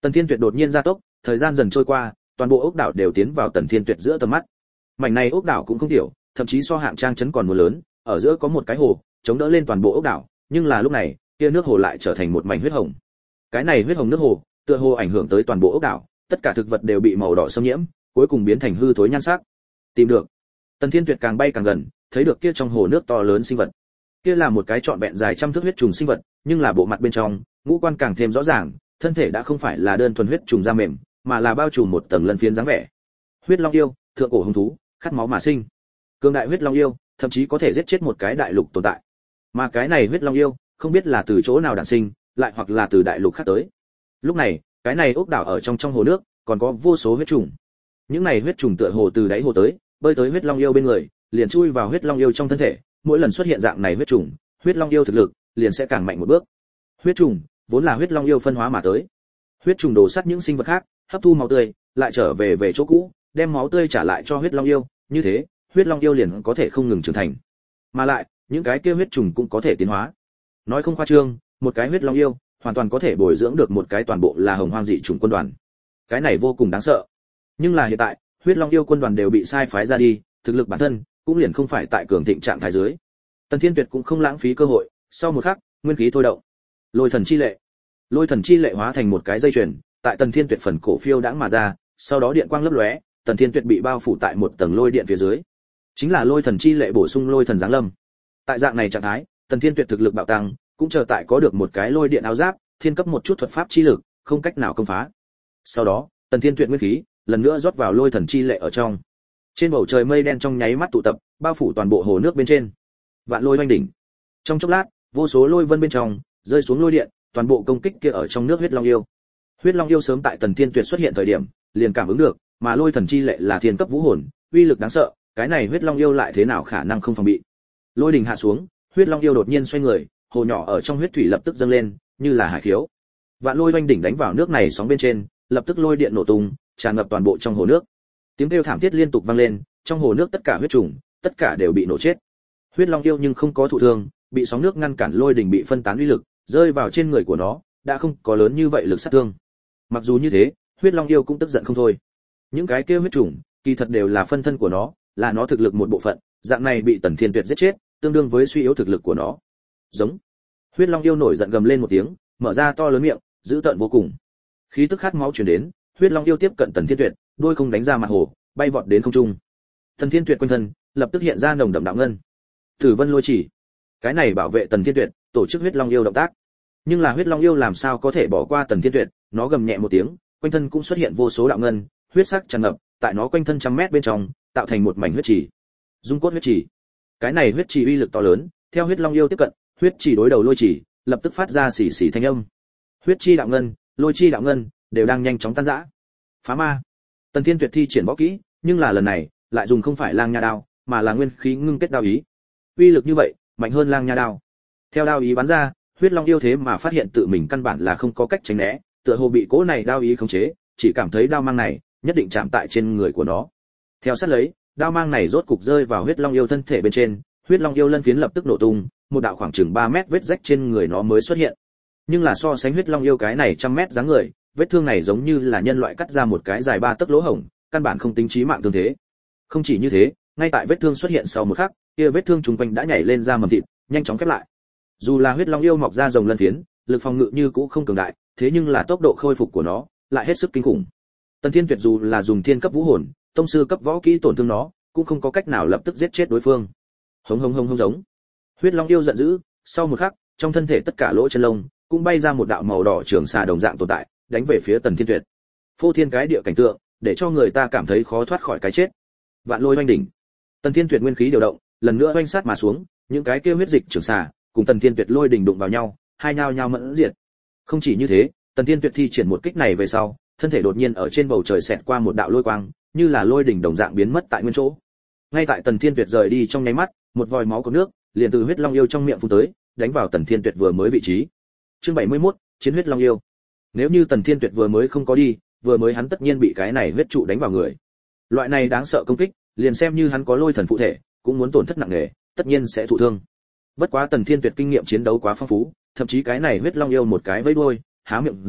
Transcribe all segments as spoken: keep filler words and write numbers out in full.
Tần Thiên Tuyệt đột nhiên gia tốc, thời gian dần trôi qua, toàn bộ ốc đảo đều tiến vào Tần Thiên Tuyệt giữa tầm mắt. Mảnh này ốc đảo cũng không tiểu, thậm chí so hạng trang trấn còn muốn lớn, ở giữa có một cái hồ, chống đỡ lên toàn bộ ốc đảo, nhưng là lúc này, kia nước hồ lại trở thành một mảnh huyết hồng. Cái này huyết hồng nước hồ, tựa hồ ảnh hưởng tới toàn bộ ốc đảo, tất cả thực vật đều bị màu đỏ xâm nhiễm, cuối cùng biến thành hư thối nhan sắc. Tìm được. Tần Thiên Tuyệt càng bay càng gần, thấy được kia trong hồ nước to lớn sinh vật. Kia là một cái trọn vẹn dài trăm thước huyết trùng sinh vật, nhưng là bộ mặt bên trong, ngũ quan càng thêm rõ ràng, thân thể đã không phải là đơn thuần huyết trùng da mềm, mà là bao trùm một tầng lân phiến dáng vẻ. Huyết long yêu, thượng cổ hung thú, khát máu mà sinh. Cường đại huyết long yêu, thậm chí có thể giết chết một cái đại lục tồn tại. Mà cái này huyết long yêu, không biết là từ chỗ nào đản sinh, lại hoặc là từ đại lục khác tới. Lúc này, cái này ốc đảo ở trong trong hồ nước, còn có vô số huyết trùng. Những này huyết trùng tựa hồ từ đáy hồ tới, bơi tới huyết long yêu bên người, liền chui vào huyết long yêu trong thân thể, mỗi lần xuất hiện dạng này huyết trùng, huyết long yêu thực lực liền sẽ càng mạnh một bước. Huyết trùng vốn là huyết long yêu phân hóa mà tới. Huyết trùng đổ sát những sinh vật khác, hấp thu máu tươi, lại trở về về chỗ cũ, đem máu tươi trả lại cho huyết long yêu, như thế, huyết long yêu liền có thể không ngừng trưởng thành. Mà lại, những cái kia huyết trùng cũng có thể tiến hóa. Nói không khoa trương, một cái huyết long yêu hoàn toàn có thể bồi dưỡng được một cái toàn bộ là hồng hoang dị chủng quân đoàn. Cái này vô cùng đáng sợ. Nhưng là hiện tại, huyết long yêu quân đoàn đều bị sai phái ra đi, thực lực bản thân cũng liền không phải tại cường thịnh trạng thái dưới. Tần Thiên Tuyệt cũng không lãng phí cơ hội, sau một khắc, nguyên khí thôi động. Lôi thần chi lệ. Lôi thần chi lệ hóa thành một cái dây chuyền, tại Tần Thiên Tuyệt phần cổ phiêu đãng mà ra, sau đó điện quang lấp lóe, Tần Thiên Tuyệt bị bao phủ tại một tầng lôi điện phía dưới. Chính là lôi thần chi lệ bổ sung lôi thần giáng lâm. Tại dạng này trạng thái, Tần Thiên Tuyệt thực lực bạo tăng, cũng chờ tại có được một cái lôi điện áo giáp, thiên cấp một chút thuật pháp chi lực, không cách nào công phá. Sau đó, Tần Thiên Tuyệt nguyên khí lần nữa rót vào lôi thần chi lệ ở trong. Trên bầu trời mây đen trong nháy mắt tụ tập, bao phủ toàn bộ hồ nước bên trên. Vạn lôi oanh đỉnh. Trong chốc lát, vô số lôi vân bên trong rơi xuống lôi điện, toàn bộ công kích kia ở trong nước huyết long yêu. Huyết long yêu sớm tại Tần Thiên Tuyệt xuất hiện thời điểm, liền cảm ứng được, mà lôi thần chi lệ là thiên cấp vũ hồn, uy lực đáng sợ, cái này huyết long yêu lại thế nào khả năng không phòng bị. Lôi đỉnh hạ xuống, huyết long yêu đột nhiên xoay người, hồ nhỏ ở trong huyết thủy lập tức dâng lên, như là hải khiếu. Vạn lôi oanh đỉnh đánh vào nước này sóng bên trên, lập tức lôi điện nổ tung, tràn ngập toàn bộ trong hồ nước. Tiếng kêu thảm thiết liên tục vang lên, trong hồ nước tất cả huyết trùng, tất cả đều bị nổ chết. Huyết long yêu nhưng không có thụ thương, bị sóng nước ngăn cản lôi đỉnh bị phân tán uy lực, rơi vào trên người của nó, đã không có lớn như vậy lực sát thương. Mặc dù như thế, huyết long yêu cũng tức giận không thôi. Những cái kia huyết trùng, kỳ thật đều là phân thân của nó, là nó thực lực một bộ phận, dạng này bị Tần Thiên Tuyệt giết chết, tương đương với suy yếu thực lực của nó. Giống. Huyết long yêu nổi giận gầm lên một tiếng, mở ra to lớn miệng, dữ tợn vô cùng. Khí tức khát máu truyền đến, huyết long yêu tiếp cận Tần Thiên Tuyệt, đuôi không đánh ra mặt hồ, bay vọt đến không trung. Tần Thiên Tuyệt quanh thân, lập tức hiện ra nồng đậm đạo ngân. Tử Vân Lôi Chỉ. Cái này bảo vệ Tần Thiên Tuyệt, tổ chức huyết long yêu động tác. Nhưng là huyết long yêu làm sao có thể bỏ qua Tần Thiên Tuyệt, nó gầm nhẹ một tiếng, quanh thân cũng xuất hiện vô số đạo ngân, huyết sắc tràn ngập, tại nó quanh thân trăm mét bên trong, tạo thành một mảnh huyết chỉ. Dung cốt huyết chỉ. Cái này huyết chỉ uy lực to lớn, theo huyết long yêu tiếp cận, huyết chỉ đối đầu lôi chỉ, lập tức phát ra xì xì thanh âm. Huyết chi đạo ngân, lôi chi đạo ngân đều đang nhanh chóng tan rã. Phá ma. Tần Thiên Tuyệt thi triển võ kỹ, nhưng là lần này, lại dùng không phải lang nha đao, mà là nguyên khí ngưng kết đao ý. Uy lực như vậy, mạnh hơn lang nha đao. Theo đao ý bắn ra, huyết long yêu thế mà phát hiện tự mình căn bản là không có cách tránh né, tựa hồ bị cỗ này đao ý khống chế, chỉ cảm thấy đao mang này nhất định chạm tại trên người của nó. Theo sát lấy, đao mang này rốt cục rơi vào huyết long yêu thân thể bên trên, huyết long yêu lân phiến lập tức nổ tung, một đạo khoảng chừng ba mét vết rách trên người nó mới xuất hiện. Nhưng là so sánh huyết long yêu cái này trăm mét dáng người, vết thương này giống như là nhân loại cắt ra một cái dài ba tấc lỗ hổng, căn bản không tính chí mạng thương thế. Không chỉ như thế, ngay tại vết thương xuất hiện sau một khắc, kia vết thương trùng quanh đã nhảy lên ra mầm thịt, nhanh chóng khép lại. Dù là huyết long yêu mọc ra rồng lân phiến, lực phòng ngự như cũ không cường đại, thế nhưng là tốc độ khôi phục của nó lại hết sức kinh khủng. Tần Thiên Tuyệt dù là dùng thiên cấp vũ hồn, tông sư cấp võ kỹ tổn thương nó, cũng không có cách nào lập tức giết chết đối phương. Hống hống hống hống giống. Huyết long yêu giận dữ, sau một khắc, trong thân thể tất cả lỗ chân lông cũng bay ra một đạo màu đỏ trường xà đồng dạng tồn tại, đánh về phía Tần Thiên Tuyệt. Phô thiên cái địa cảnh tượng, để cho người ta cảm thấy khó thoát khỏi cái chết. Vạn lôi oanh đỉnh. Tần Thiên Tuyệt nguyên khí điều động, lần nữa oanh sát mà xuống, những cái kia huyết dịch trường xà cùng Tần Thiên Tuyệt lôi đỉnh đụng vào nhau, hai nhao nhau mẫn diệt. Không chỉ như thế, Tần Thiên Tuyệt thi triển một kích này về sau, thân thể đột nhiên ở trên bầu trời xẹt qua một đạo lôi quang, như là lôi đỉnh đồng dạng biến mất tại nguyên chỗ. Ngay tại Tần Thiên Tuyệt rời đi trong nháy mắt, một vòi máu của nước liền từ huyết long yêu trong miệng phun tới, đánh vào Tần Thiên Tuyệt vừa mới vị trí. Chương bảy mươi mốt, chiến huyết long yêu. Nếu như Tần Thiên Tuyệt vừa mới không có đi, vừa mới hắn tất nhiên bị cái này huyết trụ đánh vào người. Loại này đáng sợ công kích, liền xem như hắn có lôi thần phụ thể, cũng muốn tổn thất nặng nề, tất nhiên sẽ thụ thương. Bất quá Tần Thiên Tuyệt kinh nghiệm chiến đấu quá phong phú, thậm chí cái này huyết long yêu một cái vẫy đuôi, há miệng ra,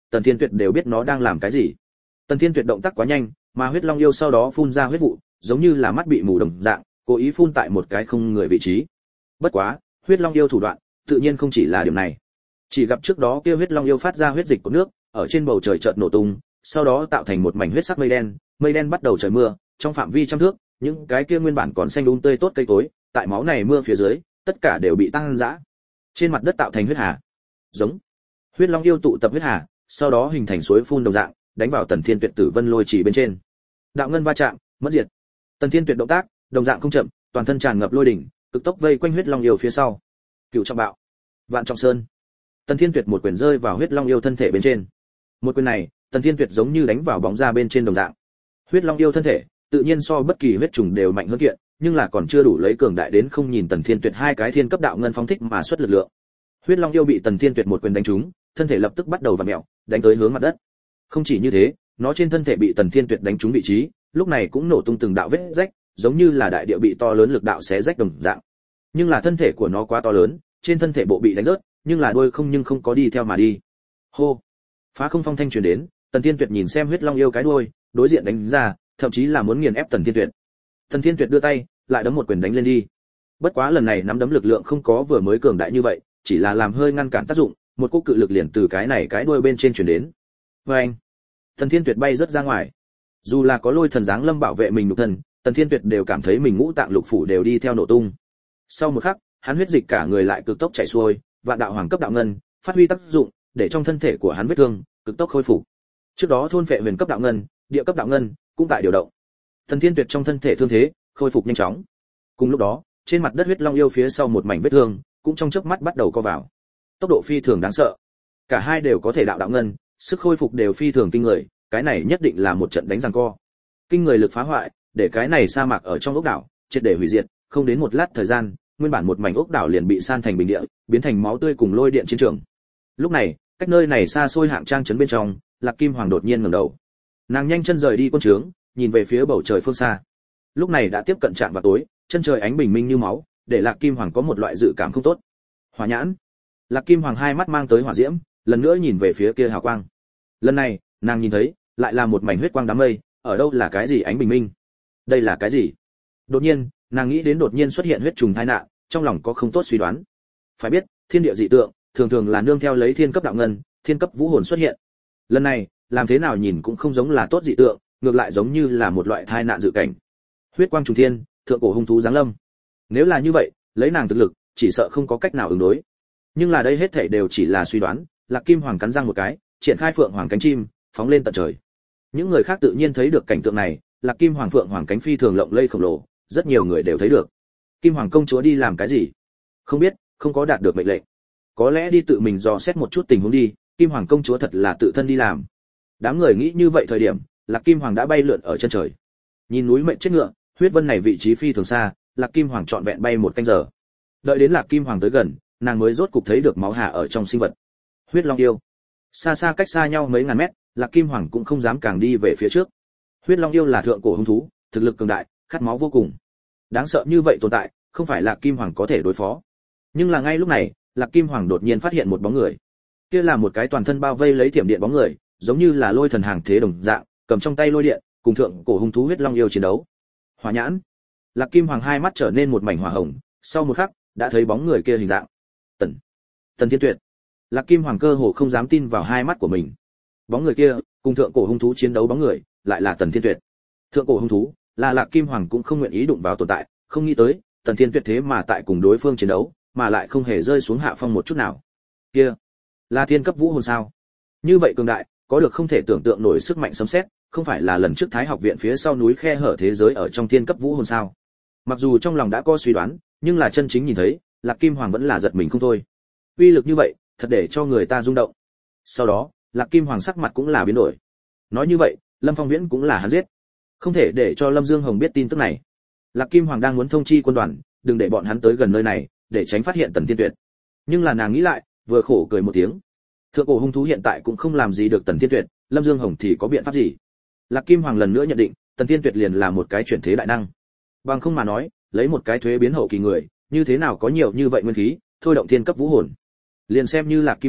Tần Thiên Tuyệt đều biết nó đang làm cái gì. Tần Thiên Tuyệt động tác quá nhanh, mà huyết long yêu sau đó phun ra huyết vụ, giống như là mắt bị mù đồng dạng, cố ý phun tại một cái không người vị trí. Bất quá, huyết long yêu thủ đoạn, tự nhiên không chỉ là điểm này. Chỉ gặp trước đó kia huyết long yêu phát ra huyết dịch của nước, ở trên bầu trời chợt nổ tung, sau đó tạo thành một mảnh huyết sắc mây đen, mây đen bắt đầu trời mưa, trong phạm vi trăm thước, những cái kia nguyên bản còn xanh um tươi tốt cây cối, tại máu này mưa phía dưới, tất cả đều bị tăng dã. Trên mặt đất tạo thành huyết hà. Giống. Huyết long yêu tụ tập huyết hà, sau đó hình thành suối phun đồng dạng, đánh vào Tần Thiên Tuyệt Tử Vân Lôi Chỉ bên trên. Đạo ngân va chạm, mất diệt. Tần Thiên Tuyệt động tác, đồng dạng không chậm, toàn thân tràn ngập lôi đỉnh, cực tốc vây quanh huyết long yêu phía sau. Cựu trọng bạo, vạn trọng sơn. Tần Thiên Tuyệt một quyền rơi vào huyết long yêu thân thể bên trên. Một quyền này, Tần Thiên Tuyệt giống như đánh vào bóng ra bên trên đồng dạng. Huyết long yêu thân thể, tự nhiên so bất kỳ huyết trùng đều mạnh hơn kiện, nhưng là còn chưa đủ lấy cường đại đến không nhìn Tần Thiên Tuyệt hai cái thiên cấp đạo ngân phóng thích mà xuất lực lượng. Huyết long yêu bị Tần Thiên Tuyệt một quyền đánh trúng, thân thể lập tức bắt đầu vặn mèo, đánh tới hướng mặt đất. Không chỉ như thế, nó trên thân thể bị Tần Thiên Tuyệt đánh trúng vị trí, lúc này cũng nổ tung từng đạo vết rách, giống như là đại địa bị to lớn lực đạo xé rách đồng dạng. Nhưng là thân thể của nó quá to lớn, trên thân thể bộ bị đánh rớt, nhưng là đuôi không nhưng không có đi theo mà đi. Hô! Phá không phong thanh truyền đến, Tần Thiên Tuyệt nhìn xem huyết long yêu cái đuôi, đối diện đánh ra, thậm chí là muốn nghiền ép Tần Thiên Tuyệt. Tần Thiên Tuyệt đưa tay, lại đấm một quyền đánh lên đi. Bất quá lần này nắm đấm lực lượng không có vừa mới cường đại như vậy, chỉ là làm hơi ngăn cản tác dụng, một cú cự lực liền từ cái này cái đuôi bên trên truyền đến. Oeng! Tần Thiên Tuyệt bay rất ra ngoài. Dù là có lôi thần giáng lâm bảo vệ mình nhục thân, Tần Thiên Tuyệt đều cảm thấy mình ngũ tạng lục phủ đều đi theo nổ tung. Sau một khắc, hắn huyết dịch cả người lại cực tốc chảy xuôi, vạn đạo hoàng cấp đạo ngân phát huy tác dụng, để trong thân thể của hắn vết thương cực tốc khôi phục. Trước đó thôn phệ huyền cấp đạo ngân, địa cấp đạo ngân cũng tại điều động. Tần Thiên Tuyệt trong thân thể thương thế khôi phục nhanh chóng. Cùng lúc đó, trên mặt đất huyết long yêu phía sau một mảnh vết thương, cũng trong chớp mắt bắt đầu co vào. Tốc độ phi thường đáng sợ. Cả hai đều có thể đạo đạo ngân, sức khôi phục đều phi thường kinh người, cái này nhất định là một trận đánh giằng co. Kinh người lực phá hoại, để cái này sa mạc ở trong ốc đảo triệt để hủy diệt, không đến một lát thời gian, nguyên bản một mảnh ốc đảo liền bị san thành bình địa, biến thành máu tươi cùng lôi điện chiến trường. Lúc này, cách nơi này xa xôi hạng trang trấn bên trong, Lạc Kim Hoàng đột nhiên ngẩng đầu. Nàng nhanh chân rời đi quân trướng, nhìn về phía bầu trời phương xa. Lúc này đã tiếp cận trạm vào tối, chân trời ánh bình minh như máu, để Lạc Kim Hoàng có một loại dự cảm không tốt. Hỏa nhãn. Lạc Kim Hoàng hai mắt mang tới hỏa diễm, lần nữa nhìn về phía kia hào quang. Lần này, nàng nhìn thấy, lại là một mảnh huyết quang đám mây, ở đâu là cái gì ánh bình minh? Đây là cái gì? Đột nhiên, nàng nghĩ đến đột nhiên xuất hiện huyết trùng tai nạn, trong lòng có không tốt suy đoán. Phải biết, thiên địa dị tượng, thường thường là nương theo lấy thiên cấp đạo ngân, thiên cấp vũ hồn xuất hiện. Lần này, làm thế nào nhìn cũng không giống là tốt dị tượng, ngược lại giống như là một loại tai nạn dự cảnh. Huyết quang trùng thiên, thượng cổ hung thú giáng lâm. Nếu là như vậy, lấy nàng thực lực, chỉ sợ không có cách nào ứng đối. Nhưng là đây hết thảy đều chỉ là suy đoán, Lạc Kim Hoàng cắn răng một cái, triển khai phượng hoàng cánh chim, phóng lên tận trời. Những người khác tự nhiên thấy được cảnh tượng này, Lạc Kim Hoàng phượng hoàng cánh phi thường lộng lẫy khổng lồ, rất nhiều người đều thấy được. Kim Hoàng công chúa đi làm cái gì? Không biết, không có đạt được mệnh lệnh. Có lẽ đi tự mình dò xét một chút tình huống đi, Kim Hoàng công chúa thật là tự thân đi làm. Đám người nghĩ như vậy thời điểm, Lạc Kim Hoàng đã bay lượn ở chân trời. Nhìn núi mệnh chết ngựa, huyết vân này vị trí phi thường xa, Lạc Kim Hoàng trọn vẹn bay một canh giờ. Đợi đến Lạc Kim Hoàng tới gần, nàng mới rốt cục thấy được máu hà ở trong sinh vật. Huyết long yêu. Xa xa cách xa nhau mấy ngàn mét, Lạc Kim Hoàng cũng không dám càng đi về phía trước. Huyết long yêu là thượng cổ hung thú, thực lực cường đại, khát máu vô cùng. Đáng sợ như vậy tồn tại, không phải Lạc Kim Hoàng có thể đối phó. Nhưng là ngay lúc này, Lạc Kim Hoàng đột nhiên phát hiện một bóng người. Kia là một cái toàn thân bao vây lấy thiểm điện bóng người, giống như là lôi thần hàng thế đồng dạng, cầm trong tay lôi điện, cùng thượng cổ hung thú huyết long yêu chiến đấu. Hỏa nhãn. Lạc Kim Hoàng hai mắt trở nên một mảnh hỏa hồng, sau một khắc, đã thấy bóng người kia hình dạng. Tần, Tần Thiên Tuyệt. Lạc Kim Hoàng cơ hồ không dám tin vào hai mắt của mình. Bóng người kia, cùng thượng cổ hung thú chiến đấu bóng người, lại là Tần Thiên Tuyệt. Thượng cổ hung thú, là Lạc Kim Hoàng cũng không nguyện ý đụng vào tồn tại, không nghĩ tới, Tần Thiên Tuyệt thế mà tại cùng đối phương chiến đấu, mà lại không hề rơi xuống hạ phong một chút nào. Kia, là thiên cấp vũ hồn sao? Như vậy cường đại, có được không thể tưởng tượng nổi sức mạnh sấm sét, không phải là lần trước Thái học viện phía sau núi khe hở thế giới ở trong thiên cấp vũ hồn sao? Mặc dù trong lòng đã có suy đoán, nhưng là chân chính nhìn thấy, Lạc Kim Hoàng vẫn là giật mình không thôi. Uy lực như vậy, thật để cho người ta rung động. Sau đó, Lạc Kim Hoàng sắc mặt cũng là biến đổi. Nói như vậy, Lâm Phong Viễn cũng là hắn giết. Không thể để cho Lâm Dương Hồng biết tin tức này. Lạc Kim Hoàng đang muốn thông chi quân đoàn, đừng để bọn hắn tới gần nơi này, để tránh phát hiện Tần Thiên Tuyệt. Nhưng là nàng nghĩ lại, vừa khổ cười một tiếng. Thượng cổ hung thú hiện tại cũng không làm gì được Tần Thiên Tuyệt, Lâm Dương Hồng thì có biện pháp gì? Lạc Kim Hoàng lần nữa nhận định, Tần Thiên Tuyệt liền là một cái chuyển thế đại năng. Bằng không mà nói, lấy một cái thuế biến hậu kỳ người, như thế nào có nhiều như vậy nguyên khí, thôi động thiên cấp vũ hồn. Liền xem như Lạc Kim Hoàng,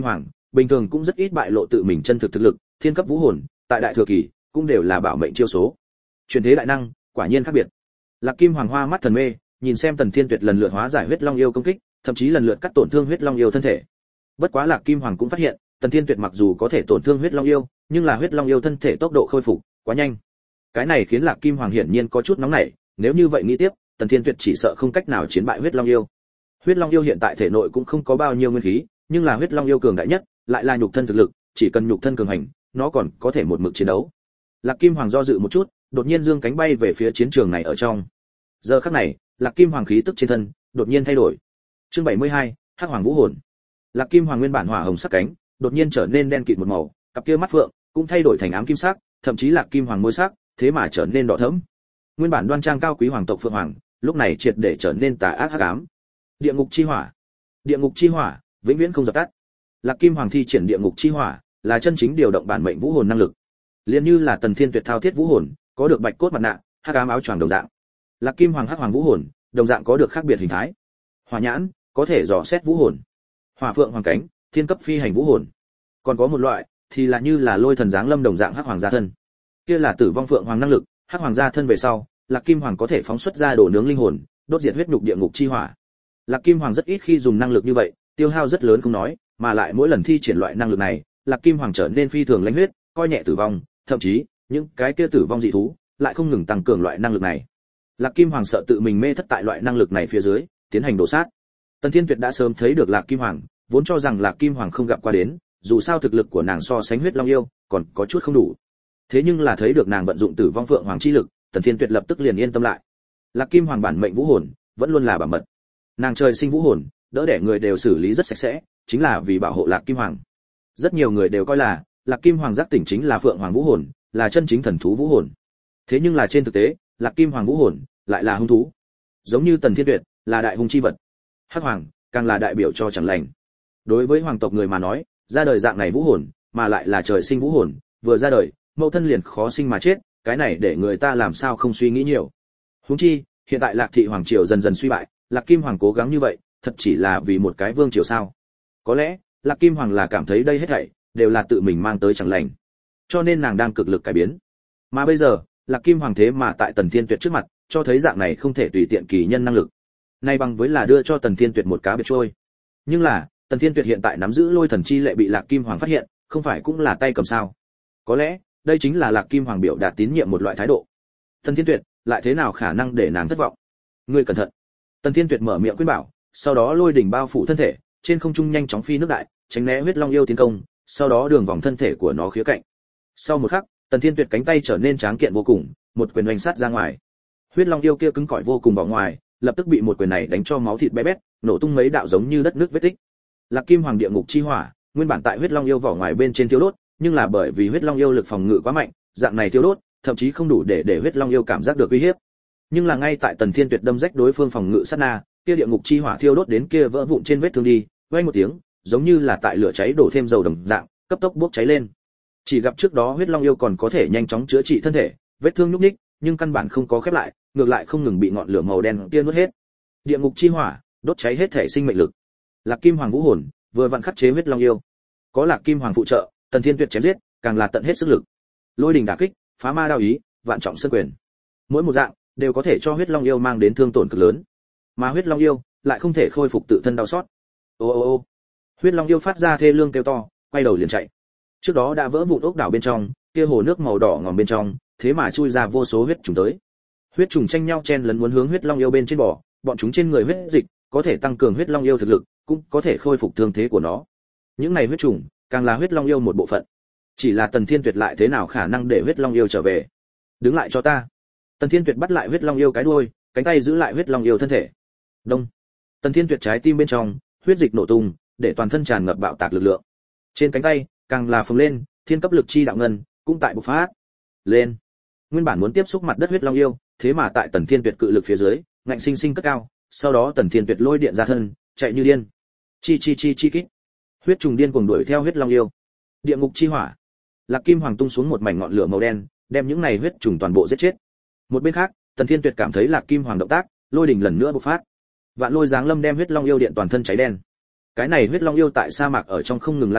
bình thường cũng rất ít bại lộ tự mình chân thực thực lực, thiên cấp vũ hồn, tại đại thừa kỳ cũng đều là bảo mệnh chiêu số. Truyền thế đại năng, quả nhiên khác biệt. Lạc Kim Hoàng hoa mắt thần mê, nhìn xem Tần Thiên Tuyệt lần lượt hóa giải huyết long yêu công kích, thậm chí lần lượt cắt tổn thương huyết long yêu thân thể. Bất quá Lạc Kim Hoàng cũng phát hiện, Tần Thiên Tuyệt mặc dù có thể tổn thương huyết long yêu, nhưng là huyết long yêu thân thể tốc độ khôi phục quá nhanh. Cái này khiến Lạc Kim Hoàng hiển nhiên có chút nóng nảy, nếu như vậy nghĩ tiếp, Tần Thiên Tuyệt chỉ sợ không cách nào chiến bại huyết long yêu. Huyết long yêu hiện tại thể nội cũng không có bao nhiêu nguyên khí, nhưng là huyết long yêu cường đại nhất, lại là nhục thân thực lực, chỉ cần nhục thân cường hành, nó còn có thể một mực chiến đấu. Lạc Kim Hoàng do dự một chút, đột nhiên dương cánh bay về phía chiến trường này ở trong. Giờ khắc này, Lạc Kim Hoàng khí tức trên thân đột nhiên thay đổi. Chương bảy mươi hai, Hắc Hoàng Vũ Hồn. Lạc Kim Hoàng nguyên bản hỏa hồng sắc cánh, đột nhiên trở nên đen kịt một màu, cặp kia mắt phượng cũng thay đổi thành ám kim sắc, thậm chí Lạc Kim Hoàng môi sắc, thế mà trở nên đỏ thẫm. Nguyên bản đoan trang cao quý hoàng tộc phượng hoàng, lúc này triệt để trở nên tà ác hắc ám. Địa ngục chi hỏa. Địa ngục chi hỏa, vĩnh viễn không dập tắt. Lạc Kim Hoàng thi triển địa ngục chi hỏa, là chân chính điều động bản mệnh vũ hồn năng lực. Liên như là Tần Thiên Tuyệt thao thiết vũ hồn, có được bạch cốt mặt nạ, hắc ám áo choàng đồng dạng. Lạc Kim Hoàng hắc hoàng vũ hồn, đồng dạng có được khác biệt hình thái. Hỏa nhãn, có thể dò xét vũ hồn. Hỏa phượng hoàng cánh, thiên cấp phi hành vũ hồn. Còn có một loại, thì là như là lôi thần giáng lâm đồng dạng hắc hoàng gia thân. Kia là tử vong phượng hoàng năng lực, hắc hoàng gia thân về sau, Lạc Kim Hoàng có thể phóng xuất ra đổ nướng linh hồn, đốt diệt huyết nhục địa ngục chi hỏa. Lạc Kim Hoàng rất ít khi dùng năng lực như vậy, tiêu hao rất lớn không nói, mà lại mỗi lần thi triển loại năng lực này, Lạc Kim Hoàng trở nên phi thường lãnh huyết, coi nhẹ tử vong, thậm chí, những cái kia tử vong dị thú lại không ngừng tăng cường loại năng lực này. Lạc Kim Hoàng sợ tự mình mê thất tại loại năng lực này phía dưới, tiến hành đổ sát. Tần Thiên Tuyệt đã sớm thấy được Lạc Kim Hoàng, vốn cho rằng Lạc Kim Hoàng không gặp qua đến, dù sao thực lực của nàng so sánh huyết long yêu, còn có chút không đủ. Thế nhưng là thấy được nàng vận dụng tử vong phượng hoàng chi lực, Tần Thiên Tuyệt lập tức liền yên tâm lại. Lạc Kim Hoàng bản mệnh vũ hồn, vẫn luôn là bảo mật. Nàng trời sinh vũ hồn, đỡ đẻ người đều xử lý rất sạch sẽ, chính là vì bảo hộ Lạc Kim Hoàng. Rất nhiều người đều coi là Lạc Kim Hoàng giác tỉnh chính là phượng hoàng vũ hồn, là chân chính thần thú vũ hồn. Thế nhưng là trên thực tế, Lạc Kim Hoàng vũ hồn lại là hung thú. Giống như Tần Thiên Tuyệt là đại hung chi vật, Hắc Hoàng càng là đại biểu cho chẳng lành. Đối với hoàng tộc người mà nói, ra đời dạng này vũ hồn, mà lại là trời sinh vũ hồn, vừa ra đời, mẫu thân liền khó sinh mà chết, cái này để người ta làm sao không suy nghĩ nhiều. Huống chi, hiện tại Lạc thị hoàng triều dần dần suy bại, Lạc Kim Hoàng cố gắng như vậy, thật chỉ là vì một cái vương triều sao? Có lẽ, Lạc Kim Hoàng là cảm thấy đây hết thảy đều là tự mình mang tới chẳng lành, cho nên nàng đang cực lực cải biến. Mà bây giờ, Lạc Kim Hoàng thế mà tại Tần Thiên Tuyệt trước mặt, cho thấy dạng này không thể tùy tiện kỳ nhân năng lực. Nay bằng với là đưa cho Tần Thiên Tuyệt một cá biệt trôi. Nhưng là, Tần Thiên Tuyệt hiện tại nắm giữ lôi thần chi lệ bị Lạc Kim Hoàng phát hiện, không phải cũng là tay cầm sao? Có lẽ, đây chính là Lạc Kim Hoàng biểu đạt tín nhiệm một loại thái độ. Tần Thiên Tuyệt lại thế nào khả năng để nàng thất vọng? Ngươi cẩn thận. Tần Thiên Tuyệt mở miệng khuyên bảo, sau đó lôi đỉnh bao phủ thân thể, trên không trung nhanh chóng phi nước đại, tránh né huyết long yêu tiến công, sau đó đường vòng thân thể của nó khía cạnh. Sau một khắc, Tần Thiên Tuyệt cánh tay trở nên tráng kiện vô cùng, một quyền oanh sát ra ngoài. Huyết long yêu kia cứng cỏi vô cùng bỏ ngoài, lập tức bị một quyền này đánh cho máu thịt bé bét, nổ tung mấy đạo giống như đất nước vết tích. Lạc Kim Hoàng địa ngục chi hỏa, nguyên bản tại huyết long yêu vỏ ngoài bên trên thiêu đốt, nhưng là bởi vì huyết long yêu lực phòng ngự quá mạnh, dạng này thiêu đốt, thậm chí không đủ để để huyết long yêu cảm giác được uy hiếp. Nhưng là ngay tại Tần Thiên Tuyệt đâm rách đối phương phòng ngự sát na, kia địa ngục chi hỏa thiêu đốt đến kia vỡ vụn trên vết thương đi, vang một tiếng, giống như là tại lửa cháy đổ thêm dầu đồng dạng, cấp tốc bốc cháy lên. Chỉ gặp trước đó huyết long yêu còn có thể nhanh chóng chữa trị thân thể, vết thương nhúc nhích, nhưng căn bản không có khép lại, ngược lại không ngừng bị ngọn lửa màu đen kia nuốt hết. Địa ngục chi hỏa, đốt cháy hết thể sinh mệnh lực. Lạc Kim Hoàng vũ hồn, vừa vặn khắc chế huyết long yêu. Có Lạc Kim Hoàng phụ trợ, Tần Thiên Tuyệt chém giết, càng là tận hết sức lực. Lôi đình đả kích, phá ma đao ý, vạn trọng sơn quyền. Mỗi một dạng đều có thể cho huyết long yêu mang đến thương tổn cực lớn. Mà huyết long yêu lại không thể khôi phục tự thân đau xót. Ô ô ô. Huyết long yêu phát ra thê lương kêu to, quay đầu liền chạy. Trước đó đã vỡ vụn ốc đảo bên trong, kia hồ nước màu đỏ ngòm bên trong, thế mà chui ra vô số huyết trùng tới. Huyết trùng tranh nhau chen lấn muốn hướng huyết long yêu bên trên bò, bọn chúng trên người huyết dịch có thể tăng cường huyết long yêu thực lực, cũng có thể khôi phục thương thế của nó. Những này huyết trùng, càng là huyết long yêu một bộ phận. Chỉ là Tần Thiên Tuyệt lại thế nào khả năng để huyết long yêu trở về? Đứng lại cho ta. Tần Thiên Tuyệt bắt lại huyết long yêu cái đuôi, cánh tay giữ lại huyết long yêu thân thể. Đông. Tần Thiên Tuyệt trái tim bên trong, huyết dịch nổ tung, để toàn thân tràn ngập bạo tạc lực lượng. Trên cánh tay, càng là phồng lên, thiên cấp lực chi đạo ngân cũng tại bộc phát. Lên. Nguyên bản muốn tiếp xúc mặt đất huyết long yêu, thế mà tại Tần Thiên Tuyệt cự lực phía dưới, ngạnh sinh sinh cất cao, sau đó Tần Thiên Tuyệt lôi điện ra thân, chạy như điên. Chi chi chi chi kít. Huyết trùng điên cuồng đuổi theo huyết long yêu. Địa ngục chi hỏa. Lạc Kim Hoàng tung xuống một mảnh ngọn lửa màu đen, đem những này huyết trùng toàn bộ giết chết. Một bên khác, Tần Thiên Tuyệt cảm thấy Lạc Kim Hoàng động tác, lôi đỉnh lần nữa bộc phát. Vạn lôi giáng lâm đem huyết long yêu điện toàn thân cháy đen. Cái này huyết long yêu tại sa mạc ở trong không ngừng lan lộn,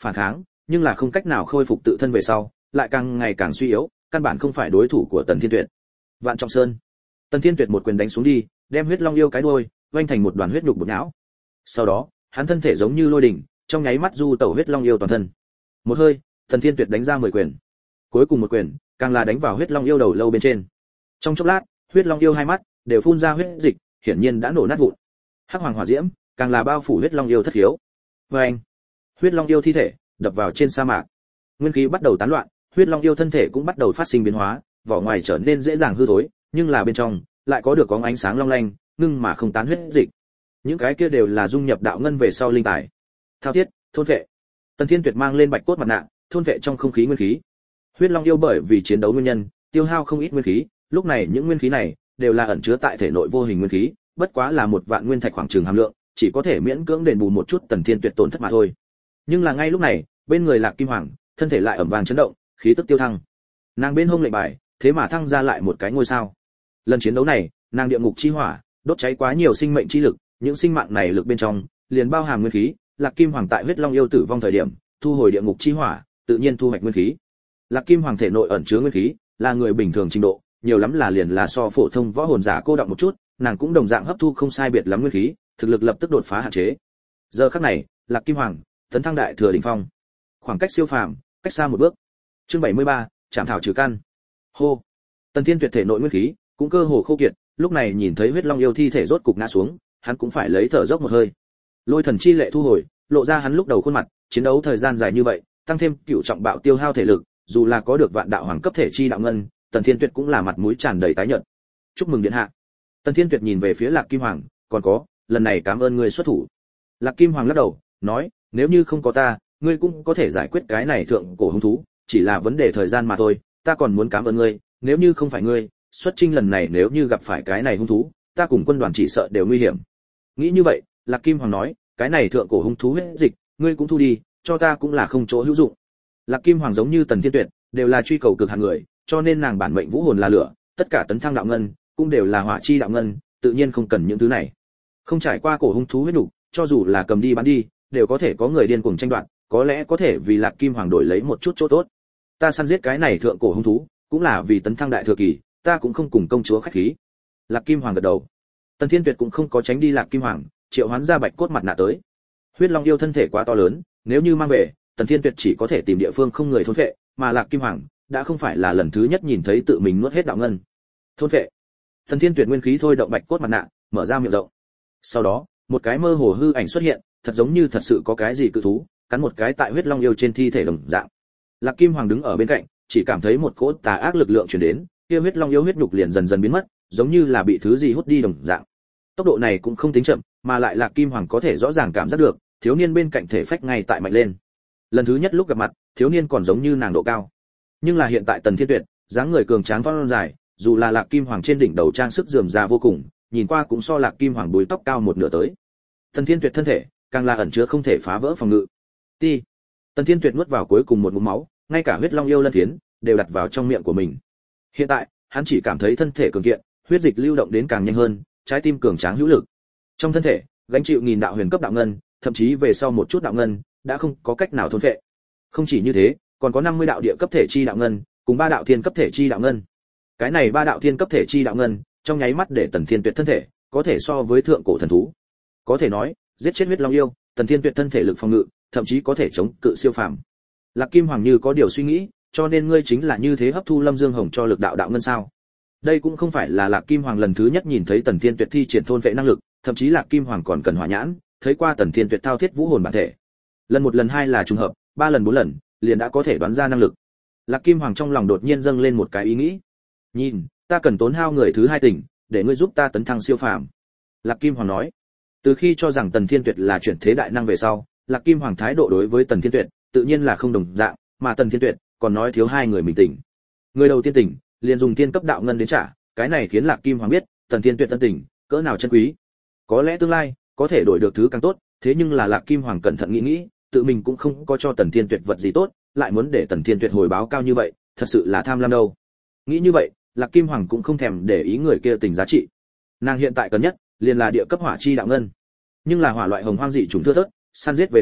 phản kháng, nhưng là không cách nào khôi phục tự thân về sau, lại càng ngày càng suy yếu, căn bản không phải đối thủ của Tần Thiên Tuyệt. Vạn Trọng Sơn. Tần Thiên Tuyệt một quyền đánh xuống đi, đem huyết long yêu cái đuôi vênh thành một đoàn huyết nhục bột não. Sau đó, hắn thân thể giống như lôi đỉnh, trong nháy mắt du tẩu huyết long yêu toàn thân. Một hơi, Tần Thiên Tuyệt đánh ra mười quyền. Cuối cùng một quyền, càng là đánh vào huyết long yêu đầu lâu bên trên. Trong chốc lát, huyết long yêu hai mắt đều phun ra huyết dịch, hiển nhiên đã nổ nát vụn. Hắc hoàng hỏa diễm càng là bao phủ huyết long yêu thất khiếu. Oeng! Huyết long yêu thi thể đập vào trên sa mạc. Nguyên khí bắt đầu tán loạn, huyết long yêu thân thể cũng bắt đầu phát sinh biến hóa, vỏ ngoài trở nên dễ dàng hư thối, nhưng là bên trong lại có được có ánh sáng long lanh, ngưng mà không tán huyết dịch. Những cái kia đều là dung nhập đạo ngân về sau linh tài. Thao thiết, thôn vệ. Tần Thiên Tuyệt mang lên bạch cốt mặt nạ, thôn vệ trong không khí nguyên khí. Huyết long yêu bởi vì chiến đấu nguyên nhân, tiêu hao không ít nguyên khí, lúc này những nguyên khí này đều là ẩn chứa tại thể nội vô hình nguyên khí, bất quá là một vạn nguyên thạch khoảng chừng hàm lượng, chỉ có thể miễn cưỡng đền bù một chút Tần Thiên Tuyệt tổn thất mà thôi. Nhưng là ngay lúc này, bên người Lạc Kim Hoàng, thân thể lại ẩm vàng chấn động, khí tức tiêu thăng. Nàng bên hông lệnh bài, thế mà thăng ra lại một cái ngôi sao. Lần chiến đấu này, nàng địa ngục chi hỏa, đốt cháy quá nhiều sinh mệnh chi lực, những sinh mạng này lực bên trong, liền bao hàm nguyên khí, Lạc Kim Hoàng tại huyết long yêu tử vong thời điểm, thu hồi địa ngục chi hỏa, tự nhiên thu hoạch nguyên khí. Lạc Kim Hoàng thể nội ẩn chứa nguyên khí, là người bình thường trình độ, nhiều lắm là liền là so phổ thông võ hồn giả cô động một chút, nàng cũng đồng dạng hấp thu không sai biệt lắm nguyên khí, thực lực lập tức đột phá hạn chế. Giờ khắc này, Lạc Kim Hoàng tấn thăng đại thừa đỉnh phong, khoảng cách siêu phàm, cách xa một bước. Chương bảy mươi ba, chạm thảo trừ căn. Hô. Tần Thiên Tuyệt thể nội nguyên khí cũng cơ hồ khô kiệt, lúc này nhìn thấy huyết long yêu thi thể rốt cục ngã xuống, hắn cũng phải lấy thở dốc một hơi. Lôi thần chi lệ thu hồi, lộ ra hắn lúc đầu khuôn mặt, chiến đấu thời gian dài như vậy, tăng thêm cựu trọng bạo tiêu hao thể lực, dù là có được vạn đạo hoàng cấp thể chi đạo ngân, Tần Thiên Tuyệt cũng là mặt mũi tràn đầy tái nhợt. Chúc mừng điện hạ. Tần Thiên Tuyệt nhìn về phía Lạc Kim Hoàng, còn có, lần này cảm ơn ngươi xuất thủ. Lạc Kim Hoàng lắc đầu, nói, nếu như không có ta, ngươi cũng có thể giải quyết cái này thượng cổ hung thú, chỉ là vấn đề thời gian mà thôi, ta còn muốn cảm ơn ngươi, nếu như không phải ngươi, xuất chinh lần này nếu như gặp phải cái này hung thú, ta cùng quân đoàn chỉ sợ đều nguy hiểm. Nghĩ như vậy, Lạc Kim Hoàng nói, cái này thượng cổ hung thú huyết dịch, ngươi cũng thu đi, cho ta cũng là không chỗ hữu dụng. Lạc Kim Hoàng giống như Tần Thiên Tuyệt, đều là truy cầu cực hạn người, cho nên nàng bản mệnh vũ hồn là lửa, tất cả tấn thăng đạo ngân cũng đều là hỏa chi đạo ngân, tự nhiên không cần những thứ này. Không trải qua cổ hung thú huyết đủ, cho dù là cầm đi bán đi, đều có thể có người điên cuồng tranh đoạt, có lẽ có thể vì Lạc Kim Hoàng đổi lấy một chút chỗ tốt. Ta săn giết cái này thượng cổ hung thú, cũng là vì tấn thăng đại thừa kỳ, ta cũng không cùng công chúa khách khí. Lạc Kim Hoàng gật đầu. Tần Thiên Tuyệt cũng không có tránh đi Lạc Kim Hoàng, triệu hoán ra bạch cốt mặt nạ tới. Huyết long yêu thân thể quá to lớn, nếu như mang về, Tần Thiên Tuyệt chỉ có thể tìm địa phương không người thôn phệ, mà Lạc Kim Hoàng đã không phải là lần thứ nhất nhìn thấy tự mình nuốt hết đạo ngân. Thôn phệ. Tần Thiên Tuyệt nguyên khí thôi động bạch cốt mặt nạ, mở ra miệng rộng. Sau đó, một cái mơ hồ hư ảnh xuất hiện, thật giống như thật sự có cái gì cự thú, cắn một cái tại huyết long yêu trên thi thể đồng dạng. Lạc Kim Hoàng đứng ở bên cạnh, chỉ cảm thấy một cỗ tà ác lực lượng truyền đến, kia huyết long yêu huyết nhục liền dần dần biến mất, giống như là bị thứ gì hút đi đồng dạng. Tốc độ này cũng không tính chậm, mà lại Lạc Kim Hoàng có thể rõ ràng cảm giác được, thiếu niên bên cạnh thể phách ngay tại mạnh lên. Lần thứ nhất lúc gặp mặt, thiếu niên còn giống như nàng độ cao, nhưng là hiện tại Tần Thiên Tuyệt, dáng người cường tráng thon dài, dù là Lạc Kim Hoàng trên đỉnh đầu trang sức rườm rà vô cùng, nhìn qua cũng so Lạc Kim Hoàng búi tóc cao một nửa tới. Tần Thiên Tuyệt thân thể càng là ẩn chứa không thể phá vỡ phòng ngự. Ti. Tần Thiên Tuyệt nuốt vào cuối cùng một ngụm máu, ngay cả huyết long yêu lân thiến đều đặt vào trong miệng của mình. Hiện tại, hắn chỉ cảm thấy thân thể cường kiện, huyết dịch lưu động đến càng nhanh hơn, trái tim cường tráng hữu lực. Trong thân thể, gánh chịu nghìn đạo huyền cấp đạo ngân, thậm chí về sau một chút đạo ngân đã không có cách nào thôn phệ. Không chỉ như thế, còn có năm mươi đạo địa cấp thể chi đạo ngân, cùng ba đạo thiên cấp thể chi đạo ngân. Cái này ba đạo thiên cấp thể chi đạo ngân, trong nháy mắt để Tần Thiên Tuyệt thân thể có thể so với thượng cổ thần thú. Có thể nói, giết chết huyết long yêu, Tần Thiên Tuyệt thân thể lực phòng ngự, thậm chí có thể chống cự siêu phàm. Lạc Kim Hoàng như có điều suy nghĩ, cho nên ngươi chính là như thế hấp thu Lâm Dương Hồng cho lực đạo đạo ngân sao? Đây cũng không phải là Lạc Kim Hoàng lần thứ nhất nhìn thấy Tần Thiên Tuyệt thi triển thôn vệ năng lực, thậm chí Lạc Kim Hoàng còn cần hỏa nhãn, thấy qua Tần Thiên Tuyệt thao thiết vũ hồn bản thể. Lần một lần hai là trùng hợp, ba lần bốn lần, liền đã có thể đoán ra năng lực. Lạc Kim Hoàng trong lòng đột nhiên dâng lên một cái ý nghĩ. Nhìn, ta cần tốn hao người thứ hai tỉnh, để ngươi giúp ta tấn thăng siêu phàm. Lạc Kim Hoàng nói. Từ khi cho rằng Tần Thiên Tuyệt là chuyển thế đại năng về sau, Lạc Kim Hoàng thái độ đối với Tần Thiên Tuyệt tự nhiên là không đồng dạng, mà Tần Thiên Tuyệt còn nói thiếu hai người mình tỉnh. Người đầu tiên tỉnh, liền dùng tiên cấp đạo ngân đến trả, cái này khiến Lạc Kim Hoàng biết, Tần Thiên Tuyệt tân tỉnh, cỡ nào chân quý. Có lẽ tương lai có thể đổi được thứ càng tốt, thế nhưng là Lạc Kim Hoàng cẩn thận nghĩ nghĩ, tự mình cũng không có cho Tần Thiên Tuyệt vật gì tốt, lại muốn để Tần Thiên Tuyệt hồi báo cao như vậy, thật sự là tham lam đâu. Nghĩ như vậy, Lạc Kim Hoàng cũng không thèm để ý người kia tình giá trị. Nàng hiện tại cần nhất, liền là địa cấp hỏa chi đạo ngân. Nhưng là hỏa loại hồng hoang dị trùng thưa thớt, săn giết về sau,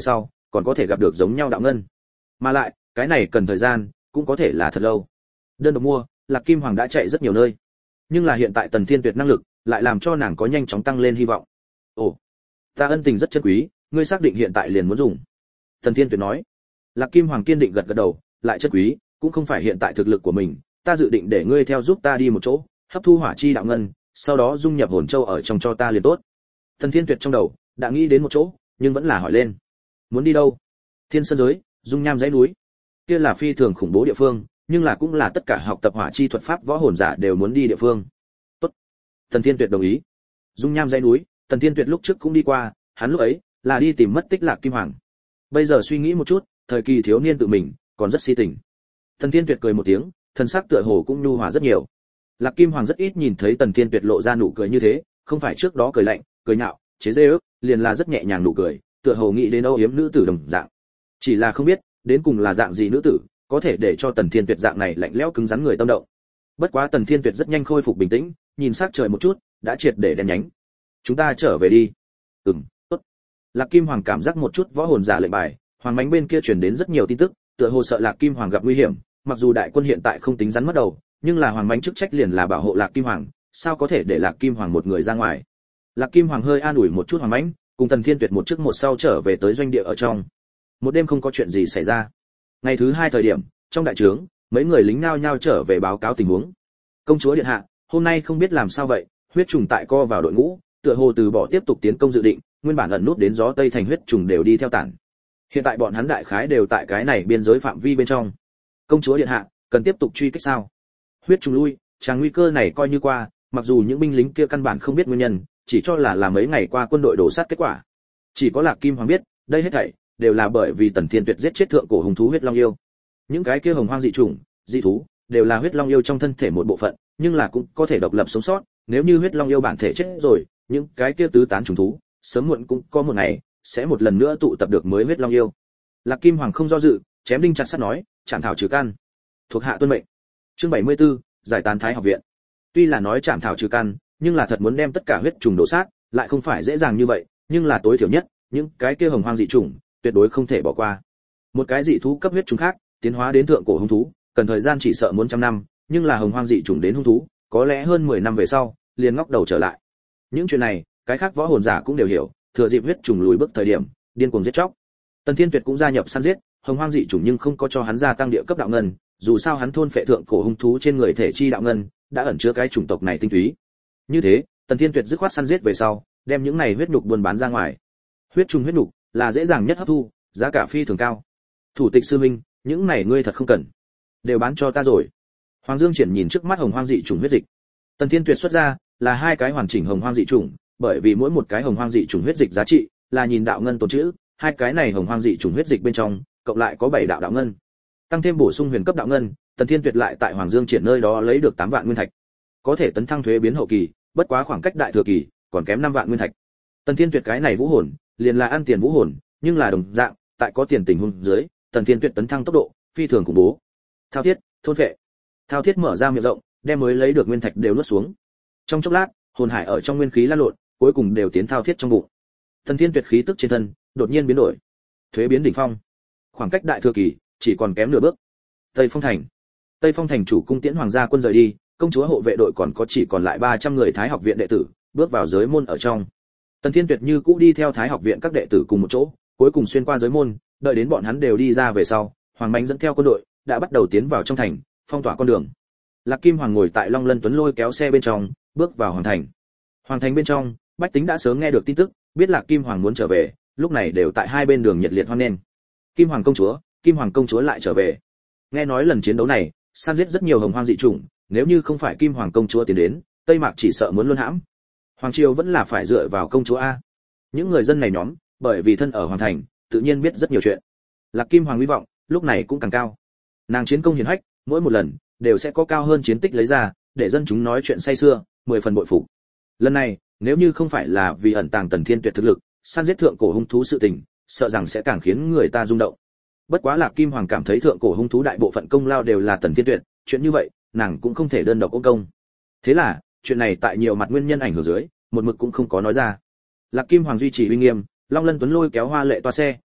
còn có thể gặp được giống nhau đạo ngân. Mà lại, cái này cần thời gian, cũng có thể là thật lâu. Đơn độc mua, Lạc Kim Hoàng đã chạy rất nhiều nơi. Nhưng là hiện tại Tần Thiên Tuyệt năng lực, lại làm cho nàng có nhanh chóng tăng lên hy vọng. Ồ, ta ân tình rất chân quý, ngươi xác định hiện tại liền muốn dùng. Tần Thiên Tuyệt nói. Lạc Kim Hoàng kiên định gật gật đầu, lại chân quý, cũng không phải hiện tại thực lực của mình, ta dự định để ngươi theo giúp ta đi một chỗ, hấp thu hỏa chi đạo ngân, sau đó dung nhập hồn châu ở trong cho ta liền tốt. Tần Thiên Tuyệt trong đầu đã nghĩ đến một chỗ, nhưng vẫn là hỏi lên. Muốn đi đâu? Thiên Sơn giới, dung nham dãy núi. Kia là phi thường khủng bố địa phương, nhưng là cũng là tất cả học tập hỏa chi thuật pháp võ hồn giả đều muốn đi địa phương. Tốt. Tần Thiên Tuyệt đồng ý. Dung nham dãy núi, Tần Thiên Tuyệt lúc trước cũng đi qua, hắn lúc ấy là đi tìm mất tích Lạc Kim Hoàng. Bây giờ suy nghĩ một chút, thời kỳ thiếu niên tự mình còn rất si tình. Tần Thiên Tuyệt cười một tiếng, thân sắc tựa hồ cũng nhu hòa rất nhiều. Lạc Kim Hoàng rất ít nhìn thấy Tần Thiên Tuyệt lộ ra nụ cười như thế, không phải trước đó cười lạnh, cười nhạo, chế giễu, liền là rất nhẹ nhàng nụ cười, tựa hồ nghĩ đến âu yếm nữ tử đồng dạng. Chỉ là không biết, đến cùng là dạng gì nữ tử, có thể để cho Tần Thiên Tuyệt dạng này lạnh lẽo cứng rắn người tâm động. Bất quá Tần Thiên Tuyệt rất nhanh khôi phục bình tĩnh, nhìn sắc trời một chút, đã triệt để đen nhánh. Chúng ta trở về đi. Ừm, tốt. Lạc Kim Hoàng cảm giác một chút võ hồn giả lệnh bài, Hoàng Mánh bên kia truyền đến rất nhiều tin tức, tựa hồ sợ Lạc Kim Hoàng gặp nguy hiểm, mặc dù đại quân hiện tại không tính rắn mất đầu, nhưng là Hoàng Mánh chức trách liền là bảo hộ Lạc Kim Hoàng, sao có thể để Lạc Kim Hoàng một người ra ngoài. Lạc Kim Hoàng hơi an ủi một chút Hoàng Mánh, cùng Tần Thiên Tuyệt một trước một sau trở về tới doanh địa ở trong. Một đêm không có chuyện gì xảy ra. Ngày thứ hai thời điểm, trong đại trướng, mấy người lính nhao nhao trở về báo cáo tình huống. Công chúa điện hạ, hôm nay không biết làm sao vậy, huyết trùng tại co vào đội ngũ, tựa hồ từ bỏ tiếp tục tiến công dự định, nguyên bản ẩn nút đến gió tây thành huyết trùng đều đi theo tản. Hiện tại bọn hắn đại khái đều tại cái này biên giới phạm vi bên trong. Công chúa điện hạ, cần tiếp tục truy kích sao? Huyết trùng lui, chàng nguy cơ này coi như qua, mặc dù những binh lính kia căn bản không biết nguyên nhân, chỉ cho là là mấy ngày qua quân đội đổ sát kết quả. Chỉ có Lạc Kim Hoàng biết, đây hết thảy đều là bởi vì Tần Thiên Tuyệt giết chết thượng cổ hùng thú huyết long yêu. Những cái kia hồng hoang dị chủng, dị thú, đều là huyết long yêu trong thân thể một bộ phận, nhưng là cũng có thể độc lập sống sót, nếu như huyết long yêu bản thể chết rồi, những cái kia tứ tán chủng thú, sớm muộn cũng có một ngày sẽ một lần nữa tụ tập được mới huyết long yêu. Lạc Kim Hoàng không do dự, chém đinh chặt sắt nói, chạm thảo trừ căn. Thuộc hạ tuân mệnh. Chương bảy mươi tư, giải tán Thái học viện. Tuy là nói chạm thảo trừ căn, nhưng là thật muốn đem tất cả huyết trùng đổ sát, lại không phải dễ dàng như vậy, nhưng là tối thiểu nhất, những cái kia hồng hoang dị chủng, tuyệt đối không thể bỏ qua. Một cái dị thú cấp huyết trùng khác, tiến hóa đến thượng cổ hung thú, cần thời gian chỉ sợ muốn trăm năm, nhưng là hồng hoang dị chủng đến hung thú, có lẽ hơn mười năm về sau, liền ngóc đầu trở lại. Những chuyện này, cái khác võ hồn giả cũng đều hiểu, thừa dịp huyết trùng lùi bước thời điểm, điên cuồng giết chóc. Tần Thiên Tuyệt cũng gia nhập săn giết, hồng hoang dị chủng nhưng không có cho hắn gia tăng địa cấp đạo ngân, dù sao hắn thôn phệ thượng cổ hung thú trên người thể chi đạo ngân, đã ẩn chứa cái chủng tộc này tinh túy. Như thế, Tần Thiên Tuyệt dứt khoát săn giết về sau, đem những này huyết nhục buôn bán ra ngoài. Huyết trùng huyết nhục là dễ dàng nhất hấp thu, giá cả phi thường cao. Thủ tịch sư minh, những này ngươi thật không cần, đều bán cho ta rồi. Hoàng Dương Triển nhìn trước mắt hồng hoang dị chủng huyết dịch. Tần Thiên Tuyệt xuất ra là hai cái hoàn chỉnh hồng hoang dị chủng, bởi vì mỗi một cái hồng hoang dị chủng huyết dịch giá trị là nhìn đạo ngân tồn trữ, hai cái này hồng hoang dị chủng huyết dịch bên trong, cộng lại có bảy đạo đạo ngân. Tăng thêm bổ sung huyền cấp đạo ngân, Tần Thiên Tuyệt lại tại Hoàng Dương Triển nơi đó lấy được tám vạn nguyên thạch. Có thể tấn thăng thuế biến hậu kỳ, bất quá khoảng cách đại thừa kỳ còn kém năm vạn nguyên thạch. Tần Thiên Tuyệt cái này vũ hồn, liền là ăn tiền vũ hồn, nhưng là đồng dạng, tại có tiền tình huống dưới, Tần Thiên Tuyệt tấn thăng tốc độ phi thường khủng bố. Thao thiết, thôn phệ. Thao thiết mở ra miệng rộng, đem mới lấy được nguyên thạch đều nuốt xuống. Trong chốc lát, hồn hải ở trong nguyên khí lan lộn, cuối cùng đều tiến thao thiết trong bụng. Tần Thiên Tuyệt khí tức trên thân đột nhiên biến đổi. Thuế biến đỉnh phong. Khoảng cách đại thừa kỳ chỉ còn kém nửa bước. Tây Phong thành. Tây Phong thành chủ cung tiễn hoàng gia quân rời đi, công chúa hộ vệ đội còn có chỉ còn lại ba trăm người Thái học viện đệ tử, bước vào giới môn ở trong. Tần Thiên Tuyệt như cũ đi theo Thái học viện các đệ tử cùng một chỗ, cuối cùng xuyên qua giới môn, đợi đến bọn hắn đều đi ra về sau, Hoàng Mạnh dẫn theo quân đội đã bắt đầu tiến vào trong thành, phong tỏa con đường. Lạc Kim Hoàng ngồi tại Long Lân Tuấn lôi kéo xe bên trong, bước vào hoàng thành. Hoàng thành bên trong, bách tính đã sớm nghe được tin tức, biết Lạc Kim Hoàng muốn trở về, lúc này đều tại hai bên đường nhiệt liệt hoan nghênh. Kim Hoàng công chúa, Kim Hoàng công chúa lại trở về. Nghe nói lần chiến đấu này, săn giết rất nhiều hồng hoang dị chủng, nếu như không phải Kim Hoàng công chúa tiến đến, Tây Mạc chỉ sợ muốn luân hãm. Hoàng triều vẫn là phải dựa vào công chúa a. Những người dân này nhóm, bởi vì thân ở hoàng thành, tự nhiên biết rất nhiều chuyện. Lạc Kim Hoàng hy vọng, lúc này cũng càng cao. Nàng chiến công hiển hách, mỗi một lần đều sẽ có cao hơn chiến tích lấy ra, để dân chúng nói chuyện say xưa, mười phần bội phục. Lần này, nếu như không phải là vì ẩn tàng Tần Thiên Tuyệt thực lực, săn giết thượng cổ hung thú sự tình, sợ rằng sẽ càng khiến người ta rung động. Bất quá Lạc Kim Hoàng cảm thấy thượng cổ hung thú đại bộ phận công lao đều là Tần Thiên Tuyệt, chuyện như vậy, nàng cũng không thể đơn độc ôm công. Thế là, chuyện này tại nhiều mặt nguyên nhân ảnh hưởng dưới, một mực cũng không có nói ra. Lạc Kim Hoàng duy trì uy nghiêm, Long Lân Tuấn lôi kéo hoa lệ toa xe,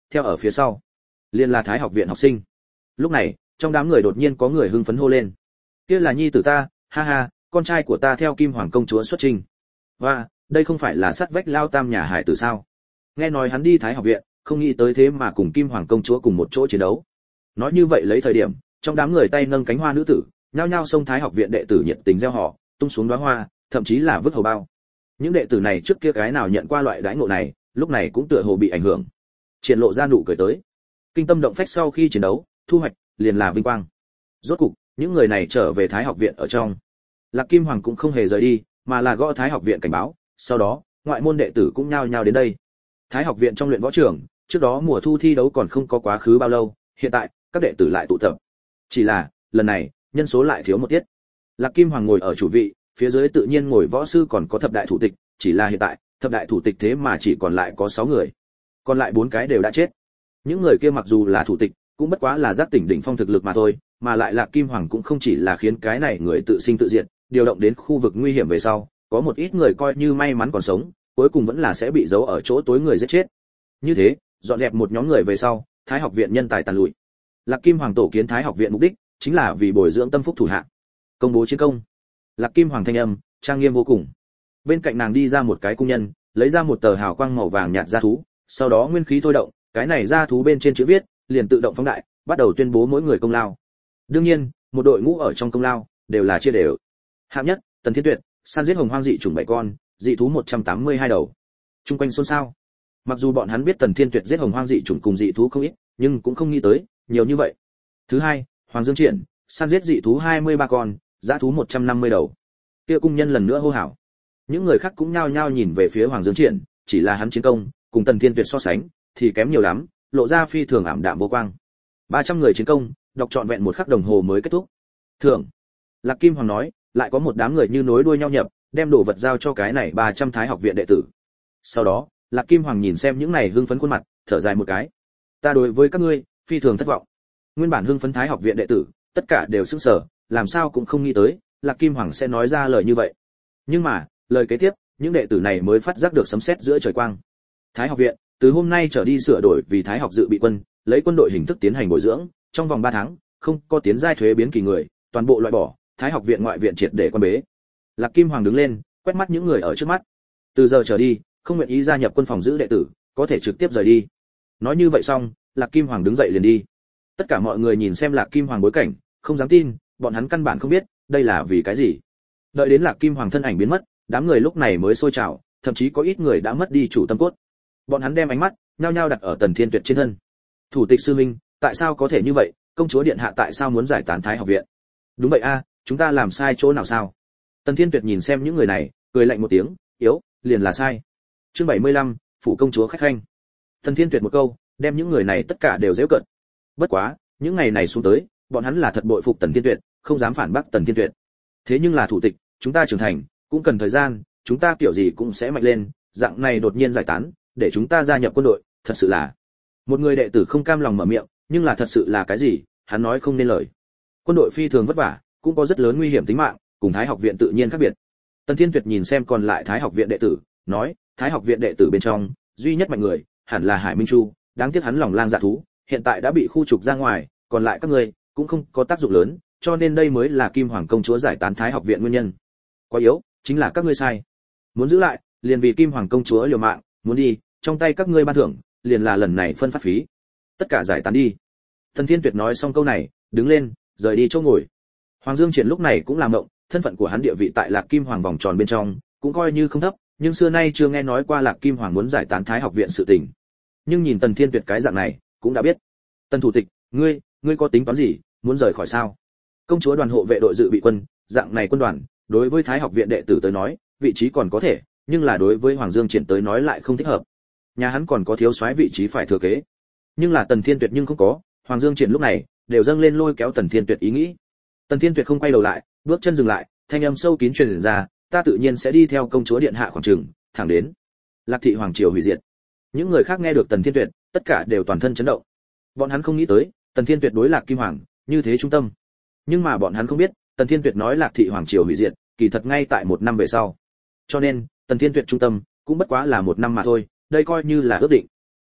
theo ở phía sau liền là Thái học viện học sinh. Lúc này, trong đám người đột nhiên có người hưng phấn hô lên: "Kia là nhi tử ta, ha ha, con trai của ta theo Kim Hoàng công chúa xuất trình." Và, đây không phải là sát vách lao tam nhà hải tử sao? Nghe nói hắn đi Thái học viện, không nghĩ tới thế mà cùng Kim Hoàng công chúa cùng một chỗ chiến đấu. Nói như vậy lấy thời điểm, trong đám người tay nâng cánh hoa nữ tử, nhao nhao xông Thái học viện đệ tử nhiệt tình reo hò, tung xuống đóa hoa, thậm chí là vứt hầu bao. Những đệ tử này trước kia cái nào nhận qua loại đãi ngộ này, lúc này cũng tựa hồ bị ảnh hưởng, triển lộ ra nụ cười tới. Kinh tâm động phách sau khi chiến đấu, thu hoạch liền là vinh quang. Rốt cục, những người này trở về Thái học viện ở trong. Lạc Kim Hoàng cũng không hề rời đi, mà là gõ Thái học viện cảnh báo, sau đó, ngoại môn đệ tử cũng nhao nhao đến đây. Thái học viện trong luyện võ trường, trước đó mùa thu thi đấu còn không có quá khứ bao lâu, hiện tại, các đệ tử lại tụ tập. Chỉ là, lần này, nhân số lại thiếu một tiết. Lạc Kim Hoàng ngồi ở chủ vị, phía dưới tự nhiên ngồi võ sư còn có thập đại thủ tịch, chỉ là hiện tại, thập đại thủ tịch thế mà chỉ còn lại có sáu người. Còn lại bốn cái đều đã chết. Những người kia mặc dù là thủ tịch, cũng bất quá là giác tỉnh đỉnh phong thực lực mà thôi, mà lại Lạc Kim Hoàng cũng không chỉ là khiến cái này người tự sinh tự diệt, điều động đến khu vực nguy hiểm về sau, có một ít người coi như may mắn còn sống, cuối cùng vẫn là sẽ bị giấu ở chỗ tối người giết chết. Như thế, dọn dẹp một nhóm người về sau, Thái học viện nhân tài tàn lụi. Lạc Kim Hoàng tổ kiến Thái học viện mục đích chính là vì bồi dưỡng tâm phúc thủ hạ. Công bố chiến công. Lạc Kim Hoàng thanh âm trang nghiêm vô cùng. Bên cạnh nàng đi ra một cái cung nhân, lấy ra một tờ hào quang màu vàng nhạt gia thú, sau đó nguyên khí thôi động, cái này gia thú bên trên chữ viết liền tự động phóng đại, bắt đầu tuyên bố mỗi người công lao. Đương nhiên, một đội ngũ ở trong công lao đều là chia đều. Hạng nhất, Tần Thiên Tuyệt, săn giết hồng hoang dị chủng bảy con, dị thú một trăm tám mươi hai đầu. Trung quanh xôn xao. Mặc dù bọn hắn biết Tần Thiên Tuyệt giết hồng hoang dị chủng cùng dị thú không ít, nhưng cũng không nghĩ tới nhiều như vậy. Thứ hai, Hoàng Dương Triển, săn giết dị thú hai mươi ba con, dã thú một trăm năm mươi đầu. Kia cung nhân lần nữa hô hào. Những người khác cũng nhao nhao nhìn về phía Hoàng Dương Triển, chỉ là hắn chiến công cùng Tần Thiên Tuyệt so sánh thì kém nhiều lắm, lộ ra phi thường ảm đạm vô quang. ba trăm người chiến công, đọc trọn vẹn một khắc đồng hồ mới kết thúc. Thưởng. Lạc Kim Hoàng nói, lại có một đám người như nối đuôi nhau nhập, đem đồ vật giao cho cái này ba trăm Thái học viện đệ tử. Sau đó, Lạc Kim Hoàng nhìn xem những này hưng phấn khuôn mặt, thở dài một cái. Ta đối với các ngươi, phi thường thất vọng. Nguyên bản hưng phấn Thái học viện đệ tử, tất cả đều sững sờ, làm sao cũng không nghĩ tới, Lạc Kim Hoàng sẽ nói ra lời như vậy. Nhưng mà, lời kế tiếp, những đệ tử này mới phát giác được sấm sét giữa trời quang. Thái học viện, từ hôm nay trở đi sửa đổi vì Thái học dự bị quân, lấy quân đội hình thức tiến hành bồi dưỡng, trong vòng ba tháng, không có tiến giai thuế biến kỳ người, toàn bộ loại bỏ, Thái học viện ngoại viện triệt để quan bế. Lạc Kim Hoàng đứng lên, quét mắt những người ở trước mắt. Từ giờ trở đi, không nguyện ý gia nhập quân phòng giữ đệ tử, có thể trực tiếp rời đi. Nói như vậy xong, Lạc Kim Hoàng đứng dậy liền đi. Tất cả mọi người nhìn xem Lạc Kim Hoàng bối cảnh, không dám tin, bọn hắn căn bản không biết, đây là vì cái gì. Đợi đến Lạc Kim Hoàng thân ảnh biến mất, đám người lúc này mới sôi trào, thậm chí có ít người đã mất đi chủ tâm cốt. Bọn hắn đem ánh mắt nhao nhao đặt ở Tần Thiên Tuyệt trên thân. Thủ tịch sư minh, tại sao có thể như vậy, công chúa điện hạ tại sao muốn giải tán Thái học viện? Đúng vậy a, chúng ta làm sai chỗ nào sao? Tần Thiên Tuyệt nhìn xem những người này, cười lạnh một tiếng, yếu, liền là sai. Chương bảy mươi lăm, phủ công chúa khách khanh. Tần Thiên Tuyệt một câu, đem những người này tất cả đều giễu cợt. Bất quá, những ngày này xuống tới, bọn hắn là thật bội phục Tần Thiên Tuyệt, không dám phản bác Tần Thiên Tuyệt. Thế nhưng là thủ tịch, chúng ta trưởng thành, cũng cần thời gian, chúng ta kiểu gì cũng sẽ mạnh lên, dạng này đột nhiên giải tán, để chúng ta gia nhập quân đội, thật sự là. Một người đệ tử không cam lòng mở miệng, nhưng là thật sự là cái gì, hắn nói không nên lời. Quân đội phi thường vất vả, cũng có rất lớn nguy hiểm tính mạng, cùng Thái học viện tự nhiên khác biệt. Tần Thiên Tuyệt nhìn xem còn lại Thái học viện đệ tử, nói, Thái học viện đệ tử bên trong, duy nhất mạnh người, hẳn là Hải Minh Chu, đáng tiếc hắn lòng lang dạ thú, hiện tại đã bị khu trục ra ngoài, còn lại các ngươi cũng không có tác dụng lớn, cho nên đây mới là Kim Hoàng công chúa giải tán Thái học viện nguyên nhân. Quá yếu, chính là các ngươi sai. Muốn giữ lại, liền vì Kim Hoàng công chúa liều mạng, muốn đi, trong tay các ngươi ban thưởng, liền là lần này phân phát phí. Tất cả giải tán đi. Tần Thiên Tuyệt nói xong câu này, đứng lên, rời đi chỗ ngồi. Hoàng Dương Triển lúc này cũng làm động, thân phận của hắn địa vị tại Lạc Kim Hoàng vòng tròn bên trong, cũng coi như không thấp, nhưng xưa nay chưa nghe nói qua Lạc Kim Hoàng muốn giải tán Thái học viện sự tình. Nhưng nhìn Tần Thiên Tuyệt cái dạng này, cũng đã biết. Tần thủ tịch, ngươi, ngươi có tính toán gì, muốn rời khỏi sao? Công chúa đoàn hộ vệ đội dự bị quân, dạng này quân đoàn, đối với Thái học viện đệ tử tới nói, vị trí còn có thể, nhưng là đối với Hoàng Dương Triển tới nói lại không thích hợp. Nhà hắn còn có thiếu soái vị trí phải thừa kế. Nhưng là Tần Thiên Tuyệt nhưng không có, Hoàng Dương Triển lúc này đều dâng lên lôi kéo Tần Thiên Tuyệt ý nghĩ. Tần Thiên Tuyệt không quay đầu lại, bước chân dừng lại, thanh âm sâu kín truyền ra, ta tự nhiên sẽ đi theo công chúa điện hạ khoảng trường, thẳng đến Lạc thị hoàng triều hủy diệt. Những người khác nghe được Tần Thiên Tuyệt, tất cả đều toàn thân chấn động. Bọn hắn không nghĩ tới, Tần Thiên Tuyệt đối Lạc Kim Hoàng như thế trung tâm. Nhưng mà bọn hắn không biết, Tần Thiên Tuyệt nói Lạc thị hoàng triều hủy diệt, kỳ thật ngay tại một năm về sau. Cho nên, Tần Thiên Tuyệt trung tâm cũng bất quá là một năm mà thôi, đây coi như là ước định.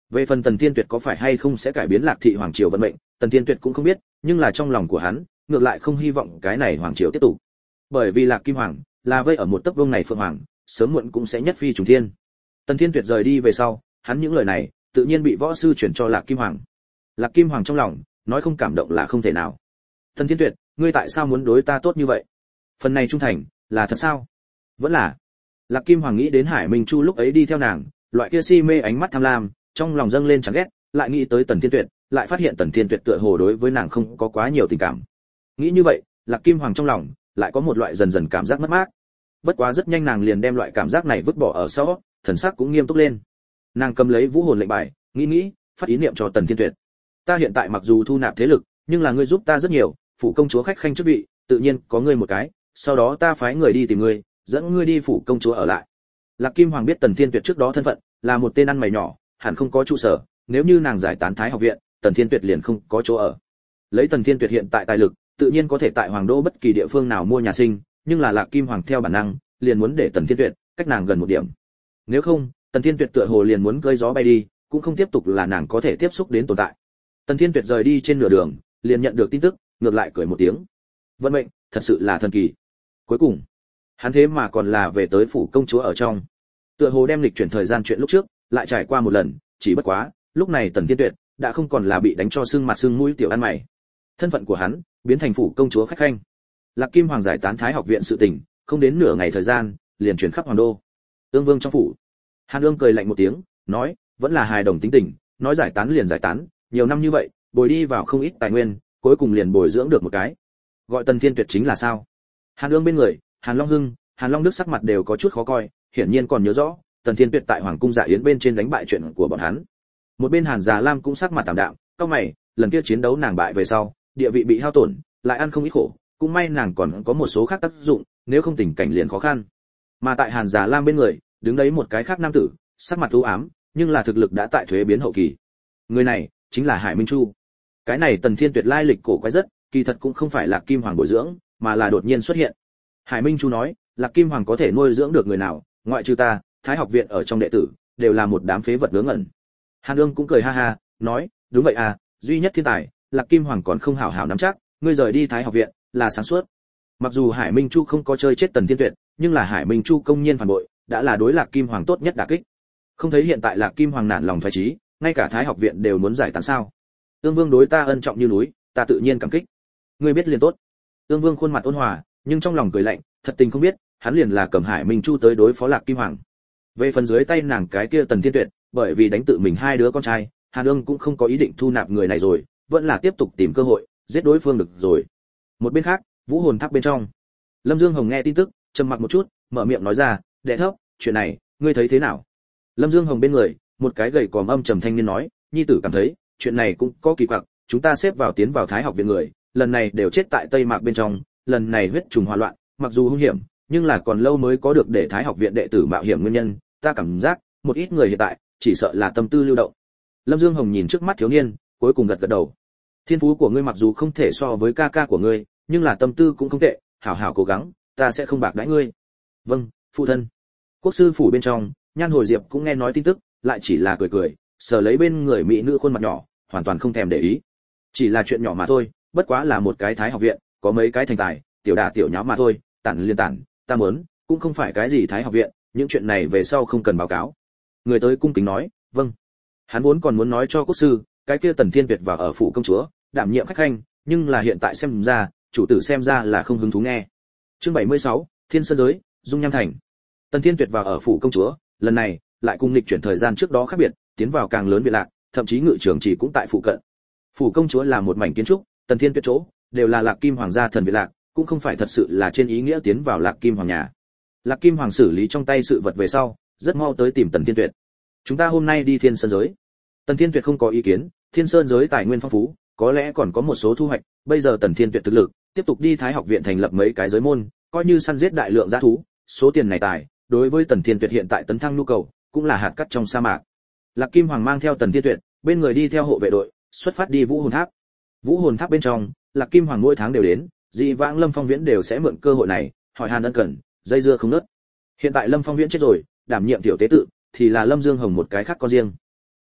Về phần Tần Thiên Tuyệt có phải hay không sẽ cải biến Lạc thị hoàng triều vận mệnh, Tần Thiên Tuyệt cũng không biết, nhưng là trong lòng của hắn, ngược lại không hy vọng cái này hoàng triều tiếp tục. Bởi vì Lạc Kim Hoàng là vây ở một tấc vương này phượng hoàng, sớm muộn cũng sẽ nhất phi trùng thiên. Tần Thiên Tuyệt rời đi về sau, hắn những lời này tự nhiên bị võ sư chuyển cho Lạc Kim Hoàng. Lạc Kim Hoàng trong lòng nói không cảm động là không thể nào. Tần Thiên Tuyệt, ngươi tại sao muốn đối ta tốt như vậy? Phần này trung thành là thật sao? Vẫn là. Lạc Kim Hoàng nghĩ đến Hải Minh Chu lúc ấy đi theo nàng, loại kia si mê ánh mắt tham lam, trong lòng dâng lên chán ghét, lại nghĩ tới Tần Thiên Tuyệt, lại phát hiện Tần Thiên Tuyệt tựa hồ đối với nàng không có quá nhiều tình cảm. Nghĩ như vậy, Lạc Kim Hoàng trong lòng lại có một loại dần dần cảm giác mất mát. Bất quá rất nhanh nàng liền đem loại cảm giác này vứt bỏ ở sau, thần sắc cũng nghiêm túc lên. Nàng cầm lấy vũ hồn lệnh bài, nghĩ nghĩ, phát ý niệm cho Tần Thiên Tuyệt. Ta hiện tại mặc dù thu nạp thế lực, nhưng là ngươi giúp ta rất nhiều, phủ công chúa khách khanh chức vị, tự nhiên có ngươi một cái, sau đó ta phái người đi tìm ngươi, dẫn ngươi đi phủ công chúa ở lại. Lạc Kim Hoàng biết Tần Thiên Tuyệt trước đó thân phận là một tên ăn mày nhỏ, hẳn không có trụ sở, nếu như nàng giải tán Thái học viện, Tần Thiên Tuyệt liền không có chỗ ở. Lấy Tần Thiên Tuyệt hiện tại tài lực, tự nhiên có thể tại Hoàng đô bất kỳ địa phương nào mua nhà sinh, nhưng là Lạc Kim Hoàng theo bản năng, liền muốn để Tần Thiên Tuyệt cách nàng gần một điểm. Nếu không, Tần Thiên Tuyệt tựa hồ liền muốn gây gió bay đi, cũng không tiếp tục là nàng có thể tiếp xúc đến tồn tại. Tần Thiên Tuyệt rời đi trên nửa đường, liền nhận được tin tức, ngược lại cười một tiếng. Vận mệnh, thật sự là thần kỳ. Cuối cùng, hắn thế mà còn là về tới phủ công chúa ở trong. Tựa hồ đem lịch chuyển thời gian chuyện lúc trước, lại trải qua một lần, chỉ bất quá, lúc này Tần Thiên Tuyệt đã không còn là bị đánh cho sưng mặt sưng mũi tiểu ăn mày. Thân phận của hắn biến thành phủ công chúa khách khanh. Lạc Kim Hoàng giải tán Thái học viện sự tình, không đến nửa ngày thời gian, liền truyền khắp hoàng đô. Ương Vương trong phủ, Hàn Ương cười lạnh một tiếng, nói, vẫn là hài đồng tính tình, nói giải tán liền giải tán, nhiều năm như vậy, bồi đi vào không ít tài nguyên, cuối cùng liền bồi dưỡng được một cái. Gọi Tần Thiên Tuyệt chính là sao? Hàn Ương bên người, Hàn Long Hưng, Hàn Long Đức sắc mặt đều có chút khó coi, hiển nhiên còn nhớ rõ, Tần Thiên Tuyệt tại Hoàng cung Dạ Yến bên trên đánh bại chuyện của bọn hắn. Một bên Hàn Già Lam cũng sắc mặt tạm đạm, cau mày, lần kia chiến đấu nàng bại về sau, địa vị bị hao tổn, lại ăn không ít khổ, cũng may nàng còn có một số khác tác dụng, nếu không tình cảnh liền khó khăn. Mà tại Hàn Già Lam bên người, đứng đấy một cái khác nam tử, sắc mặt u ám, nhưng là thực lực đã tại thuế biến hậu kỳ. Người này chính là Hải Minh Chu. Cái này Tần Thiên Tuyệt lai lịch cổ quái rất, kỳ thật cũng không phải là Kim Hoàng bồi dưỡng, mà là đột nhiên xuất hiện. Hải Minh Chu nói, Lạc Kim Hoàng có thể nuôi dưỡng được người nào, ngoại trừ ta, Thái học viện ở trong đệ tử đều là một đám phế vật ngớ ngẩn. Hàn Dương cũng cười ha ha, nói, đúng vậy à, duy nhất thiên tài, Lạc Kim Hoàng còn không hảo hảo nắm chắc, ngươi rời đi Thái học viện là sáng suốt. Mặc dù Hải Minh Chu không có chơi chết Tần Thiên Tuyệt, nhưng là Hải Minh Chu công nhiên phản bội, đã là đối Lạc Kim Hoàng tốt nhất đả kích. Không thấy hiện tại Lạc Kim Hoàng nản lòng thoái chí, ngay cả Thái học viện đều muốn giải tán sao? Ương Vương đối ta ân trọng như núi, ta tự nhiên cảm kích. Ngươi biết liền tốt. Ương Vương khuôn mặt ôn hòa, nhưng trong lòng cười lạnh, thật tình không biết, hắn liền là cầm Hải Minh Chu tới đối phó Lạc Kim Hoàng. Về phần dưới tay nàng cái kia Tần Thiên Tuyệt, bởi vì đánh tự mình hai đứa con trai, Hàn Ương cũng không có ý định thu nạp người này rồi, vẫn là tiếp tục tìm cơ hội giết đối phương được rồi. Một bên khác, Vũ Hồn Tháp bên trong, Lâm Dương Hồng nghe tin tức, trầm mặc một chút, mở miệng nói ra, "Đệ thấp, chuyện này, ngươi thấy thế nào?" Lâm Dương Hồng bên người, một cái gầy còm âm trầm thanh niên nói, "Nhi tử cảm thấy, chuyện này cũng có kỳ quặc, chúng ta xếp vào tiến vào Thái học viện người, lần này đều chết tại Tây Mạc bên trong, lần này huyết trùng hòa loạn, mặc dù hung hiểm, nhưng là còn lâu mới có được để Thái học viện đệ tử mạo hiểm nguyên nhân, ta cảm giác, một ít người hiện tại, chỉ sợ là tâm tư lưu động." Lâm Dương Hồng nhìn trước mắt thiếu niên, cuối cùng gật gật đầu. "Thiên phú của ngươi mặc dù không thể so với ca ca của ngươi, nhưng là tâm tư cũng không tệ, hảo hảo cố gắng, ta sẽ không bạc đãi ngươi." "Vâng, phụ thân." Quốc sư phủ bên trong, Nhan Hồi Diệp cũng nghe nói tin tức, lại chỉ là cười cười, sờ lấy bên người mỹ nữ khuôn mặt nhỏ, hoàn toàn không thèm để ý. Chỉ là chuyện nhỏ mà thôi, bất quá là một cái Thái học viện, có mấy cái thành tài, tiểu đả tiểu nháo mà thôi, tản liên tản, ta muốn, cũng không phải cái gì Thái học viện, những chuyện này về sau không cần báo cáo. Người tới cung kính nói, "Vâng." Hắn vốn còn muốn nói cho quốc sư, cái kia Tần Thiên Tuyệt vào ở phủ công chúa, đảm nhiệm khách khanh, nhưng là hiện tại xem ra, chủ tử xem ra là không hứng thú nghe. Chương bảy mươi sáu, Thiên Sơn giới, Dung Nham thành. Tần Thiên Tuyệt vào ở phủ công chúa, lần này lại cùng lịch chuyển thời gian trước đó khác biệt, tiến vào càng lớn viện lạc, thậm chí ngự trưởng chỉ cũng tại phụ cận. Phủ công chúa là một mảnh kiến trúc, Tần Thiên Tuyệt chỗ đều là Lạc Kim Hoàng gia thần viện lạc, cũng không phải thật sự là trên ý nghĩa tiến vào Lạc Kim Hoàng nhà. Lạc Kim Hoàng xử lý trong tay sự vật về sau, rất mau tới tìm Tần Thiên Tuyệt. "Chúng ta hôm nay đi Thiên Sơn giới." Tần Thiên Tuyệt không có ý kiến, Thiên Sơn giới tài nguyên phong phú, có lẽ còn có một số thu hoạch, bây giờ Tần Thiên Tuyệt thực lực, tiếp tục đi Thái học viện thành lập mấy cái giới môn, coi như săn giết đại lượng dã thú, số tiền này tài, đối với Tần Thiên Tuyệt hiện tại tấn thăng nhu cầu, cũng là hạt cát trong sa mạc. Lạc Kim Hoàng mang theo Tần Thiên Tuyệt, bên người đi theo hộ vệ đội, xuất phát đi Vũ Hồn Tháp. Vũ Hồn Tháp bên trong, Lạc Kim Hoàng mỗi tháng đều đến, dị vãng Lâm Phong Viễn đều sẽ mượn cơ hội này, hỏi han ân cần, dây dưa không ngớt. Hiện tại Lâm Phong Viễn chết rồi, đảm nhiệm tiểu tế tự, thì là Lâm Dương Hồng một cái khác con riêng.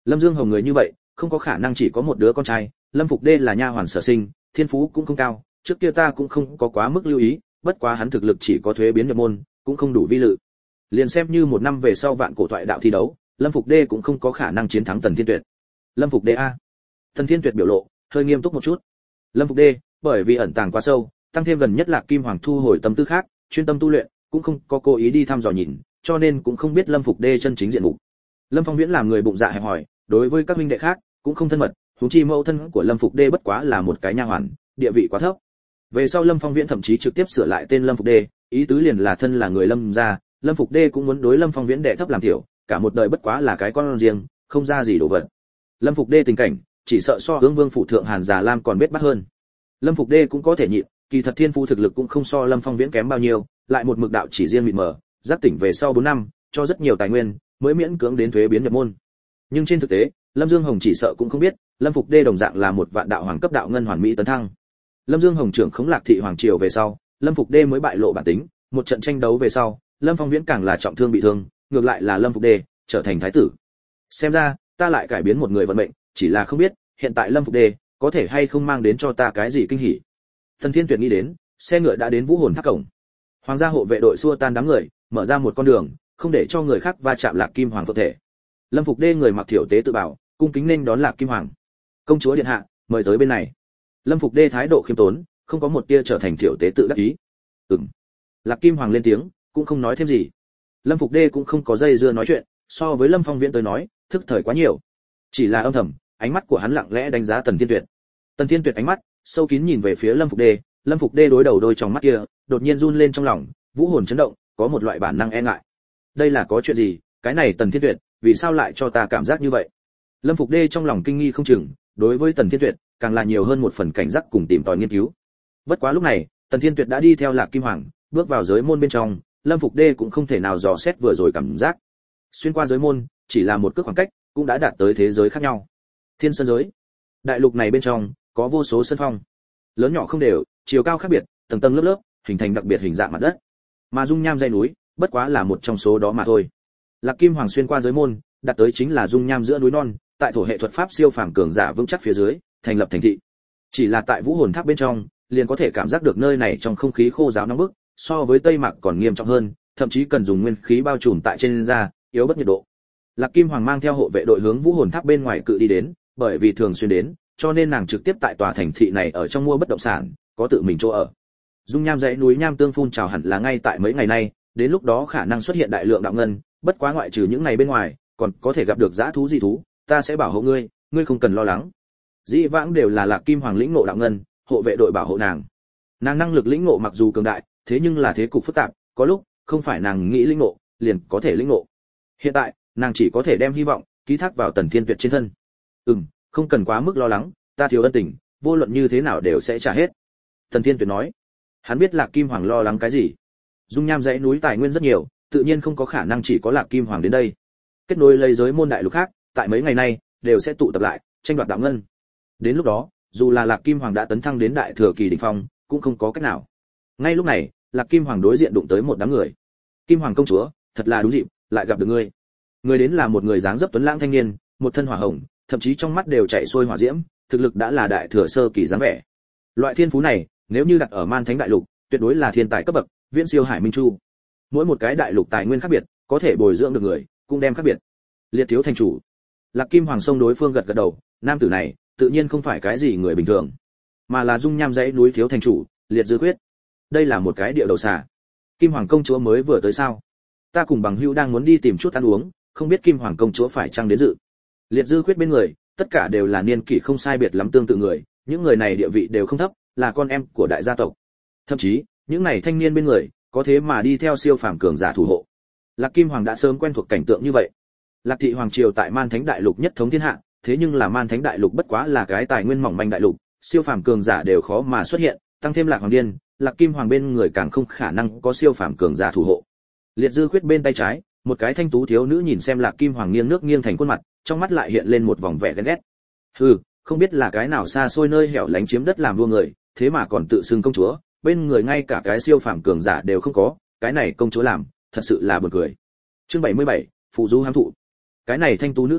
Lâm Dương Hồng người như vậy, không có khả năng chỉ có một đứa con trai, Lâm Phục Đê là nha hoàn sở sinh, thiên phú cũng không cao, trước kia ta cũng không có quá mức lưu ý, bất quá hắn thực lực chỉ có thuế biến nhập môn, cũng không đủ vi lự. Liền xem như một năm về sau vạn cổ thoại đạo thi đấu, Lâm Phục Đê cũng không có khả năng chiến thắng Tần Thiên Tuyệt. Lâm Phục Đê a. Tần Thiên Tuyệt biểu lộ hơi nghiêm túc một chút. Lâm Phục Đê, bởi vì ẩn tàng quá sâu, tăng thêm gần nhất Lạc Kim Hoàng thu hồi tâm tư khác, chuyên tâm tu luyện, cũng không có cố ý đi thăm dò nhìn, cho nên cũng không biết Lâm Phục Đê chân chính diện mục. Lâm Phong Viễn làm người bụng dạ hẹp hòi, đối với các huynh đệ khác cũng không thân mật, huống chi mẫu thân của Lâm Phục Đê bất quá là một cái nha hoàn, địa vị quá thấp. Về sau Lâm Phong Viễn thậm chí trực tiếp sửa lại tên Lâm Phục Đê, ý tứ liền là thân là người Lâm gia, Lâm Phục Đê cũng muốn đối Lâm Phong Viễn đệ thấp làm tiểu, cả một đời bất quá là cái con riêng, không ra gì đồ vật. Lâm Phục Đê tình cảnh, chỉ sợ so hướng Vương phủ thượng Hàn Già Lam còn biết bắt hơn. Lâm Phục Đê cũng có thể nhịn, kỳ thật thiên phu thực lực cũng không so Lâm Phong Viễn kém bao nhiêu, lại một mực đạo chỉ riêng mịt mờ, giác tỉnh về sau bốn năm, cho rất nhiều tài nguyên, mới miễn cưỡng đến thuế biến nhập môn. Nhưng trên thực tế, Lâm Dương Hồng chỉ sợ cũng không biết, Lâm Phục Đê đồng dạng là một vạn đạo hoàng cấp đạo ngân hoàn mỹ tấn thăng. Lâm Dương Hồng trưởng khống Lạc thị hoàng triều về sau, Lâm Phục Đê mới bại lộ bản tính, một trận tranh đấu về sau, Lâm Phong Viễn càng là trọng thương bị thương, ngược lại là Lâm Phục Đê trở thành thái tử. Xem ra, ta lại cải biến một người vận mệnh, chỉ là không biết, hiện tại Lâm Phục Đê có thể hay không mang đến cho ta cái gì kinh hỉ. Thần Thiên Tuyệt nghĩ đến, xe ngựa đã đến Vũ Hồn Tháp cổng. Hoàng gia hộ vệ đội xua tan đám người, mở ra một con đường, không để cho người khác va chạm Lạc Kim Hoàng phượng thể. Lâm Phục Đê người mặc thiểu tế tự bảo, cung kính nên đón Lạc Kim Hoàng. Công chúa điện hạ, mời tới bên này. Lâm Phục Đê thái độ khiêm tốn, không có một tia trở thành thiểu tế tự đắc ý. Ừm. Lạc Kim Hoàng lên tiếng, cũng không nói thêm gì. Lâm Phục Đê cũng không có dây dưa nói chuyện, so với Lâm Phong Viễn tới nói, thức thời quá nhiều. Chỉ là âm thầm, ánh mắt của hắn lặng lẽ đánh giá Tần Thiên Tuyệt. Tần Thiên Tuyệt ánh mắt sâu kín nhìn về phía Lâm Phục Đê, Lâm Phục Đê đối đầu đôi tròng mắt kia, đột nhiên run lên trong lòng, vũ hồn chấn động, có một loại bản năng e ngại. Đây là có chuyện gì? Cái này Tần Thiên Tuyệt, vì sao lại cho ta cảm giác như vậy? Lâm Phục Đê trong lòng kinh nghi không chừng, đối với Tần Thiên Tuyệt, càng là nhiều hơn một phần cảnh giác cùng tìm tòi nghiên cứu. Bất quá lúc này, Tần Thiên Tuyệt đã đi theo Lạc Kim Hoàng, bước vào giới môn bên trong, Lâm Phục Đê cũng không thể nào dò xét vừa rồi cảm giác. Xuyên qua giới môn, chỉ là một cước khoảng cách, cũng đã đạt tới thế giới khác nhau. Thiên Sơn giới. Đại lục này bên trong có vô số sơn phong, lớn nhỏ không đều, chiều cao khác biệt, tầng tầng lớp lớp, hình thành đặc biệt hình dạng mặt đất. Mà dung nham dãy núi, bất quá là một trong số đó mà thôi. Lạc Kim Hoàng xuyên qua giới môn, đạt tới chính là dung nham giữa núi non, tại thổ hệ thuật pháp siêu phàm cường giả vững chắc phía dưới, thành lập thành thị. Chỉ là tại Vũ Hồn Tháp bên trong, liền có thể cảm giác được nơi này trong không khí khô ráo nóng bức, so với Tây Mạc còn nghiêm trọng hơn, thậm chí cần dùng nguyên khí bao trùm tại trên da, yếu bất nhiệt độ. Lạc Kim Hoàng mang theo hộ vệ đội hướng Vũ Hồn Tháp bên ngoài cự đi đến, bởi vì thường xuyên đến, cho nên nàng trực tiếp tại tòa thành thị này ở trong mua bất động sản, có tự mình chỗ ở. Dung nham dãy núi nham tương phun trào hẳn là ngay tại mấy ngày nay, đến lúc đó khả năng xuất hiện đại lượng đạo ngân, bất quá ngoại trừ những ngày bên ngoài, còn có thể gặp được dã thú dị thú, ta sẽ bảo hộ ngươi, ngươi không cần lo lắng. Dĩ vãng đều là Lạc Kim Hoàng lĩnh ngộ đạo ngân, hộ vệ đội bảo hộ nàng. Nàng năng lực lĩnh ngộ mặc dù cường đại, thế nhưng là thế cục phức tạp, có lúc không phải nàng nghĩ lĩnh ngộ, liền có thể lĩnh ngộ. Hiện tại, nàng chỉ có thể đem hy vọng ký thác vào Tần Thiên Tuyệt trên thân. Ừm, không cần quá mức lo lắng, ta thiếu ân tình, vô luận như thế nào đều sẽ trả hết. Tần Thiên Tuyệt nói. Hắn biết Lạc Kim Hoàng lo lắng cái gì. Dung nham dãy núi tài nguyên rất nhiều, tự nhiên không có khả năng chỉ có Lạc Kim Hoàng đến đây. Kết nối lấy giới môn đại lục khác, tại mấy ngày nay đều sẽ tụ tập lại, tranh đoạt đạo ngân. Đến lúc đó, dù là Lạc Kim Hoàng đã tấn thăng đến đại thừa kỳ đỉnh phong, cũng không có cách nào. Ngay lúc này, Lạc Kim Hoàng đối diện đụng tới một đám người. Kim Hoàng công chúa, thật là đúng dịp, lại gặp được ngươi. Người đến là một người dáng dấp tuấn lãng thanh niên, một thân hỏa hồng, thậm chí trong mắt đều chảy xuôi hỏa diễm, thực lực đã là đại thừa sơ kỳ dáng vẻ. Loại thiên phú này, nếu như đặt ở Man Thánh đại lục, tuyệt đối là thiên tài cấp bậc, viễn siêu Hải Minh Chu. Mỗi một cái đại lục tài nguyên khác biệt, có thể bồi dưỡng được người, cũng đem khác biệt. Liệt thiếu thành chủ. Lạc Kim Hoàng sông đối phương gật gật đầu, nam tử này, tự nhiên không phải cái gì người bình thường, mà là dung nham dãy núi thiếu thành chủ, Liệt Dư Quyết. Đây là một cái địa đầu xà. Kim Hoàng công chúa mới vừa tới sao? Ta cùng bằng hữu đang muốn đi tìm chút ăn uống, không biết Kim Hoàng công chúa phải chăng đến dự. Liệt Dư Quyết bên người, tất cả đều là niên kỷ không sai biệt lắm tương tự người, những người này địa vị đều không thấp, là con em của đại gia tộc. Thậm chí, những này thanh niên bên người, có thế mà đi theo siêu phàm cường giả thủ hộ. Lạc Kim Hoàng đã sớm quen thuộc cảnh tượng như vậy. Lạc thị hoàng triều tại Man Thánh đại lục nhất thống thiên hạ, thế nhưng là Man Thánh đại lục bất quá là cái tài nguyên mỏng manh đại lục, siêu phàm cường giả đều khó mà xuất hiện, tăng thêm Lạc Hoàng Điên, Lạc Kim Hoàng bên người càng không khả năng có siêu phàm cường giả thủ hộ. Liệt Dư Khuyết bên tay trái, một cái thanh tú thiếu nữ nhìn xem Lạc Kim Hoàng nghiêng nước nghiêng thành khuôn mặt, trong mắt lại hiện lên một vòng vẻ ghen ghét. Hừ, không biết là cái nào xa xôi nơi hẻo lánh chiếm đất làm vua người, thế mà còn tự xưng công chúa, bên người ngay cả cái siêu phàm cường giả đều không có, cái này công chúa làm, thật sự là buồn cười. Chương bảy mươi bảy, phụ du hám thụ. Cái này thanh tú nữ tử,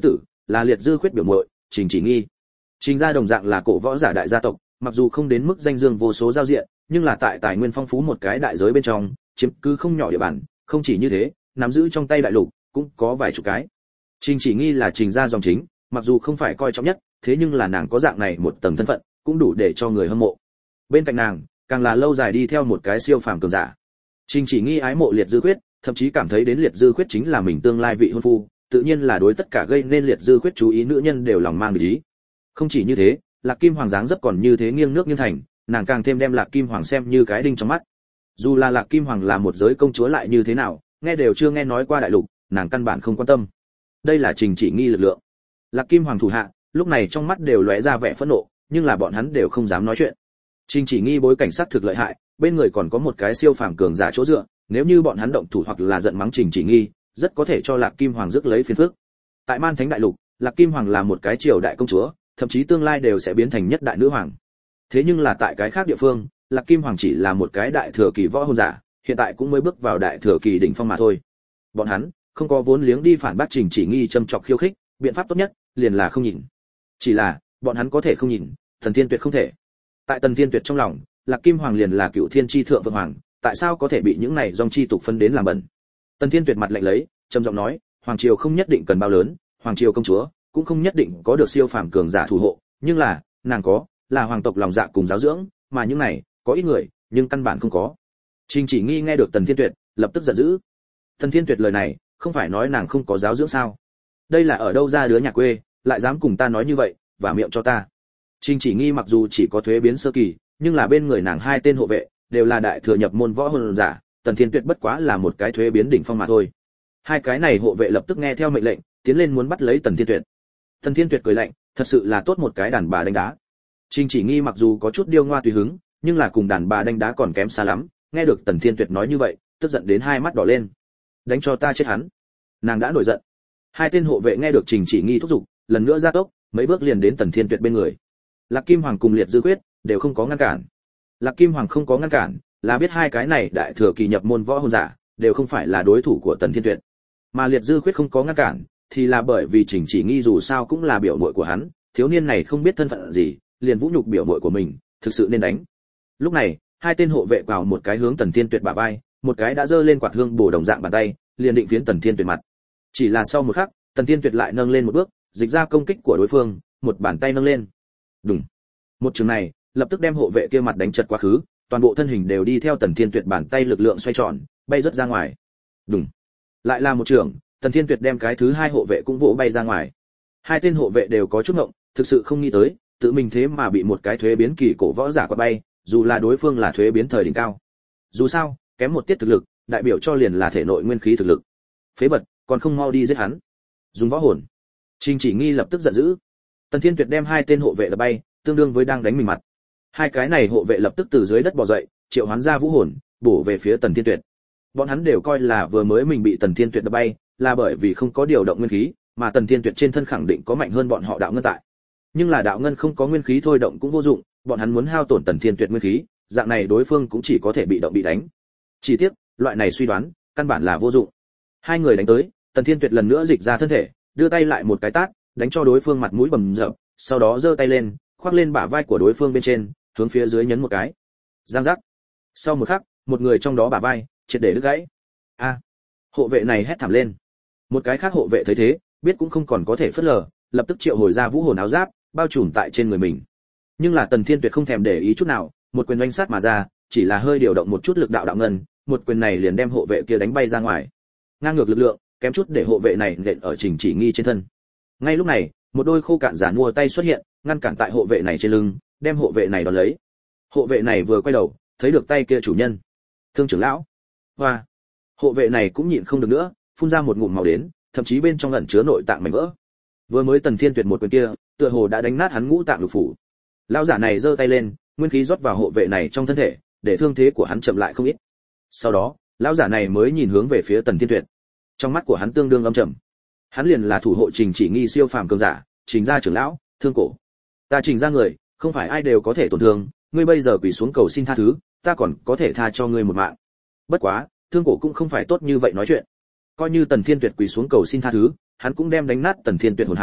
là Liệt Dư Khuyết biểu muội, Trình Chỉ Nghi. Trình gia đồng dạng là cổ võ giả đại gia tộc, mặc dù không đến mức danh dương vô số giao diện, nhưng là tại tài nguyên phong phú một cái đại giới bên trong, chiếm cứ không nhỏ địa bàn, không chỉ như thế, nắm giữ trong tay đại lục cũng có vài chục cái. Trình Chỉ Nghi là Trình gia dòng chính, mặc dù không phải coi trọng nhất, thế nhưng là nàng có dạng này một tầng thân phận, cũng đủ để cho người hâm mộ. Bên cạnh nàng, càng là lâu dài đi theo một cái siêu phàm cường giả. Trình Chỉ Nghi ái mộ Liệt Dư Khuyết, thậm chí cảm thấy đến Liệt Dư Khuyết chính là mình tương lai vị hôn phu, tự nhiên là đối tất cả gây nên Liệt Dư Khuyết chú ý nữ nhân đều lòng mang ý. Không chỉ như thế, Lạc Kim Hoàng dáng dấp còn như thế nghiêng nước nghiêng thành, nàng càng thêm đem Lạc Kim Hoàng xem như cái đinh trong mắt. Dù là Lạc Kim Hoàng là một giới công chúa lại như thế nào, nghe đều chưa nghe nói qua đại lục, nàng căn bản không quan tâm. Đây là Trình Chỉ Nghi lực lượng. Lạc Kim Hoàng thủ hạ, lúc này trong mắt đều lóe ra vẻ phẫn nộ, nhưng là bọn hắn đều không dám nói chuyện. Trình Chỉ Nghi bối cảnh sát thực lợi hại, bên người còn có một cái siêu phàm cường giả chỗ dựa, nếu như bọn hắn động thủ hoặc là giận mắng Trình Chỉ Nghi, rất có thể cho Lạc Kim Hoàng rước lấy phiền phức. Tại Man Thánh đại lục, Lạc Kim Hoàng là một cái triều đại công chúa, thậm chí tương lai đều sẽ biến thành nhất đại nữ hoàng. Thế nhưng là tại cái khác địa phương, Lạc Kim Hoàng chỉ là một cái đại thừa kỳ võ hồn giả, hiện tại cũng mới bước vào đại thừa kỳ đỉnh phong mà thôi. Bọn hắn không có vốn liếng đi phản bác Trình Chỉ Nghi châm chọc khiêu khích, biện pháp tốt nhất liền là không nhìn. Chỉ là, bọn hắn có thể không nhìn, Tần Thiên Tuyệt không thể. Tại Tần Thiên Tuyệt trong lòng, Lạc Kim Hoàng liền là cựu thiên chi thượng vượng hoàng, tại sao có thể bị những này dòng chi tục phân đến làm bẩn? Tần Thiên Tuyệt mặt lạnh lấy, trầm giọng nói, hoàng triều không nhất định cần bao lớn, hoàng triều công chúa cũng không nhất định có được siêu phàm cường giả thủ hộ, nhưng là, nàng có, là hoàng tộc lòng dạ cùng giáo dưỡng, mà những này, có ít người, nhưng căn bản không có. Trình Chỉ Nghi nghe được Tần Thiên Tuyệt, lập tức giận dữ. Tần Thiên Tuyệt lời này, không phải nói nàng không có giáo dưỡng sao? Đây là ở đâu ra đứa nhà quê, lại dám cùng ta nói như vậy, và miệng cho ta. Trình Chỉ Nghi mặc dù chỉ có thuế biến sơ kỳ, nhưng là bên người nàng hai tên hộ vệ, đều là đại thừa nhập môn võ hồn giả, Tần Thiên Tuyệt bất quá là một cái thuế biến đỉnh phong mà thôi. Hai cái này hộ vệ lập tức nghe theo mệnh lệnh, tiến lên muốn bắt lấy Tần Thiên Tuyệt. Tần Thiên Tuyệt cười lạnh, thật sự là tốt một cái đàn bà đánh đá. Trình Chỉ Nghi mặc dù có chút điêu ngoa tùy hứng, nhưng là cùng đàn bà đánh đá còn kém xa lắm, nghe được Tần Thiên Tuyệt nói như vậy, tức giận đến hai mắt đỏ lên. Đánh cho ta chết hắn. Nàng đã nổi giận. Hai tên hộ vệ nghe được Trình Chỉ Nghi thúc giục, lần nữa ra tốc, mấy bước liền đến Tần Thiên Tuyệt bên người. Lạc Kim Hoàng cùng Liệt Dư Khuyết đều không có ngăn cản. Lạc Kim Hoàng không có ngăn cản, là biết hai cái này đại thừa kỳ nhập môn võ hồn giả, đều không phải là đối thủ của Tần Thiên Tuyệt. Mà Liệt Dư Khuyết không có ngăn cản, thì là bởi vì Trình Chỉ Nghi dù sao cũng là biểu muội của hắn, thiếu niên này không biết thân phận gì, liền vũ nhục biểu muội của mình, thực sự nên đánh. Lúc này, hai tên hộ vệ vào một cái hướng Tần Thiên Tuyệt bả vai, một cái đã giơ lên quạt hương bổ đồng dạng bàn tay, liền định phiến Tần Thiên Tuyệt mặt. Chỉ là sau một khắc, Tần Thiên Tuyệt lại nâng lên một bước, dịch ra công kích của đối phương, một bàn tay nâng lên. Đùng. Một trường này, lập tức đem hộ vệ kia mặt đánh chật quá khứ, toàn bộ thân hình đều đi theo Tần Thiên Tuyệt bàn tay lực lượng xoay tròn, bay rất ra ngoài. Đùng. Lại là một trường, Tần Thiên Tuyệt đem cái thứ hai hộ vệ cũng vỗ bay ra ngoài. Hai tên hộ vệ đều có chút ngộng, thực sự không nghĩ tới, tự mình thế mà bị một cái thuế biến kỳ cổ võ giả quật bay, dù là đối phương là thuế biến thời đỉnh cao. Dù sao, kém một tiết thực lực, đại biểu cho liền là thể nội nguyên khí thực lực. Phế vật, còn không mau đi giết hắn. Dùng võ hồn. Trình Chỉ Nghi lập tức giận dữ. Tần Thiên Tuyệt đem hai tên hộ vệ đập bay, tương đương với đang đánh mình mặt. Hai cái này hộ vệ lập tức từ dưới đất bò dậy, triệu hoán ra vũ hồn, bổ về phía Tần Thiên Tuyệt. Bọn hắn đều coi là vừa mới mình bị Tần Thiên Tuyệt đập bay, là bởi vì không có điều động nguyên khí, mà Tần Thiên Tuyệt trên thân khẳng định có mạnh hơn bọn họ đạo ngân tại. Nhưng là đạo ngân không có nguyên khí thôi động cũng vô dụng, bọn hắn muốn hao tổn Tần Thiên Tuyệt nguyên khí, dạng này đối phương cũng chỉ có thể bị động bị đánh. Chỉ tiếc, loại này suy đoán, căn bản là vô dụng. Hai người đánh tới, Tần Thiên Tuyệt lần nữa dịch ra thân thể, đưa tay lại một cái tát, đánh cho đối phương mặt mũi bầm dập, sau đó giơ tay lên, khoác lên bả vai của đối phương bên trên, hướng phía dưới nhấn một cái. Giang giác. Sau một khắc, một người trong đó bả vai triệt để đứt gãy. A! Hộ vệ này hét thảm lên. Một cái khác hộ vệ thấy thế, biết cũng không còn có thể phớt lờ, lập tức triệu hồi ra vũ hồn áo giáp, bao trùm tại trên người mình. Nhưng là Tần Thiên Tuyệt không thèm để ý chút nào, một quyền oanh sát mà ra, chỉ là hơi điều động một chút lực đạo đạo ngân, một quyền này liền đem hộ vệ kia đánh bay ra ngoài. Ngang ngược lực lượng, kém chút để hộ vệ này nện ở Trình Chỉ Nghi trên thân. Ngay lúc này, một đôi khô cạn giả mua tay xuất hiện, ngăn cản tại hộ vệ này trên lưng, đem hộ vệ này đón lấy. Hộ vệ này vừa quay đầu, thấy được tay kia chủ nhân, Thương trưởng lão. Hoa! Hộ vệ này cũng nhịn không được nữa, phun ra một ngụm máu đến, thậm chí bên trong ẩn chứa nội tạng mảnh vỡ. Vừa mới Tần Thiên Tuyệt một quyền kia, tựa hồ đã đánh nát hắn ngũ tạng lục phủ. Lão giả này giơ tay lên, nguyên khí rót vào hộ vệ này trong thân thể, để thương thế của hắn chậm lại không ít. Sau đó, lão giả này mới nhìn hướng về phía Tần Thiên Tuyệt. Trong mắt của hắn tương đương âm trầm. Hắn liền là thủ hộ Trình Chỉ Nghi siêu phàm cường giả, Trình gia trưởng lão, Thương Cổ. Ta Trình gia người, không phải ai đều có thể tổn thương, ngươi bây giờ quỳ xuống cầu xin tha thứ, ta còn có thể tha cho ngươi một mạng. Bất quá, Thương Cổ cũng không phải tốt như vậy nói chuyện. Coi như Tần Thiên Tuyệt quỳ xuống cầu xin tha thứ, hắn cũng đem đánh nát Tần Thiên Tuyệt hồn hải,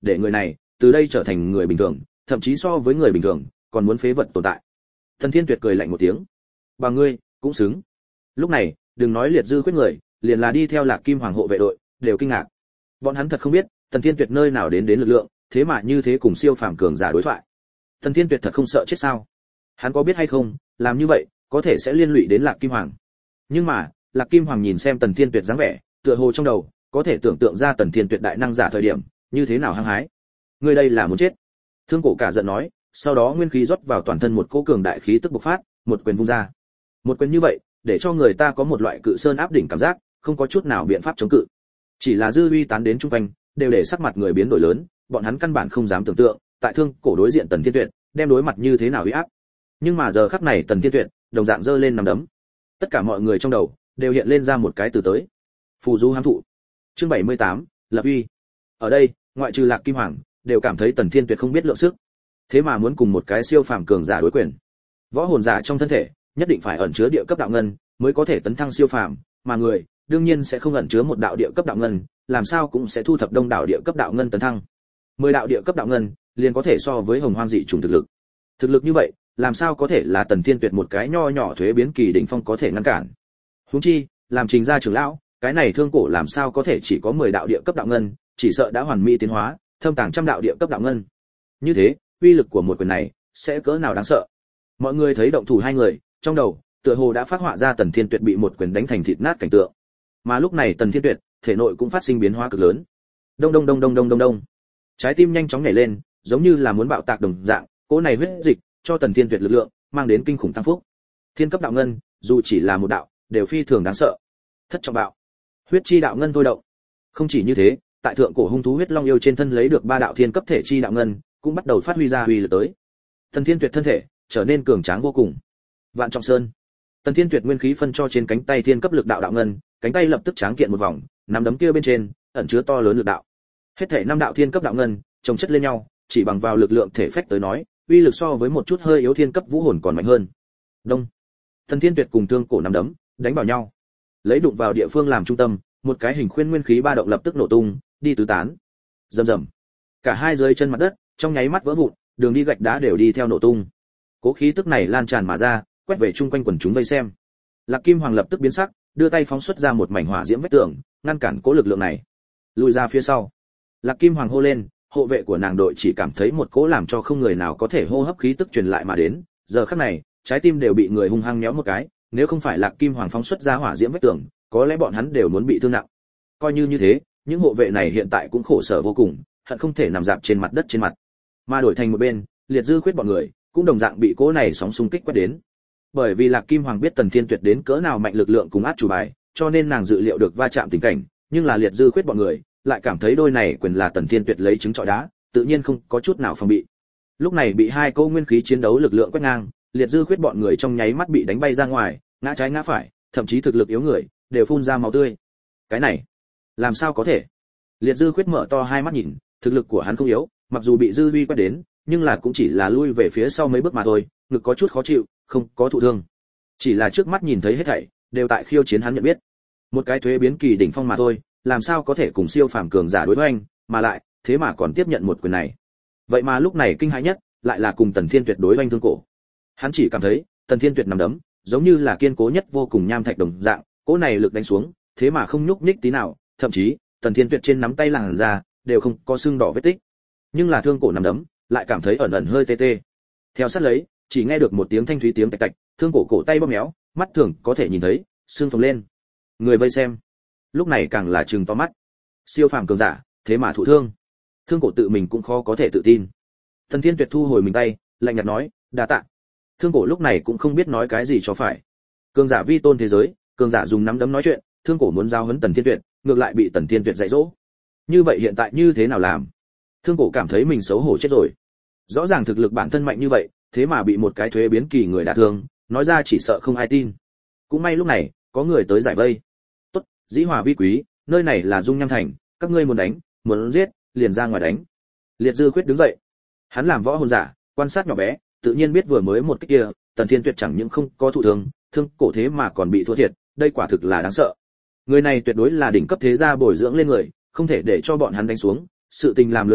để người này từ đây trở thành người bình thường, thậm chí so với người bình thường còn muốn phế vật tồn tại. Tần Thiên Tuyệt cười lạnh một tiếng, bà ngươi cũng xứng. Lúc này đừng nói liệt dư khuyết người, liền là đi theo Lạc Kim Hoàng hộ vệ đội đều kinh ngạc. Bọn hắn thật không biết Tần Thiên Tuyệt nơi nào đến đến lực lượng, thế mà như thế cùng siêu phàm cường giả đối thoại. Tần Thiên Tuyệt thật không sợ chết sao? Hắn có biết hay không, làm như vậy có thể sẽ liên lụy đến Lạc Kim Hoàng. Nhưng mà Lạc Kim Hoàng nhìn xem Tần Thiên Tuyệt dáng vẻ, tựa hồ trong đầu có thể tưởng tượng ra Tần Thiên Tuyệt đại năng giả thời điểm như thế nào hăng hái. Ngươi đây là muốn chết. Thương Cổ cả giận nói, sau đó nguyên khí rót vào toàn thân một cỗ cường đại khí tức bộc phát, một quyền vung ra. Một quyền như vậy, để cho người ta có một loại cự sơn áp đỉnh cảm giác, không có chút nào biện pháp chống cự. Chỉ là dư uy tán đến trung quanh, đều để sắc mặt người biến đổi lớn, bọn hắn căn bản không dám tưởng tượng, tại Thương Cổ đối diện Tần Thiên Tuyệt, đem đối mặt như thế nào uy áp. Nhưng mà giờ khắc này Tần Thiên Tuyệt, đồng dạng giơ lên nắm đấm. Tất cả mọi người trong đầu đều hiện lên ra một cái từ tới. Phù du hám thụ. Chương bảy mươi tám, lập uy. Ở đây, ngoại trừ Lạc Kim Hoàng, đều cảm thấy Tần Thiên Tuyệt không biết lượng sức. Thế mà muốn cùng một cái siêu phàm cường giả đối quyền. Võ hồn giả trong thân thể, nhất định phải ẩn chứa địa cấp đạo ngân, mới có thể tấn thăng siêu phàm, mà người, đương nhiên sẽ không ẩn chứa một đạo địa cấp đạo ngân, làm sao cũng sẽ thu thập đông đảo địa cấp đạo ngân tấn thăng. Mười đạo địa cấp đạo ngân, liền có thể so với Hồng Hoang dị chủng thực lực. Thực lực như vậy, làm sao có thể là Tần Thiên Tuyệt một cái nho nhỏ thuế biến kỳ đỉnh phong có thể ngăn cản. Huống chi, làm Trình gia trưởng lão, cái này Thương Cổ làm sao có thể chỉ có mười đạo địa cấp đạo ngân, chỉ sợ đã hoàn mỹ tiến hóa, thâm tàng trăm đạo địa cấp đạo ngân. Như thế, uy lực của một quyền này sẽ cỡ nào đáng sợ. Mọi người thấy động thủ hai người, trong đầu tựa hồ đã phát họa ra Tần Thiên Tuyệt bị một quyền đánh thành thịt nát cảnh tượng. Mà lúc này Tần Thiên Tuyệt, thể nội cũng phát sinh biến hóa cực lớn. Đông đông đông đông đông đông đông. Trái tim nhanh chóng nhảy lên, giống như là muốn bạo tạc đồng dạng, cỗ này huyết dịch cho Tần Thiên Tuyệt lực lượng, mang đến kinh khủng tăng phúc. Thiên cấp đạo ngân, dù chỉ là một đạo, đều phi thường đáng sợ. Thất trọng bạo. Huyết chi đạo ngân thôi động. Không chỉ như thế, tại thượng cổ hung thú huyết long yêu trên thân lấy được ba đạo thiên cấp thể chi đạo ngân, cũng bắt đầu phát huy ra uy lực tới. Tần Thiên Tuyệt thân thể trở nên cường tráng vô cùng. Vạn Trọng Sơn. Tần Thiên Tuyệt nguyên khí phân cho trên cánh tay thiên cấp lực đạo đạo ngân, cánh tay lập tức tráng kiện một vòng, nắm đấm kia bên trên ẩn chứa to lớn lực đạo. Hết thảy năm đạo thiên cấp đạo ngân chồng chất lên nhau, chỉ bằng vào lực lượng thể phách tới nói, uy lực so với một chút hơi yếu thiên cấp vũ hồn còn mạnh hơn. Đông. Tần Thiên Tuyệt cùng Thương Cổ nắm đấm, đánh vào nhau. Lấy đụng vào địa phương làm trung tâm, một cái hình khuyên nguyên khí ba động lập tức nổ tung, đi tứ tán. Rầm rầm. Cả hai dưới chân mặt đất, trong nháy mắt vỡ vụn, đường đi gạch đá đều đi theo nổ tung. Cố khí tức này lan tràn mà ra, quét về chung quanh quần chúng vây xem. Lạc Kim Hoàng lập tức biến sắc, đưa tay phóng xuất ra một mảnh hỏa diễm vách tường, ngăn cản cố lực lượng này. Lùi ra phía sau. Lạc Kim Hoàng hô lên, hộ vệ của nàng đội chỉ cảm thấy một cỗ làm cho không người nào có thể hô hấp khí tức truyền lại mà đến, giờ khắc này, trái tim đều bị người hung hăng nhéo một cái, nếu không phải Lạc Kim Hoàng phóng xuất ra hỏa diễm vách tường, có lẽ bọn hắn đều muốn bị thương nặng. Coi như như thế, những hộ vệ này hiện tại cũng khổ sở vô cùng, hận không thể nằm dạp trên mặt đất trên mặt. Mà đổi thành một bên, liệt dư khuyết bọn người cũng đồng dạng bị cỗ này sóng xung kích quét đến. Bởi vì Lạc Kim Hoàng biết Tần Thiên Tuyệt đến cỡ nào mạnh lực lượng cùng át chủ bài, cho nên nàng dự liệu được va chạm tình cảnh, nhưng là liệt dư khuyết bọn người lại cảm thấy đôi này quyền là Tần Thiên Tuyệt lấy trứng trọi đá, tự nhiên không có chút nào phòng bị. Lúc này bị hai câu nguyên khí chiến đấu lực lượng quét ngang, liệt dư khuyết bọn người trong nháy mắt bị đánh bay ra ngoài, ngã trái ngã phải, thậm chí thực lực yếu người đều phun ra máu tươi. Cái này, làm sao có thể? Liệt dư khuyết mở to hai mắt nhìn, thực lực của hắn không yếu, mặc dù bị dư uy quét đến, nhưng là cũng chỉ là lui về phía sau mấy bước mà thôi, ngực có chút khó chịu, không có thụ thương. Chỉ là trước mắt nhìn thấy hết thảy, đều tại khiêu chiến hắn nhận biết. Một cái thuế biến kỳ đỉnh phong mà thôi, làm sao có thể cùng siêu phàm cường giả đối với anh, mà lại, thế mà còn tiếp nhận một quyền này. Vậy mà lúc này kinh hãi nhất, lại là cùng Tần Thiên Tuyệt đối oanh Thương Cổ. Hắn chỉ cảm thấy, Tần Thiên Tuyệt nằm đấm, giống như là kiên cố nhất vô cùng nham thạch đồng dạng, cỗ này lực đánh xuống, thế mà không nhúc nhích tí nào, thậm chí, Tần Thiên Tuyệt trên nắm tay làn ra, đều không có sưng đỏ vết tích. Nhưng là Thương Cổ nằm đấm, lại cảm thấy ẩn ẩn hơi tê tê. Theo sát lấy, chỉ nghe được một tiếng thanh thúy tiếng tạch tạch, Thương Cổ cổ tay bóp méo, mắt thường có thể nhìn thấy, xương phồng lên. Người vây xem, lúc này càng là trừng to mắt. Siêu phàm cường giả, thế mà thụ thương. Thương Cổ tự mình cũng khó có thể tự tin. Tần Thiên Tuyệt thu hồi mình tay, lạnh nhạt nói, đa tạ. Thương Cổ lúc này cũng không biết nói cái gì cho phải. Cường giả vi tôn thế giới, cường giả dùng nắm đấm nói chuyện, Thương Cổ muốn giao huấn Tần Thiên Tuyệt, ngược lại bị Tần Thiên Tuyệt dạy dỗ. Như vậy hiện tại như thế nào làm? Thương Cổ cảm thấy mình xấu hổ chết rồi. Rõ ràng thực lực bản thân mạnh như vậy, thế mà bị một cái thuế biến kỳ người đả thương, nói ra chỉ sợ không ai tin. Cũng may lúc này, có người tới giải vây. Tốt, dĩ hòa vi quý, nơi này là Dung Nham Thành, các ngươi muốn đánh, muốn giết, liền ra ngoài đánh. Liệt dư khuyết đứng dậy. Hắn làm võ hồn giả, quan sát nhỏ bé, tự nhiên biết vừa mới một cái kia, Tần Thiên Tuyệt chẳng những không có thụ thương, Thương Cổ thế mà còn bị thua thiệt, đây quả thực là đáng sợ. Người này tuyệt đối là đỉnh cấp thế gia bồi dưỡng lên người, không thể để cho bọn hắn đánh xuống, sự tình làm lớn chuyện,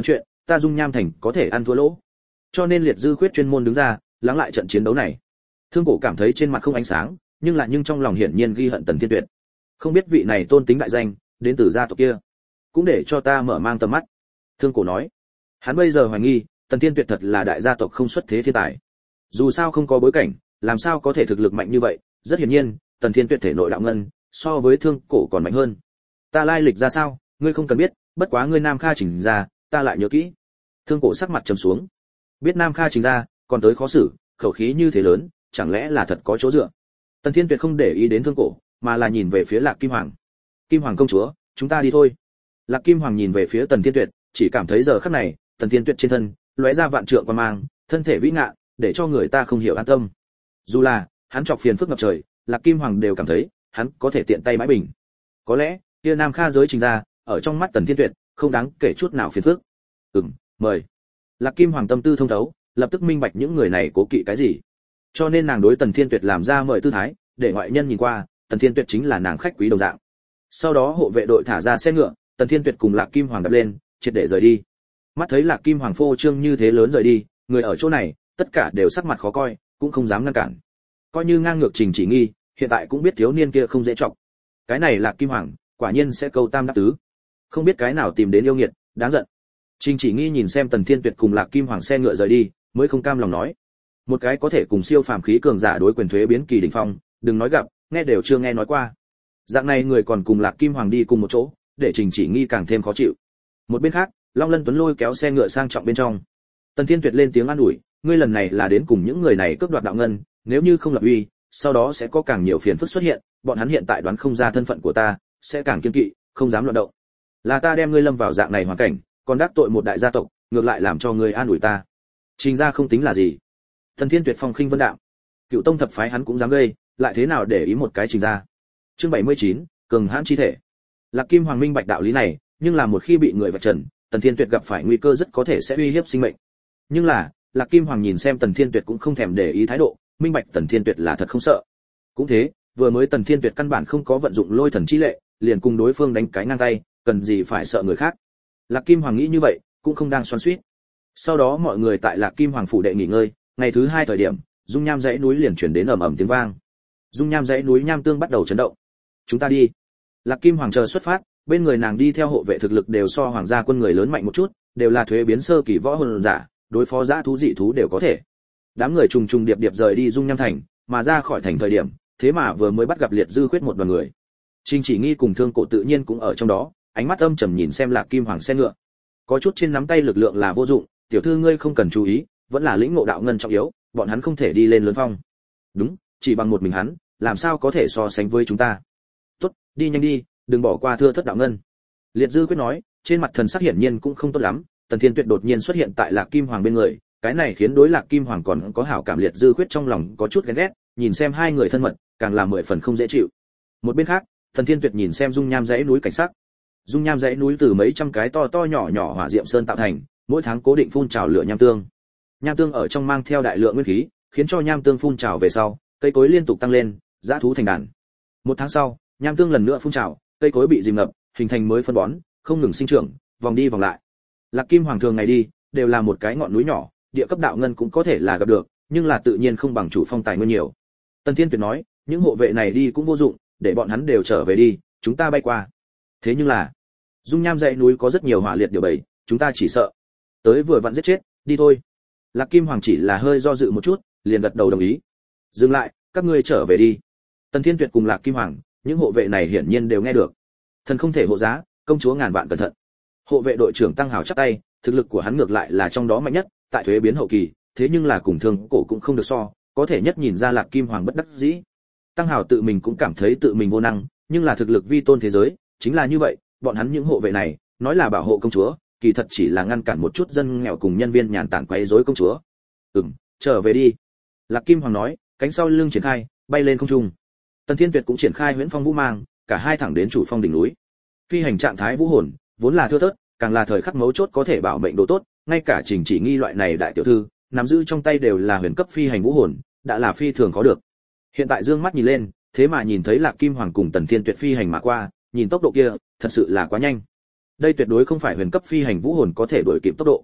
ta Dung Nham Thành có thể ăn thua lỗ. Cho nên Liệt Dư Khuyết chuyên môn đứng ra, lắng lại trận chiến đấu này. Thương Cổ cảm thấy trên mặt không ánh sáng, nhưng lại nhưng trong lòng hiển nhiên ghi hận Tần Thiên Tuyệt. Không biết vị này tôn tính đại danh, đến từ gia tộc kia, cũng để cho ta mở mang tầm mắt. Thương Cổ nói, hắn bây giờ hoài nghi, Tần Thiên Tuyệt thật là đại gia tộc không xuất thế thiên tài. Dù sao không có bối cảnh, làm sao có thể thực lực mạnh như vậy? Rất hiển nhiên, Tần Thiên Tuyệt thể nội đạo ngân, so với Thương Cổ còn mạnh hơn. Ta lai lịch ra sao, ngươi không cần biết, bất quá ngươi Nam Kha Trình ra, ta lại nhớ kỹ. Thương Cổ sắc mặt trầm xuống. Biết Nam Kha Trình ra, còn tới khó xử, khẩu khí như thế lớn, chẳng lẽ là thật có chỗ dựa? Tần Thiên Tuyệt không để ý đến Thương Cổ, mà là nhìn về phía Lạc Kim Hoàng. Kim Hoàng công chúa, chúng ta đi thôi. Lạc Kim Hoàng nhìn về phía Tần Thiên Tuyệt, chỉ cảm thấy giờ khắc này, Tần Thiên Tuyệt trên thân lóe ra vạn trượng quan mang, thân thể vĩ ngạn, để cho người ta không hiểu an tâm. Dù là hắn chọc phiền phức ngập trời, Lạc Kim Hoàng đều cảm thấy hắn có thể tiện tay bãi bình. Có lẽ kia Nam Kha giới Trình ra, ở trong mắt Tần Thiên Tuyệt không đáng kể chút nào phiền phức. Ừm, mời. Lạc Kim Hoàng tâm tư thông thấu, lập tức minh bạch những người này cố kỵ cái gì. Cho nên nàng đối Tần Thiên Tuyệt làm ra mời tư thái, để ngoại nhân nhìn qua, Tần Thiên Tuyệt chính là nàng khách quý đồng dạng. Sau đó hộ vệ đội thả ra xe ngựa, Tần Thiên Tuyệt cùng Lạc Kim Hoàng đạp lên, triệt để rời đi. Mắt thấy Lạc Kim Hoàng phô trương như thế lớn rời đi, người ở chỗ này tất cả đều sắc mặt khó coi, cũng không dám ngăn cản. Coi như ngang ngược Trình Chỉ Nghi, hiện tại cũng biết thiếu niên kia không dễ trọng. Cái này Lạc Kim Hoàng, quả nhiên sẽ câu tam đáp tứ. Không biết cái nào tìm đến yêu nghiệt, đáng giận. Trình Chỉ Nghi nhìn xem Tần Thiên Tuyệt cùng Lạc Kim Hoàng xe ngựa rời đi, mới không cam lòng nói: một cái có thể cùng siêu phàm khí cường giả đối quyền thuế biến kỳ đỉnh phong, đừng nói gặp, nghe đều chưa nghe nói qua. Dạng này người còn cùng Lạc Kim Hoàng đi cùng một chỗ, để Trình Chỉ Nghi càng thêm khó chịu. Một bên khác, Long Lân Tuấn lôi kéo xe ngựa sang trọng bên trong. Tần Thiên Tuyệt lên tiếng an ủi: ngươi lần này là đến cùng những người này cướp đoạt đạo ngân, nếu như không lập uy, sau đó sẽ có càng nhiều phiền phức xuất hiện, bọn hắn hiện tại đoán không ra thân phận của ta, sẽ càng kiêng kỵ, không dám loạn động. Là ta đem ngươi lâm vào dạng này hoàn cảnh, còn đắc tội một đại gia tộc, ngược lại làm cho ngươi an ủi ta. Trình ra không tính là gì. Tần Thiên Tuyệt phong khinh vân đạm. Cựu tông thập phái hắn cũng dám gây, lại thế nào để ý một cái Trình ra. Chương bảy mươi chín, cường hãn chi thể. Lạc Kim Hoàng minh bạch đạo lý này, nhưng là một khi bị người vạch trần, Tần Thiên Tuyệt gặp phải nguy cơ rất có thể sẽ uy hiếp sinh mệnh. Nhưng là, Lạc Kim Hoàng nhìn xem Tần Thiên Tuyệt cũng không thèm để ý thái độ, minh bạch Tần Thiên Tuyệt là thật không sợ. Cũng thế, vừa mới Tần Thiên Tuyệt căn bản không có vận dụng lôi thần chi lệ, liền cùng đối phương đánh cái ngang tay, cần gì phải sợ người khác. Lạc Kim Hoàng nghĩ như vậy, cũng không đang xoắn xuýt. Sau đó mọi người tại Lạc Kim Hoàng phủ đệ nghỉ ngơi, ngày thứ hai thời điểm, dung nham dãy núi liền truyền đến ầm ầm tiếng vang. Dung nham dãy núi nham tương bắt đầu chấn động. Chúng ta đi. Lạc Kim Hoàng chờ xuất phát, bên người nàng đi theo hộ vệ thực lực đều so hoàng gia quân người lớn mạnh một chút, đều là thuế biến sơ kỳ võ hồn giả, đối phó dã thú dị thú đều có thể. Đám người trùng trùng điệp điệp rời đi Dung Nham thành, mà ra khỏi thành thời điểm, thế mà vừa mới bắt gặp Liệt Dư Khuyết một đoàn người. Trình Chỉ Nghi cùng Thương Cổ tự nhiên cũng ở trong đó, ánh mắt âm trầm nhìn xem Lạc Kim Hoàng xe ngựa. Có chút trên nắm tay lực lượng là vô dụng, tiểu thư ngươi không cần chú ý, vẫn là lĩnh ngộ đạo ngân trọng yếu, bọn hắn không thể đi lên lớn phong. Đúng, chỉ bằng một mình hắn, làm sao có thể so sánh với chúng ta. Tốt, đi nhanh đi, đừng bỏ qua thưa thất đạo ngân. Liệt Dư Khuyết nói, trên mặt thần sắc hiển nhiên cũng không tốt lắm. Tần Thiên Tuyệt đột nhiên xuất hiện tại Lạc Kim Hoàng bên người, cái này khiến đối Lạc Kim Hoàng còn có hảo cảm Liệt Dư Khuyết trong lòng có chút ghen ghét, nhìn xem hai người thân mật, càng là mười phần không dễ chịu. Một bên khác, Tần Thiên Tuyệt nhìn xem dung nham dãy núi cảnh sắc. Dung nham dãy núi từ mấy trăm cái to to nhỏ nhỏ hỏa diệm sơn tạo thành, mỗi tháng cố định phun trào lửa nham tương. Nham tương ở trong mang theo đại lượng nguyên khí, khiến cho nham tương phun trào về sau, cây cối liên tục tăng lên, dã thú thành đàn. Một tháng sau, nham tương lần nữa phun trào, cây cối bị dìm ngập, hình thành mới phân bón, không ngừng sinh trưởng, vòng đi vòng lại. Lạc Kim Hoàng thường ngày đi, đều là một cái ngọn núi nhỏ, địa cấp đạo ngân cũng có thể là gặp được, nhưng là tự nhiên không bằng chủ phong tài nguyên nhiều. Tần Thiên Tuyệt nói, những hộ vệ này đi cũng vô dụng, để bọn hắn đều trở về đi, chúng ta bay qua. Thế nhưng là, dung nham dãy núi có rất nhiều hỏa liệt điều bầy, chúng ta chỉ sợ tới vừa vặn giết chết, đi thôi. Lạc Kim Hoàng chỉ là hơi do dự một chút, liền gật đầu đồng ý. Dừng lại, các ngươi trở về đi. Tần Thiên Tuyệt cùng Lạc Kim Hoàng, những hộ vệ này hiển nhiên đều nghe được. Thần không thể hộ giá, công chúa ngàn vạn cẩn thận. Hộ vệ đội trưởng Tăng Hào chắp tay, thực lực của hắn ngược lại là trong đó mạnh nhất, tại thuế biến hậu kỳ, thế nhưng là cùng Thương Cổ cũng không được so, có thể nhất nhìn ra Lạc Kim Hoàng bất đắc dĩ. Tăng Hào tự mình cũng cảm thấy tự mình vô năng, nhưng là thực lực vi tôn thế giới, chính là như vậy, bọn hắn những hộ vệ này, nói là bảo hộ công chúa, kỳ thật chỉ là ngăn cản một chút dân nghèo cùng nhân viên nhàn tản quấy rối công chúa. "Ừm, trở về đi." Lạc Kim Hoàng nói, cánh sau lưng triển khai, bay lên không trung. Tần Thiên Tuyệt cũng triển khai Huyễn Phong Vũ Mang, cả hai thẳng đến chủ phong đỉnh núi. Phi hành trạng thái vũ hồn, vốn là thưa thớt, càng là thời khắc mấu chốt có thể bảo mệnh độ tốt, ngay cả Trình Chỉ Nghi loại này đại tiểu thư, nắm giữ trong tay đều là huyền cấp phi hành vũ hồn, đã là phi thường khó được. Hiện tại dương mắt nhìn lên, thế mà nhìn thấy Lạc Kim Hoàng cùng Tần Thiên Tuyệt phi hành mà qua, nhìn tốc độ kia, thật sự là quá nhanh. Đây tuyệt đối không phải huyền cấp phi hành vũ hồn có thể đuổi kịp tốc độ.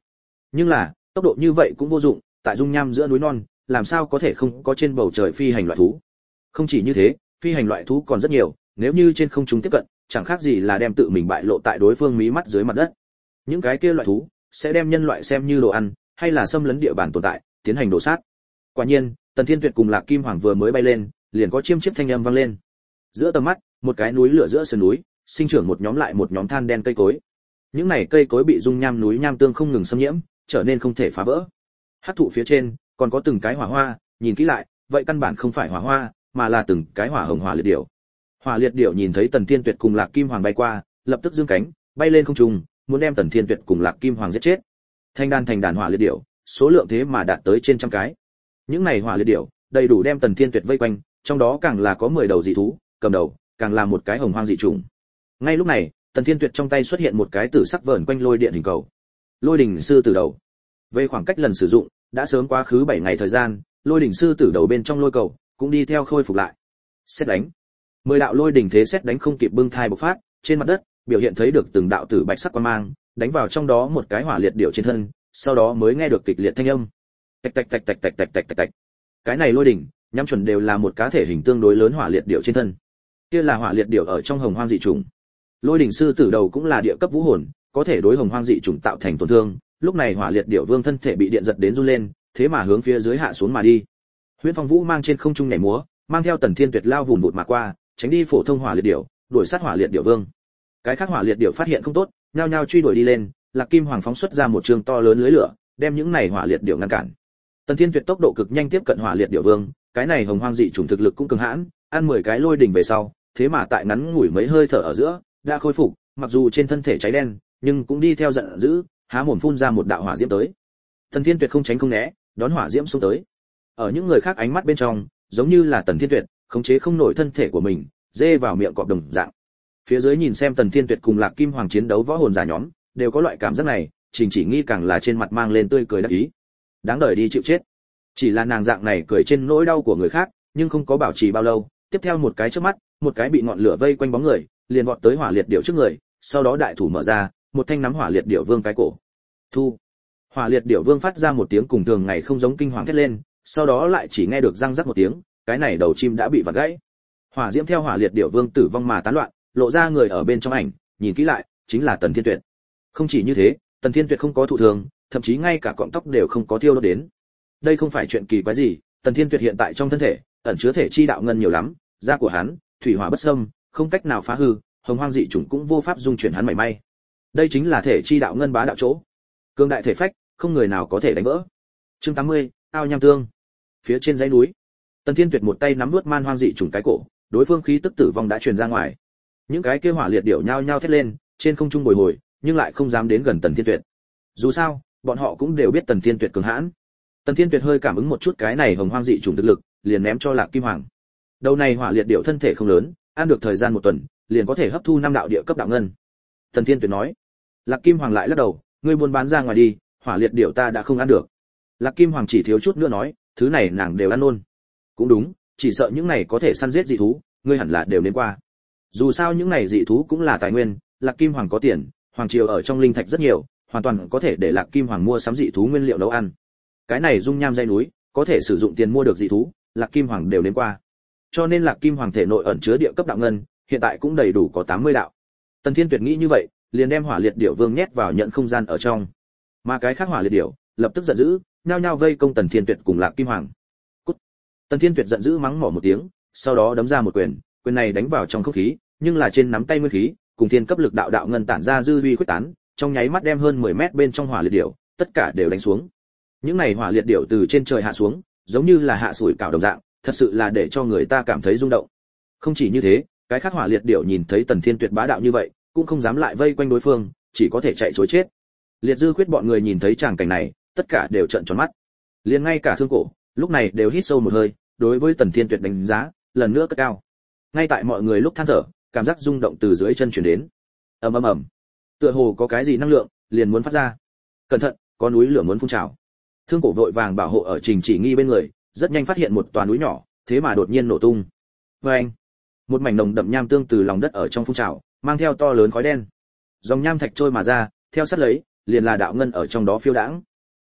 Nhưng là, tốc độ như vậy cũng vô dụng, tại dung nham giữa núi non, làm sao có thể không có trên bầu trời phi hành loại thú. Không chỉ như thế, phi hành loại thú còn rất nhiều, nếu như trên không trung tiếp cận, chẳng khác gì là đem tự mình bại lộ tại đối phương mí mắt dưới mặt đất. Những cái kia loại thú sẽ đem nhân loại xem như đồ ăn, hay là xâm lấn địa bàn tồn tại, tiến hành đổ sát. Quả nhiên, Tần Thiên Tuyệt cùng Lạc Kim Hoàng vừa mới bay lên, liền có chiêm chiếp thanh âm vang lên. Giữa tầm mắt, một cái núi lửa giữa sườn núi, sinh trưởng một nhóm lại một nhóm than đen cây cối. Những này cây cối bị dung nham núi nham tương không ngừng xâm nhiễm, trở nên không thể phá vỡ. Hắc thụ phía trên còn có từng cái hỏa hoa, nhìn kỹ lại, vậy căn bản không phải hỏa hoa, mà là từng cái hỏa hồng hỏa liệt điểu. Hỏa liệt điểu nhìn thấy Tần Thiên Tuyệt cùng Lạc Kim Hoàng bay qua, lập tức dương cánh, bay lên không trung, muốn đem Tần Thiên Tuyệt cùng Lạc Kim Hoàng giết chết. Thanh đàn thành đàn hỏa liệt điểu, số lượng thế mà đạt tới trên trăm cái. Những này hỏa liệt điểu, đầy đủ đem Tần Thiên Tuyệt vây quanh, trong đó càng là có mười đầu dị thú, cầm đầu, càng là một cái hồng hoang dị trùng. Ngay lúc này, Tần Thiên Tuyệt trong tay xuất hiện một cái tử sắc vờn quanh lôi điện hình cầu. Lôi đỉnh sư tử đầu. Về khoảng cách lần sử dụng, đã sớm quá khứ bảy ngày thời gian, lôi đỉnh sư tử đầu bên trong lôi cầu cũng đi theo khôi phục lại. Xét đánh. Mười đạo lôi đỉnh thế xét đánh không kịp bưng thai bộc phát, trên mặt đất, biểu hiện thấy được từng đạo tử bạch sắc quang mang, đánh vào trong đó một cái hỏa liệt điểu trên thân, sau đó mới nghe được kịch liệt thanh âm. Tạch tạch tạch tạch tạch tạch tạch tạch tạch. Cái này lôi đỉnh, nhắm chuẩn đều là một cá thể hình tương đối lớn hỏa liệt điểu trên thân. Kia là hỏa liệt điểu ở trong hồng hoang dị trùng. Lôi đỉnh sư tử đầu cũng là địa cấp vũ hồn, có thể đối hồng hoang dị trùng tạo thành tổn thương. Lúc này hỏa liệt điểu vương thân thể bị điện giật đến run lên, thế mà hướng phía dưới hạ xuống mà đi. Huyễn Phong Vũ mang trên không trung nhảy múa, mang theo Tần Thiên Tuyệt lao vùng vụt mà qua, tránh đi phổ thông hỏa liệt điểu, đuổi sát hỏa liệt điểu vương. Cái khác hỏa liệt điểu phát hiện không tốt, nhao nhao truy đuổi đi lên, Lạc Kim Hoàng phóng xuất ra một trường to lớn lưới lửa, đem những này hỏa liệt điểu ngăn cản. Tần Thiên Tuyệt tốc độ cực nhanh tiếp cận hỏa liệt điểu vương, cái này hồng hoang dị chủng thực lực cũng cường hãn, ăn mười cái lôi đỉnh về sau, thế mà tại ngắn ngủi mấy hơi thở ở giữa, đã khôi phục, mặc dù trên thân thể cháy đen, nhưng cũng đi theo giận dữ, há mồm phun ra một đạo hỏa diễm tới. Tần Thiên Tuyệt không tránh không né, đón hỏa diễm xuống tới. Ở những người khác ánh mắt bên trong, giống như là Tần Thiên Tuyệt khống chế không nổi thân thể của mình, dê vào miệng cọp đồng dạng. Phía dưới nhìn xem Tần Thiên Tuyệt cùng Lạc Kim Hoàng chiến đấu võ hồn giả nhóm, đều có loại cảm giác này, Trình Chỉ Nghi càng là trên mặt mang lên tươi cười đắc ý. Đáng đời đi chịu chết. Chỉ là nàng dạng này cười trên nỗi đau của người khác, nhưng không có bảo trì bao lâu, tiếp theo một cái trước mắt, một cái bị ngọn lửa vây quanh bóng người, liền vọt tới hỏa liệt điểu trước người, sau đó đại thủ mở ra, một thanh nắm hỏa liệt điểu vương cái cổ. Thu. Hỏa liệt điểu vương phát ra một tiếng cùng thường ngày không giống kinh hoàng thét lên, sau đó lại chỉ nghe được răng rắc một tiếng, cái này đầu chim đã bị vặt gãy. Hỏa diễm theo hỏa liệt điểu vương tử vong mà tán loạn, lộ ra người ở bên trong ảnh, nhìn kỹ lại, chính là Tần Thiên Tuyệt. Không chỉ như thế, Tần Thiên Tuyệt không có thụ thương, thậm chí ngay cả cọng tóc đều không có thiêu đốt đến. Đây không phải chuyện kỳ quái gì, Tần Thiên Tuyệt hiện tại trong thân thể ẩn chứa thể chi đạo ngân nhiều lắm, da của hắn thủy hỏa bất xâm, không cách nào phá hư, hồng hoang dị chủng cũng vô pháp dung chuyển hắn mảy may. Đây chính là thể chi đạo ngân bá đạo chỗ. Cương đại thể phách, không người nào có thể đánh vỡ. Chương tám mươi, ao nham tương. Phía trên dãy núi, Tần Thiên Tuyệt một tay nắm nuốt man hoang dị chủng cái cổ, đối phương khí tức tử vong đã truyền ra ngoài. Những cái kia hỏa liệt điểu nhao nhao thét lên, trên không trung bồi hồi, nhưng lại không dám đến gần Tần Thiên Tuyệt. Dù sao, bọn họ cũng đều biết Tần Thiên Tuyệt cường hãn. Tần Thiên Tuyệt hơi cảm ứng một chút cái này hồng hoang dị chủng thực lực, liền ném cho Lạc Kim Hoàng. Đầu này hỏa liệt điểu thân thể không lớn, ăn được thời gian một tuần, liền có thể hấp thu năm đạo địa cấp đạo ngân. Tần Thiên Tuyệt nói. Lạc Kim Hoàng lại lắc đầu, ngươi buôn bán ra ngoài đi, hỏa liệt điểu ta đã không ăn được. Lạc Kim Hoàng chỉ thiếu chút nữa nói, thứ này nàng đều ăn luôn. Cũng đúng, chỉ sợ những này có thể săn giết dị thú, ngươi hẳn là đều đến qua. Dù sao những này dị thú cũng là tài nguyên, Lạc Kim Hoàng có tiền, hoàng triều ở trong linh thạch rất nhiều, hoàn toàn có thể để Lạc Kim Hoàng mua sắm dị thú nguyên liệu nấu ăn. Cái này dung nham dãy núi, có thể sử dụng tiền mua được dị thú, Lạc Kim Hoàng đều đến qua. Cho nên Lạc Kim Hoàng thể nội ẩn chứa địa cấp đạo ngân, hiện tại cũng đầy đủ có tám mươi đạo. Tần Thiên Tuyệt nghĩ như vậy, liền đem hỏa liệt điểu vương nhét vào nhận không gian ở trong. Mà cái khác hỏa liệt điểu, lập tức giận dữ, nhao nhao vây công Tần Thiên Tuyệt cùng Lạc Kim Hoàng. Cút. Tần Thiên Tuyệt giận dữ mắng mỏ một tiếng, sau đó đấm ra một quyền, quyền này đánh vào trong không khí, nhưng là trên nắm tay nguyên khí, cùng thiên cấp lực đạo đạo ngân tản ra dư uy khuếch tán, trong nháy mắt đem hơn mười mét bên trong hỏa liệt điểu, tất cả đều đánh xuống. Những này hỏa liệt điểu từ trên trời hạ xuống, giống như là hạ sủi cảo đồng dạng, thật sự là để cho người ta cảm thấy rung động. Không chỉ như thế, cái khác hỏa liệt điểu nhìn thấy Tần Thiên Tuyệt bá đạo như vậy, cũng không dám lại vây quanh đối phương, chỉ có thể chạy trối chết. Liệt dư khuyết bọn người nhìn thấy tràng cảnh này, tất cả đều trợn tròn mắt. Liền ngay cả Thương Cổ, lúc này đều hít sâu một hơi, đối với Tần Thiên Tuyệt đánh giá lần nữa cất cao. Ngay tại mọi người lúc than thở, cảm giác rung động từ dưới chân truyền đến. Ầm ầm ầm. Tựa hồ có cái gì năng lượng liền muốn phát ra. Cẩn thận, có núi lửa muốn phun trào. Thương Cổ vội vàng bảo hộ ở Trình Chỉ Nghi bên người, rất nhanh phát hiện một tòa núi nhỏ, thế mà đột nhiên nổ tung. Oeng! Một mảnh nồng đậm nham tương từ lòng đất ở trong phun trào, mang theo to lớn khói đen. Dòng nham thạch trôi mà ra, theo sát lấy, liền là đạo ngân ở trong đó phiêu đãng.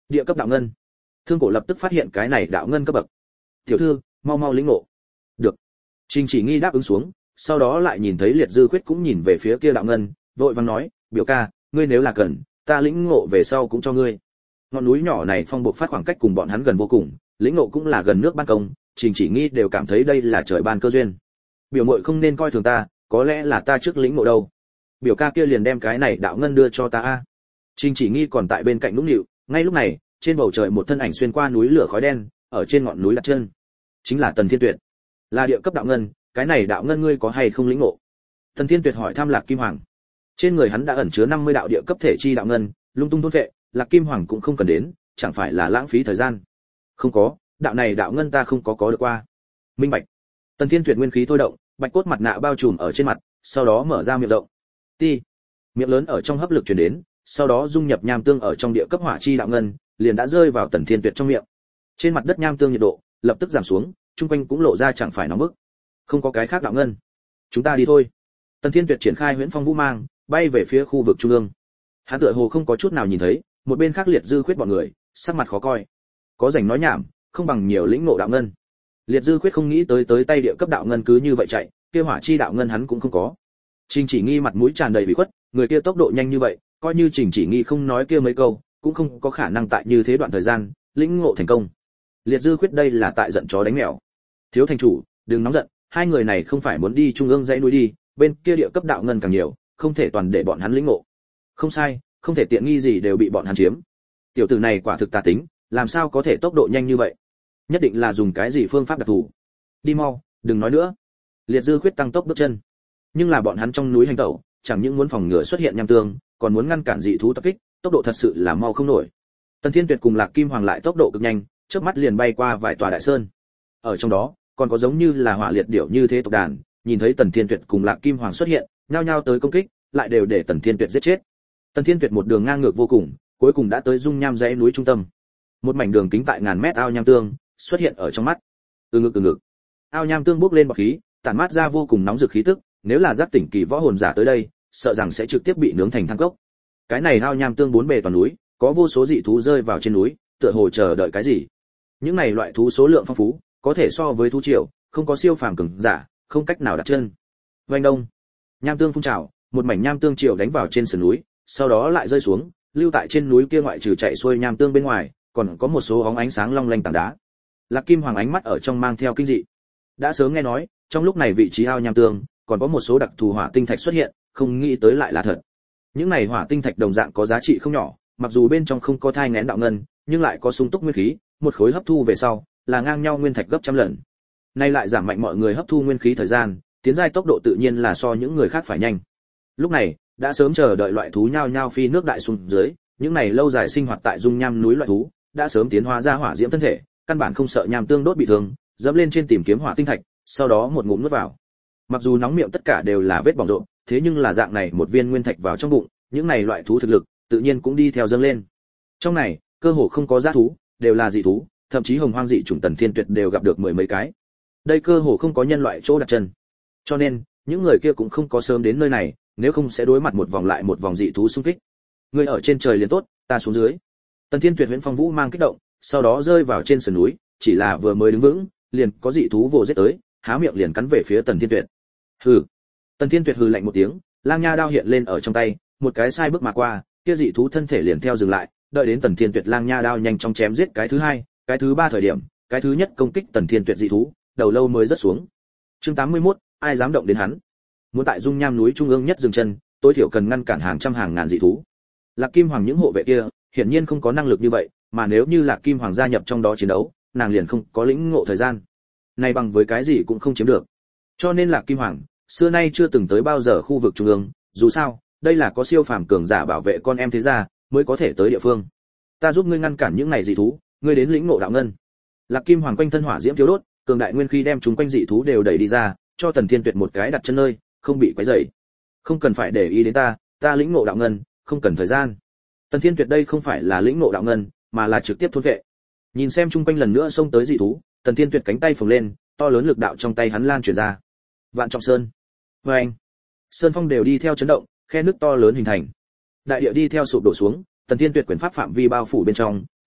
Địa cấp đạo ngân. Thương Cổ lập tức phát hiện cái này đạo ngân cấp bậc. "Tiểu thư, mau mau lĩnh ngộ." "Được." Trình Chỉ Nghi đáp ứng xuống, sau đó lại nhìn thấy Liệt Dư Khuyết cũng nhìn về phía kia đạo ngân, vội vàng nói, "Biểu ca, ngươi nếu là cần, ta lĩnh ngộ về sau cũng cho ngươi." Ngọn núi nhỏ này phong bộ phát khoảng cách cùng bọn hắn gần vô cùng, lĩnh ngộ cũng là gần nước ban công, Trình Chỉ Nghi đều cảm thấy đây là trời ban cơ duyên. "Biểu muội không nên coi thường ta, có lẽ là ta trước lĩnh ngộ đâu." Biểu ca kia liền đem cái này đạo ngân đưa cho ta a. Trình Chỉ Nghi còn tại bên cạnh nũng nịu, ngay lúc này, trên bầu trời một thân ảnh xuyên qua núi lửa khói đen, ở trên ngọn núi đặt chân. Chính là Tần Thiên Tuyệt. Là địa cấp đạo ngân, cái này đạo ngân ngươi có hay không lĩnh ngộ? Tần Thiên Tuyệt hỏi thăm Lạc Kim Hoàng. Trên người hắn đã ẩn chứa năm mươi đạo địa cấp thể chi đạo ngân, lung tung thôn vệ, Lạc Kim Hoàng cũng không cần đến, chẳng phải là lãng phí thời gian. Không có, đạo này đạo ngân ta không có có được qua. Minh bạch. Tần Thiên Tuyệt nguyên khí thôi động, bạch cốt mặt nạ bao trùm ở trên mặt, sau đó mở ra miệng rộng. Ti. Miệng lớn ở trong hấp lực truyền đến, sau đó dung nhập nham tương ở trong địa cấp hỏa chi đạo ngân, liền đã rơi vào Tần Thiên Tuyệt trong miệng. Trên mặt đất nham tương nhiệt độ lập tức giảm xuống, trung quanh cũng lộ ra chẳng phải nóng bức. Không có cái khác đạo ngân, chúng ta đi thôi. Tần Thiên Tuyệt triển khai Huyễn Phong Vũ Mang, bay về phía khu vực trung ương. Hắn tựa hồ không có chút nào nhìn thấy, một bên khác Liệt Dư Khuyết bọn người, sắc mặt khó coi. Có rảnh nói nhảm, không bằng nhiều lĩnh ngộ đạo ngân. Liệt Dư Khuyết không nghĩ tới tới tay địa cấp đạo ngân cứ như vậy chạy, kia hỏa chi đạo ngân hắn cũng không có. Trình Chỉ Nghi mặt mũi tràn đầy bị khuất, người kia tốc độ nhanh như vậy, coi như Trình Chỉ Nghi không nói kia mấy câu, cũng không có khả năng tại như thế đoạn thời gian lĩnh ngộ thành công. Liệt Dư Khuyết đây là tại giận chó đánh mèo. Thiếu thành chủ, đừng nóng giận, hai người này không phải muốn đi trung ương dãy núi đi, bên kia địa cấp đạo ngân càng nhiều, không thể toàn để bọn hắn lĩnh ngộ. Không sai, không thể tiện nghi gì đều bị bọn hắn chiếm. Tiểu tử này quả thực tà tính, làm sao có thể tốc độ nhanh như vậy? Nhất định là dùng cái gì phương pháp đặc thù. Đi mau, đừng nói nữa. Liệt Dư Khuyết tăng tốc bước chân. Nhưng là bọn hắn trong núi hành tẩu, chẳng những muốn phòng ngừa xuất hiện nham tương, còn muốn ngăn cản dị thú tập kích, tốc độ thật sự là mau không nổi. Tần Thiên Tuyệt cùng Lạc Kim Hoàng lại tốc độ cực nhanh, chớp mắt liền bay qua vài tòa đại sơn. Ở trong đó, còn có giống như là hỏa liệt điểu như thế tộc đàn, nhìn thấy Tần Thiên Tuyệt cùng Lạc Kim Hoàng xuất hiện, nhao nhao tới công kích, lại đều để Tần Thiên Tuyệt giết chết. Tần Thiên Tuyệt một đường ngang ngược vô cùng, cuối cùng đã tới dung nham dãy núi trung tâm. Một mảnh đường kính tại ngàn mét ao nham tương xuất hiện ở trong mắt. Từ ngực từ ngực, ao nham tương bốc lên bọt khí, tản mát ra vô cùng nóng rực khí tức, nếu là giác tỉnh kỳ võ hồn giả tới đây, sợ rằng sẽ trực tiếp bị nướng thành than cốc. Cái này ao nham tương bốn bề toàn núi, có vô số dị thú rơi vào trên núi, tựa hồ chờ đợi cái gì. Những này loại thú số lượng phong phú, có thể so với thú triều, không có siêu phàm cường giả, không cách nào đặt chân. Vành đông, nham tương phun trào, một mảnh nham tương triều đánh vào trên sườn núi, sau đó lại rơi xuống, lưu tại trên núi kia ngoại trừ chạy xuôi nham tương bên ngoài, còn có một số óng ánh sáng long lanh tảng đá. Lạc Kim Hoàng ánh mắt ở trong mang theo kinh dị. Đã sớm nghe nói, trong lúc này vị trí ao nham tương, còn có một số đặc thù hỏa tinh thạch xuất hiện, không nghĩ tới lại là thật. Những này hỏa tinh thạch đồng dạng có giá trị không nhỏ, mặc dù bên trong không có thai nghén đạo ngân, nhưng lại có sung túc nguyên khí, một khối hấp thu về sau, là ngang nhau nguyên thạch gấp trăm lần. Nay lại giảm mạnh mọi người hấp thu nguyên khí thời gian, tiến giai tốc độ tự nhiên là so những người khác phải nhanh. Lúc này, đã sớm chờ đợi loại thú nhao nhao phi nước đại xuống dưới, những này lâu dài sinh hoạt tại dung nham núi loại thú, đã sớm tiến hóa ra hỏa diễm thân thể, căn bản không sợ nham tương đốt bị thương, dẫm lên trên tìm kiếm hỏa tinh thạch, sau đó một ngụm nuốt vào. Mặc dù nóng miệng tất cả đều là vết bỏng rộn, thế nhưng là dạng này một viên nguyên thạch vào trong bụng, những này loại thú thực lực tự nhiên cũng đi theo dâng lên. Trong này, cơ hồ không có dã thú, đều là dị thú, thậm chí hồng hoang dị chủng Tần Thiên Tuyệt đều gặp được mười mấy cái. Đây cơ hồ không có nhân loại chỗ đặt chân. Cho nên, những người kia cũng không có sớm đến nơi này, nếu không sẽ đối mặt một vòng lại một vòng dị thú xung kích. Người ở trên trời liền tốt, ta xuống dưới. Tần Thiên Tuyệt Huyễn Phong Vũ mang kích động, sau đó rơi vào trên sườn núi, chỉ là vừa mới đứng vững, liền có dị thú vồ giết tới, há miệng liền cắn về phía Tần Thiên Tuyệt. Hừ. Tần Thiên Tuyệt hừ lạnh một tiếng, lang nha đao hiện lên ở trong tay, một cái sai bước mà qua, kia dị thú thân thể liền theo dừng lại, đợi đến Tần Thiên Tuyệt lang nha đao nhanh chóng chém giết cái thứ hai, cái thứ ba thời điểm, cái thứ nhất công kích Tần Thiên Tuyệt dị thú, đầu lâu mới rớt xuống. Chương tám mươi mốt, ai dám động đến hắn? Muốn tại dung nham núi trung ương nhất dừng chân, tối thiểu cần ngăn cản hàng trăm hàng ngàn dị thú. Lạc Kim Hoàng những hộ vệ kia, hiển nhiên không có năng lực như vậy, mà nếu như Lạc Kim Hoàng gia nhập trong đó chiến đấu, nàng liền không có lĩnh ngộ thời gian. Này bằng với cái gì cũng không chiếm được. Cho nên Lạc Kim Hoàng xưa nay chưa từng tới bao giờ khu vực trung ương, dù sao, đây là có siêu phàm cường giả bảo vệ con em thế gia mới có thể tới địa phương. Ta giúp ngươi ngăn cản những này dị thú, ngươi đến lĩnh ngộ đạo ngân. Lạc Kim Hoàng quanh thân hỏa diễm thiếu đốt, cường đại nguyên khí đem chúng quanh dị thú đều đẩy đi ra, cho Tần Thiên Tuyệt một cái đặt chân nơi, không bị quấy rầy. Không cần phải để ý đến ta, ta lĩnh ngộ đạo ngân, không cần thời gian. Tần Thiên Tuyệt đây không phải là lĩnh ngộ đạo ngân, mà là trực tiếp thôn vệ. Nhìn xem chung quanh lần nữa xông tới dị thú, Tần Thiên Tuyệt cánh tay phồng lên, to lớn lực đạo trong tay hắn lan truyền ra. Vạn Trọng Sơn. Oeng. Sơn phong đều đi theo chấn động, khe nước to lớn hình thành. Đại địa đi theo sụp đổ xuống, Tần Thiên Tuyệt quyền pháp phạm vi bao phủ bên trong,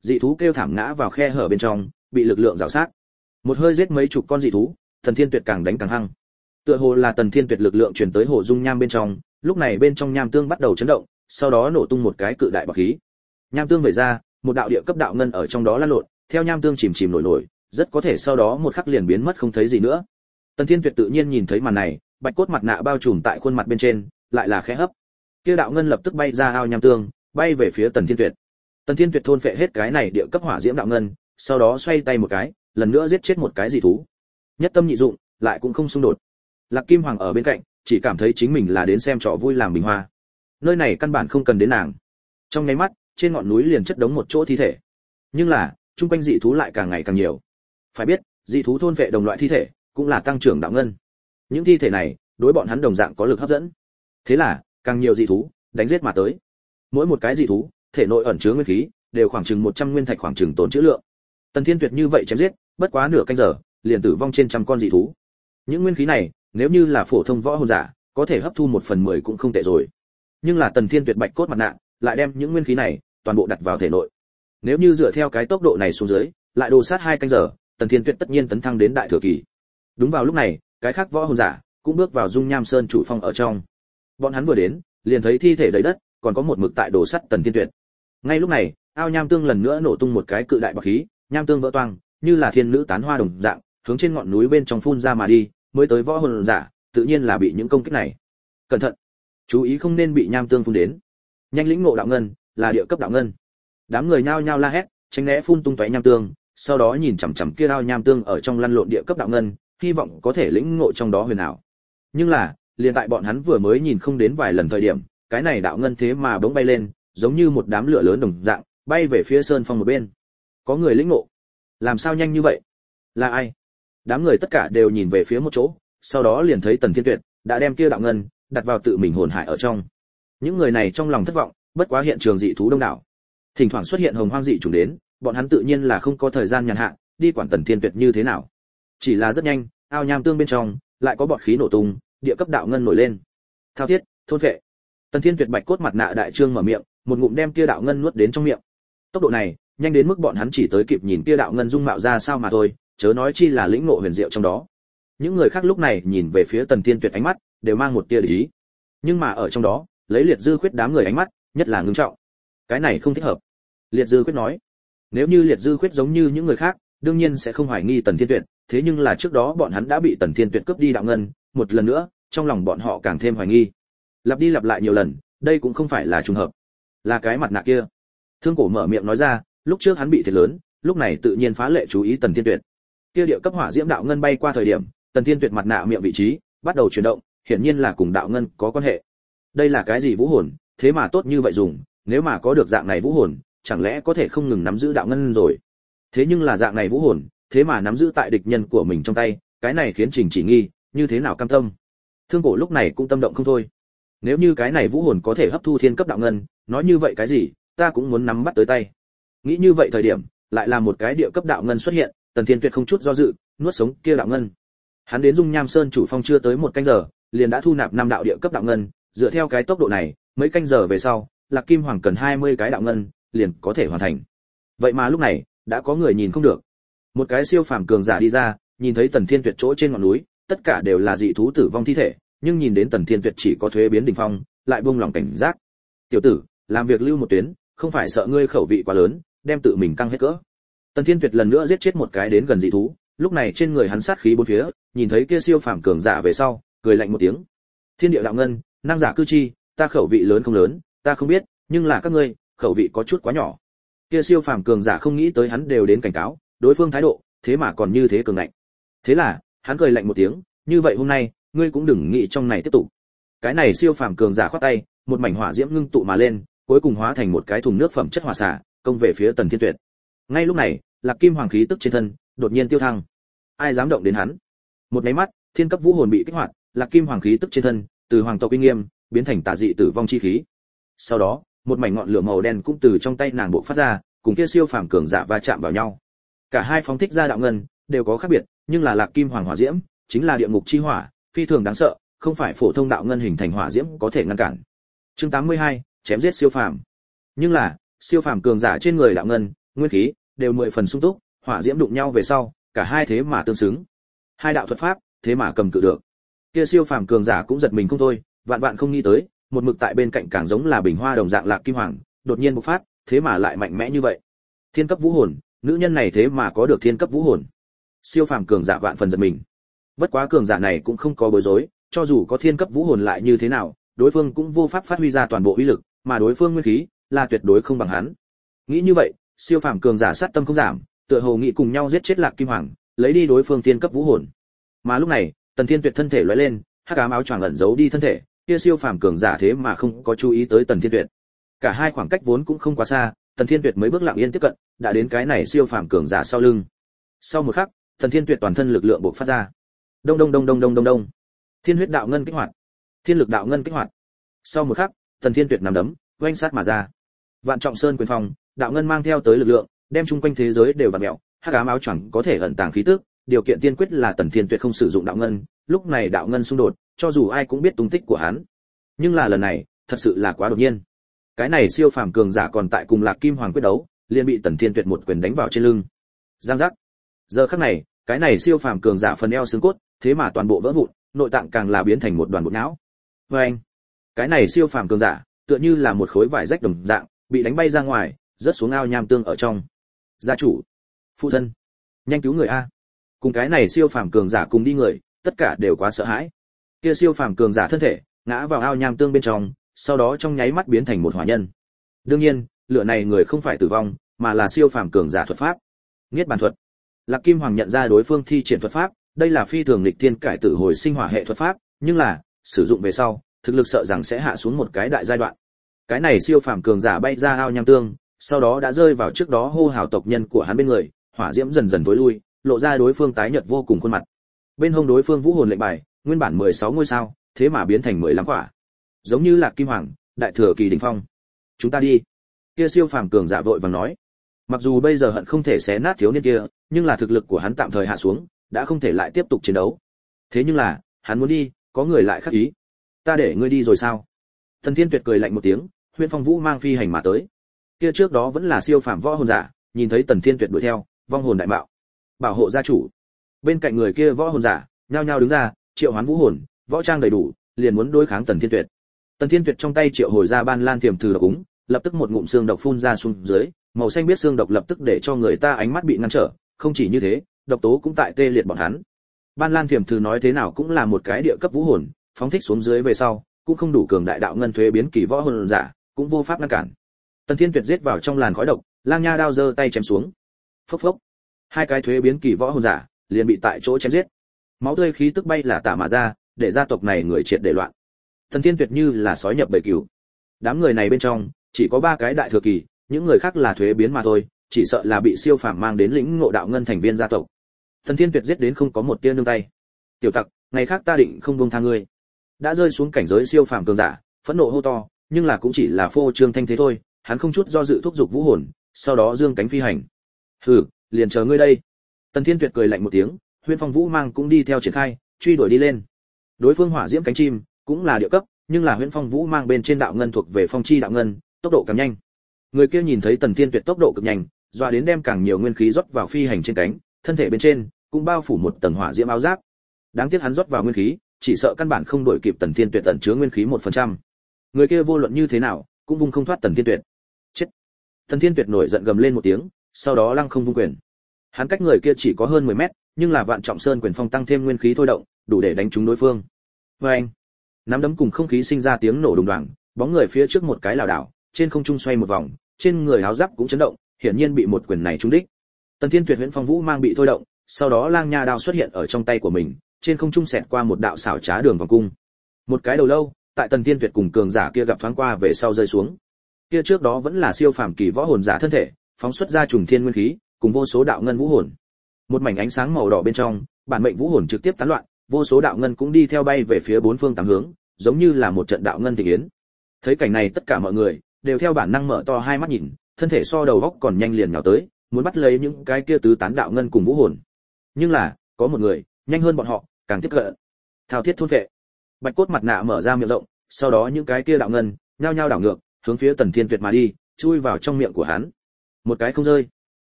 dị thú kêu thảm ngã vào khe hở bên trong, bị lực lượng rào sát. Một hơi giết mấy chục con dị thú, Tần Thiên Tuyệt càng đánh càng hăng. Tựa hồ là Tần Thiên Tuyệt lực lượng truyền tới hồ dung nham bên trong, lúc này bên trong nham tương bắt đầu chấn động, sau đó nổ tung một cái cự đại bọt khí. Nham tương vẩy ra, một đạo địa cấp đạo ngân ở trong đó lăn lộn, theo nham tương chìm chìm nổi nổi, rất có thể sau đó một khắc liền biến mất không thấy gì nữa. Tần Thiên Tuyệt tự nhiên nhìn thấy màn này, bạch cốt mặt nạ bao trùm tại khuôn mặt bên trên, lại là khẽ hấp. Kia đạo ngân lập tức bay ra ao nham tương, bay về phía Tần Thiên Tuyệt. Tần Thiên Tuyệt thôn phệ hết cái này địa cấp hỏa diễm đạo ngân, sau đó xoay tay một cái, lần nữa giết chết một cái dị thú. Nhất tâm nhị dụng, lại cũng không xung đột. Lạc Kim Hoàng ở bên cạnh, chỉ cảm thấy chính mình là đến xem trò vui làm bình hoa. Nơi này căn bản không cần đến nàng. Trong nháy mắt, trên ngọn núi liền chất đống một chỗ thi thể. Nhưng là, trung quanh dị thú lại càng ngày càng nhiều. Phải biết, dị thú thôn phệ đồng loại thi thể, cũng là tăng trưởng đạo ngân. Những thi thể này, đối bọn hắn đồng dạng có lực hấp dẫn. Thế là, càng nhiều dị thú đánh giết mà tới. Mỗi một cái dị thú, thể nội ẩn chứa nguyên khí, đều khoảng chừng một trăm nguyên thạch khoảng chừng tốn trữ lượng. Tần Thiên Tuyệt như vậy chém giết, bất quá nửa canh giờ, liền tử vong trên trăm con dị thú. Những nguyên khí này, nếu như là phổ thông võ hồn giả, có thể hấp thu một phần mười cũng không tệ rồi. Nhưng là Tần Thiên Tuyệt bạch cốt mặt nạ, lại đem những nguyên khí này toàn bộ đặt vào thể nội. Nếu như dựa theo cái tốc độ này xuống dưới, lại đồ sát hai canh giờ, Tần Thiên Tuyệt tất nhiên tấn thăng đến đại thừa kỳ. Đúng vào lúc này, cái khác võ hồn giả cũng bước vào Dung Nham Sơn chủ phong ở trong. Bọn hắn vừa đến, liền thấy thi thể đầy đất, còn có một mực tại đồ sắt Tần Thiên Tuyệt. Ngay lúc này, ao nham tương lần nữa nổ tung một cái cự đại bọt khí, nham tương vỡ toang, như là thiên nữ tán hoa đồng dạng, hướng trên ngọn núi bên trong phun ra mà đi, mới tới võ hồn giả, tự nhiên là bị những công kích này. Cẩn thận, chú ý không nên bị nham tương phun đến. Nhanh lĩnh ngộ đạo ngân, là địa cấp đạo ngân. Đám người nhao nhao la hét, tránh né phun tung tóe nham tương, sau đó nhìn chằm chằm kia ao nham tương ở trong lăn lộn địa cấp đạo ngân, hy vọng có thể lĩnh ngộ trong đó huyền ảo. Nhưng là, liền tại bọn hắn vừa mới nhìn không đến vài lần thời điểm, cái này đạo ngân thế mà bỗng bay lên, giống như một đám lửa lớn đồng dạng, bay về phía sơn phong một bên. Có người lĩnh ngộ. Làm sao nhanh như vậy? Là ai? Đám người tất cả đều nhìn về phía một chỗ, sau đó liền thấy Tần Thiên Tuyệt đã đem kia đạo ngân đặt vào tự mình hồn hải ở trong. Những người này trong lòng thất vọng, bất quá hiện trường dị thú đông đảo. Thỉnh thoảng xuất hiện hồng hoang dị trùng đến, bọn hắn tự nhiên là không có thời gian nhàn hạ, đi quản Tần Thiên Tuyệt như thế nào. Chỉ là rất nhanh, ao nham tương bên trong lại có bọt khí nổ tung, địa cấp đạo ngân nổi lên. Thao thiết, thôn vệ. Tần Thiên Tuyệt bạch cốt mặt nạ đại trương mở miệng, một ngụm đem kia đạo ngân nuốt đến trong miệng. Tốc độ này, nhanh đến mức bọn hắn chỉ tới kịp nhìn kia đạo ngân dung mạo ra sao mà thôi, chớ nói chi là lĩnh ngộ huyền diệu trong đó. Những người khác lúc này nhìn về phía Tần Thiên Tuyệt ánh mắt đều mang một tia để ý. Nhưng mà ở trong đó, lấy Liệt Dư Khuyết đám người ánh mắt, nhất là ngưng trọng. Cái này không thích hợp. Liệt Dư Khuyết nói, nếu như Liệt Dư Khuyết giống như những người khác, đương nhiên sẽ không hoài nghi Tần Thiên Tuyệt, thế nhưng là trước đó bọn hắn đã bị Tần Thiên Tuyệt cướp đi đạo ngân, một lần nữa, trong lòng bọn họ càng thêm hoài nghi. Lặp đi lặp lại nhiều lần, đây cũng không phải là trùng hợp, là cái mặt nạ kia. Thương Cổ mở miệng nói ra, lúc trước hắn bị thiệt lớn, lúc này tự nhiên phá lệ chú ý Tần Thiên Tuyệt. Kia địa cấp hỏa diễm đạo ngân bay qua thời điểm, Tần Thiên Tuyệt mặt nạ miệng vị trí bắt đầu chuyển động, hiển nhiên là cùng đạo ngân có quan hệ. Đây là cái gì vũ hồn, thế mà tốt như vậy dùng, nếu mà có được dạng này vũ hồn, chẳng lẽ có thể không ngừng nắm giữ đạo ngân rồi. Thế nhưng là dạng này vũ hồn, thế mà nắm giữ tại địch nhân của mình trong tay, cái này khiến Trình Chỉ nghi, như thế nào cam tâm. Thương Cổ lúc này cũng tâm động không thôi. Nếu như cái này vũ hồn có thể hấp thu thiên cấp đạo ngân, nói như vậy cái gì, ta cũng muốn nắm bắt tới tay. Nghĩ như vậy thời điểm, lại là một cái địa cấp đạo ngân xuất hiện, Tần Thiên Tuyệt không chút do dự, nuốt sống kia đạo ngân. Hắn đến Dung Nham Sơn chủ phong chưa tới một canh giờ, liền đã thu nạp năm đạo địa cấp đạo ngân, dựa theo cái tốc độ này, mấy canh giờ về sau, Lạc Kim Hoàng cần hai mươi cái đạo ngân, liền có thể hoàn thành. Vậy mà lúc này, đã có người nhìn không được. Một cái siêu phàm cường giả đi ra, nhìn thấy Tần Thiên Tuyệt chỗ trên ngọn núi, tất cả đều là dị thú tử vong thi thể, nhưng nhìn đến Tần Thiên Tuyệt chỉ có thuế biến đỉnh phong, lại buông lòng cảnh giác. "Tiểu tử, làm việc lưu một tuyến, không phải sợ ngươi khẩu vị quá lớn, đem tự mình căng hết cỡ." Tần Thiên Tuyệt lần nữa giết chết một cái đến gần dị thú, lúc này trên người hắn sát khí bốn phía, nhìn thấy kia siêu phàm cường giả về sau, cười lạnh một tiếng. "Thiên địa đạo ngân, năng giả cư chi, ta khẩu vị lớn không lớn, ta không biết, nhưng là các ngươi, khẩu vị có chút quá nhỏ." Kia siêu phàm cường giả không nghĩ tới hắn đều đến cảnh cáo, đối phương thái độ, thế mà còn như thế cường ngạnh. Thế là, hắn cười lạnh một tiếng, "Như vậy hôm nay, ngươi cũng đừng nghĩ trong này tiếp tục." Cái này siêu phàm cường giả khoát tay, một mảnh hỏa diễm ngưng tụ mà lên, cuối cùng hóa thành một cái thùng nước phẩm chất hỏa xả, công về phía Tần Thiên Tuyệt. Ngay lúc này, Lạc Kim Hoàng khí tức trên thân đột nhiên tiêu thăng. Ai dám động đến hắn? Một cái mắt, thiên cấp vũ hồn bị kích hoạt, Lạc Kim Hoàng khí tức trên thân từ hoàng tộc uy nghiêm biến thành tà dị tử vong chi khí. Sau đó, một mảnh ngọn lửa màu đen cũng từ trong tay nàng bộc phát ra, cùng kia siêu phàm cường giả va chạm vào nhau. Cả hai phóng thích ra đạo ngân đều có khác biệt, nhưng là Lạc Kim Hoàng hỏa diễm chính là địa ngục chi hỏa, phi thường đáng sợ, không phải phổ thông đạo ngân hình thành hỏa diễm có thể ngăn cản. Chương tám mươi hai, chém giết siêu phàm. Nhưng là, siêu phàm cường giả trên người đạo ngân nguyên khí đều mười phần sung túc, hỏa diễm đụng nhau về sau, cả hai thế mà tương xứng. Hai đạo thuật pháp, thế mà cầm cự được. Kia siêu phàm cường giả cũng giật mình không thôi, vạn vạn không nghĩ tới, một mực tại bên cạnh càng giống là bình hoa đồng dạng Lạc Kim Hoàng, đột nhiên bộc phát, thế mà lại mạnh mẽ như vậy. Thiên cấp vũ hồn, nữ nhân này thế mà có được thiên cấp vũ hồn. Siêu phàm cường giả vạn phần giật mình. Bất quá cường giả này cũng không có bối rối, cho dù có thiên cấp vũ hồn lại như thế nào, đối phương cũng vô pháp phát huy ra toàn bộ uy lực, mà đối phương nguyên khí là tuyệt đối không bằng hắn. Nghĩ như vậy, siêu phàm cường giả sát tâm không giảm, tựa hồ nghĩ cùng nhau giết chết Lạc Kim Hoàng, lấy đi đối phương thiên cấp vũ hồn. Mà lúc này, Tần Thiên Tuyệt thân thể lóe lên, hắc ám áo choàng ẩn giấu đi thân thể, kia siêu phàm cường giả thế mà không có chú ý tới Tần Thiên Tuyệt. Cả hai khoảng cách vốn cũng không quá xa, Tần Thiên Tuyệt mấy bước lặng yên tiếp cận, đã đến cái này siêu phàm cường giả sau lưng. Sau một khắc, Tần Thiên Tuyệt toàn thân lực lượng bộc phát ra. Đông đông đông đông đông đông đông. Thiên huyết đạo ngân kích hoạt, thiên lực đạo ngân kích hoạt. Sau một khắc, Tần Thiên Tuyệt nắm đấm, oanh sát mà ra. Vạn Trọng Sơn quyền phong, đạo ngân mang theo tới lực lượng, đem chung quanh thế giới đều vặn mèo, hắc ám áo choàng có thể ẩn tàng khí tức, điều kiện tiên quyết là Tần Thiên Tuyệt không sử dụng đạo ngân, lúc này đạo ngân xung đột, cho dù ai cũng biết tung tích của hắn. Nhưng là lần này, thật sự là quá đột nhiên. Cái này siêu phàm cường giả còn tại cùng Lạc Kim Hoàng quyết đấu, liền bị Tần Thiên Tuyệt một quyền đánh vào trên lưng. Giang giác. Giờ khắc này, cái này siêu phàm cường giả phần eo xương cốt, thế mà toàn bộ vỡ vụn, nội tạng càng là biến thành một đoàn bột não. Oeng. Cái này siêu phàm cường giả, tựa như là một khối vải rách đồng dạng, bị đánh bay ra ngoài, rớt xuống ao nham tương ở trong. Gia chủ, phụ thân, nhanh cứu người a. Cùng cái này siêu phàm cường giả cùng đi người, tất cả đều quá sợ hãi. Kia siêu phàm cường giả thân thể ngã vào ao nham tương bên trong, sau đó trong nháy mắt biến thành một hỏa nhân. Đương nhiên, lửa này người không phải tử vong, mà là siêu phàm cường giả thuật pháp. Niết bàn thuật. Lạc Kim Hoàng nhận ra đối phương thi triển thuật pháp, đây là phi thường nghịch thiên cải tử hồi sinh hỏa hệ thuật pháp, nhưng là sử dụng về sau, thực lực sợ rằng sẽ hạ xuống một cái đại giai đoạn. Cái này siêu phàm cường giả bay ra ao nham tương, sau đó đã rơi vào trước đó hô hào tộc nhân của hắn bên người, hỏa diễm dần dần tối lui, lộ ra đối phương tái nhợt vô cùng khuôn mặt. Bên hông đối phương vũ hồn lệnh bài, nguyên bản mười sáu ngôi sao, thế mà biến thành mười lăm quả. Giống như Lạc Kim Hoàng, đại thừa kỳ đỉnh phong. Chúng ta đi. Kia siêu phàm cường giả vội vàng nói. Mặc dù bây giờ hận không thể xé nát thiếu niên kia, nhưng là thực lực của hắn tạm thời hạ xuống, đã không thể lại tiếp tục chiến đấu. Thế nhưng là, hắn muốn đi, có người lại khắc ý. Ta để ngươi đi rồi sao? Thần Thiên Tuyệt cười lạnh một tiếng, Huyễn Phong Vũ mang phi hành mà tới. Kia trước đó vẫn là siêu phàm võ hồn giả, nhìn thấy Tần Thiên Tuyệt đuổi theo, vong hồn đại mạo. Bảo hộ gia chủ. Bên cạnh người kia võ hồn giả, nhao nhao đứng ra, triệu hoán vũ hồn, võ trang đầy đủ, liền muốn đối kháng Tần Thiên Tuyệt. Tần Thiên Tuyệt trong tay triệu hồi ra ban lan thiềm thử độc úng, lập tức một ngụm xương độc phun ra xuống dưới, màu xanh biết xương độc lập tức để cho người ta ánh mắt bị ngăn trở, không chỉ như thế, độc tố cũng tại tê liệt bọn hắn. Ban lan thiềm thử nói thế nào cũng là một cái địa cấp vũ hồn, phóng thích xuống dưới về sau, cũng không đủ cường đại đạo ngân thuế biến kỳ võ hồn giả, cũng vô pháp ngăn cản. Tần Thiên Tuyệt giết vào trong làn khói độc, lang nha đao giơ tay chém xuống. Phốc phốc. Hai cái thuế biến kỳ võ hồn giả liền bị tại chỗ chém giết. Máu tươi khí tức bay là tả mà ra, để gia tộc này người triệt để loạn. Tần Thiên Tuyệt như là sói nhập bầy cừu. Đám người này bên trong, chỉ có ba cái đại thừa kỳ, những người khác là thuế biến mà thôi, chỉ sợ là bị siêu phàm mang đến lĩnh ngộ đạo ngân thành viên gia tộc. Tần Thiên Tuyệt giết đến không có một tia nương tay. Tiểu tặc, ngày khác ta định không buông tha ngươi. Đã rơi xuống cảnh giới siêu phàm cường giả, phẫn nộ hô to, nhưng là cũng chỉ là phô trương thanh thế thôi, hắn không chút do dự thúc giục vũ hồn, sau đó dương cánh phi hành. Hừ, liền chờ ngươi đây. Tần Thiên Tuyệt cười lạnh một tiếng, Huyễn Phong Vũ mang cũng đi theo triển khai, truy đuổi đi lên. Đối phương hỏa diễm cánh chim cũng là địa cấp, nhưng là Huyễn Phong Vũ mang bên trên đạo ngân thuộc về phong chi đạo ngân, tốc độ càng nhanh. Người kia nhìn thấy Tần Thiên Tuyệt tốc độ cực nhanh, dọa đến đem càng nhiều nguyên khí rót vào phi hành trên cánh, thân thể bên trên cũng bao phủ một tầng hỏa diễm áo giáp. Đáng tiếc hắn rót vào nguyên khí, chỉ sợ căn bản không đuổi kịp Tần Thiên Tuyệt tận chứa nguyên khí một phần trăm. Người kia vô luận như thế nào, cũng vung không thoát Tần Thiên Tuyệt. Chết. Tần Thiên Tuyệt nổi giận gầm lên một tiếng, sau đó lăng không vung quyền. Hắn cách người kia chỉ có hơn mười mét, nhưng là Vạn Trọng Sơn quyền phong tăng thêm nguyên khí thôi động, đủ để đánh trúng đối phương. Oeng! Nắm đấm cùng không khí sinh ra tiếng nổ đùng đoàng, bóng người phía trước một cái lảo đảo, trên không trung xoay một vòng, trên người áo giáp cũng chấn động, hiển nhiên bị một quyền này trúng đích. Tần Thiên Tuyệt Huyễn Phong Vũ mang bị thôi động, sau đó lang nha đao xuất hiện ở trong tay của mình, trên không trung xẹt qua một đạo xảo trá đường vòng cung. Một cái đầu lâu, tại Tần Thiên Tuyệt cùng cường giả kia gặp thoáng qua về sau rơi xuống. Kia trước đó vẫn là siêu phàm kỳ võ hồn giả thân thể, phóng xuất ra trùng thiên nguyên khí, cùng vô số đạo ngân vũ hồn. Một mảnh ánh sáng màu đỏ bên trong, bản mệnh vũ hồn trực tiếp tán loạn, vô số đạo ngân cũng đi theo bay về phía bốn phương tám hướng, giống như là một trận đạo ngân thị yến. Thấy cảnh này tất cả mọi người đều theo bản năng mở to hai mắt nhìn, thân thể so đầu góc còn nhanh liền nhào tới, muốn bắt lấy những cái kia tứ tán đạo ngân cùng vũ hồn. Nhưng là, có một người nhanh hơn bọn họ, càng tiếp cận. Thao thiết thôn vệ. Bạch cốt mặt nạ mở ra miệng rộng, sau đó những cái kia đạo ngân nhao nhao đảo ngược, hướng phía Tần Thiên Tuyệt mà đi, chui vào trong miệng của hắn. Một cái không rơi,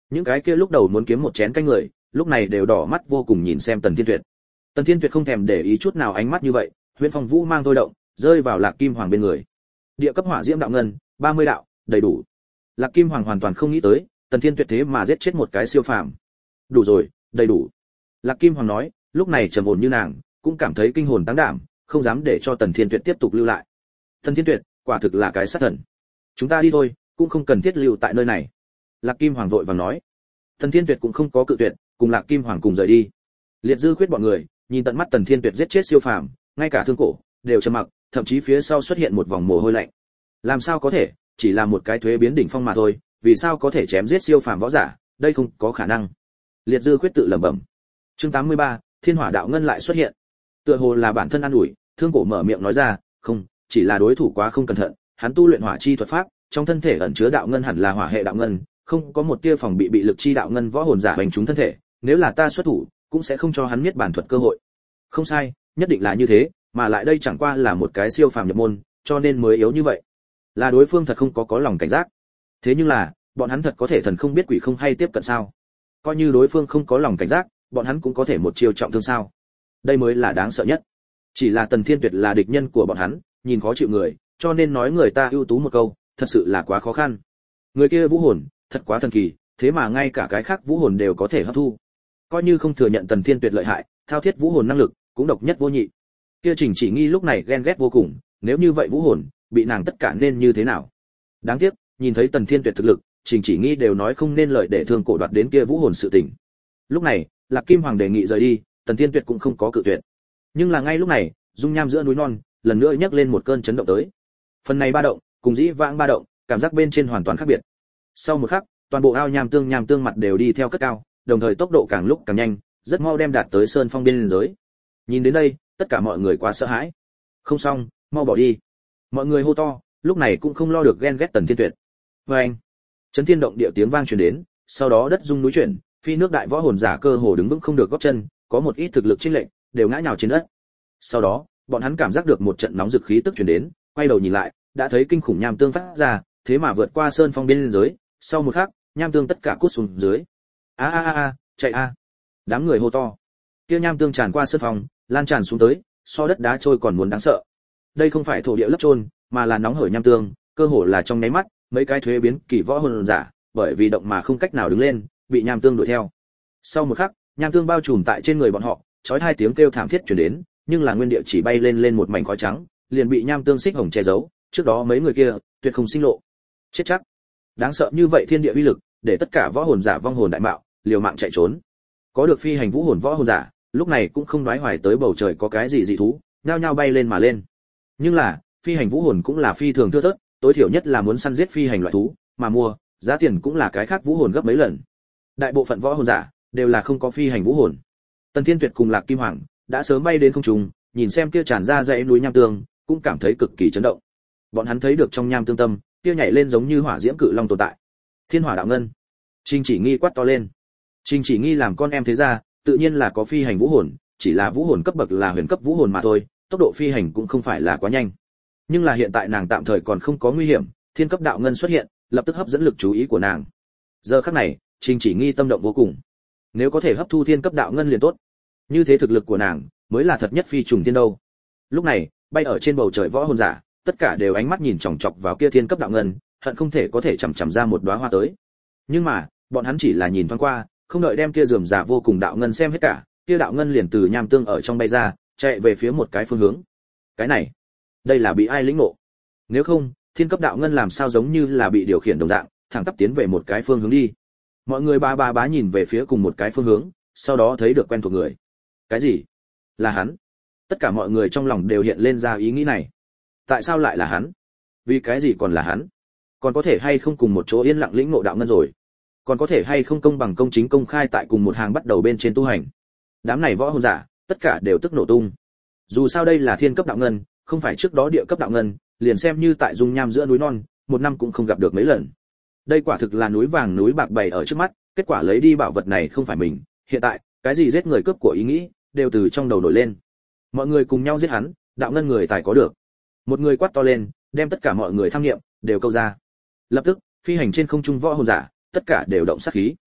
Những cái kia lúc đầu muốn kiếm một chén canh người, lúc này đều đỏ mắt vô cùng nhìn xem Tần Thiên Tuyệt. Tần Thiên Tuyệt không thèm để ý chút nào ánh mắt như vậy, Huyễn Phong Vũ mang thôi động, rơi vào Lạc Kim Hoàng bên người. Địa cấp hỏa diễm đạo ngân, ba mươi đạo, đầy đủ. Lạc Kim Hoàng hoàn toàn không nghĩ tới, Tần Thiên Tuyệt thế mà giết chết một cái siêu phàm. Đủ rồi, đầy đủ. Lạc Kim Hoàng nói, lúc này trầm ổn như nàng, cũng cảm thấy kinh hồn tăng đảm, không dám để cho Tần Thiên Tuyệt tiếp tục lưu lại. Tần Thiên Tuyệt, quả thực là cái sát thần. Chúng ta đi thôi, cũng không cần thiết lưu tại nơi này. Lạc Kim Hoàng vội vàng nói. Tần Thiên Tuyệt cũng không có cự tuyệt, cùng Lạc Kim Hoàng cùng rời đi. Liệt Dư Khuyết bọn người, nhìn tận mắt Tần Thiên Tuyệt giết chết siêu phàm, ngay cả thương cổ đều trầm mặc, thậm chí phía sau xuất hiện một vòng mồ hôi lạnh. Làm sao có thể, chỉ là một cái thuế biến đỉnh phong mà thôi, vì sao có thể chém giết siêu phàm võ giả, đây không có khả năng. Liệt Dư Khuyết tự lẩm bẩm. Chương tám mươi ba, Thiên Hỏa đạo ngân lại xuất hiện. Tựa hồ là bản thân an ủi, thương cổ mở miệng nói ra, không, chỉ là đối thủ quá không cẩn thận, hắn tu luyện hỏa chi thuật pháp, trong thân thể ẩn chứa đạo ngân hẳn là hỏa hệ đạo ngân, không có một tia phòng bị bị lực chi đạo ngân võ hồn giả hành trúng thân thể, nếu là ta xuất thủ, cũng sẽ không cho hắn miết bản thuật cơ hội. Không sai, nhất định là như thế, mà lại đây chẳng qua là một cái siêu phàm nhập môn, cho nên mới yếu như vậy. Là đối phương thật không có có lòng cảnh giác. Thế nhưng là, bọn hắn thật có thể thần không biết quỷ không hay tiếp cận sao? Coi như đối phương không có lòng cảnh giác, bọn hắn cũng có thể một chiêu trọng thương sao? Đây mới là đáng sợ nhất. Chỉ là Tần Thiên Tuyệt là địch nhân của bọn hắn, nhìn khó chịu người, cho nên nói người ta ưu tú một câu, thật sự là quá khó khăn. Người kia vũ hồn, thật quá thần kỳ, thế mà ngay cả cái khác vũ hồn đều có thể hấp thu. Coi như không thừa nhận Tần Thiên Tuyệt lợi hại, thao thiết vũ hồn năng lực cũng độc nhất vô nhị. Kia Trình Chỉ Nghi lúc này ghen ghét vô cùng, nếu như vậy vũ hồn bị nàng tất cả nên như thế nào? Đáng tiếc, nhìn thấy Tần Thiên Tuyệt thực lực, Trình Chỉ Nghi đều nói không nên lời để thương cổ đoạt đến kia vũ hồn sự tình. Lúc này, Lạc Kim Hoàng đề nghị rời đi, Tần Thiên Tuyệt cũng không có cự tuyệt. Nhưng là ngay lúc này, dung nham giữa núi non, lần nữa nhấc lên một cơn chấn động tới. Phần này ba động, cùng dĩ vãng ba động, cảm giác bên trên hoàn toàn khác biệt. Sau một khắc, toàn bộ ao nham tương nham tương mặt đều đi theo cất cao, đồng thời tốc độ càng lúc càng nhanh, rất mau đem đạt tới sơn phong biên giới. Nhìn đến đây, tất cả mọi người quá sợ hãi. Không xong, mau bỏ đi. Mọi người hô to, lúc này cũng không lo được ghen ghét Tần Thiên Tuyệt. Oeng! Chấn thiên động địa tiếng vang truyền đến, sau đó đất rung núi chuyển, phi nước đại võ hồn giả cơ hồ đứng vững không được gót chân, có một ít thực lực chênh lệch, đều ngã nhào trên đất. Sau đó, bọn hắn cảm giác được một trận nóng dực khí tức truyền đến, quay đầu nhìn lại, đã thấy kinh khủng nham tương phát ra, thế mà vượt qua sơn phong biên giới, sau một khắc, nham tương tất cả cút xuống dưới. A a a a, chạy a. Đám người hô to. Kia nham tương tràn qua sơn phong, lan tràn xuống tới, so đất đá trôi còn muốn đáng sợ. Đây không phải thổ địa lấp chôn, mà là nóng hởi nham tương, cơ hồ là trong nháy mắt, mấy cái thuế biến kỳ võ hồn giả, bởi vì động mà không cách nào đứng lên, bị nham tương đuổi theo. Sau một khắc, nham tương bao trùm tại trên người bọn họ, chói hai tiếng kêu thảm thiết truyền đến, nhưng là nguyên địa chỉ bay lên lên một mảnh khói trắng, liền bị nham tương xích hồng che giấu, trước đó mấy người kia, tuyệt không sinh lộ. Chết chắc. Đáng sợ như vậy thiên địa uy lực, để tất cả võ hồn giả vong hồn đại mạo, liều mạng chạy trốn. Có được phi hành vũ hồn võ hồn giả, lúc này cũng không đoái hoài tới bầu trời có cái gì dị thú, nhao nhao bay lên mà lên. Nhưng là, phi hành vũ hồn cũng là phi thường thưa thớt, tối thiểu nhất là muốn săn giết phi hành loại thú, mà mua, giá tiền cũng là cái khác vũ hồn gấp mấy lần. Đại bộ phận võ hồn giả đều là không có phi hành vũ hồn. Tần Thiên Tuyệt cùng Lạc Kim Hoàng đã sớm bay đến không trung, nhìn xem kia tràn ra dãy núi nham tương, cũng cảm thấy cực kỳ chấn động. Bọn hắn thấy được trong nham tương tâm, kia nhảy lên giống như hỏa diễm cự long tồn tại. Thiên Hỏa đạo ngân. Trình Chỉ Nghi quát to lên. Trình Chỉ Nghi làm con em thế gia, tự nhiên là có phi hành vũ hồn, chỉ là vũ hồn cấp bậc là huyền cấp vũ hồn mà thôi, tốc độ phi hành cũng không phải là quá nhanh. Nhưng là hiện tại nàng tạm thời còn không có nguy hiểm, thiên cấp đạo ngân xuất hiện, lập tức hấp dẫn lực chú ý của nàng. Giờ khắc này, Trình Chỉ Nghi tâm động vô cùng. Nếu có thể hấp thu thiên cấp đạo ngân liền tốt. Như thế thực lực của nàng mới là thật nhất phi trùng thiên đâu. Lúc này, bay ở trên bầu trời võ hồn giả, tất cả đều ánh mắt nhìn chòng chọc vào kia thiên cấp đạo ngân, hận không thể có thể chằm chằm ra một đóa hoa tới. Nhưng mà, bọn hắn chỉ là nhìn thoáng qua, không đợi đem kia rườm rà vô cùng đạo ngân xem hết cả, kia đạo ngân liền từ nham tương ở trong bay ra, chạy về phía một cái phương hướng. Cái này, đây là bị ai lĩnh ngộ? Nếu không, thiên cấp đạo ngân làm sao giống như là bị điều khiển đồng dạng, thẳng tắp tiến về một cái phương hướng đi. Mọi người ba ba bá nhìn về phía cùng một cái phương hướng, sau đó thấy được quen thuộc người. Cái gì? Là hắn? Tất cả mọi người trong lòng đều hiện lên ra ý nghĩ này. Tại sao lại là hắn? Vì cái gì còn là hắn? Còn có thể hay không cùng một chỗ yên lặng lĩnh ngộ đạo ngân rồi? Còn có thể hay không công bằng công chính công khai tại cùng một hàng bắt đầu bên trên tu hành? Đám này võ hồn giả, tất cả đều tức nổ tung. Dù sao đây là thiên cấp đạo ngân, không phải trước đó địa cấp đạo ngân, liền xem như tại dung nham giữa núi non, một năm cũng không gặp được mấy lần. Đây quả thực là núi vàng núi bạc bày ở trước mắt, kết quả lấy đi bảo vật này không phải mình, hiện tại, cái gì giết người cướp của ý nghĩ, đều từ trong đầu nổi lên. Mọi người cùng nhau giết hắn, đạo ngân người tài có được. Một người quát to lên, đem tất cả mọi người tham nghiệm đều câu ra. Lập tức, phi hành trên không trung võ hồn giả, tất cả đều động sát khí.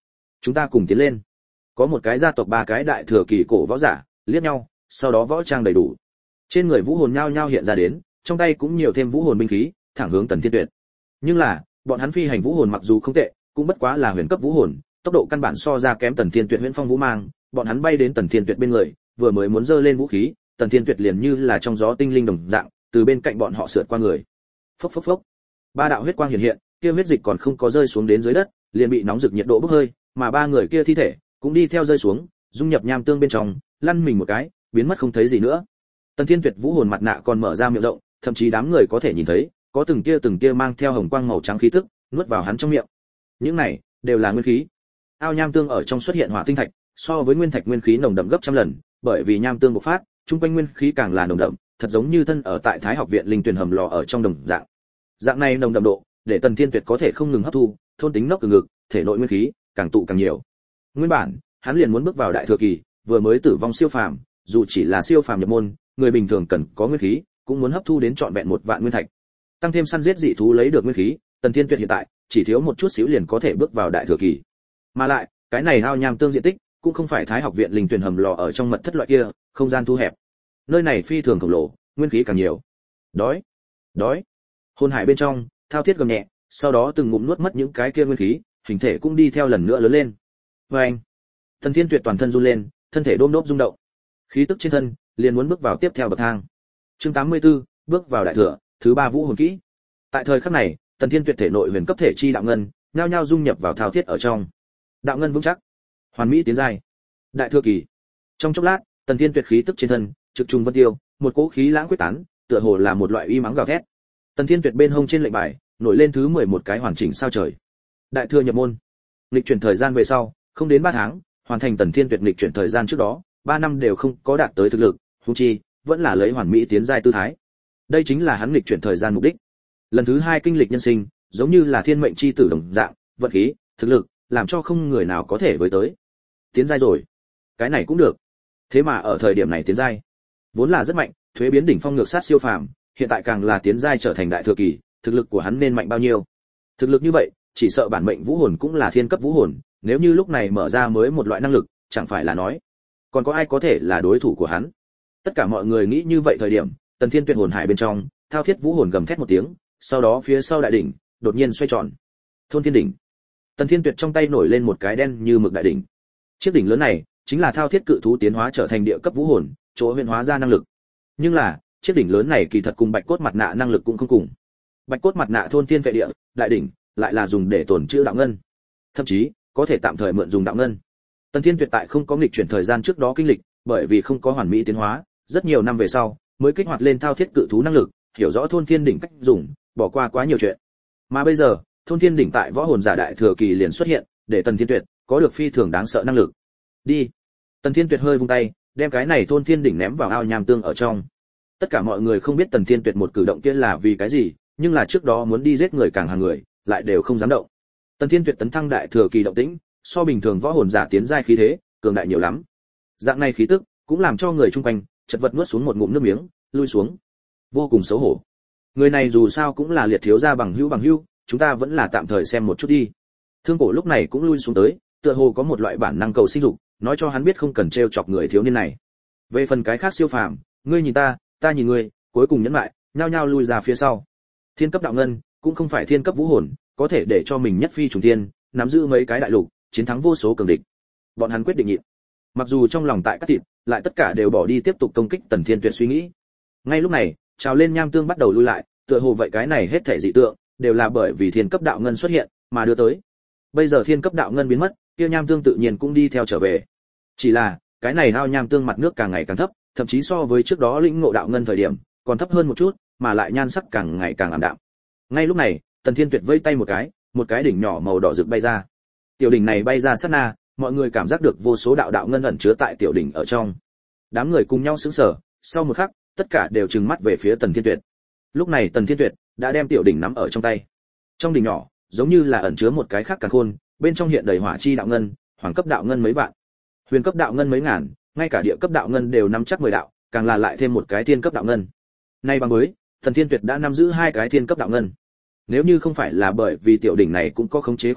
chúng ta cùng tiến lên. Có một cái gia tộc ba cái đại thừa kỳ cổ võ giả liếc nhau, sau đó võ trang đầy đủ, trên người vũ hồn nhao nhao hiện ra đến, trong tay cũng nhiều thêm vũ hồn binh khí, thẳng hướng Tần Thiên Tuyệt. Nhưng là, bọn hắn phi hành vũ hồn mặc dù không tệ, cũng bất quá là huyền cấp vũ hồn, tốc độ căn bản so ra kém Tần Thiên Tuyệt Huyền Phong Vũ Mang, bọn hắn bay đến Tần Thiên Tuyệt bên người, vừa mới muốn giơ lên vũ khí, Tần Thiên Tuyệt liền như là trong gió tinh linh đồng dạng, từ bên cạnh bọn họ sượt qua người. Phốc phốc phốc. Ba đạo huyết quang hiện hiện, kia huyết dịch còn không có rơi xuống đến dưới đất, liền bị nóng rực nhiệt độ bốc hơi, mà ba người kia thi thể cũng đi theo rơi xuống, dung nhập nham tương bên trong, lăn mình một cái, biến mất không thấy gì nữa. Tần Thiên Tuyệt vũ hồn mặt nạ còn mở ra miệng rộng, thậm chí đám người có thể nhìn thấy, có từng tia từng tia mang theo hồng quang màu trắng khí tức, nuốt vào hắn trong miệng. Những này đều là nguyên khí. Ao nham tương ở trong xuất hiện hỏa tinh thạch, so với nguyên thạch nguyên khí nồng đậm gấp trăm lần, bởi vì nham tương bộc phát, trung quanh nguyên khí càng là nồng đậm, thật giống như thân ở tại Thái học viện linh tuyển hầm lò ở trong đồng dạng. Dạng này nồng đậm độ, để Tần Thiên Tuyệt có thể không ngừng hấp thu, thôn tính nốc từ ngực, thể nội nguyên khí càng tụ càng nhiều. Nguyên bản, hắn liền muốn bước vào đại thừa kỳ, vừa mới tử vong siêu phàm, dù chỉ là siêu phàm nhập môn, người bình thường cần có nguyên khí, cũng muốn hấp thu đến trọn vẹn một vạn nguyên thạch. Tăng thêm săn giết dị thú lấy được nguyên khí, Tần Thiên Tuyệt hiện tại chỉ thiếu một chút xíu liền có thể bước vào đại thừa kỳ. Mà lại, cái này ao nham tương diện tích cũng không phải Thái học viện linh tuyển hầm lò ở trong mật thất loại kia, không gian thu hẹp. Nơi này phi thường khổng lồ, nguyên khí càng nhiều. Đói, đói. Hồn hải bên trong, thao thiết gầm nhẹ, sau đó từng ngụm nuốt mất những cái kia nguyên khí, hình thể cũng đi theo lần nữa lớn lên. Oeng. Tần Thiên Tuyệt toàn thân run lên, thân thể đôm đốp rung động. Khí tức trên thân liền muốn bước vào tiếp theo bậc thang. Chương tám mươi tư, bước vào đại thừa, thứ ba vũ hồn kỹ. Tại thời khắc này, Tần Thiên Tuyệt thể nội huyền cấp thể chi đạo ngân, nhao nhao dung nhập vào thao thiết ở trong. Đạo ngân vững chắc, hoàn mỹ tiến giai. Đại thừa kỳ. Trong chốc lát, Tần Thiên Tuyệt khí tức trên thân trực trùng vân tiêu, một cỗ khí lãng quyết tán, tựa hồ là một loại uy mắng gào thét. Tần Thiên Tuyệt bên hông trên lệnh bài nổi lên thứ mười một cái hoàn chỉnh sao trời. Đại thừa nhập môn. Lịch chuyển thời gian về sau, không đến ba tháng, hoàn thành Tần Thiên Tuyệt lịch chuyển thời gian trước đó, ba năm đều không có đạt tới thực lực, huống chi vẫn là lấy hoàn mỹ tiến giai tư thái. Đây chính là hắn lịch chuyển thời gian mục đích. Lần thứ hai kinh lịch nhân sinh, giống như là thiên mệnh chi tử đồng dạng, vận khí, thực lực, làm cho không người nào có thể với tới. Tiến giai rồi, cái này cũng được. Thế mà ở thời điểm này tiến giai, vốn là rất mạnh, thuế biến đỉnh phong ngược sát siêu phàm, hiện tại càng là tiến giai trở thành đại thừa kỳ, thực lực của hắn nên mạnh bao nhiêu? Thực lực như vậy, chỉ sợ bản mệnh vũ hồn cũng là thiên cấp vũ hồn, nếu như lúc này mở ra mới một loại năng lực, chẳng phải là nói, còn có ai có thể là đối thủ của hắn? Tất cả mọi người nghĩ như vậy thời điểm, Tần Thiên Tuyệt hồn hải bên trong, thao thiết vũ hồn gầm thét một tiếng, sau đó phía sau đại đỉnh đột nhiên xoay tròn. Thôn Thiên đỉnh. Tần Thiên Tuyệt trong tay nổi lên một cái đen như mực đại đỉnh. Chiếc đỉnh lớn này chính là thao thiết cự thú tiến hóa trở thành địa cấp vũ hồn, chỗ huyễn hóa ra năng lực. Nhưng là, chiếc đỉnh lớn này kỳ thật cùng bạch cốt mặt nạ năng lực cũng không cùng. Bạch cốt mặt nạ thôn thiên vệ địa, đại đỉnh lại là dùng để tổn trữ đạo ngân, thậm chí có thể tạm thời mượn dùng đạo ngân. Tần Thiên Tuyệt tại không có nghịch chuyển thời gian trước đó kinh lịch, bởi vì không có hoàn mỹ tiến hóa, rất nhiều năm về sau mới kích hoạt lên thao thiết cự thú năng lực, hiểu rõ thôn thiên đỉnh cách dùng, bỏ qua quá nhiều chuyện. Mà bây giờ, thôn thiên đỉnh tại võ hồn giả đại thừa kỳ liền xuất hiện, để Tần Thiên Tuyệt có được phi thường đáng sợ năng lực. Đi. Tần Thiên Tuyệt hơi vung tay, đem cái này thôn thiên đỉnh ném vào ao nham tương ở trong. Tất cả mọi người không biết Tần Thiên Tuyệt một cử động kia là vì cái gì, nhưng là trước đó muốn đi giết người càng hàng người, lại đều không dám động. Tần Thiên Tuyệt tấn thăng đại thừa kỳ động tĩnh, so bình thường võ hồn giả tiến giai khí thế, cường đại nhiều lắm. Dạng này khí tức, cũng làm cho người chung quanh chật vật nuốt xuống một ngụm nước miếng, lui xuống. Vô cùng xấu hổ. Người này dù sao cũng là liệt thiếu gia bằng hữu bằng hữu, chúng ta vẫn là tạm thời xem một chút đi. Thương Cổ lúc này cũng lui xuống tới, tựa hồ có một loại bản năng cầu sinh dục, nói cho hắn biết không cần trêu chọc người thiếu niên này. Về phần cái khác siêu phàm, ngươi nhìn ta, ta nhìn ngươi, cuối cùng nhẫn lại, nhao nhao lui ra phía sau. Thiên cấp đạo ngân, cũng không phải thiên cấp vũ hồn, có thể để cho mình nhất phi trùng thiên, nắm giữ mấy cái đại lục, chiến thắng vô số cường địch. Bọn hắn quyết định nhịn. Mặc dù trong lòng tại các thịt, lại tất cả đều bỏ đi tiếp tục công kích Tần Thiên Tuyệt suy nghĩ. Ngay lúc này, trào lên nham tương bắt đầu lui lại, tựa hồ vậy cái này hết thể dị tượng đều là bởi vì thiên cấp đạo ngân xuất hiện mà đưa tới. Bây giờ thiên cấp đạo ngân biến mất, kia nham tương tự nhiên cũng đi theo trở về. Chỉ là, cái này ao nham tương mặt nước càng ngày càng thấp, thậm chí so với trước đó lĩnh ngộ đạo ngân thời điểm, còn thấp hơn một chút, mà lại nhan sắc càng ngày càng ảm đạm. Ngay lúc này, Tần Thiên Tuyệt vẫy tay một cái, một cái đỉnh nhỏ màu đỏ rực bay ra. Tiểu đỉnh này bay ra sát na, mọi người cảm giác được vô số đạo đạo ngân ẩn chứa tại tiểu đỉnh ở trong. Đám người cùng nhau sững sờ, sau một khắc, tất cả đều trừng mắt về phía Tần Thiên Tuyệt. Lúc này Tần Thiên Tuyệt đã đem tiểu đỉnh nắm ở trong tay. Trong đỉnh nhỏ, giống như là ẩn chứa một cái khác càn khôn, bên trong hiện đầy hỏa chi đạo ngân, hoàng cấp đạo ngân mấy vạn, huyền cấp đạo ngân mấy ngàn, ngay cả địa cấp đạo ngân đều nắm chắc mười đạo, càng là lại thêm một cái thiên cấp đạo ngân. Nay bằng với, Tần Thiên Tuyệt đã nắm giữ hai cái thiên cấp đạo ngân. Nếu như không phải là bởi vì tiểu đỉnh này cũng có khống chế khoảng cách,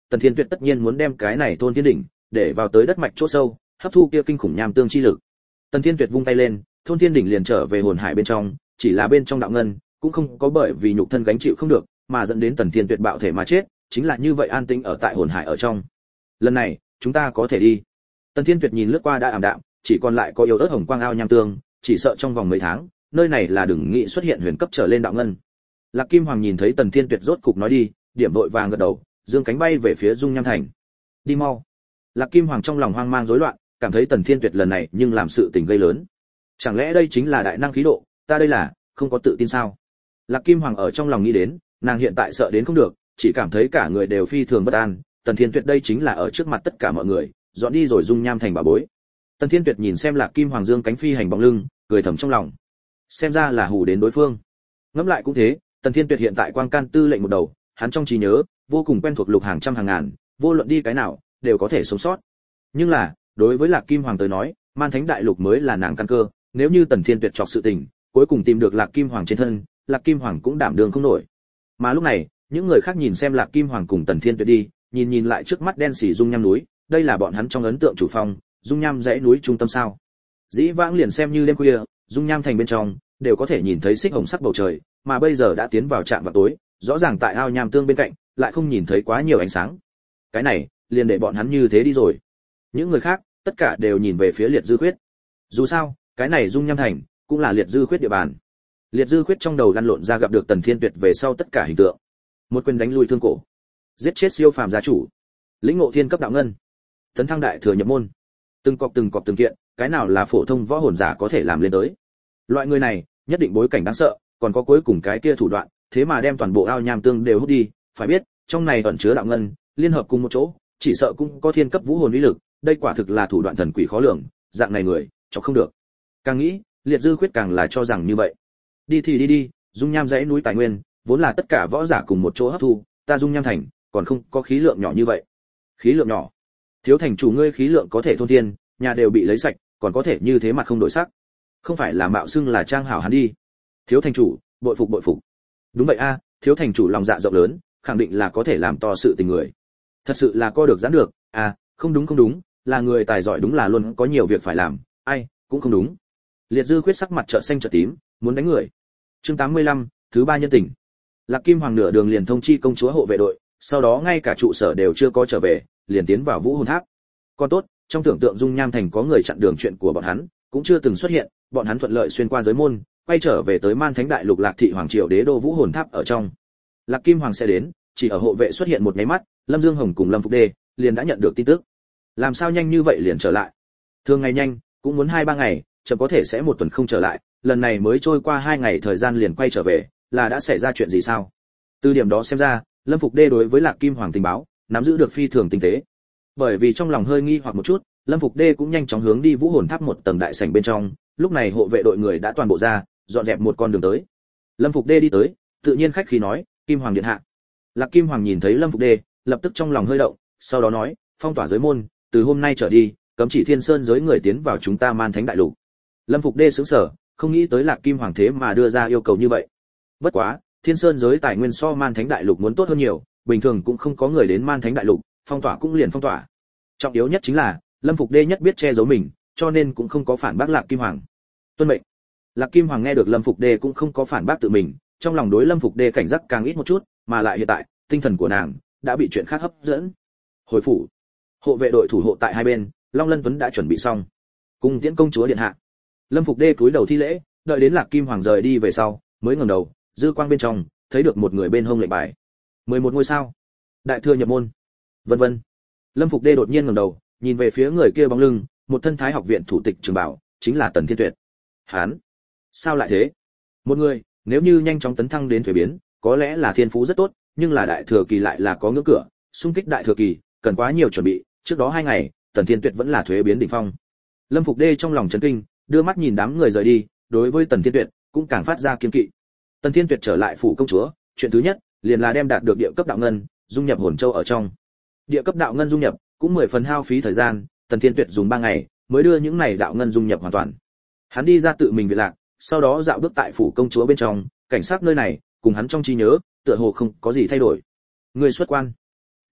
Tần Thiên Tuyệt tất nhiên muốn đem cái này thôn thiên đỉnh để vào tới đất mạch chỗ sâu, hấp thu kia kinh khủng nham tương chi lực. Tần Thiên Tuyệt vung tay lên, thôn thiên đỉnh liền trở về hồn hải bên trong, chỉ là bên trong đạo ngân cũng không có bởi vì nhục thân gánh chịu không được, mà dẫn đến Tần Thiên Tuyệt bạo thể mà chết, chính là như vậy an tĩnh ở tại hồn hải ở trong. Lần này, chúng ta có thể đi. Tần Thiên Tuyệt nhìn lướt qua đã ảm đạm, chỉ còn lại có yếu ớt hồng quang ao nham tương, chỉ sợ trong vòng mấy tháng, nơi này là đừng nghĩ xuất hiện huyền cấp trở lên đạo ngân. Lạc Kim Hoàng nhìn thấy Tần Thiên Tuyệt rốt cục nói đi, điểm vội vàng gật đầu, dương cánh bay về phía Dung Nham Thành. Đi mau. Lạc Kim Hoàng trong lòng hoang mang rối loạn, cảm thấy Tần Thiên Tuyệt lần này nhưng làm sự tình gây lớn. Chẳng lẽ đây chính là đại năng khí độ, ta đây là không có tự tin sao? Lạc Kim Hoàng ở trong lòng nghĩ đến, nàng hiện tại sợ đến không được, chỉ cảm thấy cả người đều phi thường bất an. Tần Thiên Tuyệt đây chính là ở trước mặt tất cả mọi người, dọn đi rồi Dung Nham Thành bà bối. Tần Thiên Tuyệt nhìn xem Lạc Kim Hoàng dương cánh phi hành bóng lưng, cười thầm trong lòng. Xem ra là hù đến đối phương. Ngẫm lại cũng thế, Tần Thiên Tuyệt hiện tại quang can tư lệnh một đầu, hắn trong trí nhớ vô cùng quen thuộc lục hàng trăm hàng ngàn, vô luận đi cái nào đều có thể sống sót. Nhưng là, đối với Lạc Kim Hoàng tới nói, Man Thánh Đại Lục mới là nàng căn cơ, nếu như Tần Thiên Tuyệt chọc sự tình, cuối cùng tìm được Lạc Kim Hoàng trên thân, Lạc Kim Hoàng cũng đảm đương không nổi. Mà lúc này, những người khác nhìn xem Lạc Kim Hoàng cùng Tần Thiên Tuyệt đi, nhìn nhìn lại trước mắt đen xỉ dung nham núi, đây là bọn hắn trong ấn tượng chủ phong, dung nham dãy núi trung tâm sao? Dĩ vãng liền xem như đêm khuya, dung nham thành bên trong đều có thể nhìn thấy xích hồng sắc bầu trời, mà bây giờ đã tiến vào trạm vào tối, rõ ràng tại ao nham tương bên cạnh, lại không nhìn thấy quá nhiều ánh sáng. Cái này, liền để bọn hắn như thế đi rồi. Những người khác, tất cả đều nhìn về phía Liệt Dư Khuyết. Dù sao, cái này dung nham thành cũng là Liệt Dư Khuyết địa bàn. Liệt Dư Khuyết trong đầu lăn lộn ra gặp được Tần Thiên Tuyệt về sau tất cả hình tượng. Một quyền đánh lui thương cổ, giết chết siêu phàm gia chủ, lĩnh ngộ thiên cấp đạo ngân, tấn thăng đại thừa nhập môn. Từng cọc từng cọc từng kiện, cái nào là phổ thông võ hồn giả có thể làm lên tới. Loại người này, nhất định bối cảnh đáng sợ, còn có cuối cùng cái kia thủ đoạn, thế mà đem toàn bộ ao nham tương đều hút đi, phải biết, trong này ẩn chứa đạo ngân, liên hợp cùng một chỗ, chỉ sợ cũng có thiên cấp vũ hồn uy lực, đây quả thực là thủ đoạn thần quỷ khó lường, dạng này người, cho không được. Càng nghĩ, Liệt Dư Khuyết càng là cho rằng như vậy. Đi thì đi đi, dung nham dãy núi tài nguyên, vốn là tất cả võ giả cùng một chỗ hấp thu, ta dung nham thành, còn không có khí lượng nhỏ như vậy. Khí lượng nhỏ? Thiếu thành chủ ngươi khí lượng có thể thôn thiên, nhà đều bị lấy sạch, còn có thể như thế mặt không đổi sắc. Không phải là mạo xưng là trang hảo hắn đi. Thiếu thành chủ, bội phục bội phục. Đúng vậy a, thiếu thành chủ lòng dạ rộng lớn, khẳng định là có thể làm to sự tình người. Thật sự là co được giãn được, à, không đúng không đúng, là người tài giỏi đúng là luôn có nhiều việc phải làm, ai, cũng không đúng. Liệt Dư Khuyết sắc mặt trợn xanh trợn tím, muốn đánh người. Chương tám mươi lăm, thứ ba nhân tình. Lạc Kim Hoàng nửa đường liền thông chi công chúa hộ vệ đội, sau đó ngay cả trụ sở đều chưa có trở về, liền tiến vào Vũ Hồn Tháp. Còn tốt, trong tưởng tượng dung nham thành có người chặn đường chuyện của bọn hắn, cũng chưa từng xuất hiện, bọn hắn thuận lợi xuyên qua giới môn, quay trở về tới Man Thánh Đại Lục Lạc thị hoàng triều đế đô Vũ Hồn Tháp ở trong. Lạc Kim Hoàng sẽ đến, chỉ ở hộ vệ xuất hiện một cái mắt, Lâm Dương Hồng cùng Lâm Phục Đê liền đã nhận được tin tức. Làm sao nhanh như vậy liền trở lại? Thường ngày nhanh, cũng muốn hai ba ngày, chậm có thể sẽ một tuần không trở lại, lần này mới trôi qua hai ngày thời gian liền quay trở về, là đã xảy ra chuyện gì sao? Từ điểm đó xem ra, Lâm Phục Đê đối với Lạc Kim Hoàng tình báo, nắm giữ được phi thường tinh tế. Bởi vì trong lòng hơi nghi hoặc một chút, Lâm Phục Đê cũng nhanh chóng hướng đi Vũ Hồn Tháp một tầng đại sảnh bên trong, lúc này hộ vệ đội người đã toàn bộ ra, dọn dẹp một con đường tới. Lâm Phục Đê đi tới, tự nhiên khách khí nói, Kim Hoàng điện hạ. Lạc Kim Hoàng nhìn thấy Lâm Phục Đê, lập tức trong lòng hơi động, sau đó nói, phong tỏa giới môn, từ hôm nay trở đi, cấm chỉ Thiên Sơn giới người tiến vào chúng ta Man Thánh Đại Lục. Lâm Phục Đê sững sờ, không nghĩ tới Lạc Kim Hoàng thế mà đưa ra yêu cầu như vậy. Bất quá, Thiên Sơn giới tài nguyên so Man Thánh Đại Lục muốn tốt hơn nhiều, bình thường cũng không có người đến Man Thánh Đại Lục, phong tỏa cũng liền phong tỏa. Trọng yếu nhất chính là, Lâm Phục Đê nhất biết che giấu mình, cho nên cũng không có phản bác Lạc Kim Hoàng. Tuân mệnh. Lạc Kim Hoàng nghe được Lâm Phục Đê cũng không có phản bác tự mình, trong lòng đối Lâm Phục Đê cảnh giác càng ít một chút, mà lại hiện tại, tinh thần của nàng đã bị chuyện khác hấp dẫn. Hồi phủ. Hộ vệ đội thủ hộ tại hai bên, Long Lân Tuấn đã chuẩn bị xong. Cùng tiễn công chúa điện hạ. Lâm Phục Đê cúi đầu thi lễ, đợi đến Lạc Kim Hoàng rời đi về sau, mới ngẩng đầu, dư quang bên trong, thấy được một người bên hông lệnh bài. mười một ngôi sao. Đại thừa nhập môn. Vân vân. Lâm Phục Đê đột nhiên ngẩng đầu, nhìn về phía người kia bóng lưng, một thân Thái học viện thủ tịch trường bảo, chính là Tần Thiên Tuyệt. Hán, sao lại thế? Một người, nếu như nhanh chóng tấn thăng đến thuế biến, có lẽ là thiên phú rất tốt, nhưng là đại thừa kỳ lại là có ngưỡng cửa, xung kích đại thừa kỳ, cần quá nhiều chuẩn bị, trước đó hai ngày, Tần Thiên Tuyệt vẫn là thuế biến đỉnh phong. Lâm Phục Đê trong lòng chấn kinh, đưa mắt nhìn đám người rời đi, đối với Tần Thiên Tuyệt cũng càng phát ra kiên kỵ. Tần Thiên Tuyệt trở lại phủ công chúa, chuyện thứ nhất, liền là đem đạt được địa cấp đạo ngân, dung nhập hồn châu ở trong. Địa cấp đạo ngân dung nhập, cũng mười phần hao phí thời gian, Tần Thiên Tuyệt dùng ba ngày mới đưa những này đạo ngân dung nhập hoàn toàn. Hắn đi ra tự mình viện lạc, sau đó dạo bước tại phủ công chúa bên trong, cảnh sát nơi này, cùng hắn trong trí nhớ, tựa hồ không có gì thay đổi. Người xuất quan.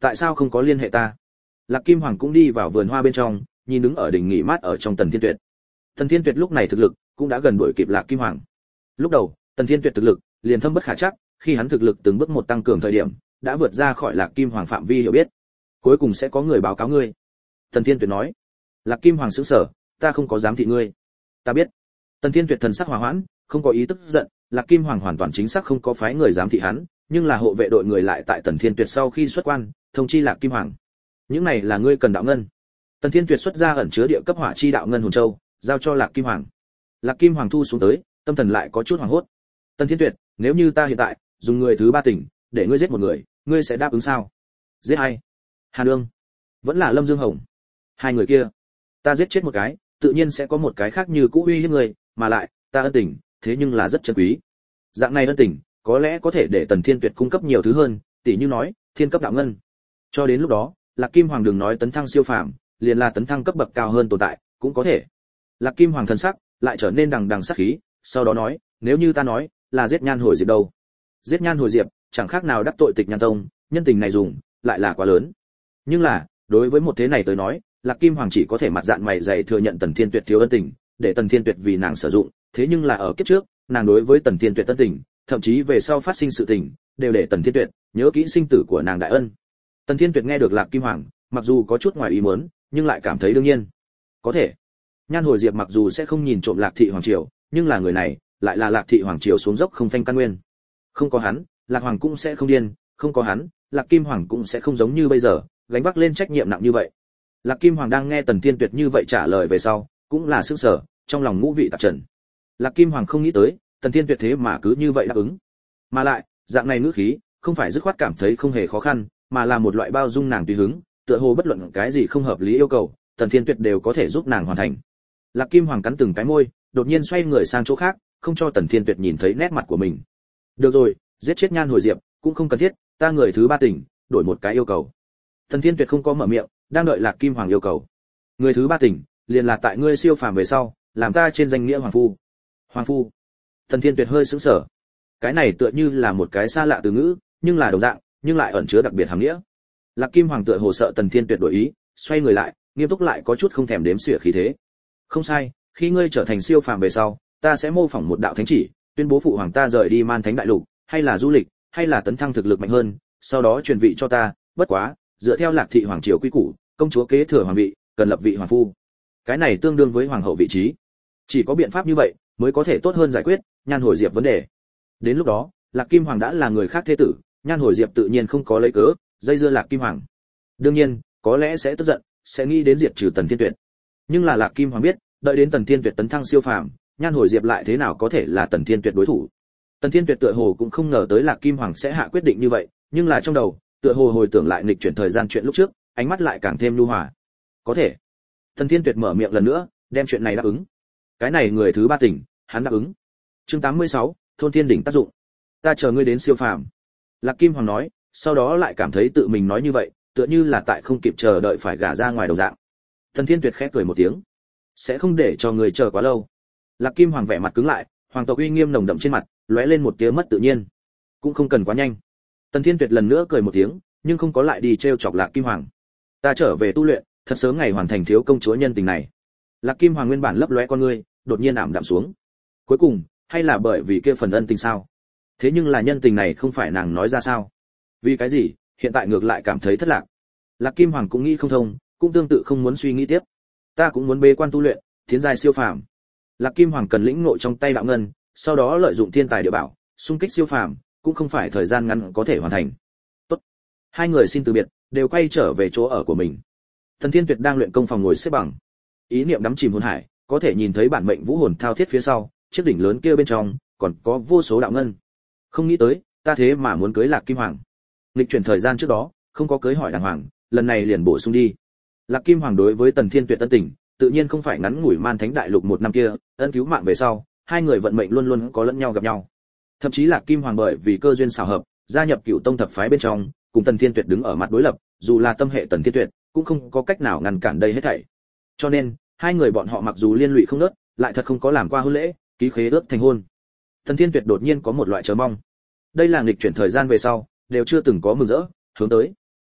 tại sao không có liên hệ ta? Lạc Kim Hoàng cũng đi vào vườn hoa bên trong, nhìn đứng ở đỉnh nghỉ mát ở trong Tần Thiên Tuyệt. Tần Thiên Tuyệt lúc này thực lực cũng đã gần đuổi kịp Lạc Kim Hoàng. Lúc đầu, Tần Thiên Tuyệt thực lực liền thâm bất khả trắc, khi hắn thực lực từng bước một tăng cường thời điểm, đã vượt ra khỏi Lạc Kim Hoàng phạm vi hiểu biết. Cuối cùng sẽ có người báo cáo ngươi. Tần Thiên Tuyệt nói. Lạc Kim Hoàng sững sờ, ta không có dám thị ngươi. Ta biết. Tần Thiên Tuyệt thần sắc hòa hoãn, không có ý tức giận, Lạc Kim Hoàng hoàn toàn chính xác không có phái người dám thị hắn, nhưng là hộ vệ đội người lại tại Tần Thiên Tuyệt sau khi xuất quan, thông chi Lạc Kim Hoàng. Những này là ngươi cần đạo ngân. Tần Thiên Tuyệt xuất ra ẩn chứa địa cấp hỏa chi đạo ngân hồn châu, giao cho Lạc Kim Hoàng. Lạc Kim Hoàng thu xuống tới, tâm thần lại có chút hoảng hốt. Tần Thiên Tuyệt, nếu như ta hiện tại dùng người thứ ba tỉnh, để ngươi giết một người, ngươi sẽ đáp ứng sao? Giết ai? Hà Nương, vẫn là Lâm Dương Hồng? Hai người kia, ta giết chết một cái, tự nhiên sẽ có một cái khác như cũ uy hiếp người, mà lại, ta ân tình, thế nhưng là rất chân quý. Dạng này ân tình, có lẽ có thể để Tần Thiên Tuyệt cung cấp nhiều thứ hơn, tỷ như nói, thiên cấp đạo ngân. Cho đến lúc đó, Lạc Kim Hoàng đừng nói tấn thăng siêu phàm, liền là tấn thăng cấp bậc cao hơn tồn tại, cũng có thể. Lạc Kim Hoàng thần sắc lại trở nên đằng đằng sát khí, sau đó nói, nếu như ta nói là giết Nhan Hồi Diệp đâu? Giết Nhan Hồi Diệp, chẳng khác nào đắc tội Tịch Nhan Tông, nhân tình này dùng lại là quá lớn. Nhưng là, đối với một thế này tới nói, Lạc Kim Hoàng chỉ có thể mặt dạn mày dày thừa nhận Tần Thiên Tuyệt thiếu ân tình, để Tần Thiên Tuyệt vì nàng sử dụng, thế nhưng là ở kiếp trước, nàng đối với Tần Thiên Tuyệt ân tình, thậm chí về sau phát sinh sự tình, đều để Tần Thiên Tuyệt nhớ kỹ sinh tử của nàng đại ân. Tần Thiên Tuyệt nghe được Lạc Kim Hoàng, mặc dù có chút ngoài ý muốn, nhưng lại cảm thấy đương nhiên. Có thể. Nhan Hồi Diệp mặc dù sẽ không nhìn trộm Lạc thị hoàng triều, nhưng là người này, lại là Lạc thị hoàng triều xuống dốc không phanh căn nguyên. Không có hắn, Lạc Hoàng cũng sẽ không điên, không có hắn, Lạc Kim Hoàng cũng sẽ không giống như bây giờ, gánh vác lên trách nhiệm nặng như vậy. Lạc Kim Hoàng đang nghe Tần Thiên Tuyệt như vậy trả lời về sau, cũng là sửng sở, trong lòng ngũ vị tạp trần. Lạc Kim Hoàng không nghĩ tới, Tần Thiên Tuyệt thế mà cứ như vậy đáp ứng. Mà lại, dạng này ngữ khí, không phải dứt khoát cảm thấy không hề khó khăn, mà là một loại bao dung nàng tùy hứng, tựa hồ bất luận cái gì không hợp lý yêu cầu, Tần Thiên Tuyệt đều có thể giúp nàng hoàn thành. Lạc Kim Hoàng cắn từng cái môi, đột nhiên xoay người sang chỗ khác, không cho Tần Thiên Tuyệt nhìn thấy nét mặt của mình. Được rồi, giết chết Nhan Hồi Diệp, cũng không cần thiết, ta người thứ ba tỉnh, đổi một cái yêu cầu. Tần Thiên Tuyệt không có mở miệng, đang đợi Lạc Kim Hoàng yêu cầu. Người thứ ba tỉnh, liền là tại ngươi siêu phàm về sau, làm ta trên danh nghĩa hoàng phu. Hoàng phu? Tần Thiên Tuyệt hơi sững sờ. Cái này tựa như là một cái xa lạ từ ngữ, nhưng là đồng dạng, nhưng lại ẩn chứa đặc biệt hàm nghĩa. Lạc Kim Hoàng tựa hồ sợ Tần Thiên Tuyệt đổi ý, xoay người lại, nghiêm túc lại có chút không thèm đếm xỉa khí thế. Không sai, khi ngươi trở thành siêu phàm về sau, ta sẽ mô phỏng một đạo thánh chỉ, tuyên bố phụ hoàng ta rời đi Man Thánh đại lục, hay là du lịch, hay là tấn thăng thực lực mạnh hơn, sau đó truyền vị cho ta, bất quá, dựa theo Lạc thị hoàng triều quy củ, công chúa kế thừa hoàng vị, cần lập vị hoàng phu. Cái này tương đương với hoàng hậu vị trí. Chỉ có biện pháp như vậy mới có thể tốt hơn giải quyết Nhan Hồi Diệp vấn đề. Đến lúc đó, Lạc Kim Hoàng đã là người khác thế tử, Nhan Hồi Diệp tự nhiên không có lấy cớ dây dưa Lạc Kim Hoàng. Đương nhiên, có lẽ sẽ tức giận, sẽ nghĩ đến diệt trừ Tần Thiên Tuyệt. Nhưng là Lạc Kim Hoàng biết, đợi đến Tần Thiên Tuyệt tấn thăng siêu phàm, Nhan Hồi Diệp lại thế nào có thể là Tần Thiên Tuyệt đối thủ. Tần Thiên Tuyệt tựa hồ cũng không ngờ tới Lạc Kim Hoàng sẽ hạ quyết định như vậy, nhưng là trong đầu, tựa hồ hồi tưởng lại nghịch chuyển thời gian chuyện lúc trước, ánh mắt lại càng thêm nhu hòa. Có thể. Tần Thiên Tuyệt mở miệng lần nữa, đem chuyện này đáp ứng. Cái này người thứ ba tỉnh, hắn đáp ứng. Chương tám mươi sáu, thôn thiên đỉnh tác dụng. Ta chờ ngươi đến siêu phàm. Lạc Kim Hoàng nói, sau đó lại cảm thấy tự mình nói như vậy, tựa như là tại không kịp chờ đợi phải gả ra ngoài đồng dạng. Tần Thiên Tuyệt khẽ cười một tiếng, sẽ không để cho người chờ quá lâu. Lạc Kim Hoàng vẻ mặt cứng lại, hoàng tộc uy nghiêm nồng đậm trên mặt, lóe lên một tia mất tự nhiên. Cũng không cần quá nhanh. Tần Thiên Tuyệt lần nữa cười một tiếng, nhưng không có lại đi trêu chọc Lạc Kim Hoàng. Ta trở về tu luyện, thật sớm ngày hoàn thành thiếu công chúa nhân tình này. Lạc Kim Hoàng nguyên bản lấp lóe con ngươi, đột nhiên ảm đạm xuống. Cuối cùng, hay là bởi vì kia phần ân tình sao? Thế nhưng là nhân tình này không phải nàng nói ra sao? Vì cái gì, hiện tại ngược lại cảm thấy thất lạc. Lạc Kim Hoàng cũng nghĩ không thông, cũng tương tự không muốn suy nghĩ tiếp. Ta cũng muốn bế quan tu luyện, tiến giai siêu phàm. Lạc Kim Hoàng cần lĩnh ngộ trong tay đạo ngân, sau đó lợi dụng thiên tài địa bảo, xung kích siêu phàm, cũng không phải thời gian ngắn có thể hoàn thành. Tốt. Hai người xin từ biệt, đều quay trở về chỗ ở của mình. Tần Thiên Tuyệt đang luyện công phòng ngồi xếp bằng, ý niệm đắm chìm hồn hải, có thể nhìn thấy bản mệnh vũ hồn thao thiết phía sau, chiếc đỉnh lớn kia bên trong còn có vô số đạo ngân. Không nghĩ tới, ta thế mà muốn cưới Lạc Kim Hoàng. Lịch chuyển thời gian trước đó, không có cưới hỏi đàng hoàng, lần này liền bổ sung đi. Lạc Kim Hoàng đối với Tần Thiên Tuyệt tân tình, tự nhiên không phải ngắn ngủi Man Thánh đại lục một năm kia, ân cứu mạng về sau, hai người vận mệnh luôn luôn có lẫn nhau gặp nhau. Thậm chí Lạc Kim Hoàng bởi vì cơ duyên xảo hợp, gia nhập Cửu Tông thập phái bên trong, cùng Tần Thiên Tuyệt đứng ở mặt đối lập, dù là tâm hệ Tần Thiên Tuyệt, cũng không có cách nào ngăn cản đây hết thảy. Cho nên, hai người bọn họ mặc dù liên lụy không ngớt, lại thật không có làm qua hôn lễ, ký khế ước thành hôn. Tần Thiên Tuyệt đột nhiên có một loại chờ mong. Đây là nghịch chuyển thời gian về sau, đều chưa từng có mừng rỡ, hướng tới.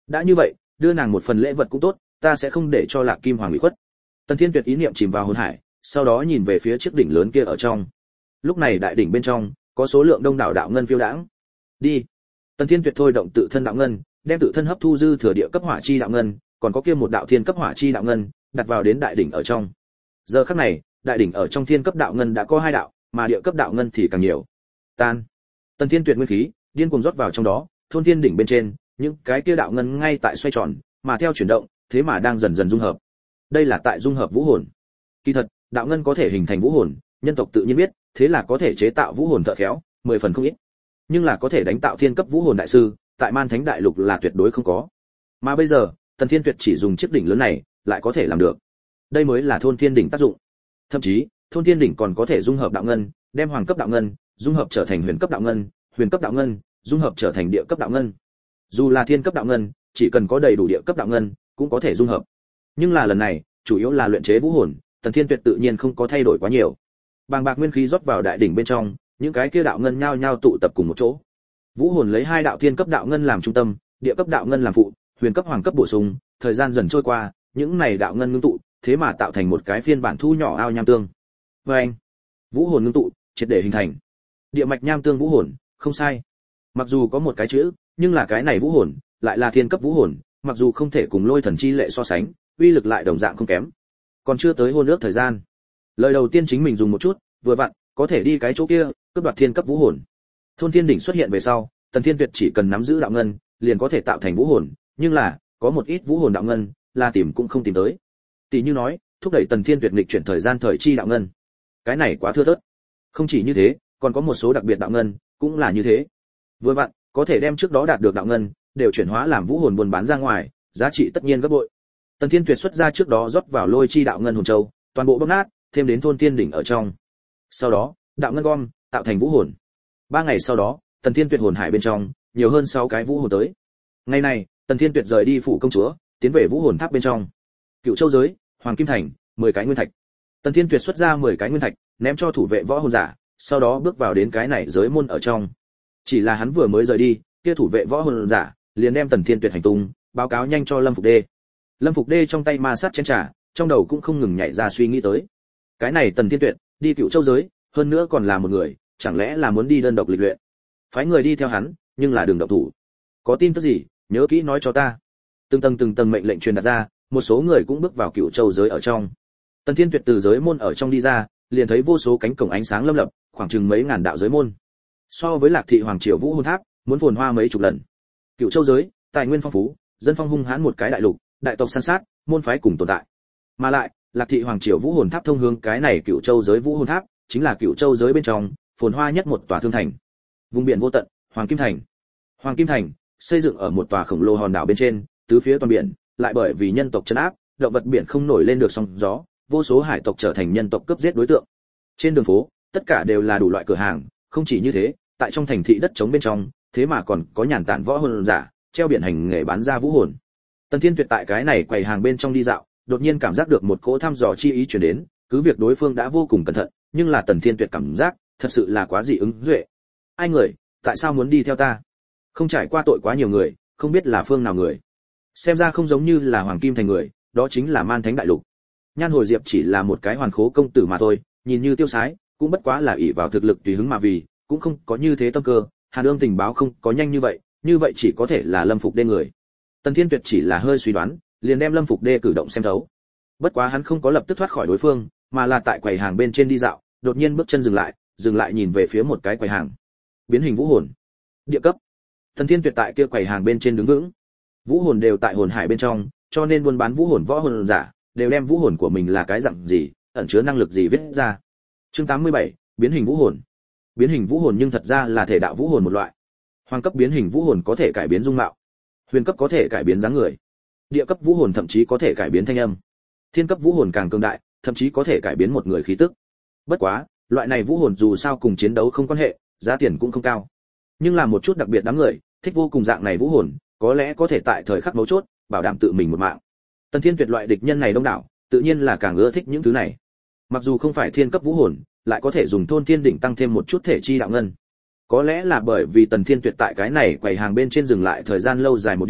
đã như vậy, đưa nàng một phần lễ vật cũng tốt, ta sẽ không để cho Lạc Kim Hoàng bị khuất. Tần Thiên Tuyệt ý niệm chìm vào hồn hải, sau đó nhìn về phía chiếc đỉnh lớn kia ở trong. Lúc này đại đỉnh bên trong có số lượng đông đảo đạo ngân phiêu đãng. Đi. Tần Thiên Tuyệt thôi động tự thân đạo ngân, đem tự thân hấp thu dư thừa địa cấp hỏa chi đạo ngân, còn có kia một đạo thiên cấp hỏa chi đạo ngân, đặt vào đến đại đỉnh ở trong. Giờ khắc này, đại đỉnh ở trong thiên cấp đạo ngân đã có hai đạo, mà địa cấp đạo ngân thì càng nhiều. Tan. Tần Thiên Tuyệt nguyên khí điên cuồng rót vào trong đó, thôn thiên đỉnh bên trên, những cái kia đạo ngân ngay tại xoay tròn, mà theo chuyển động, thế mà đang dần dần dung hợp. Đây là tại dung hợp vũ hồn. Kỳ thật, đạo ngân có thể hình thành vũ hồn, nhân tộc tự nhiên biết, thế là có thể chế tạo vũ hồn thợ khéo, mười phần không ít. Nhưng là có thể đánh tạo thiên cấp vũ hồn đại sư, tại Man Thánh Đại Lục là tuyệt đối không có. Mà bây giờ, Tần Thiên Tuyệt chỉ dùng chiếc đỉnh lớn này, lại có thể làm được. Đây mới là thôn thiên đỉnh tác dụng. Thậm chí, thôn thiên đỉnh còn có thể dung hợp đạo ngân, đem hoàng cấp đạo ngân dung hợp trở thành huyền cấp đạo ngân, huyền cấp đạo ngân dung hợp trở thành địa cấp đạo ngân. Dù là thiên cấp đạo ngân, chỉ cần có đầy đủ địa cấp đạo ngân, cũng có thể dung hợp. Nhưng là lần này, chủ yếu là luyện chế vũ hồn, Tần Thiên Tuyệt tự nhiên không có thay đổi quá nhiều. Bàng bạc nguyên khí rót vào đại đỉnh bên trong, những cái kia đạo ngân nhao nhao tụ tập cùng một chỗ. Vũ hồn lấy hai đạo thiên cấp đạo ngân làm trung tâm, địa cấp đạo ngân làm phụ, huyền cấp hoàng cấp bổ sung, thời gian dần trôi qua, những này đạo ngân ngưng tụ, thế mà tạo thành một cái phiên bản thu nhỏ ao nham tương. Và anh, vũ hồn ngưng tụ, triệt để hình thành. Địa mạch nham tương vũ hồn, không sai. Mặc dù có một cái chữ, nhưng là cái này vũ hồn lại là thiên cấp vũ hồn, mặc dù không thể cùng Lôi Thần chi lệ so sánh, uy lực lại đồng dạng không kém. Còn chưa tới hôn ước thời gian, lời đầu tiên chính mình dùng một chút, vừa vặn có thể đi cái chỗ kia, cướp đoạt thiên cấp vũ hồn. Thôn thiên đỉnh xuất hiện về sau, Tần Thiên Tuyệt chỉ cần nắm giữ đạo ngân, liền có thể tạo thành vũ hồn, nhưng là có một ít vũ hồn đạo ngân là tìm cũng không tìm tới. Tỷ như nói, thúc đẩy Tần Thiên Tuyệt nghịch chuyển thời gian thời chi đạo ngân. Cái này quá thưa thớt. Không chỉ như thế, còn có một số đặc biệt đạo ngân cũng là như thế. Vừa vặn, có thể đem trước đó đạt được đạo ngân đều chuyển hóa làm vũ hồn buôn bán ra ngoài, giá trị tất nhiên gấp bội. Tần Thiên Tuyệt xuất ra trước đó rót vào lôi chi đạo ngân hồn châu, toàn bộ bóc nát, thêm đến thôn thiên đỉnh ở trong. Sau đó, đạo ngân gom, tạo thành vũ hồn. Ba ngày sau đó, Tần Thiên Tuyệt hồn hải bên trong nhiều hơn sáu cái vũ hồn tới. Ngày này, Tần Thiên Tuyệt rời đi phủ công chúa, tiến về vũ hồn tháp bên trong. Cựu Châu giới, Hoàng Kim Thành, mười cái nguyên thạch. Tần Thiên Tuyệt xuất ra mười cái nguyên thạch, ném cho thủ vệ võ hồn giả, sau đó bước vào đến cái này giới môn ở trong. Chỉ là hắn vừa mới rời đi, kia thủ vệ võ hồn giả liền đem Tần Thiên Tuyệt hành tung báo cáo nhanh cho Lâm Phục Đê. Lâm Phục Đê trong tay ma sát chén trà, trong đầu cũng không ngừng nhảy ra suy nghĩ tới. Cái này Tần Thiên Tuyệt, đi Cựu Châu giới, hơn nữa còn là một người, chẳng lẽ là muốn đi đơn độc lịch luyện? Phái người đi theo hắn, nhưng là đường động thủ. Có tin tức gì, nhớ kỹ nói cho ta. Từng tầng từng tầng mệnh lệnh truyền đạt ra, một số người cũng bước vào Cựu Châu giới ở trong. Tần Thiên Tuyệt từ giới môn ở trong đi ra, liền thấy vô số cánh cổng ánh sáng lâm lập, khoảng chừng mấy ngàn đạo giới môn. So với Lạc Thị Hoàng Triều Vũ Hồn Tháp, muốn phồn hoa mấy chục lần. Cựu Châu giới, tài nguyên phong phú, dân phong hung hãn một cái đại lục, đại tộc san sát, môn phái cùng tồn tại. Mà lại, Lạc Thị Hoàng Triều Vũ Hồn Tháp thông hướng cái này Cựu Châu giới Vũ Hồn Tháp, chính là Cựu Châu giới bên trong phồn hoa nhất một tòa thương thành. Vùng biển vô tận, Hoàng Kim Thành. Hoàng Kim Thành xây dựng ở một tòa khổng lồ hòn đảo bên trên, tứ phía toàn biển, lại bởi vì nhân tộc trấn áp, động vật biển không nổi lên được sóng gió, vô số hải tộc trở thành nhân tộc cướp giết đối tượng. Trên đường phố, tất cả đều là đủ loại cửa hàng, không chỉ như thế, tại trong thành thị đất trống bên trong, thế mà còn có nhàn tản võ hồn giả, treo biển hành nghề bán ra vũ hồn. Tần Thiên Tuyệt tại cái này quầy hàng bên trong đi dạo, đột nhiên cảm giác được một cỗ thăm dò chi ý truyền đến, cứ việc đối phương đã vô cùng cẩn thận, nhưng là Tần Thiên Tuyệt cảm giác, thật sự là quá dị ứng duệ. Ai người, tại sao muốn đi theo ta? Không trải qua tội quá nhiều người, không biết là phương nào người. Xem ra không giống như là Hoàng Kim Thành người, đó chính là Man Thánh Đại Lục. Nhan Hồi Diệp chỉ là một cái hoàn khố công tử mà thôi, nhìn như tiêu sái, cũng bất quá là ỷ vào thực lực tùy hứng mà vì, cũng không có như thế tâm cơ. Hàn Ương tình báo không có nhanh như vậy, như vậy chỉ có thể là Lâm Phục Đê người. Tần Thiên Tuyệt chỉ là hơi suy đoán, liền đem Lâm Phục Đê cử động xem thấu. Bất quá hắn không có lập tức thoát khỏi đối phương, mà là tại quầy hàng bên trên đi dạo, đột nhiên bước chân dừng lại, dừng lại nhìn về phía một cái quầy hàng. Biến hình vũ hồn, địa cấp. Tần Thiên Tuyệt tại kia quầy hàng bên trên đứng vững. Vũ hồn đều tại hồn hải bên trong, cho nên buôn bán vũ hồn võ hồn giả đều đem vũ hồn của mình là cái dạng gì, ẩn chứa năng lực gì viết ra. Chương tám mươi bảy, biến hình vũ hồn. Biến hình vũ hồn nhưng thật ra là thể đạo vũ hồn một loại. Hoàng cấp biến hình vũ hồn có thể cải biến dung mạo, huyền cấp có thể cải biến dáng người, địa cấp vũ hồn thậm chí có thể cải biến thanh âm, thiên cấp vũ hồn càng cường đại, thậm chí có thể cải biến một người khí tức. Bất quá, loại này vũ hồn dù sao cùng chiến đấu không quan hệ, giá tiền cũng không cao. Nhưng là một chút đặc biệt đám người thích vô cùng dạng này vũ hồn, có lẽ có thể tại thời khắc mấu chốt bảo đảm tự mình một mạng. Tần Thiên Tuyệt loại địch nhân này đông đảo, tự nhiên là càng ưa thích những thứ này. Mặc dù không phải thiên cấp vũ hồn, lại có thể dùng thôn thiên đỉnh tăng thêm một chút thể chi đạo ngân. Có lẽ là bởi vì Tần Thiên Tuyệt tại cái này quầy hàng bên trên dừng lại thời gian lâu dài một điểm,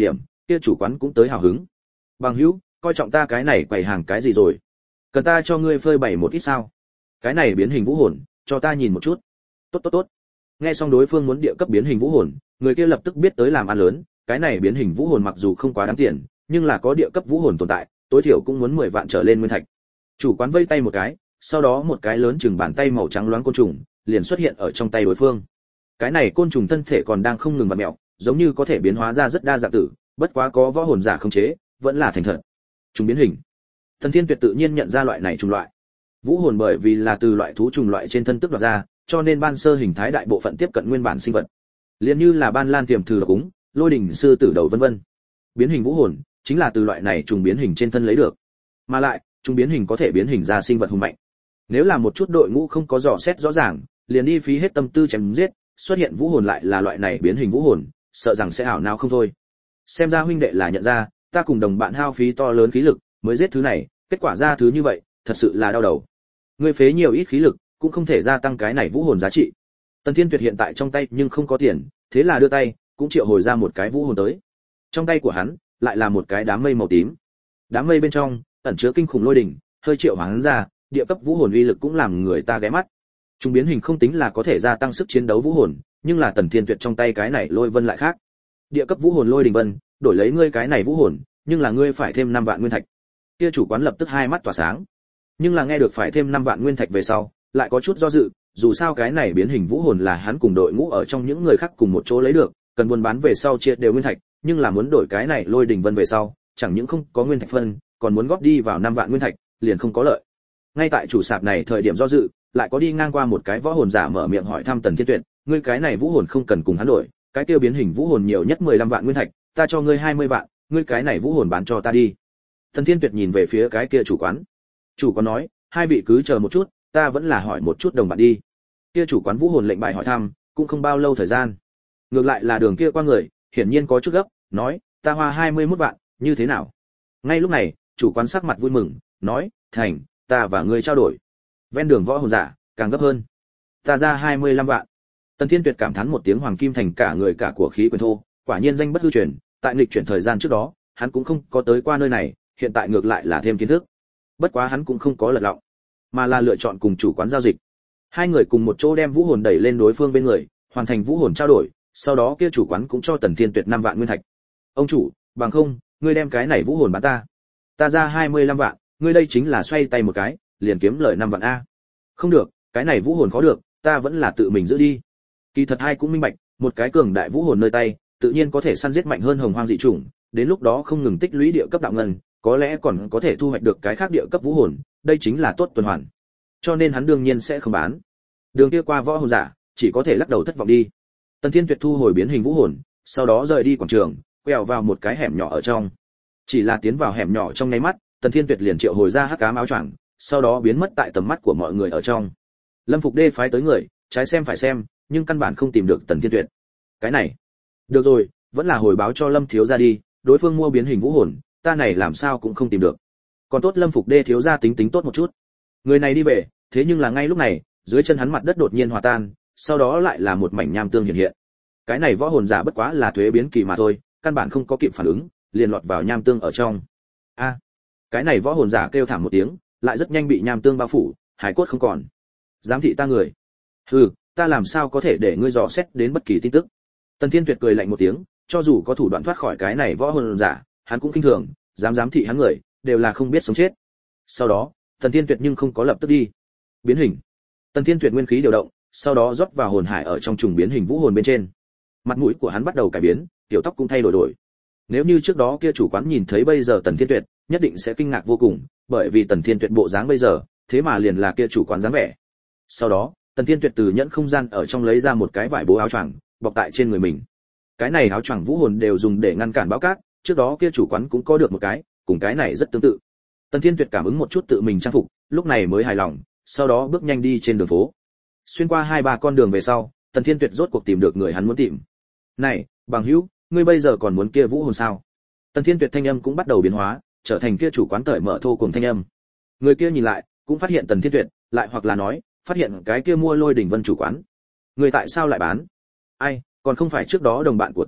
kia chủ quán cũng tới hào hứng. Bằng hữu, coi trọng ta cái này quầy hàng cái gì rồi? Cần ta cho ngươi phơi bày một ít sao? Cái này biến hình vũ hồn, cho ta nhìn một chút. Tốt tốt tốt. Nghe xong đối phương muốn địa cấp biến hình vũ hồn, người kia lập tức biết tới làm ăn lớn, cái này biến hình vũ hồn mặc dù không quá đáng tiền, nhưng là có địa cấp vũ hồn tồn tại, tối thiểu cũng muốn mười vạn trở lên nguyên thạch. Chủ quán vây tay một cái, sau đó một cái lớn chừng bàn tay màu trắng loáng côn trùng liền xuất hiện ở trong tay đối phương. Cái này côn trùng thân thể còn đang không ngừng vặn mèo, giống như có thể biến hóa ra rất đa dạng tử, bất quá có võ hồn giả không chế, vẫn là thành thật. Trùng biến hình. Thần Thiên Tuyệt tự nhiên nhận ra loại này trùng loại. Vũ hồn bởi vì là từ loại thú trùng loại trên thân tức đoạt ra, cho nên ban sơ hình thái đại bộ phận tiếp cận nguyên bản sinh vật. Liên như là ban lan tiềm thử độc cúng, lôi đỉnh sư tử đầu vân vân. Biến hình vũ hồn chính là từ loại này trùng biến hình trên thân lấy được. Mà lại, trùng biến hình có thể biến hình ra sinh vật hùng mạnh. Nếu là một chút đội ngũ không có dò xét rõ ràng, liền đi phí hết tâm tư chém giết, xuất hiện vũ hồn lại là loại này biến hình vũ hồn, sợ rằng sẽ ảo não không thôi. Xem ra huynh đệ là nhận ra, ta cùng đồng bạn hao phí to lớn khí lực mới giết thứ này, kết quả ra thứ như vậy, thật sự là đau đầu. Ngươi phế nhiều ít khí lực, cũng không thể gia tăng cái này vũ hồn giá trị. Tần Thiên Tuyệt hiện tại trong tay nhưng không có tiền, thế là đưa tay, cũng triệu hồi ra một cái vũ hồn tới. Trong tay của hắn lại là một cái đám mây màu tím. Đám mây bên trong ẩn chứa kinh khủng lôi đỉnh, hơi triệu hoán ra, địa cấp vũ hồn uy lực cũng làm người ta ghé mắt. Trung biến hình không tính là có thể gia tăng sức chiến đấu vũ hồn, nhưng là Tần Thiên Tuyệt trong tay cái này lôi vân lại khác. Địa cấp vũ hồn lôi đỉnh vân, đổi lấy ngươi cái này vũ hồn, nhưng là ngươi phải thêm năm vạn nguyên thạch. Kia chủ quán lập tức hai mắt tỏa sáng. Nhưng là nghe được phải thêm năm vạn nguyên thạch về sau, lại có chút do dự, dù sao cái này biến hình vũ hồn là hắn cùng đội ngũ ở trong những người khác cùng một chỗ lấy được, cần buôn bán về sau chia đều nguyên thạch, nhưng là muốn đổi cái này lôi đỉnh vân về sau, chẳng những không có nguyên thạch phân, còn muốn góp đi vào năm vạn nguyên thạch, liền không có lợi. Ngay tại chủ sạp này thời điểm do dự, lại có đi ngang qua một cái võ hồn giả mở miệng hỏi thăm Tần Thiên Tuyệt, ngươi cái này vũ hồn không cần cùng hắn đổi, cái tiêu biến hình vũ hồn nhiều nhất mười lăm vạn nguyên thạch, ta cho ngươi hai mươi vạn, ngươi cái này vũ hồn bán cho ta đi. Tần Thiên Tuyệt nhìn về phía cái kia chủ quán. Chủ quán nói, hai vị cứ chờ một chút, ta vẫn là hỏi một chút đồng bạn đi. Kia chủ quán vũ hồn lệnh bài hỏi thăm, cũng không bao lâu thời gian. Ngược lại là đường kia qua người, hiển nhiên có chút gấp, nói, ta hoa hai mươi mốt vạn, như thế nào? Ngay lúc này, chủ quán sắc mặt vui mừng, nói, thành, ta và ngươi trao đổi. Ven đường võ hồn giả, càng gấp hơn. Ta ra hai mươi lăm vạn. Tần Thiên Tuyệt cảm thán một tiếng hoàng kim thành cả người cả của khí quyền thô, quả nhiên danh bất hư truyền, tại nghịch chuyển thời gian trước đó, hắn cũng không có tới qua nơi này, hiện tại ngược lại là thêm kiến thức. Bất quá hắn cũng không có lật lọng, mà là lựa chọn cùng chủ quán giao dịch. Hai người cùng một chỗ đem vũ hồn đẩy lên đối phương bên người, hoàn thành vũ hồn trao đổi, sau đó kia chủ quán cũng cho Tần Thiên Tuyệt năm vạn nguyên thạch. Ông chủ, bằng không, ngươi đem cái này vũ hồn bán ta. Ta ra hai mươi lăm vạn, ngươi đây chính là xoay tay một cái, liền kiếm lời năm vạn a. Không được, cái này vũ hồn khó được, ta vẫn là tự mình giữ đi. Kỳ thật hai cũng minh bạch, một cái cường đại vũ hồn nơi tay, tự nhiên có thể săn giết mạnh hơn hồng hoang dị chủng, đến lúc đó không ngừng tích lũy địa cấp đạo ngân, có lẽ còn có thể thu hoạch được cái khác địa cấp vũ hồn, đây chính là tốt tuần hoàn. Cho nên hắn đương nhiên sẽ không bán. Đường kia qua võ hồn giả, chỉ có thể lắc đầu thất vọng đi. Tần Thiên Tuyệt thu hồi biến hình vũ hồn, sau đó rời đi quảng trường, quẹo vào một cái hẻm nhỏ ở trong. Chỉ là tiến vào hẻm nhỏ trong nháy mắt, Tần Thiên Tuyệt liền triệu hồi ra hắc ám áo choàng, sau đó biến mất tại tầm mắt của mọi người ở trong. Lâm Phục Đê phái tới người, trái xem phải xem, nhưng căn bản không tìm được Tần Thiên Tuyệt. Cái này, được rồi, vẫn là hồi báo cho Lâm thiếu gia đi, đối phương mua biến hình vũ hồn, ta này làm sao cũng không tìm được. Còn tốt Lâm Phục Đê thiếu gia tính tính tốt một chút. Người này đi về, thế nhưng là ngay lúc này, dưới chân hắn mặt đất đột nhiên hòa tan, sau đó lại là một mảnh nham tương hiện hiện. Cái này võ hồn giả bất quá là thuế biến kỳ mà thôi, căn bản không có kịp phản ứng, liền lọt vào nham tương ở trong. A, à, cái này võ hồn giả kêu thảm một tiếng, lại rất nhanh bị nham tương bao phủ, hải cốt không còn. Giám thị ta người. Hừ, ta làm sao có thể để ngươi dò xét đến bất kỳ tin tức. Tần Thiên Tuyệt cười lạnh một tiếng, cho dù có thủ đoạn thoát khỏi cái này võ hồn giả, hắn cũng kinh thường, dám giám thị hắn người, đều là không biết sống chết. Sau đó, Tần Thiên Tuyệt nhưng không có lập tức đi. Biến hình. Tần Thiên Tuyệt nguyên khí điều động, sau đó rót vào hồn hải ở trong trùng biến hình vũ hồn bên trên. Mặt mũi của hắn bắt đầu cải biến, tiểu tóc cũng thay đổi đổi. Nếu như trước đó kia chủ quán nhìn thấy bây giờ Tần Thiên Tuyệt, nhất định sẽ kinh ngạc vô cùng, bởi vì Tần Thiên Tuyệt bộ dáng bây giờ, thế mà liền là kia chủ quán dáng vẻ. Sau đó, Tần Thiên Tuyệt từ nhẫn không gian ở trong lấy ra một cái vải bố áo choàng, bọc tại trên người mình. Cái này áo choàng vũ hồn đều dùng để ngăn cản bão cát, trước đó kia chủ quán cũng có được một cái, cùng cái này rất tương tự. Tần Thiên Tuyệt cảm ứng một chút tự mình trang phục, lúc này mới hài lòng, sau đó bước nhanh đi trên đường phố. Xuyên qua hai ba con đường về sau, Tần Thiên Tuyệt rốt cuộc tìm được người hắn muốn tìm. "Này, bằng hữu, ngươi bây giờ còn muốn kia vũ hồn sao?" Tần Thiên Tuyệt thanh âm cũng bắt đầu biến hóa, trở thành kia chủ quán cởi mở thô cùng thanh âm. Người kia nhìn lại, cũng phát hiện Tần Thiên Tuyệt, lại hoặc là nói, phát hiện cái kia mua Lôi Đỉnh Vân chủ quán. "Người tại sao lại bán?" "Ai, còn không phải trước đó đồng bạn của ta,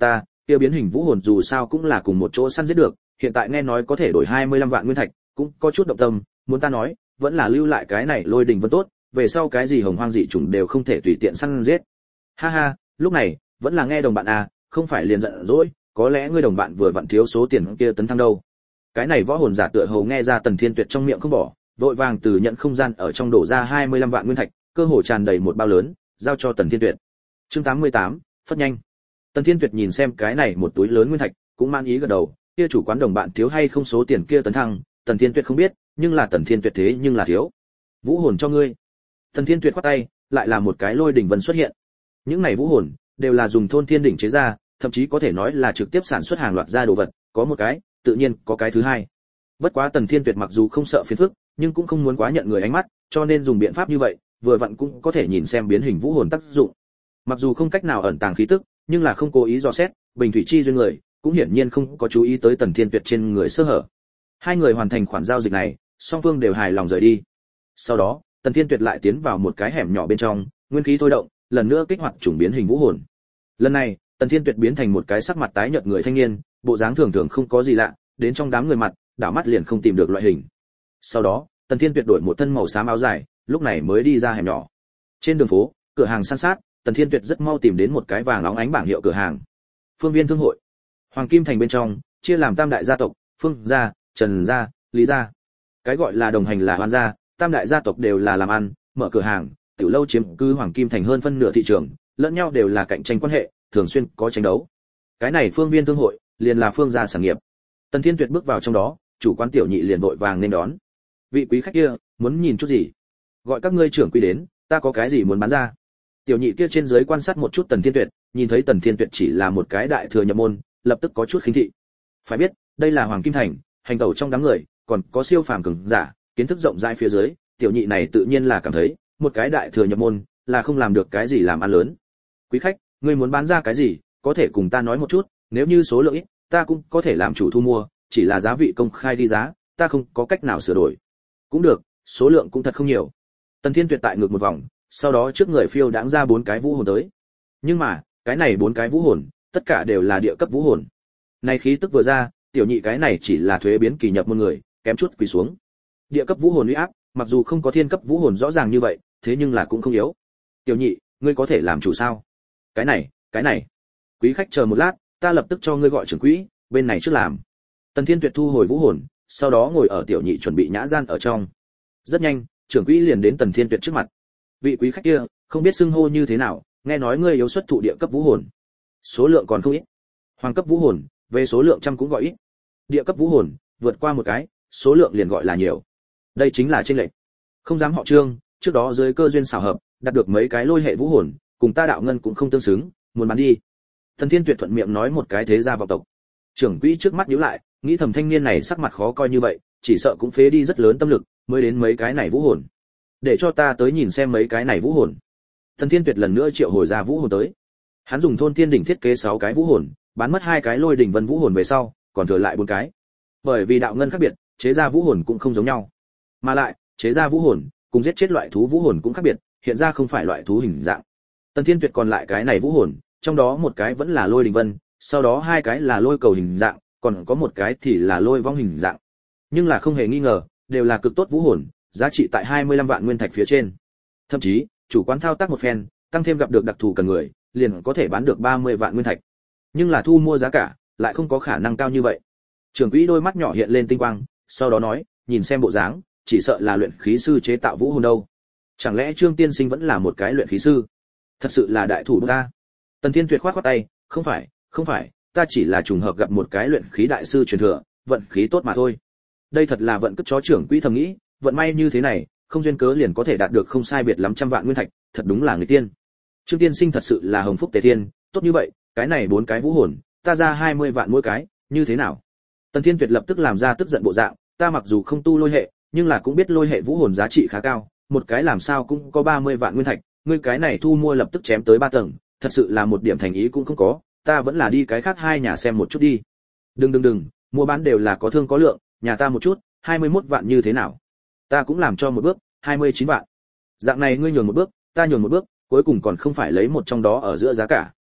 kia biến hình vũ hồn dù sao cũng là cùng một chỗ săn giết được, hiện tại nghe nói có thể đổi hai mươi lăm vạn nguyên thạch, cũng có chút động tâm, muốn ta nói, vẫn là lưu lại cái này Lôi Đình Vân tốt, về sau cái gì hồng hoang dị chủng đều không thể tùy tiện săn giết. Ha ha, lúc này, vẫn là nghe đồng bạn à, không phải liền giận dỗi, có lẽ ngươi đồng bạn vừa vặn thiếu số tiền kia tấn thăng đâu. Cái này võ hồn giả tựa hồ nghe ra Tần Thiên Tuyệt trong miệng không bỏ, vội vàng từ nhận không gian ở trong đổ ra hai mươi lăm vạn nguyên thạch, cơ hồ tràn đầy một bao lớn, giao cho Tần Thiên Tuyệt. Chương tám mươi tám, phất nhanh. Tần Thiên Tuyệt nhìn xem cái này một túi lớn nguyên thạch, cũng mang ý gật đầu, kia chủ quán đồng bạn thiếu hay không số tiền kia tấn thăng, Tần Thiên Tuyệt không biết, nhưng là Tần Thiên Tuyệt thế nhưng là thiếu. Vũ hồn cho ngươi. Tần Thiên Tuyệt khoát tay, lại là một cái Lôi Đỉnh Vân xuất hiện. Những này vũ hồn đều là dùng thôn thiên đỉnh chế ra, thậm chí có thể nói là trực tiếp sản xuất hàng loạt ra đồ vật, có một cái, tự nhiên có cái thứ hai. Bất quá Tần Thiên Tuyệt mặc dù không sợ phiền phức, nhưng cũng không muốn quá nhận người ánh mắt, cho nên dùng biện pháp như vậy, vừa vặn cũng có thể nhìn xem biến hình vũ hồn tác dụng. Mặc dù không cách nào ẩn tàng khí tức, nhưng là không cố ý dò xét, bình thủy chi duyên người, cũng hiển nhiên không có chú ý tới Tần Thiên Tuyệt trên người sơ hở. Hai người hoàn thành khoản giao dịch này, song phương đều hài lòng rời đi. Sau đó, Tần Thiên Tuyệt lại tiến vào một cái hẻm nhỏ bên trong, nguyên khí thôi động, lần nữa kích hoạt chủng biến hình vũ hồn. Lần này, Tần Thiên Tuyệt biến thành một cái sắc mặt tái nhợt người thanh niên, bộ dáng thường thường không có gì lạ, đến trong đám người mặt, đảo mắt liền không tìm được loại hình. Sau đó, Tần Thiên Tuyệt đổi một thân màu xám áo dài, lúc này mới đi ra hẻm nhỏ. Trên đường phố, cửa hàng san sát, Tần Thiên Tuyệt rất mau tìm đến một cái vàng óng ánh bảng hiệu cửa hàng. Phương Viên Thương hội. Hoàng Kim Thành bên trong, chia làm tam đại gia tộc, Phương gia, Trần gia, Lý gia. Cái gọi là đồng hành là Hoan gia, tam đại gia tộc đều là làm ăn, mở cửa hàng, tiểu lâu chiếm cứ Hoàng Kim Thành hơn phân nửa thị trường, lẫn nhau đều là cạnh tranh quan hệ, thường xuyên có tranh đấu. Cái này Phương Viên Thương hội, liền là Phương gia sản nghiệp. Tần Thiên Tuyệt bước vào trong đó, chủ quán tiểu nhị liền vội vàng nên đón. Vị quý khách kia, muốn nhìn chút gì? Gọi các ngươi trưởng quý đến, ta có cái gì muốn bán ra? Tiểu nhị kia trên dưới quan sát một chút Tần Thiên Tuyệt, nhìn thấy Tần Thiên Tuyệt chỉ là một cái đại thừa nhập môn, lập tức có chút khinh thị. Phải biết, đây là Hoàng Kim Thành, hành tẩu trong đám người, còn có siêu phàm cường giả, kiến thức rộng rãi phía dưới, tiểu nhị này tự nhiên là cảm thấy, một cái đại thừa nhập môn, là không làm được cái gì làm ăn lớn. Quý khách, ngươi muốn bán ra cái gì, có thể cùng ta nói một chút, nếu như số lượng ít, ta cũng có thể làm chủ thu mua, chỉ là giá vị công khai đi giá, ta không có cách nào sửa đổi. Cũng được, số lượng cũng thật không nhiều. Tần Thiên Tuyệt tại ngược một vòng, sau đó trước người phiêu đãng ra bốn cái vũ hồn tới. Nhưng mà, cái này bốn cái vũ hồn, tất cả đều là địa cấp vũ hồn. Này khí tức vừa ra, tiểu nhị cái này chỉ là thuế biến kỳ nhập môn người, kém chút quỳ xuống. Địa cấp vũ hồn uy áp, mặc dù không có thiên cấp vũ hồn rõ ràng như vậy, thế nhưng là cũng không yếu. Tiểu nhị, ngươi có thể làm chủ sao? Cái này, cái này. Quý khách chờ một lát, ta lập tức cho ngươi gọi trưởng quỹ, bên này trước làm. Tần Thiên Tuyệt thu hồi vũ hồn, sau đó ngồi ở tiểu nhị chuẩn bị nhã gian ở trong. Rất nhanh, trưởng quỹ liền đến Tần Thiên Tuyệt trước mặt. Vị quý khách kia, không biết xưng hô như thế nào, nghe nói ngươi yếu xuất thụ địa cấp vũ hồn. Số lượng còn không ít. Hoàng cấp vũ hồn, về số lượng trăm cũng gọi ít. Địa cấp vũ hồn, vượt qua một cái, số lượng liền gọi là nhiều. Đây chính là chênh lệch. Không dám họ Trương, trước đó dưới cơ duyên xảo hợp, đạt được mấy cái lôi hệ vũ hồn, cùng ta đạo ngân cũng không tương xứng, muốn bán đi. Tần Thiên Tuyệt thuận miệng nói một cái thế gia vọng tộc. Trưởng quỹ trước mắt nhíu lại, nghĩ thầm thanh niên này sắc mặt khó coi như vậy, chỉ sợ cũng phế đi rất lớn tâm lực, mới đến mấy cái này vũ hồn. Để cho ta tới nhìn xem mấy cái này vũ hồn. Tần Thiên Tuyệt lần nữa triệu hồi ra vũ hồn tới. Hắn dùng thôn thiên đỉnh thiết kế sáu cái vũ hồn, bán mất hai cái lôi đỉnh vân vũ hồn về sau, còn thừa lại bốn cái. Bởi vì đạo ngân khác biệt, chế ra vũ hồn cũng không giống nhau. Mà lại, chế ra vũ hồn, cùng giết chết loại thú vũ hồn cũng khác biệt, hiện ra không phải loại thú hình dạng. Tần Thiên Tuyệt còn lại cái này vũ hồn, trong đó một cái vẫn là lôi đỉnh vân, sau đó hai cái là lôi cầu hình dạng, còn có một cái thì là lôi vong hình dạng. Nhưng là không hề nghi ngờ, đều là cực tốt vũ hồn, giá trị tại hai mươi lăm vạn nguyên thạch phía trên. Thậm chí, chủ quán thao tác một phen, tăng thêm gặp được đặc thù cần người, liền có thể bán được ba mươi vạn nguyên thạch. Nhưng là thu mua giá cả, lại không có khả năng cao như vậy. Trưởng quỹ đôi mắt nhỏ hiện lên tinh quang, sau đó nói, nhìn xem bộ dáng, chỉ sợ là luyện khí sư chế tạo vũ hồn đâu. Chẳng lẽ Trương tiên sinh vẫn là một cái luyện khí sư? Thật sự là đại thủ ta. Tần Thiên Tuyệt khoát khoát tay, không phải, không phải, ta chỉ là trùng hợp gặp một cái luyện khí đại sư truyền thừa, vận khí tốt mà thôi. Đây thật là vận cất chó. Trưởng quỹ thầm nghĩ, vận may như thế này, không duyên cớ liền có thể đạt được không sai biệt lắm trăm vạn nguyên thạch, thật đúng là người tiên. Trương tiên sinh thật sự là hồng phúc tề thiên, tốt như vậy, cái này bốn cái vũ hồn, ta ra hai mươi vạn mỗi cái, như thế nào? Tần Thiên Tuyệt lập tức làm ra tức giận bộ dạng, ta mặc dù không tu lôi hệ, nhưng là cũng biết lôi hệ vũ hồn giá trị khá cao, một cái làm sao cũng có ba mươi vạn nguyên thạch, ngươi cái này thu mua lập tức chém tới ba tầng, thật sự là một điểm thành ý cũng không có, ta vẫn là đi cái khác hai nhà xem một chút đi. Đừng đừng đừng, mua bán đều là có thương có lượng, nhà ta một chút, hai mươi mốt vạn như thế nào? Ta cũng làm cho một bước, hai mươi chín vạn. Dạng này ngươi nhường một bước, ta nhường một bước, cuối cùng còn không phải lấy một trong đó ở giữa giá cả,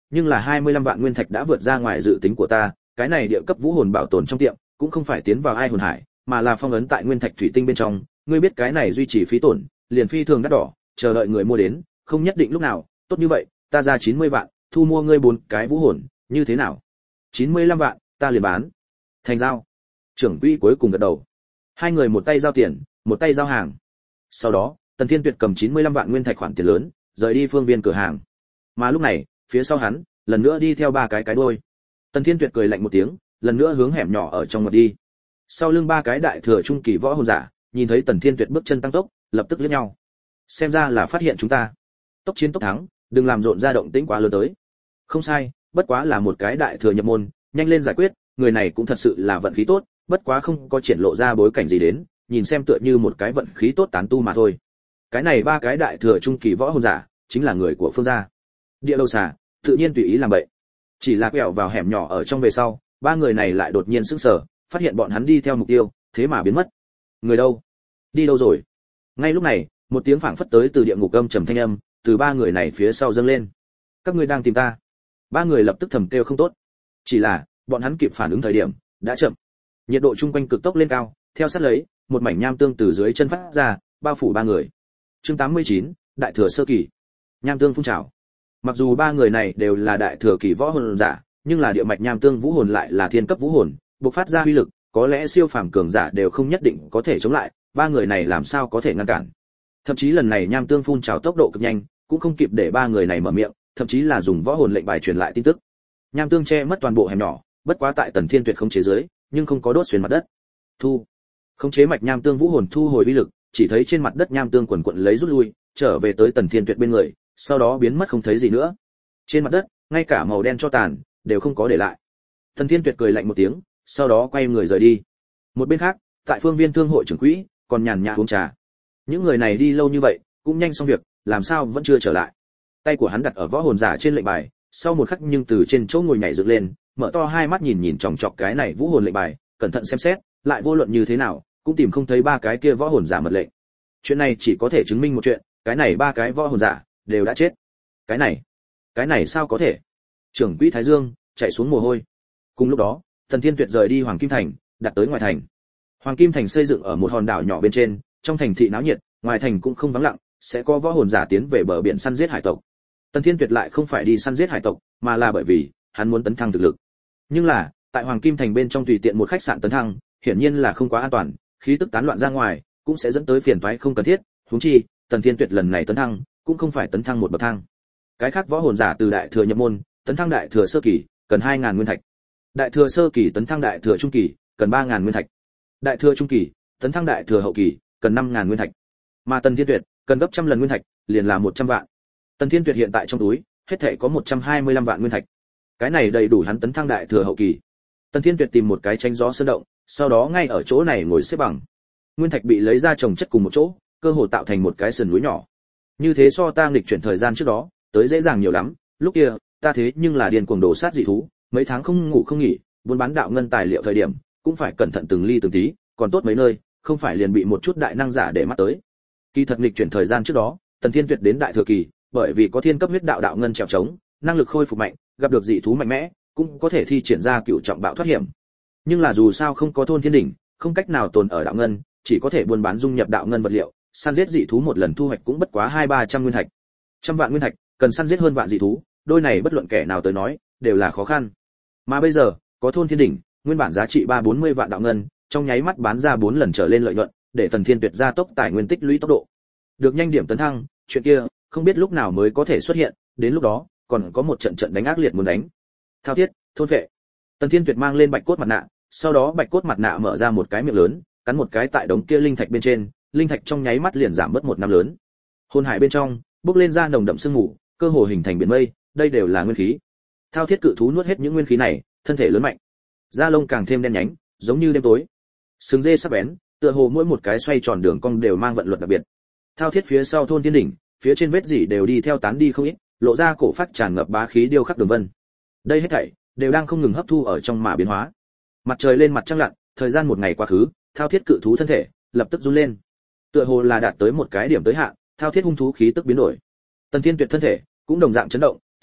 nhưng là hai mươi lăm vạn nguyên thạch đã vượt ra ngoài dự tính của ta, cái này địa cấp vũ hồn bảo tồn trong tiệm, cũng không phải tiến vào ai hồn hải, mà là phong ấn tại nguyên thạch thủy tinh bên trong, ngươi biết cái này duy trì phí tổn, liền phi thường đắt đỏ, chờ đợi người mua đến, không nhất định lúc nào, tốt như vậy, ta ra chín mươi vạn, thu mua ngươi bốn cái vũ hồn, như thế nào? chín mươi lăm vạn, ta liền bán. Thành giao. Trưởng quỹ cuối cùng gật đầu. Hai người một tay giao tiền, một tay giao hàng. Sau đó, Tần Thiên Tuyệt cầm chín mươi lăm vạn nguyên thạch khoản tiền lớn, rời đi phương viên cửa hàng. Mà lúc này, phía sau hắn, lần nữa đi theo ba cái cái đuôi. Tần Thiên Tuyệt cười lạnh một tiếng, lần nữa hướng hẻm nhỏ ở trong mật đi. Sau lưng ba cái đại thừa trung kỳ võ hồn giả, nhìn thấy Tần Thiên Tuyệt bước chân tăng tốc, lập tức liếc nhau. Xem ra là phát hiện chúng ta. Tốc chiến tốc thắng, đừng làm rộn ra động tĩnh quá lớn tới. Không sai, bất quá là một cái đại thừa nhập môn, nhanh lên giải quyết, người này cũng thật sự là vận khí tốt, bất quá không có triển lộ ra bối cảnh gì đến, nhìn xem tựa như một cái vận khí tốt tán tu mà thôi. Cái này ba cái đại thừa trung kỳ võ hồn giả, chính là người của Phương gia. Địa đầu xà, tự nhiên tùy ý làm vậy. Chỉ là quẹo vào hẻm nhỏ ở trong về sau, ba người này lại đột nhiên sững sờ, phát hiện bọn hắn đi theo mục tiêu, thế mà biến mất. Người đâu? Đi đâu rồi? Ngay lúc này, một tiếng phảng phất tới từ địa ngục âm trầm thanh âm, từ ba người này phía sau dâng lên. Các ngươi đang tìm ta? Ba người lập tức thầm kêu không tốt. Chỉ là, bọn hắn kịp phản ứng thời điểm, đã chậm. Nhiệt độ chung quanh cực tốc lên cao, theo sát lấy, một mảnh nham tương từ dưới chân phát ra, bao phủ ba người. Chương tám mươi chín, đại thừa sơ kỳ. Nham tương phun trào. Mặc dù ba người này đều là đại thừa kỳ võ hồn giả, nhưng là địa mạch nham tương vũ hồn lại là thiên cấp vũ hồn, bộc phát ra uy lực, có lẽ siêu phàm cường giả đều không nhất định có thể chống lại, ba người này làm sao có thể ngăn cản. Thậm chí lần này nham tương phun trào tốc độ cực nhanh, cũng không kịp để ba người này mở miệng, thậm chí là dùng võ hồn lệnh bài truyền lại tin tức. Nham tương che mất toàn bộ hẻm nhỏ, bất quá tại Tần Thiên Tuyệt không chế giới, nhưng không có đốt xuyên mặt đất. Thu. Không chế mạch nham tương vũ hồn thu hồi uy lực, chỉ thấy trên mặt đất nham tương quần quật lấy rút lui, trở về tới Tần Thiên Tuyệt bên người, sau đó biến mất không thấy gì nữa. Trên mặt đất, ngay cả màu đen cho tàn đều không có để lại. Tần Thiên Tuyệt cười lạnh một tiếng, sau đó quay người rời đi. Một bên khác, tại phương viên thương hội trưởng quỹ, còn nhàn nhã uống trà. Những người này đi lâu như vậy, cũng nhanh xong việc, làm sao vẫn chưa trở lại. Tay của hắn đặt ở võ hồn giả trên lệnh bài, sau một khắc nhưng từ trên chỗ ngồi nhảy dựng lên, mở to hai mắt nhìn nhìn chòng chọc cái này vũ hồn lệnh bài, cẩn thận xem xét, lại vô luận như thế nào, cũng tìm không thấy ba cái kia võ hồn giả mật lệnh. Chuyện này chỉ có thể chứng minh một chuyện, cái này ba cái võ hồn giả đều đã chết. Cái này, cái này sao có thể? Trưởng quỹ Thái Dương chạy xuống mồ hôi. Cùng lúc đó, Tần Thiên Tuyệt rời đi Hoàng Kim Thành, đặt tới ngoài thành. Hoàng Kim Thành xây dựng ở một hòn đảo nhỏ bên trên, trong thành thị náo nhiệt, ngoài thành cũng không vắng lặng, sẽ có võ hồn giả tiến về bờ biển săn giết hải tộc. Tần Thiên Tuyệt lại không phải đi săn giết hải tộc, mà là bởi vì hắn muốn tấn thăng thực lực. Nhưng là, tại Hoàng Kim Thành bên trong tùy tiện một khách sạn tấn thăng, hiển nhiên là không quá an toàn, khí tức tán loạn ra ngoài, cũng sẽ dẫn tới phiền toái không cần thiết, huống chi, Tần Thiên Tuyệt lần này tấn thăng, cũng không phải tấn thăng một bậc thang. Cái khác võ hồn giả từ đại thừa nhập môn, tấn thăng đại thừa sơ kỳ, cần hai nghìn nguyên thạch. Đại thừa sơ kỳ tấn thăng đại thừa trung kỳ, cần ba nghìn nguyên thạch. Đại thừa trung kỳ, tấn thăng đại thừa hậu kỳ, cần năm nghìn nguyên thạch. Mà Tần Thiên Tuyệt, cần gấp trăm lần nguyên thạch, liền là một trăm vạn. Tần Thiên Tuyệt hiện tại trong túi, hết thảy có một trăm hai mươi lăm vạn nguyên thạch. Cái này đầy đủ hắn tấn thăng đại thừa hậu kỳ. Tần Thiên Tuyệt tìm một cái tránh gió sơn động, sau đó ngay ở chỗ này ngồi xếp bằng. Nguyên thạch bị lấy ra chồng chất cùng một chỗ, cơ hồ tạo thành một cái sườn núi nhỏ. Như thế so ta nghịch chuyển thời gian trước đó, tới dễ dàng nhiều lắm, lúc kia, ta thế nhưng là điên cuồng đồ sát dị thú, mấy tháng không ngủ không nghỉ, buôn bán đạo ngân tài liệu thời điểm, cũng phải cẩn thận từng ly từng tí, còn tốt mấy nơi, không phải liền bị một chút đại năng giả để mắt tới. Kỳ thật nghịch chuyển thời gian trước đó, Tần Thiên Tuyệt đến đại thừa kỳ, bởi vì có thiên cấp huyết đạo đạo ngân trèo trống, năng lực khôi phục mạnh, gặp được dị thú mạnh mẽ, cũng có thể thi triển ra cửu trọng bạo thoát hiểm. Nhưng là dù sao không có thôn thiên đỉnh, không cách nào tồn ở đạo ngân, chỉ có thể buôn bán dung nhập đạo ngân vật liệu, săn giết dị thú một lần thu hoạch cũng bất quá hai ba trăm nguyên thạch. Trăm vạn nguyên thạch, cần săn giết hơn vạn dị thú, đôi này bất luận kẻ nào tới nói, đều là khó khăn. Mà bây giờ, có thôn thiên đỉnh, nguyên bản giá trị ba bốn mươi vạn đạo ngân, trong nháy mắt bán ra bốn lần trở lên lợi nhuận, để Tần Thiên Tuyệt gia tốc tài nguyên tích lũy tốc độ. Được nhanh điểm tấn thăng, chuyện kia không biết lúc nào mới có thể xuất hiện, đến lúc đó, còn có một trận trận đánh ác liệt muốn đánh. Thao thiết, thôn vệ. Tần Thiên Tuyệt mang lên bạch cốt mặt nạ, sau đó bạch cốt mặt nạ mở ra một cái miệng lớn, cắn một cái tại đống kia linh thạch bên trên, linh thạch trong nháy mắt liền giảm bớt một năm lớn. Hồn hải bên trong, bốc lên ra nồng đậm sương mù, cơ hồ hình thành biển mây, đây đều là nguyên khí. Thao thiết cự thú nuốt hết những nguyên khí này, thân thể lớn mạnh, da lông càng thêm đen nhánh, giống như đêm tối. Sừng dê sắc bén, tựa hồ mỗi một cái xoay tròn đường cong đều mang vận luật đặc biệt. Thao thiết phía sau thôn thiên đỉnh, phía trên vết dỉ đều đi theo tán đi không ít, lộ ra cổ phát tràn ngập bá khí điêu khắc đường vân. Đây hết thảy đều đang không ngừng hấp thu ở trong mà biến hóa. Mặt trời lên mặt trăng lặn, thời gian một ngày quá khứ, thao thiết cự thú thân thể lập tức run lên. Tựa hồ là đạt tới một cái điểm tới hạn, thao thiết hung thú khí tức biến đổi. Tần Thiên Tuyệt thân thể cũng đồng dạng chấn động,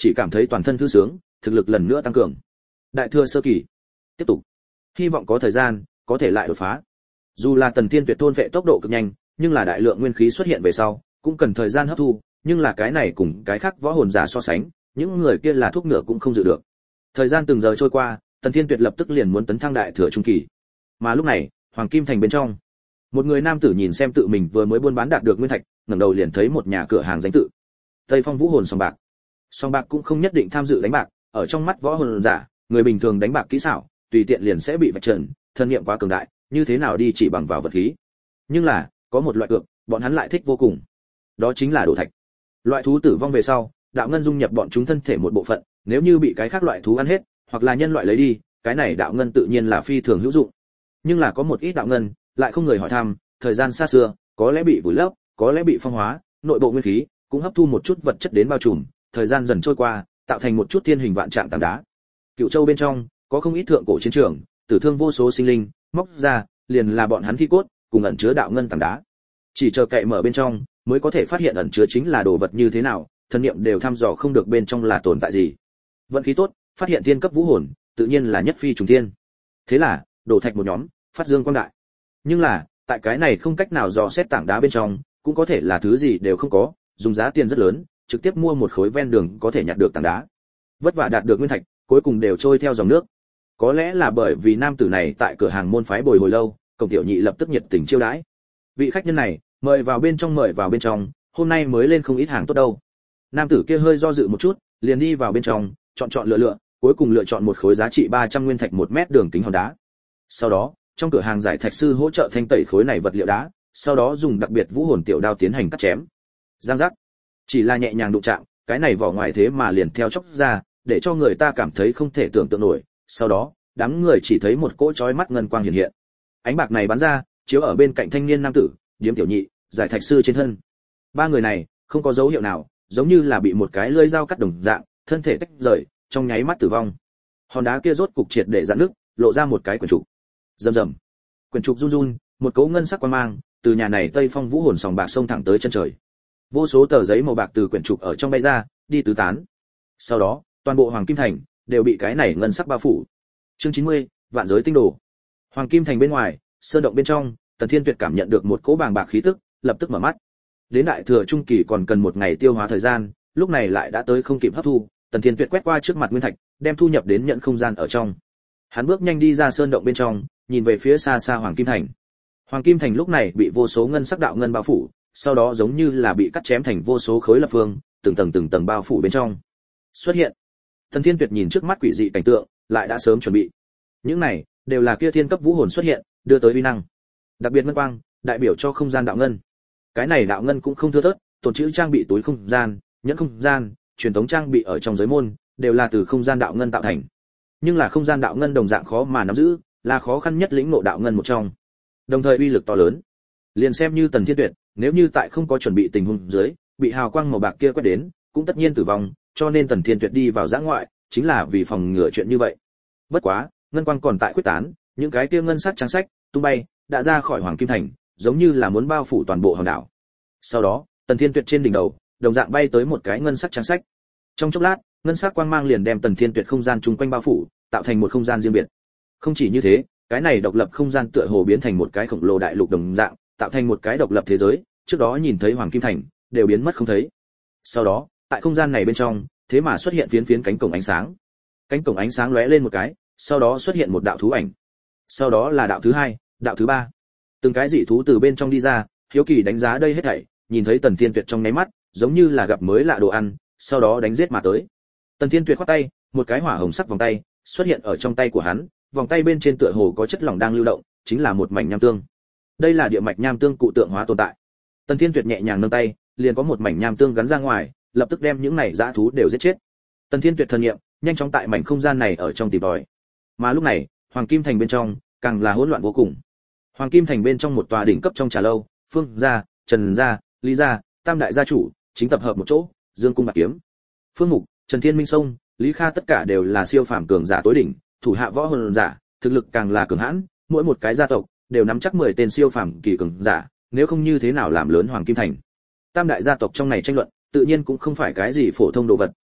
chỉ cảm thấy toàn thân thư sướng, thực lực lần nữa tăng cường. Đại thừa sơ kỳ, tiếp tục. Hy vọng có thời gian, có thể lại đột phá. Dù là Tần Thiên Tuyệt thôn vệ tốc độ cực nhanh, nhưng là đại lượng nguyên khí xuất hiện về sau, cũng cần thời gian hấp thu, nhưng là cái này cùng cái khác võ hồn giả so sánh, những người kia là thuốc ngựa cũng không dự được. Thời gian từng giờ trôi qua, Tần Thiên Tuyệt lập tức liền muốn tấn thăng đại thừa trung kỳ. Mà lúc này, Hoàng Kim Thành bên trong, một người nam tử nhìn xem tự mình vừa mới buôn bán đạt được nguyên thạch, ngẩng đầu liền thấy một nhà cửa hàng danh tự. Tây Phong Vũ Hồn Sòng Bạc. Sòng bạc cũng không nhất định tham dự đánh bạc, ở trong mắt võ hồn giả, người bình thường đánh bạc kỹ xảo, tùy tiện liền sẽ bị vạch trần, thân niệm quá cường đại, như thế nào đi chỉ bằng vào vật khí. Nhưng là, có một loại cược, bọn hắn lại thích vô cùng. Đó chính là đồ thạch. Loại thú tử vong về sau, đạo ngân dung nhập bọn chúng thân thể một bộ phận, nếu như bị cái khác loại thú ăn hết, hoặc là nhân loại lấy đi, cái này đạo ngân tự nhiên là phi thường hữu dụng. Nhưng là có một ít đạo ngân, lại không người hỏi thăm, thời gian xa xưa, có lẽ bị vùi lấp, có lẽ bị phong hóa, nội bộ nguyên khí cũng hấp thu một chút vật chất đến bao trùm, thời gian dần trôi qua, tạo thành một chút thiên hình vạn trạng tảng đá. Cựu Châu bên trong, có không ít thượng cổ chiến trường, tử thương vô số sinh linh, móc ra, liền là bọn hắn thi cốt, cùng ẩn chứa đạo ngân tảng đá. Chỉ chờ cậy mở bên trong, mới có thể phát hiện ẩn chứa chính là đồ vật như thế nào, thân niệm đều thăm dò không được bên trong là tồn tại gì. Vận khí tốt, phát hiện thiên cấp vũ hồn, tự nhiên là nhất phi trùng thiên. Thế là, đổ thạch một nhóm, phát dương quang đại. Nhưng là, tại cái này không cách nào dò xét tảng đá bên trong, cũng có thể là thứ gì đều không có, dùng giá tiền rất lớn, trực tiếp mua một khối ven đường có thể nhặt được tảng đá. Vất vả đạt được nguyên thạch, cuối cùng đều trôi theo dòng nước. Có lẽ là bởi vì nam tử này tại cửa hàng môn phái bồi hồi lâu, Cổng Tiểu Nhị lập tức nhiệt tình chiêu đãi. Vị khách nhân này, mời vào bên trong mời vào bên trong, hôm nay mới lên không ít hàng tốt đâu. Nam tử kia hơi do dự một chút, liền đi vào bên trong, chọn chọn lựa lựa, cuối cùng lựa chọn một khối giá trị ba trăm nguyên thạch một mét đường kính hòn đá. Sau đó, trong cửa hàng giải thạch sư hỗ trợ thanh tẩy khối này vật liệu đá, sau đó dùng đặc biệt vũ hồn tiểu đao tiến hành cắt chém. Giang giác. Chỉ là nhẹ nhàng đụng chạm, cái này vỏ ngoài thế mà liền theo chốc ra, để cho người ta cảm thấy không thể tưởng tượng nổi. Sau đó, đám người chỉ thấy một cỗ chói mắt ngân quang hiện hiện. Ánh bạc này bắn ra, chiếu ở bên cạnh thanh niên nam tử, Điếm Tiểu Nhị, giải thạch sư trên thân. Ba người này, không có dấu hiệu nào, giống như là bị một cái lưỡi dao cắt đồng dạng, thân thể tách rời, trong nháy mắt tử vong. Hòn đá kia rốt cục triệt để rạn nứt, lộ ra một cái quyển trục. Rầm rầm. Quyển trục run run, một cỗ ngân sắc quang mang, từ nhà này Tây Phong Vũ Hồn sòng bạc xông thẳng tới chân trời. Vô số tờ giấy màu bạc từ quyển trục ở trong bay ra, đi tứ tán. Sau đó, toàn bộ Hoàng Kim Thành đều bị cái này ngân sắc bao phủ. Chương chín mươi, vạn giới tinh đồ. Hoàng Kim Thành bên ngoài, sơn động bên trong, Tần Thiên Tuyệt cảm nhận được một cỗ bàng bạc khí tức, lập tức mở mắt. Đến đại thừa trung kỳ còn cần một ngày tiêu hóa thời gian, lúc này lại đã tới không kịp hấp thu, Tần Thiên Tuyệt quét qua trước mặt nguyên thạch, đem thu nhập đến nhận không gian ở trong. Hắn bước nhanh đi ra sơn động bên trong, nhìn về phía xa xa Hoàng Kim Thành. Hoàng Kim Thành lúc này bị vô số ngân sắc đạo ngân bao phủ, sau đó giống như là bị cắt chém thành vô số khối lập phương, từng tầng từng tầng bao phủ bên trong. Xuất hiện. Tần Thiên Tuyệt nhìn trước mắt quỷ dị cảnh tượng, lại đã sớm chuẩn bị. Những này đều là kia thiên cấp vũ hồn xuất hiện, đưa tới uy năng. Đặc biệt ngân quang, đại biểu cho không gian đạo ngân. Cái này đạo ngân cũng không thưa thớt, tồn trữ trang bị túi không gian, nhẫn không gian, truyền thống trang bị ở trong giới môn, đều là từ không gian đạo ngân tạo thành. Nhưng là không gian đạo ngân đồng dạng khó mà nắm giữ, là khó khăn nhất lĩnh ngộ đạo ngân một trong. Đồng thời uy lực to lớn. Liền xem như Tần Thiên Tuyệt, nếu như tại không có chuẩn bị tình huống dưới, bị hào quang màu bạc kia quét đến, cũng tất nhiên tử vong, cho nên Tần Thiên Tuyệt đi vào giã ngoại, chính là vì phòng ngừa chuyện như vậy. Bất quá, ngân quang còn tại quyết tán, những cái kia ngân sắc trắng sách tung bay, đã ra khỏi Hoàng Kim Thành, giống như là muốn bao phủ toàn bộ hòn đảo. Sau đó, Tần Thiên Tuyệt trên đỉnh đầu, đồng dạng bay tới một cái ngân sắc trắng sách. Trong chốc lát, ngân sắc quang mang liền đem Tần Thiên Tuyệt không gian chung quanh bao phủ, tạo thành một không gian riêng biệt. Không chỉ như thế, cái này độc lập không gian tựa hồ biến thành một cái khổng lồ đại lục đồng dạng, tạo thành một cái độc lập thế giới, trước đó nhìn thấy Hoàng Kim Thành, đều biến mất không thấy. Sau đó, tại không gian này bên trong, thế mà xuất hiện phiến phiến cánh cổng ánh sáng. Cánh cổng ánh sáng lóe lên một cái, sau đó xuất hiện một đạo thú ảnh. Sau đó là đạo thứ hai, đạo thứ ba. Từng cái dị thú từ bên trong đi ra, hiếu kỳ đánh giá đây hết thảy, nhìn thấy Tần Thiên Tuyệt trong nháy mắt, giống như là gặp mới lạ đồ ăn, sau đó đánh giết mà tới. Tần Thiên Tuyệt khoát tay, một cái hỏa hồng sắc vòng tay xuất hiện ở trong tay của hắn, vòng tay bên trên tựa hồ có chất lỏng đang lưu động, chính là một mảnh nham tương. Đây là địa mạch nham tương cụ tượng hóa tồn tại. Tần Thiên Tuyệt nhẹ nhàng nâng tay, liền có một mảnh nham tương gắn ra ngoài, lập tức đem những này dã thú đều giết chết. Tần Thiên Tuyệt thần niệm nhanh chóng tại mảnh không gian này ở trong tìm tòi. Mà lúc này, Hoàng Kim Thành bên trong càng là hỗn loạn vô cùng. Hoàng Kim Thành bên trong một tòa đỉnh cấp trong trà lâu, Phương gia, Trần gia, Lý gia, tam đại gia chủ chính tập hợp một chỗ, dương cung bạc kiếm. Phương Mục, Trần Thiên Minh Sông, Lý Kha tất cả đều là siêu phàm cường giả tối đỉnh, thủ hạ võ hồn giả, thực lực càng là cường hãn, mỗi một cái gia tộc đều nắm chắc mười tên siêu phàm kỳ cường giả, nếu không như thế nào làm lớn Hoàng Kim Thành. Tam đại gia tộc trong này tranh luận, tự nhiên cũng không phải cái gì phổ thông đồ vật,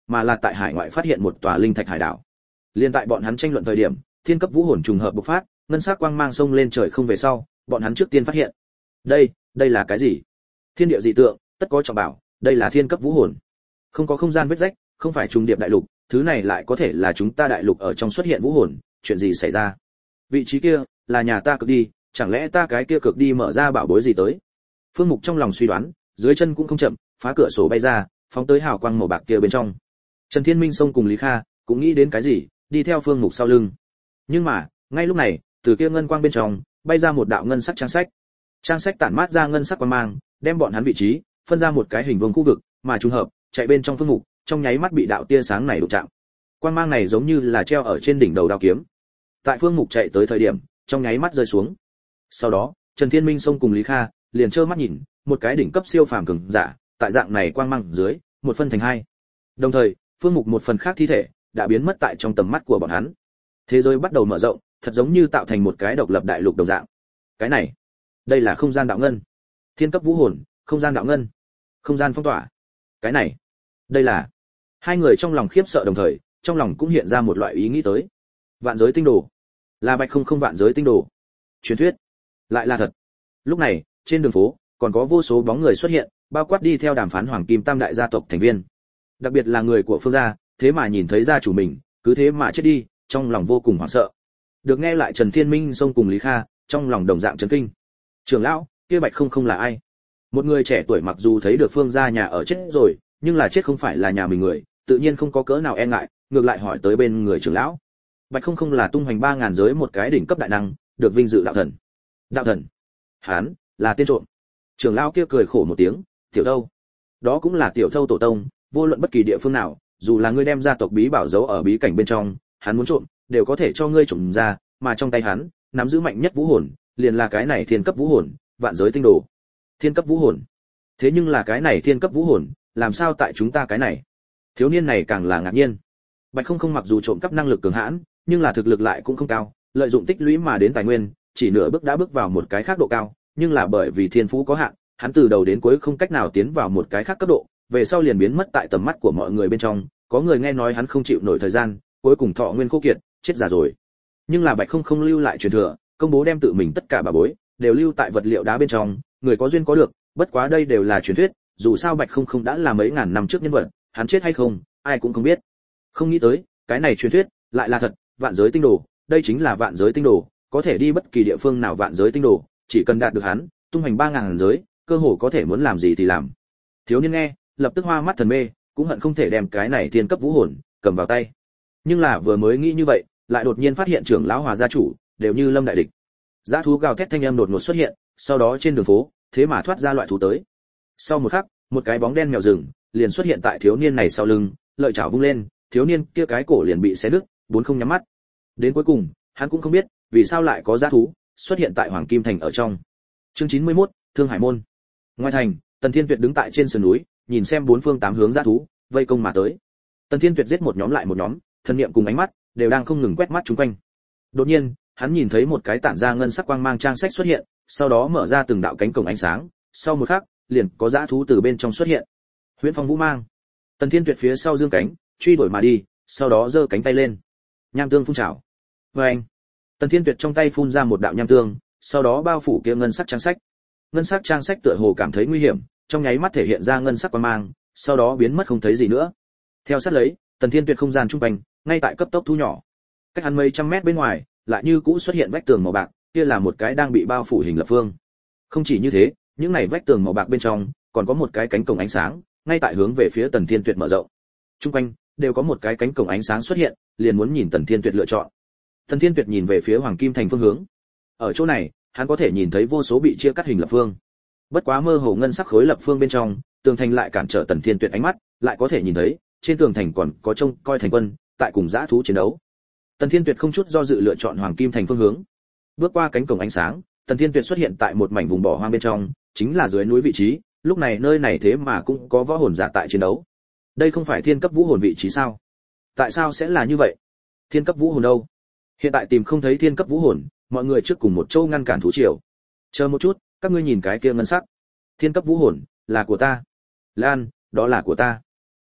mà là tại hải ngoại phát hiện một tòa linh thạch hải đảo. Liên tại bọn hắn tranh luận thời điểm, thiên cấp vũ hồn trùng hợp bộc phát, ngân sắc quang mang sông lên trời không về sau, bọn hắn trước tiên phát hiện. Đây, đây là cái gì? Thiên địa dị tượng, tất có trọng bảo, đây là thiên cấp vũ hồn. Không có không gian vết rách, không phải trùng điệp đại lục, thứ này lại có thể là chúng ta đại lục ở trong xuất hiện vũ hồn, chuyện gì xảy ra? Vị trí kia là nhà ta cực đi, chẳng lẽ ta cái kia cực đi mở ra bảo bối gì tới? Phương Mục trong lòng suy đoán, dưới chân cũng không chậm, phá cửa sổ bay ra, phóng tới hào quang màu bạc kia bên trong. Trần Thiên Minh xông cùng Lý Kha cũng nghĩ đến cái gì, đi theo Phương Mục sau lưng. Nhưng mà, ngay lúc này, từ kia ngân quang bên trong bay ra một đạo ngân sắc trang sách. Trang sách tản mát ra ngân sắc quang mang, đem bọn hắn vị trí phân ra một cái hình vuông khu vực, mà trùng hợp, chạy bên trong Phương Mục, trong nháy mắt bị đạo tia sáng này đụng chạm. Quang mang này giống như là treo ở trên đỉnh đầu đao kiếm. Tại Phương Mục chạy tới thời điểm, trong nháy mắt rơi xuống. Sau đó, Trần Thiên Minh xông cùng Lý Kha liền trơ mắt nhìn, một cái đỉnh cấp siêu phàm cường giả, tại dạng này quang mang dưới, một phân thành hai. Đồng thời, Phương Mục một phần khác thi thể đã biến mất tại trong tầm mắt của bọn hắn. Thế giới bắt đầu mở rộng, thật giống như tạo thành một cái độc lập đại lục đồng dạng. Cái này, đây là không gian đạo ngân, thiên cấp vũ hồn, không gian đạo ngân, không gian phong tỏa. Cái này, đây là. Hai người trong lòng khiếp sợ đồng thời, trong lòng cũng hiện ra một loại ý nghĩ tới. Vạn giới tinh đồ, là bạch không không vạn giới tinh đồ. Truyền thuyết, lại là thật. Lúc này, trên đường phố còn có vô số bóng người xuất hiện, bao quát đi theo đàm phán hoàng kim tam đại gia tộc thành viên. Đặc biệt là người của Phương gia, thế mà nhìn thấy gia chủ mình, cứ thế mà chết đi, trong lòng vô cùng hoảng sợ. Được nghe lại Trần Thiên Minh xông cùng Lý Kha, trong lòng đồng dạng chấn kinh. Trưởng lão, kia bạch không không là ai? Một người trẻ tuổi mặc dù thấy được Phương gia nhà ở chết rồi, nhưng là chết không phải là nhà mình người, tự nhiên không có cỡ nào e ngại, ngược lại hỏi tới bên người trưởng lão. Bạch không không là tung hoành ba ngàn giới một cái đỉnh cấp đại năng, được vinh dự đạo thần. Đạo thần? Hán, là tên trộm. Trưởng lão kia cười khổ một tiếng, tiểu đâu? Đó cũng là tiểu thâu tổ tông, vô luận bất kỳ địa phương nào, dù là ngươi đem gia tộc bí bảo giấu ở bí cảnh bên trong, hắn muốn trộm, đều có thể cho ngươi trộm ra, mà trong tay hắn, nắm giữ mạnh nhất vũ hồn, liền là cái này thiên cấp vũ hồn, vạn giới tinh đồ. Thiên cấp vũ hồn. Thế nhưng là cái này thiên cấp vũ hồn, làm sao tại chúng ta cái này? Thiếu niên này càng là ngạc nhiên. Bạch không không mặc dù trộm cắp năng lực cường hãn, nhưng là thực lực lại cũng không cao, lợi dụng tích lũy mà đến tài nguyên, chỉ nửa bước đã bước vào một cái khác độ cao, nhưng là bởi vì thiên phú có hạn, hắn từ đầu đến cuối không cách nào tiến vào một cái khác cấp độ, về sau liền biến mất tại tầm mắt của mọi người bên trong, có người nghe nói hắn không chịu nổi thời gian, cuối cùng thọ nguyên khô kiệt, chết già rồi. Nhưng là Bạch không không lưu lại truyền thừa, công bố đem tự mình tất cả bà bối đều lưu tại vật liệu đá bên trong, người có duyên có được, bất quá đây đều là truyền thuyết, dù sao Bạch không không đã là mấy ngàn năm trước nhân vật, hắn chết hay không, ai cũng không biết. Không nghĩ tới, cái này truyền thuyết lại là thật, vạn giới tinh đồ, đây chính là vạn giới tinh đồ, có thể đi bất kỳ địa phương nào vạn giới tinh đồ, chỉ cần đạt được hắn, tung hành ba ngàn giới, cơ hồ có thể muốn làm gì thì làm. Thiếu niên nghe, lập tức hoa mắt thần mê, cũng hận không thể đem cái này thiên cấp vũ hồn cầm vào tay. Nhưng là vừa mới nghĩ như vậy, lại đột nhiên phát hiện trưởng lão Hòa gia chủ đều như lâm đại địch. Dã thú gào thét thanh âm đột ngột xuất hiện, sau đó trên đường phố, thế mà thoát ra loại thú tới. Sau một khắc, một cái bóng đen mèo rừng liền xuất hiện tại thiếu niên này sau lưng, lợi chảo vung lên, thiếu niên kia cái cổ liền bị xé nứt, bốn không nhắm mắt. Đến cuối cùng, hắn cũng không biết vì sao lại có dã thú xuất hiện tại Hoàng Kim Thành ở trong. Chương chín mươi mốt, Thương Hải môn. Ngoài thành, Tần Thiên Tuyệt đứng tại trên sườn núi, nhìn xem bốn phương tám hướng dã thú vây công mà tới. Tần Thiên Tuyệt giết một nhóm lại một nhóm, thân niệm cùng ánh mắt đều đang không ngừng quét mắt chúng quanh. Đột nhiên, hắn nhìn thấy một cái tản ra ngân sắc quang mang trang sách xuất hiện, sau đó mở ra từng đạo cánh cổng ánh sáng, sau một khắc, liền có dã thú từ bên trong xuất hiện. Huyễn Phong Vũ Mang. Tần Thiên Tuyệt phía sau dương cánh, truy đuổi mà đi, sau đó giơ cánh tay lên. Nham tương phun trào. Oeng. Tần Thiên Tuyệt trong tay phun ra một đạo nham tương, sau đó bao phủ kia ngân sắc trang sách. Ngân sắc trang sách tựa hồ cảm thấy nguy hiểm, trong nháy mắt thể hiện ra ngân sắc quang mang, sau đó biến mất không thấy gì nữa. Theo sát lấy, Tần Thiên Tuyệt không gian trung quanh, ngay tại cấp tốc thu nhỏ. Cách hắn mấy trăm mét bên ngoài, lại như cũ xuất hiện vách tường màu bạc, kia là một cái đang bị bao phủ hình lập phương. Không chỉ như thế, những này vách tường màu bạc bên trong, còn có một cái cánh cổng ánh sáng, ngay tại hướng về phía Tần Thiên Tuyệt mở rộng. Trung quanh đều có một cái cánh cổng ánh sáng xuất hiện, liền muốn nhìn Tần Thiên Tuyệt lựa chọn. Tần Thiên Tuyệt nhìn về phía Hoàng Kim Thành phương hướng. Ở chỗ này, hắn có thể nhìn thấy vô số bị chia cắt hình lập phương. Bất quá mơ hồ ngân sắc khối lập phương bên trong, tường thành lại cản trở Tần Thiên Tuyệt ánh mắt, lại có thể nhìn thấy, trên tường thành còn có trông coi thành quân, tại cùng dã thú chiến đấu. Tần Thiên Tuyệt không chút do dự lựa chọn Hoàng Kim Thành phương hướng. Bước qua cánh cổng ánh sáng, Tần Thiên Tuyệt xuất hiện tại một mảnh vùng bỏ hoang bên trong, chính là dưới núi vị trí, lúc này nơi này thế mà cũng có võ hồn giả tại chiến đấu. Đây không phải thiên cấp vũ hồn vị trí sao? Tại sao sẽ là như vậy? Thiên cấp vũ hồn đâu? Hiện tại tìm không thấy thiên cấp vũ hồn, mọi người trước cùng một châu ngăn cản thú triều. Chờ một chút, các ngươi nhìn cái kia ngân sắc. Thiên cấp vũ hồn là của ta. Lan, đó là của ta.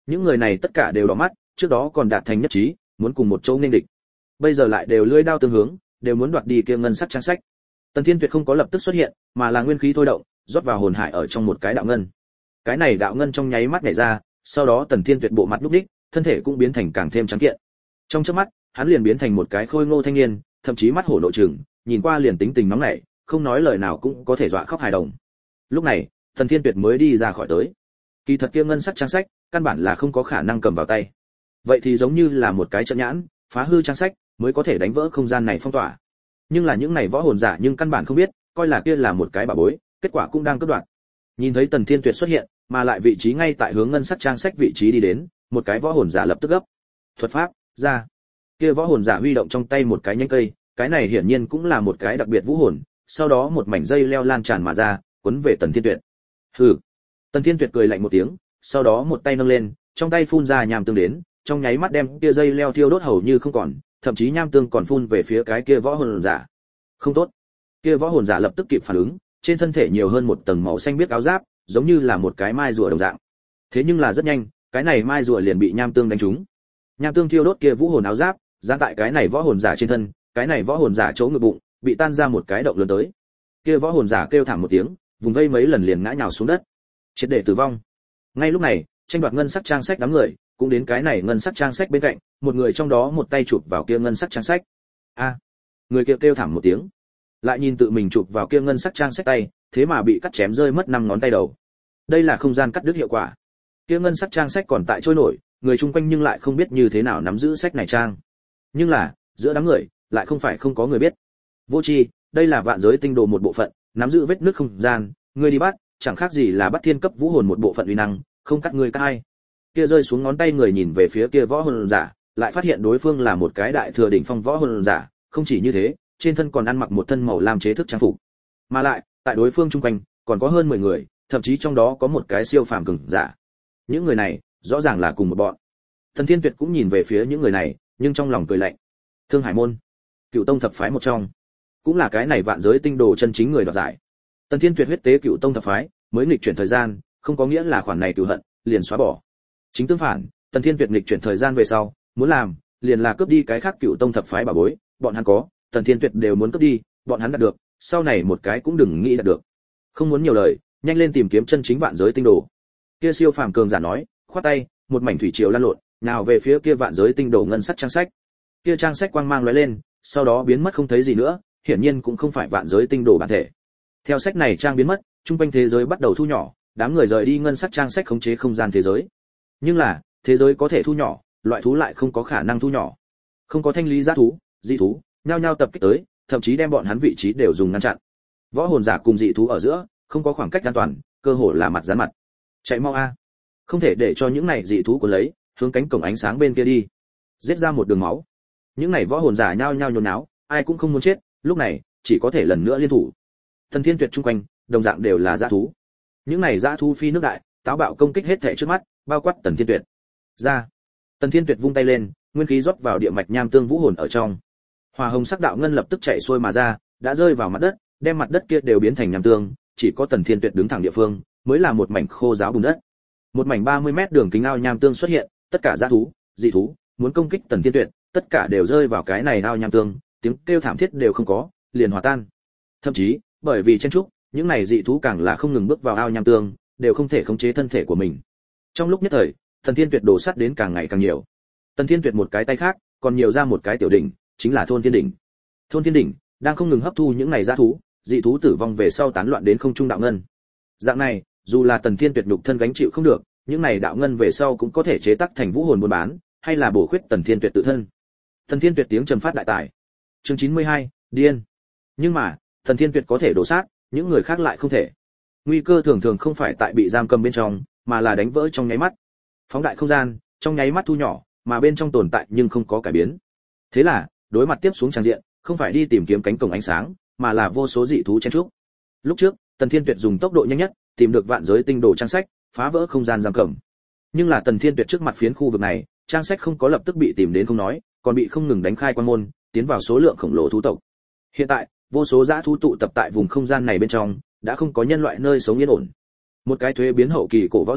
Những người này tất cả đều đỏ mắt, trước đó còn đạt thành nhất trí, muốn cùng một chỗ nghênh địch. Bây giờ lại đều lưỡi đao tương hướng, đều muốn đoạt đi kia ngân sắc trang sách. Tần Thiên Tuyệt không có lập tức xuất hiện, mà là nguyên khí thôi động, rót vào hồn hải ở trong một cái đạo ngân. Cái này đạo ngân trong nháy mắt nhảy ra, sau đó Tần Thiên Tuyệt bộ mặt lúc đích, thân thể cũng biến thành càng thêm trắng kiện. Trong chớp mắt, hắn liền biến thành một cái khôi ngô thanh niên, thậm chí mắt hổ nội trừng, nhìn qua liền tính tình nóng nảy, không nói lời nào cũng có thể dọa khóc hài đồng. Lúc này, Tần Thiên Tuyệt mới đi ra khỏi tới. Kỳ thật kia ngân sắc trang sách, căn bản là không có khả năng cầm vào tay. Vậy thì giống như là một cái trận nhãn, phá hư trang sách, mới có thể đánh vỡ không gian này phong tỏa. Nhưng là những này võ hồn giả nhưng căn bản không biết, coi là kia là một cái bảo bối, kết quả cũng đang cướp đoạt. Nhìn thấy Tần Thiên Tuyệt xuất hiện, mà lại vị trí ngay tại hướng ngân sắc trang sách vị trí đi đến, một cái võ hồn giả lập tức gấp. Thuật pháp, ra. Kia võ hồn giả huy động trong tay một cái nhánh cây, cái này hiển nhiên cũng là một cái đặc biệt vũ hồn, sau đó một mảnh dây leo lan tràn mà ra, quấn về Tần Thiên Tuyệt. Hừ. Tần Thiên Tuyệt cười lạnh một tiếng, sau đó một tay nâng lên, trong tay phun ra nham tương đến, trong nháy mắt đem kia dây leo thiêu đốt hầu như không còn, thậm chí nham tương còn phun về phía cái kia võ hồn giả. Không tốt. Kia võ hồn giả lập tức kịp phản ứng, trên thân thể nhiều hơn một tầng màu xanh biếc áo giáp, giống như là một cái mai rùa đồng dạng. Thế nhưng là rất nhanh, cái này mai rùa liền bị nham tương đánh trúng. Nham tương thiêu đốt kia vũ hồn áo giáp, ra tại cái này võ hồn giả trên thân, cái này võ hồn giả chỗ ngực bụng, bị tan ra một cái động lớn tới. Kia võ hồn giả kêu thảm một tiếng, vùng vây mấy lần liền ngã nhào xuống đất, triệt để tử vong. Ngay lúc này, tranh đoạt ngân sắc trang sách đám người, cũng đến cái này ngân sắc trang sách bên cạnh, một người trong đó một tay chụp vào kia ngân sắc trang sách. A! Người kia kêu thảm một tiếng, lại nhìn tự mình chụp vào kia ngân sắc trang sách tay, thế mà bị cắt chém rơi mất năm ngón tay đầu. Đây là không gian cắt đứt hiệu quả. Kia ngân sắc trang sách còn tại trôi nổi, người chung quanh nhưng lại không biết như thế nào nắm giữ sách này trang. Nhưng là, giữa đám người, lại không phải không có người biết. Vô tri, đây là vạn giới tinh đồ một bộ phận, nắm giữ vết nước không gian, ngươi đi bắt, chẳng khác gì là bắt thiên cấp vũ hồn một bộ phận uy năng, không cắt ngươi cắt ai. Kia rơi xuống ngón tay người nhìn về phía kia võ hồn giả, lại phát hiện đối phương là một cái đại thừa đỉnh phong võ hồn giả, không chỉ như thế, trên thân còn ăn mặc một thân màu lam chế thức trang phục. Mà lại, tại đối phương chung quanh, còn có hơn mười người, thậm chí trong đó có một cái siêu phàm cường giả. Những người này, rõ ràng là cùng một bọn. Thần Thiên Tuyệt cũng nhìn về phía những người này, nhưng trong lòng cười lạnh. Thương Hải môn, Cựu tông thập phái một trong, cũng là cái này vạn giới tinh đồ chân chính người đoạt giải. Tần Thiên Tuyệt huyết tế Cựu tông thập phái, mới nghịch chuyển thời gian, không có nghĩa là khoản này cửu hận liền xóa bỏ. Chính tương phản, Tần Thiên Tuyệt nghịch chuyển thời gian về sau, muốn làm, liền là cướp đi cái khác Cựu tông thập phái bảo bối, bọn hắn có, Tần Thiên Tuyệt đều muốn cướp đi, bọn hắn đạt được, sau này một cái cũng đừng nghĩ đạt được. Không muốn nhiều lời, nhanh lên tìm kiếm chân chính vạn giới tinh đồ. Kia siêu phàm cường giả nói, khoát tay, một mảnh thủy triều lan lộn, nào về phía kia vạn giới tinh đồ ngân sắc trang sách. Kia trang sách quang mang lóe lên, sau đó biến mất không thấy gì nữa, hiển nhiên cũng không phải vạn giới tinh đồ bản thể. Theo sách này trang biến mất, trung quanh thế giới bắt đầu thu nhỏ, đám người rời đi ngân sắc trang sách khống chế không gian thế giới. Nhưng là, thế giới có thể thu nhỏ, loại thú lại không có khả năng thu nhỏ. Không có thanh lý giá thú, dị thú, nhao nhao tập kích tới, thậm chí đem bọn hắn vị trí đều dùng ngăn chặn. Võ hồn giả cùng dị thú ở giữa, không có khoảng cách an toàn, cơ hội là mặt dán mặt. Chạy mau a! Không thể để cho những này dị thú của lấy, hướng cánh cổng ánh sáng bên kia đi. Giết ra một đường máu. Những này võ hồn giả nhao nhao nhốn náo, ai cũng không muốn chết, lúc này, chỉ có thể lần nữa liên thủ. Thần Thiên Tuyệt chung quanh, đồng dạng đều là dã thú. Những này dã thú phi nước đại, táo bạo công kích hết thảy trước mắt, bao quát Tần Thiên Tuyệt. Ra. Tần Thiên Tuyệt vung tay lên, nguyên khí rót vào địa mạch nham tương vũ hồn ở trong. Hỏa hồng sắc đạo ngân lập tức chạy xuôi mà ra, đã rơi vào mặt đất, đem mặt đất kia đều biến thành nham tương, chỉ có Tần Thiên Tuyệt đứng thẳng địa phương, mới là một mảnh khô ráo bùn đất. Một mảnh ba mươi mét đường kính ao nham tương xuất hiện, tất cả dã thú, dị thú, muốn công kích Tần Thiên Tuyệt, tất cả đều rơi vào cái này ao nham tương, tiếng kêu thảm thiết đều không có, liền hòa tan. Thậm chí, bởi vì chen trúc, những này dị thú càng là không ngừng bước vào ao nham tương, đều không thể khống chế thân thể của mình. Trong lúc nhất thời, Tần Thiên Tuyệt đổ sát đến càng ngày càng nhiều. Tần Thiên Tuyệt một cái tay khác, còn nhiều ra một cái tiểu đỉnh, chính là thôn thiên đỉnh. Thôn thiên đỉnh đang không ngừng hấp thu những này dã thú, dị thú tử vong về sau tán loạn đến không trung đạo ngân. Dạng này, dù là Tần Thiên Tuyệt nhục thân gánh chịu không được, những này đạo ngân về sau cũng có thể chế tác thành vũ hồn buôn bán, hay là bổ khuyết Tần Thiên Tuyệt tự thân. Tần Thiên Tuyệt tiếng trầm phát đại tài. Chương chín mươi hai, điên. Nhưng mà, Tần Thiên Tuyệt có thể đổ sát, những người khác lại không thể. Nguy cơ thường thường không phải tại bị giam cầm bên trong, mà là đánh vỡ trong nháy mắt. Phóng đại không gian, trong nháy mắt thu nhỏ, mà bên trong tồn tại nhưng không có cải biến. Thế là, đối mặt tiếp xuống tràng diện, không phải đi tìm kiếm cánh cổng ánh sáng, mà là vô số dị thú chen trúc. Lúc trước, Tần Thiên Tuyệt dùng tốc độ nhanh nhất, tìm được vạn giới tinh đồ trang sách, phá vỡ không gian giam cầm. Nhưng là Tần Thiên Tuyệt trước mặt phiến khu vực này, trang sách không có lập tức bị tìm đến không nói, còn bị không ngừng đánh khai quan môn, tiến vào số lượng khổng lồ thú tộc. Hiện tại, vô số dã thú tụ tập tại vùng không gian này bên trong, đã không có nhân loại nơi sống yên ổn. Một cái thuế biến hậu kỳ cổ võ giả,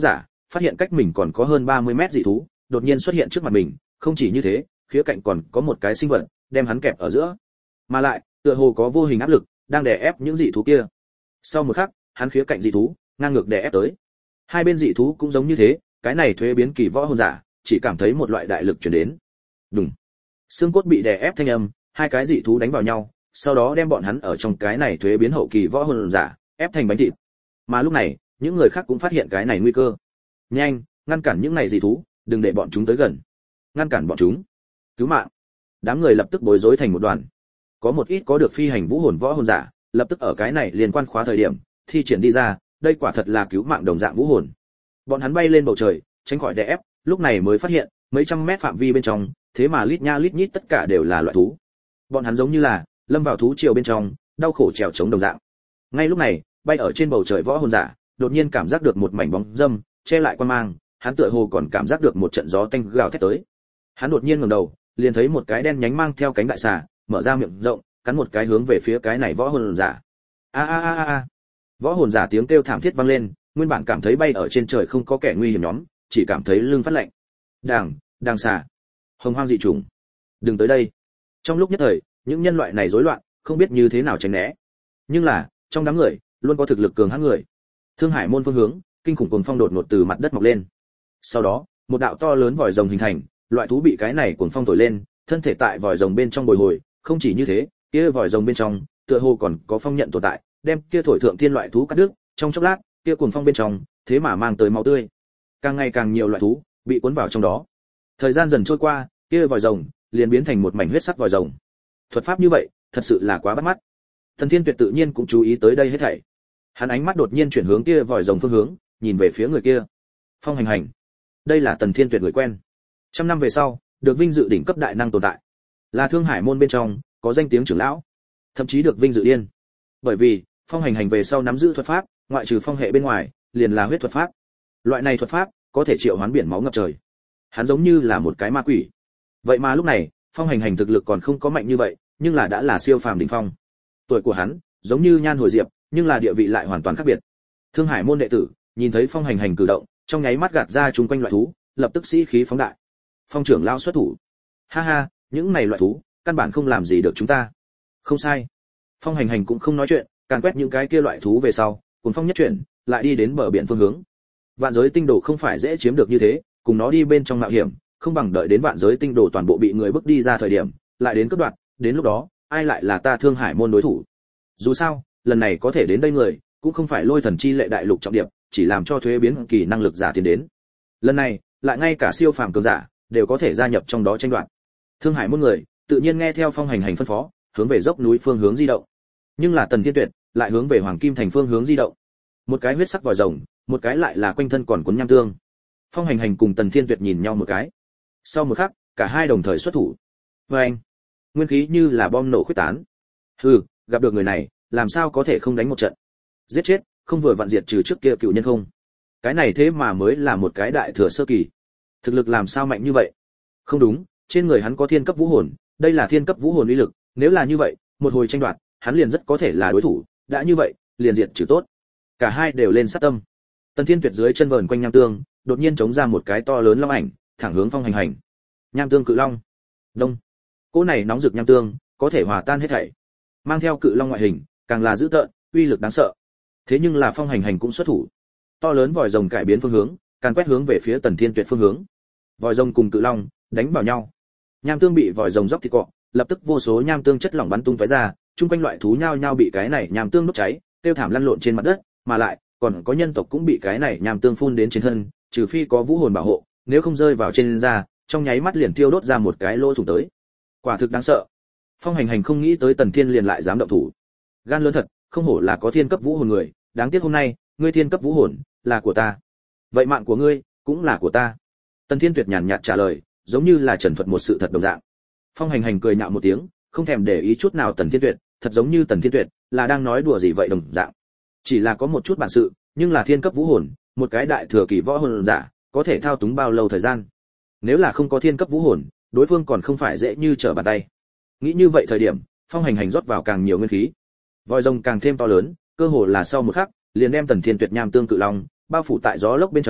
phát hiện cách mình còn có hơn ba mươi mét dị thú đột nhiên xuất hiện trước mặt mình, không chỉ như thế, khía cạnh còn có một cái sinh vật đem hắn kẹp ở giữa, mà lại tựa hồ có vô hình áp lực đang đè ép những dị thú kia. Sau một khắc, hắn khía cạnh dị thú ngang ngược đè ép tới. Hai bên dị thú cũng giống như thế, cái này thuế biến kỳ võ hồn giả chỉ cảm thấy một loại đại lực truyền đến. Đùng. Xương cốt bị đè ép thanh âm, hai cái dị thú đánh vào nhau, sau đó đem bọn hắn ở trong cái này thuế biến hậu kỳ võ hồn giả ép thành bánh thịt. Mà lúc này, những người khác cũng phát hiện cái này nguy cơ. Nhanh, ngăn cản những này dị thú, đừng để bọn chúng tới gần. Ngăn cản bọn chúng. Cứu mạng. Đám người lập tức bối rối thành một đoàn. Có một ít có được phi hành vũ hồn võ hồn giả, lập tức ở cái này liên quan khóa thời điểm, thi triển đi ra, đây quả thật là cứu mạng đồng dạng vũ hồn. Bọn hắn bay lên bầu trời, tránh khỏi đè ép, lúc này mới phát hiện, mấy trăm mét phạm vi bên trong, thế mà lít nha lít nhít tất cả đều là loại thú. Bọn hắn giống như là lâm vào thú triều bên trong, đau khổ trèo chống đồng dạng. Ngay lúc này, bay ở trên bầu trời võ hồn giả, đột nhiên cảm giác được một mảnh bóng dâm che lại quan mang, hắn tựa hồ còn cảm giác được một trận gió tanh gào thét tới. Hắn đột nhiên ngẩng đầu, liền thấy một cái đen nhánh mang theo cánh đại xà, mở ra miệng rộng, cắn một cái hướng về phía cái này võ hồn giả. A a a a. Võ hồn giả tiếng kêu thảm thiết vang lên, nguyên bản cảm thấy bay ở trên trời không có kẻ nguy hiểm nhóm, chỉ cảm thấy lưng phát lạnh. Đàng, đàng xà, hồng hoang dị trùng, đừng tới đây. Trong lúc nhất thời, những nhân loại này rối loạn, không biết như thế nào tránh né. Nhưng là, trong đám người, luôn có thực lực cường hãn người. Thương Hải môn phương hướng, kinh khủng cuồng phong đột ngột từ mặt đất mọc lên. Sau đó, một đạo to lớn vòi rồng hình thành, loại thú bị cái này cuồng phong thổi lên, thân thể tại vòi rồng bên trong bồi hồi, không chỉ như thế, kia vòi rồng bên trong, tựa hồ còn có phong nhận tồn tại, đem kia thổi thượng thiên loại thú cắt đứt, trong chốc lát, kia cuồng phong bên trong, thế mà mang tới máu tươi. Càng ngày càng nhiều loại thú bị cuốn vào trong đó. Thời gian dần trôi qua, kia vòi rồng liền biến thành một mảnh huyết sắc vòi rồng. Thuật pháp như vậy, thật sự là quá bắt mắt. Thần Thiên Tuyệt tự nhiên cũng chú ý tới đây hết thảy. Hắn ánh mắt đột nhiên chuyển hướng kia vòi rồng phương hướng, nhìn về phía người kia. Phong Hành Hành. Đây là Tần Thiên Tuyệt người quen. Trăm năm về sau, được vinh dự đỉnh cấp đại năng tồn tại. Là Thương Hải môn bên trong, có danh tiếng trưởng lão, thậm chí được vinh dự điên. Bởi vì, Phong Hành Hành về sau nắm giữ thuật pháp, ngoại trừ phong hệ bên ngoài, liền là huyết thuật pháp. Loại này thuật pháp có thể triệu hoán biển máu ngập trời. Hắn giống như là một cái ma quỷ. Vậy mà lúc này, Phong Hành Hành thực lực còn không có mạnh như vậy, nhưng là đã là siêu phàm đỉnh phong. Tuổi của hắn giống như Nhan Hồi Diệp, nhưng là địa vị lại hoàn toàn khác biệt. Thương Hải môn đệ tử nhìn thấy Phong Hành Hành cử động, trong nháy mắt gạt ra chúng quanh loại thú, lập tức sĩ khí phóng đại. Phong trưởng lao xuất thủ. Ha ha, những này loại thú, căn bản không làm gì được chúng ta. Không sai. Phong Hành Hành cũng không nói chuyện, càn quét những cái kia loại thú về sau, cùng phong nhất chuyển, lại đi đến bờ biển phương hướng. Vạn giới tinh đồ không phải dễ chiếm được như thế, cùng nó đi bên trong mạo hiểm, không bằng đợi đến vạn giới tinh đồ toàn bộ bị người bước đi ra thời điểm, lại đến cướp đoạt, đến lúc đó, ai lại là ta Thương Hải môn đối thủ. Dù sao, lần này có thể đến đây người, cũng không phải Lôi Thần chi lệ đại lục trọng điểm, chỉ làm cho thuế biến kỳ năng lực giả tiến đến. Lần này, lại ngay cả siêu phàm cường giả đều có thể gia nhập trong đó tranh đoạt. Thương Hải môn người, tự nhiên nghe theo Phong Hành Hành phân phó, hướng về dốc núi phương hướng di động. Nhưng là Tần Thiên Tuyệt lại hướng về Hoàng Kim thành phương hướng di động. Một cái huyết sắc vòi rồng, một cái lại là quanh thân còn cuốn nham tương. Phong Hành Hành cùng Tần Thiên Tuyệt nhìn nhau một cái. Sau một khắc, cả hai đồng thời xuất thủ. Oeng! Nguyên khí như là bom nổ khuếch tán. Hừ, gặp được người này, làm sao có thể không đánh một trận? Giết chết, không vừa vặn diệt trừ trước kia cựu nhân không? Cái này thế mà mới là một cái đại thừa sơ kỳ. Thực lực làm sao mạnh như vậy? Không đúng, trên người hắn có thiên cấp vũ hồn, đây là thiên cấp vũ hồn uy lực, nếu là như vậy, một hồi tranh đoạt, hắn liền rất có thể là đối thủ, đã như vậy, liền diệt trừ tốt. Cả hai đều lên sát tâm. Tần Thiên Tuyệt dưới chân vờn quanh nham tương, đột nhiên chống ra một cái to lớn long ảnh, thẳng hướng Phong Hành Hành. Nham tương cự long. Đông. Cỗ này nóng rực nham tương, có thể hòa tan hết thảy. Mang theo cự long ngoại hình, càng là dữ tợn, uy lực đáng sợ. Thế nhưng là Phong Hành Hành cũng xuất thủ. To lớn vòi rồng cải biến phương hướng, càng quét hướng về phía Tần Thiên Tuyệt phương hướng. Vòi rồng cùng cự long đánh vào nhau. Nham tương bị vòi rồng dốc thịt cọ, lập tức vô số nham tương chất lỏng bắn tung tóe ra, chung quanh loại thú nhao nhao bị cái này nham tương đốt cháy, tiêu thảm lăn lộn trên mặt đất, mà lại còn có nhân tộc cũng bị cái này nham tương phun đến trên thân, trừ phi có vũ hồn bảo hộ, nếu không rơi vào trên da, trong nháy mắt liền tiêu đốt ra một cái lỗ thủng tới. Quả thực đáng sợ. Phong Hành Hành không nghĩ tới Tần Thiên liền lại dám động thủ. Gan lớn thật, không hổ là có thiên cấp vũ hồn người, đáng tiếc hôm nay, ngươi thiên cấp vũ hồn là của ta. Vậy mạng của ngươi cũng là của ta. Tần Thiên Tuyệt nhàn nhạt trả lời, giống như là trần thuật một sự thật đồng dạng. Phong Hành Hành cười nhạo một tiếng, không thèm để ý chút nào Tần Thiên Tuyệt, thật giống như Tần Thiên Tuyệt là đang nói đùa gì vậy đồng dạng. Chỉ là có một chút bản sự, nhưng là thiên cấp vũ hồn, một cái đại thừa kỳ võ hồn giả, có thể thao túng bao lâu thời gian? Nếu là không có thiên cấp vũ hồn, đối phương còn không phải dễ như trở bàn tay. Nghĩ như vậy thời điểm, Phong Hành Hành rót vào càng nhiều nguyên khí. Vòi rồng càng thêm to lớn, cơ hồ là sau một khắc, liền đem Tần Thiên Tuyệt nham tương cự long bao phủ tại gió lốc bên trong,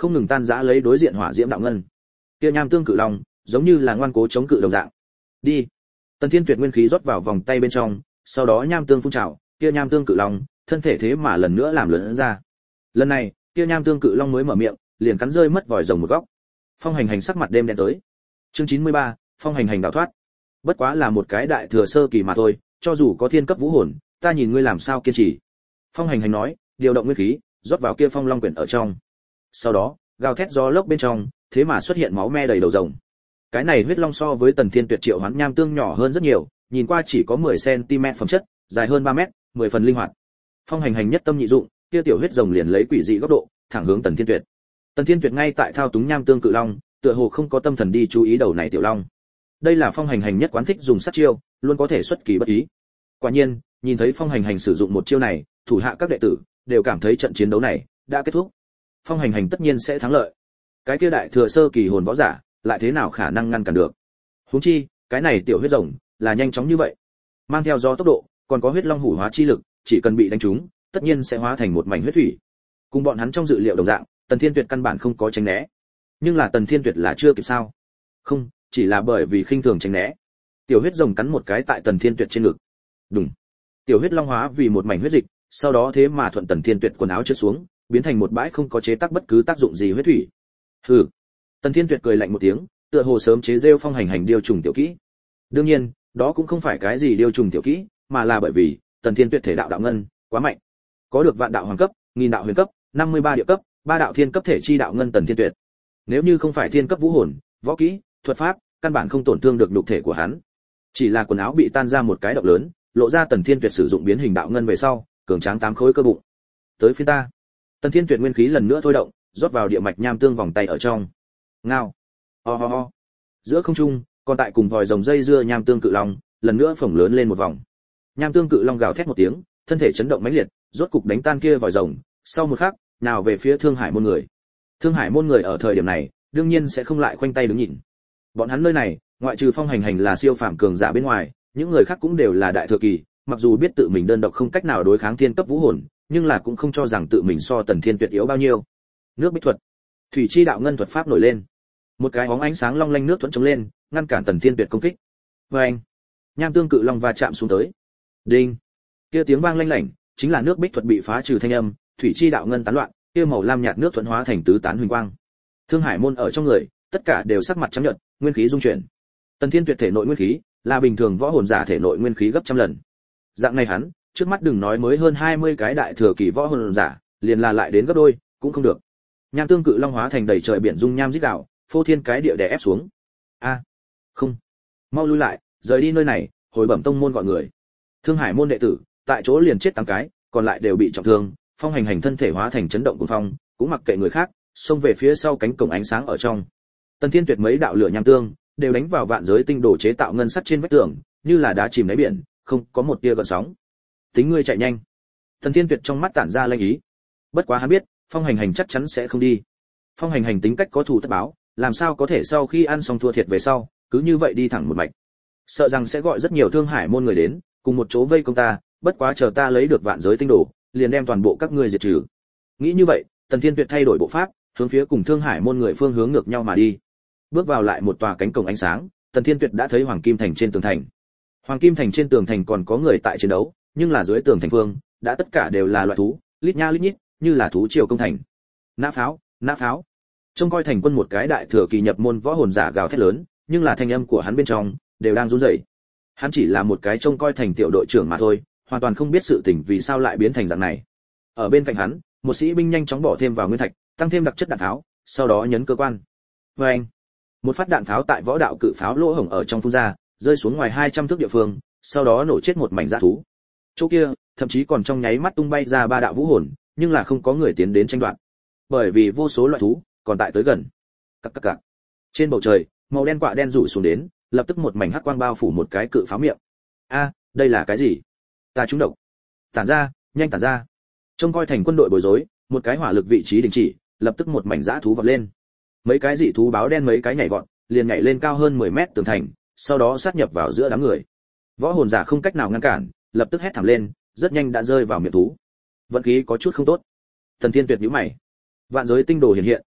không ngừng tan rã lấy đối diện hỏa diễm đạo ngân. Kia nham tương cự long, giống như là ngoan cố chống cự đồng dạng. Đi. Tần Thiên Tuyệt nguyên khí rót vào vòng tay bên trong, sau đó nham tương phun trào, kia nham tương cự long, thân thể thế mà lần nữa làm lớn ra. Lần này, kia nham tương cự long mới mở miệng, liền cắn rơi mất vòi rồng một góc. Phong Hành Hành sắc mặt đêm đen tới. Chương chín mươi ba, Phong Hành Hành đào thoát. Bất quá là một cái đại thừa sơ kỳ mà thôi, cho dù có thiên cấp vũ hồn, ta nhìn ngươi làm sao kiên trì. Phong Hành Hành nói, điều động nguyên khí, rót vào kia phong long quyển ở trong. Sau đó, gào thét gió lốc bên trong, thế mà xuất hiện máu me đầy đầu rồng. Cái này huyết long so với Tần Thiên Tuyệt triệu hoán nham tương nhỏ hơn rất nhiều, nhìn qua chỉ có mười xăng-ti-mét phẩm chất, dài hơn ba mét, mười phần linh hoạt. Phong Hành Hành nhất tâm nhị dụng, kia tiểu huyết rồng liền lấy quỷ dị góc độ, thẳng hướng Tần Thiên Tuyệt. Tần Thiên Tuyệt ngay tại thao túng nham tương cự long, tựa hồ không có tâm thần đi chú ý đầu này tiểu long. Đây là Phong Hành Hành nhất quán thích dùng sát chiêu, luôn có thể xuất kỳ bất ý. Quả nhiên, nhìn thấy Phong Hành Hành sử dụng một chiêu này, thủ hạ các đệ tử đều cảm thấy trận chiến đấu này đã kết thúc. Phong Hành Hành tất nhiên sẽ thắng lợi. Cái kia đại thừa sơ kỳ hồn võ giả, lại thế nào khả năng ngăn cản được? Huống chi, cái này tiểu huyết rồng là nhanh chóng như vậy, mang theo gió tốc độ, còn có huyết long hủ hóa chi lực, chỉ cần bị đánh trúng, tất nhiên sẽ hóa thành một mảnh huyết thủy. Cùng bọn hắn trong dự liệu đồng dạng, Tần Thiên Tuyệt căn bản không có tránh né. Nhưng là Tần Thiên Tuyệt là chưa kịp sao? Không, chỉ là bởi vì khinh thường tránh né. Tiểu huyết rồng cắn một cái tại Tần Thiên Tuyệt trên ngực. Đùng. Tiểu huyết long hóa vì một mảnh huyết dịch, sau đó thế mà thuận Tần Thiên Tuyệt quần áo trượt xuống, biến thành một bãi không có chế tác bất cứ tác dụng gì huyết thủy. Hừ. Tần Thiên Tuyệt cười lạnh một tiếng, tựa hồ sớm chế giễu Phong Hành Hành điều trùng tiểu kỹ. Đương nhiên, đó cũng không phải cái gì điều trùng tiểu kỹ, mà là bởi vì Tần Thiên Tuyệt thể đạo đạo ngân quá mạnh. Có được vạn đạo hoàng cấp, nghìn đạo huyền cấp, năm mươi ba địa cấp, ba đạo thiên cấp thể chi đạo ngân Tần Thiên Tuyệt. Nếu như không phải thiên cấp vũ hồn, võ kỹ, thuật pháp, căn bản không tổn thương được nhục thể của hắn. Chỉ là quần áo bị tan ra một cái động lớn, lộ ra Tần Thiên Tuyệt sử dụng biến hình đạo ngân về sau, cường tráng tám khối cơ bụng. Tới phiên ta. Tần Thiên Tuyệt nguyên khí lần nữa thôi động, rót vào địa mạch nham tương vòng tay ở trong. Ngao. Ho ho ho. Giữa không trung, còn tại cùng vòi rồng dây dưa nham tương cự long, lần nữa phồng lớn lên một vòng. Nham tương cự long gào thét một tiếng, thân thể chấn động mãnh liệt, rốt cục đánh tan kia vòi rồng, sau một khắc, nào về phía Thương Hải môn người. Thương Hải môn người ở thời điểm này, đương nhiên sẽ không lại khoanh tay đứng nhìn. Bọn hắn nơi này, ngoại trừ Phong Hành Hành là siêu phàm cường giả bên ngoài, những người khác cũng đều là đại thừa kỳ, mặc dù biết tự mình đơn độc không cách nào đối kháng thiên cấp vũ hồn, nhưng là cũng không cho rằng tự mình so Tần Thiên Tuyệt yếu bao nhiêu. Nước bích thuật, thủy chi đạo ngân thuật pháp nổi lên. Một cái bóng ánh sáng long lanh nước thuẫn chống lên, ngăn cản Tần Thiên Tuyệt công kích. Oeng! Nham tương cự long va chạm xuống tới. Đinh! Kia tiếng vang lanh lảnh, chính là nước bích thuật bị phá trừ thanh âm, thủy chi đạo ngân tán loạn, kia màu lam nhạt nước thuẫn hóa thành tứ tán huỳnh quang. Thương Hải môn ở trong người, tất cả đều sắc mặt trắng nhợt, nguyên khí dung chuyển. Tần Thiên Tuyệt thể nội nguyên khí, là bình thường võ hồn giả thể nội nguyên khí gấp trăm lần. Dạng này hắn, trước mắt đừng nói mới hơn hai mươi cái đại thừa kỳ võ hồn giả, liền là lại đến gấp đôi, cũng không được. Nham tương cự long hóa thành đầy trời biển dung nham rít gào, phô thiên cái địa đè ép xuống. A, không, mau lui lại, rời đi nơi này, hồi bẩm tông môn gọi người. Thương Hải môn đệ tử, tại chỗ liền chết tám cái, còn lại đều bị trọng thương. Phong Hành Hành thân thể hóa thành chấn động cuồng phong, cũng mặc kệ người khác, xông về phía sau cánh cổng ánh sáng ở trong. Tần Thiên Tuyệt mấy đạo lửa nham tương, đều đánh vào vạn giới tinh đồ chế tạo ngân sắt trên vách tường, như là đá chìm đáy biển, không có một tia gợn sóng. Tính ngươi chạy nhanh. Tần Thiên Tuyệt trong mắt tản ra lanh ý. Bất quá hắn biết, Phong Hành Hành chắc chắn sẽ không đi. Phong Hành Hành tính cách có thù tất báo, làm sao có thể sau khi ăn xong thua thiệt về sau, cứ như vậy đi thẳng một mạch. Sợ rằng sẽ gọi rất nhiều Thương Hải môn người đến, cùng một chỗ vây công ta, bất quá chờ ta lấy được vạn giới tinh đồ, liền đem toàn bộ các ngươi diệt trừ. Nghĩ như vậy, Tần Thiên Tuyệt thay đổi bộ pháp, hướng phía cùng Thương Hải môn người phương hướng ngược nhau mà đi. Bước vào lại một tòa cánh cổng ánh sáng, Tần Thiên Tuyệt đã thấy Hoàng Kim Thành trên tường thành. Hoàng Kim Thành trên tường thành còn có người tại chiến đấu, nhưng là dưới tường thành phương, đã tất cả đều là loại thú, lít nha lít nhít, như là thú triều công thành. Nã pháo, nã pháo. Trông coi thành quân một cái đại thừa kỳ nhập môn võ hồn giả gào thét lớn, nhưng là thanh âm của hắn bên trong đều đang run rẩy. Hắn chỉ là một cái trông coi thành tiểu đội trưởng mà thôi, hoàn toàn không biết sự tình vì sao lại biến thành dạng này. Ở bên cạnh hắn, một sĩ binh nhanh chóng bỏ thêm vào nguyên thạch, tăng thêm đặc chất đạn tháo, sau đó nhấn cơ quan. Oeng! Một phát đạn pháo tại võ đạo cự pháo lỗ hổng ở trong phun ra, rơi xuống ngoài hai trăm thước địa phương, sau đó nổ chết một mảnh dã thú. Chỗ kia, thậm chí còn trong nháy mắt tung bay ra ba đạo vũ hồn, nhưng là không có người tiến đến tranh đoạt. Bởi vì vô số loại thú còn tại tới gần. Cặc cặc cặc. Trên bầu trời, màu đen quạ đen rủ xuống đến, lập tức một mảnh hắc quang bao phủ một cái cự pháo miệng. A, đây là cái gì? Ta trúng độc. Tản ra, nhanh tản ra. Trông coi thành quân đội bối rối, một cái hỏa lực vị trí đình chỉ, lập tức một mảnh dã thú vọt lên. Mấy cái dị thú báo đen mấy cái nhảy vọt, liền nhảy lên cao hơn mười mét tường thành, sau đó sát nhập vào giữa đám người. Võ hồn giả không cách nào ngăn cản, lập tức hét thảm lên, rất nhanh đã rơi vào miệng thú. Vận khí có chút không tốt. Thần Thiên Tuyệt nhíu mày. Vạn giới tinh đồ hiện hiện,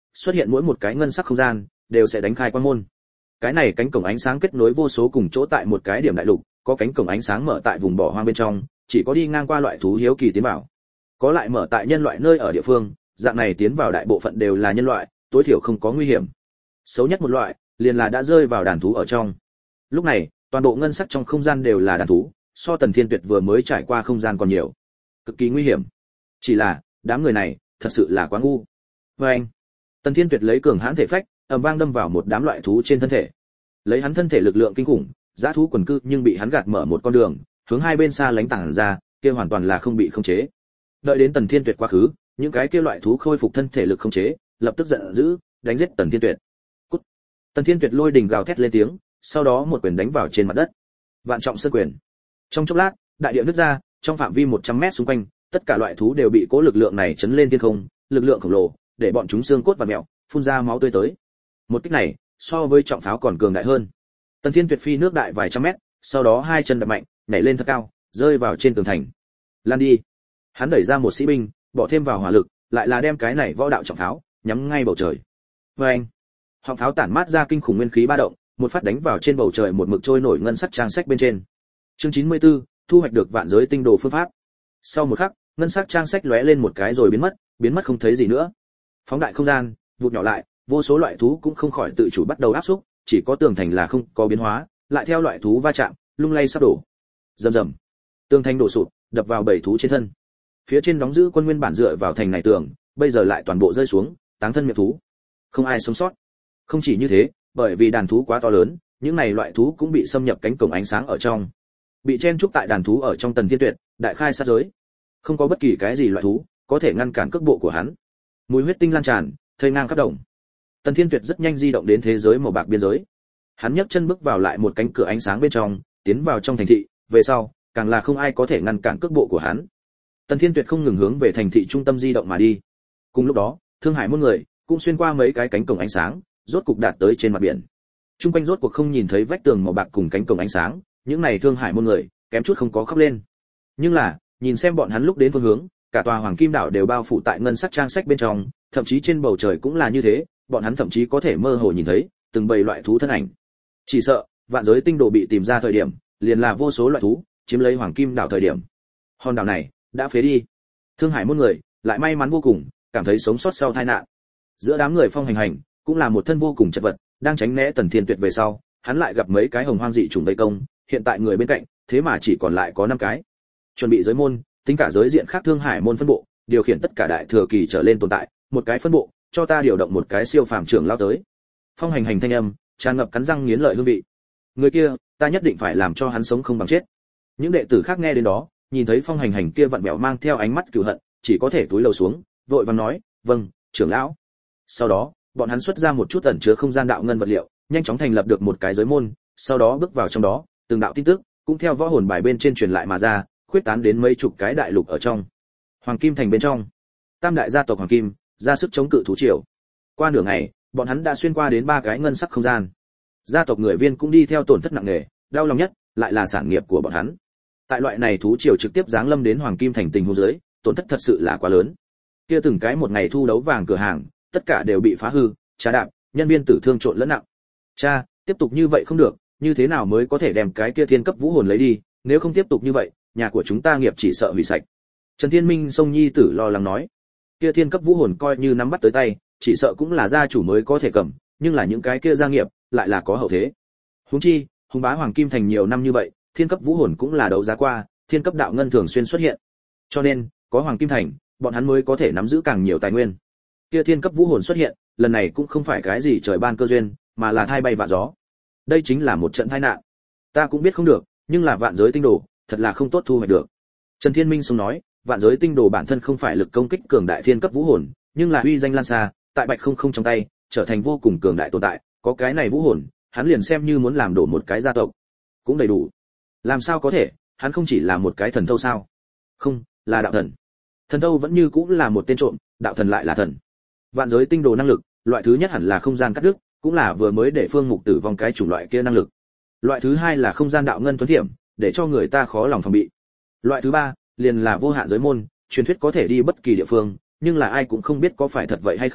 xuất hiện mỗi một cái ngân sắc không gian đều sẽ đánh khai quan môn. Cái này cánh cổng ánh sáng kết nối vô số cùng chỗ tại một cái điểm đại lục, có cánh cổng ánh sáng mở tại vùng bỏ hoang bên trong, chỉ có đi ngang qua loại thú hiếu kỳ tiến vào. Có lại mở tại nhân loại nơi ở địa phương, dạng này tiến vào đại bộ phận đều là nhân loại, tối thiểu không có nguy hiểm. Xấu nhất một loại, liền là đã rơi vào đàn thú ở trong. Lúc này, toàn bộ ngân sắc trong không gian đều là đàn thú, so Tần Thiên Tuyệt vừa mới trải qua không gian còn nhiều, cực kỳ nguy hiểm. Chỉ là, đám người này, thật sự là quá ngu. Và anh, Tần Thiên Tuyệt lấy cường hãn thể phách, ầm vang đâm vào một đám loại thú trên thân thể. Lấy hắn thân thể lực lượng kinh khủng, dã thú quần cư nhưng bị hắn gạt mở một con đường, hướng hai bên xa lánh tản ra, kia hoàn toàn là không bị khống chế. Đợi đến Tần Thiên Tuyệt quá khứ, những cái kia loại thú khôi phục thân thể lực khống chế, lập tức giận dữ, đánh giết Tần Thiên Tuyệt. Cút. Tần Thiên Tuyệt lôi đình gào thét lên tiếng, sau đó một quyền đánh vào trên mặt đất. Vạn trọng sơn quyền. Trong chốc lát, đại địa nứt ra, trong phạm vi một trăm mét xung quanh, tất cả loại thú đều bị cố lực lượng này chấn lên thiên không, lực lượng khổng lồ, để bọn chúng xương cốt và mèo, phun ra máu tươi tới. Một kích này, so với trọng pháo còn cường đại hơn. Tần Thiên Tuyệt phi nước đại vài trăm mét, sau đó hai chân đập mạnh, nhảy lên thật cao, rơi vào trên tường thành. Lan đi. Hắn đẩy ra một sĩ binh, bỏ thêm vào hỏa lực, lại là đem cái này võ đạo trọng pháo nhắm ngay bầu trời. Oeng! Họng pháo tản mát ra kinh khủng nguyên khí ba động, một phát đánh vào trên bầu trời một mực trôi nổi ngân sắc trang sách bên trên. Chương chín mươi tư, thu hoạch được vạn giới tinh đồ phương pháp. Sau một khắc, ngân sắc trang sách lóe lên một cái rồi biến mất, biến mất không thấy gì nữa. Phóng đại không gian, vụt nhỏ lại, vô số loại thú cũng không khỏi tự chủ bắt đầu áp xúc, chỉ có tường thành là không có biến hóa, lại theo loại thú va chạm, lung lay sắp đổ. Rầm rầm. Tường thành đổ sụp, đập vào bảy thú trên thân. Phía trên đóng giữ quân nguyên bản dựa vào thành này tường, bây giờ lại toàn bộ rơi xuống, táng thân miệng thú. Không ai sống sót. Không chỉ như thế, bởi vì đàn thú quá to lớn, những này loại thú cũng bị xâm nhập cánh cổng ánh sáng ở trong. Bị chen trúc tại đàn thú ở trong Tần Thiên Tuyệt, đại khai sát giới. Không có bất kỳ cái gì loại thú có thể ngăn cản cước bộ của hắn. Mùi huyết tinh lan tràn, thây ngang khắp đồng. Tần Thiên Tuyệt rất nhanh di động đến thế giới màu bạc biên giới. Hắn nhấc chân bước vào lại một cánh cửa ánh sáng bên trong, tiến vào trong thành thị, về sau, càng là không ai có thể ngăn cản cước bộ của hắn. Tần Thiên Tuyệt không ngừng hướng về thành thị trung tâm di động mà đi. Cùng lúc đó, Thương Hải môn người cũng xuyên qua mấy cái cánh cổng ánh sáng, rốt cục đạt tới trên mặt biển. Trung quanh rốt cuộc không nhìn thấy vách tường màu bạc cùng cánh cổng ánh sáng, những này Thương Hải môn người kém chút không có khóc lên. Nhưng là, nhìn xem bọn hắn lúc đến phương hướng, cả tòa Hoàng Kim đảo đều bao phủ tại ngân sắc trang sách bên trong, thậm chí trên bầu trời cũng là như thế, bọn hắn thậm chí có thể mơ hồ nhìn thấy từng bầy loại thú thân ảnh. Chỉ sợ, vạn giới tinh đồ bị tìm ra thời điểm, liền là vô số loại thú chiếm lấy Hoàng Kim đảo thời điểm. Hòn đảo này đã phế đi. Thương Hải môn người lại may mắn vô cùng, cảm thấy sống sót sau tai nạn. Giữa đám người Phong Hành Hành cũng là một thân vô cùng chật vật, đang tránh né Tần Thiên Tuyệt về sau, hắn lại gặp mấy cái hồng hoang dị trùng vây công, hiện tại người bên cạnh, thế mà chỉ còn lại có năm cái. Chuẩn bị giới môn, tính cả giới diện khác Thương Hải môn phân bộ, điều khiển tất cả đại thừa kỳ trở lên tồn tại, một cái phân bộ, cho ta điều động một cái siêu phàm trưởng lao tới. Phong Hành Hành thanh âm, tràn ngập cắn răng nghiến lợi hương vị. Người kia, ta nhất định phải làm cho hắn sống không bằng chết. Những đệ tử khác nghe đến đó, nhìn thấy Phong Hành Hành kia vặn vẹo mang theo ánh mắt cừu hận, chỉ có thể túi lầu xuống, vội vàng nói, "Vâng, trưởng lão." Sau đó, bọn hắn xuất ra một chút ẩn chứa không gian đạo ngân vật liệu, nhanh chóng thành lập được một cái giới môn, sau đó bước vào trong đó, từng đạo tin tức cũng theo võ hồn bài bên trên truyền lại mà ra, khuyết tán đến mấy chục cái đại lục ở trong. Hoàng Kim thành bên trong, tam đại gia tộc Hoàng Kim ra sức chống cự thú triều. Qua nửa ngày, bọn hắn đã xuyên qua đến ba cái ngân sắc không gian. Gia tộc người viên cũng đi theo tổn thất nặng nề, đau lòng nhất lại là sản nghiệp của bọn hắn. Tại loại này thú triều trực tiếp giáng lâm đến Hoàng Kim thành tình huống dưới, tổn thất thật sự là quá lớn. Kia từng cái một ngày thu đấu vàng cửa hàng, tất cả đều bị phá hư, trà đạp, nhân viên tử thương trộn lẫn nặng. Cha, tiếp tục như vậy không được, như thế nào mới có thể đem cái kia thiên cấp vũ hồn lấy đi, nếu không tiếp tục như vậy, nhà của chúng ta nghiệp chỉ sợ hủy sạch. Trần Thiên Minh sông nhi tử lo lắng nói, kia thiên cấp vũ hồn coi như nắm bắt tới tay, chỉ sợ cũng là gia chủ mới có thể cầm, nhưng là những cái kia gia nghiệp lại là có hậu thế. Huống chi, hùng bá Hoàng Kim thành nhiều năm như vậy, thiên cấp vũ hồn cũng là đấu giá qua, thiên cấp đạo ngân thường xuyên xuất hiện. Cho nên, có Hoàng Kim thành, bọn hắn mới có thể nắm giữ càng nhiều tài nguyên. Kia thiên cấp vũ hồn xuất hiện, lần này cũng không phải cái gì trời ban cơ duyên, mà là thai bay vạ gió. Đây chính là một trận tai nạn. Ta cũng biết không được, nhưng là vạn giới tinh đồ, thật là không tốt thu hoạch được. Trần Thiên Minh sống nói, vạn giới tinh đồ bản thân không phải lực công kích cường đại thiên cấp vũ hồn, nhưng là uy danh lan xa, tại Bạch Không Không trong tay, trở thành vô cùng cường đại tồn tại, có cái này vũ hồn, hắn liền xem như muốn làm đổ một cái gia tộc, cũng đầy đủ. Làm sao có thể, hắn không chỉ là một cái thần thâu sao? Không, là đạo thần. Thần thâu vẫn như cũng là một tên trộm, đạo thần lại là thần. Vạn giới tinh đồ năng lực, loại thứ nhất hẳn là không gian cắt đứt, cũng là vừa mới để Phương Mục tử vong cái chủng loại kia năng lực. Loại thứ hai là không gian đạo ngân thuần thiểm, để cho người ta khó lòng phòng bị. Loại thứ ba, liền là vô hạn giới môn, truyền thuyết có thể đi bất kỳ địa phương, nhưng là ai cũng không biết có phải thật vậy hay không,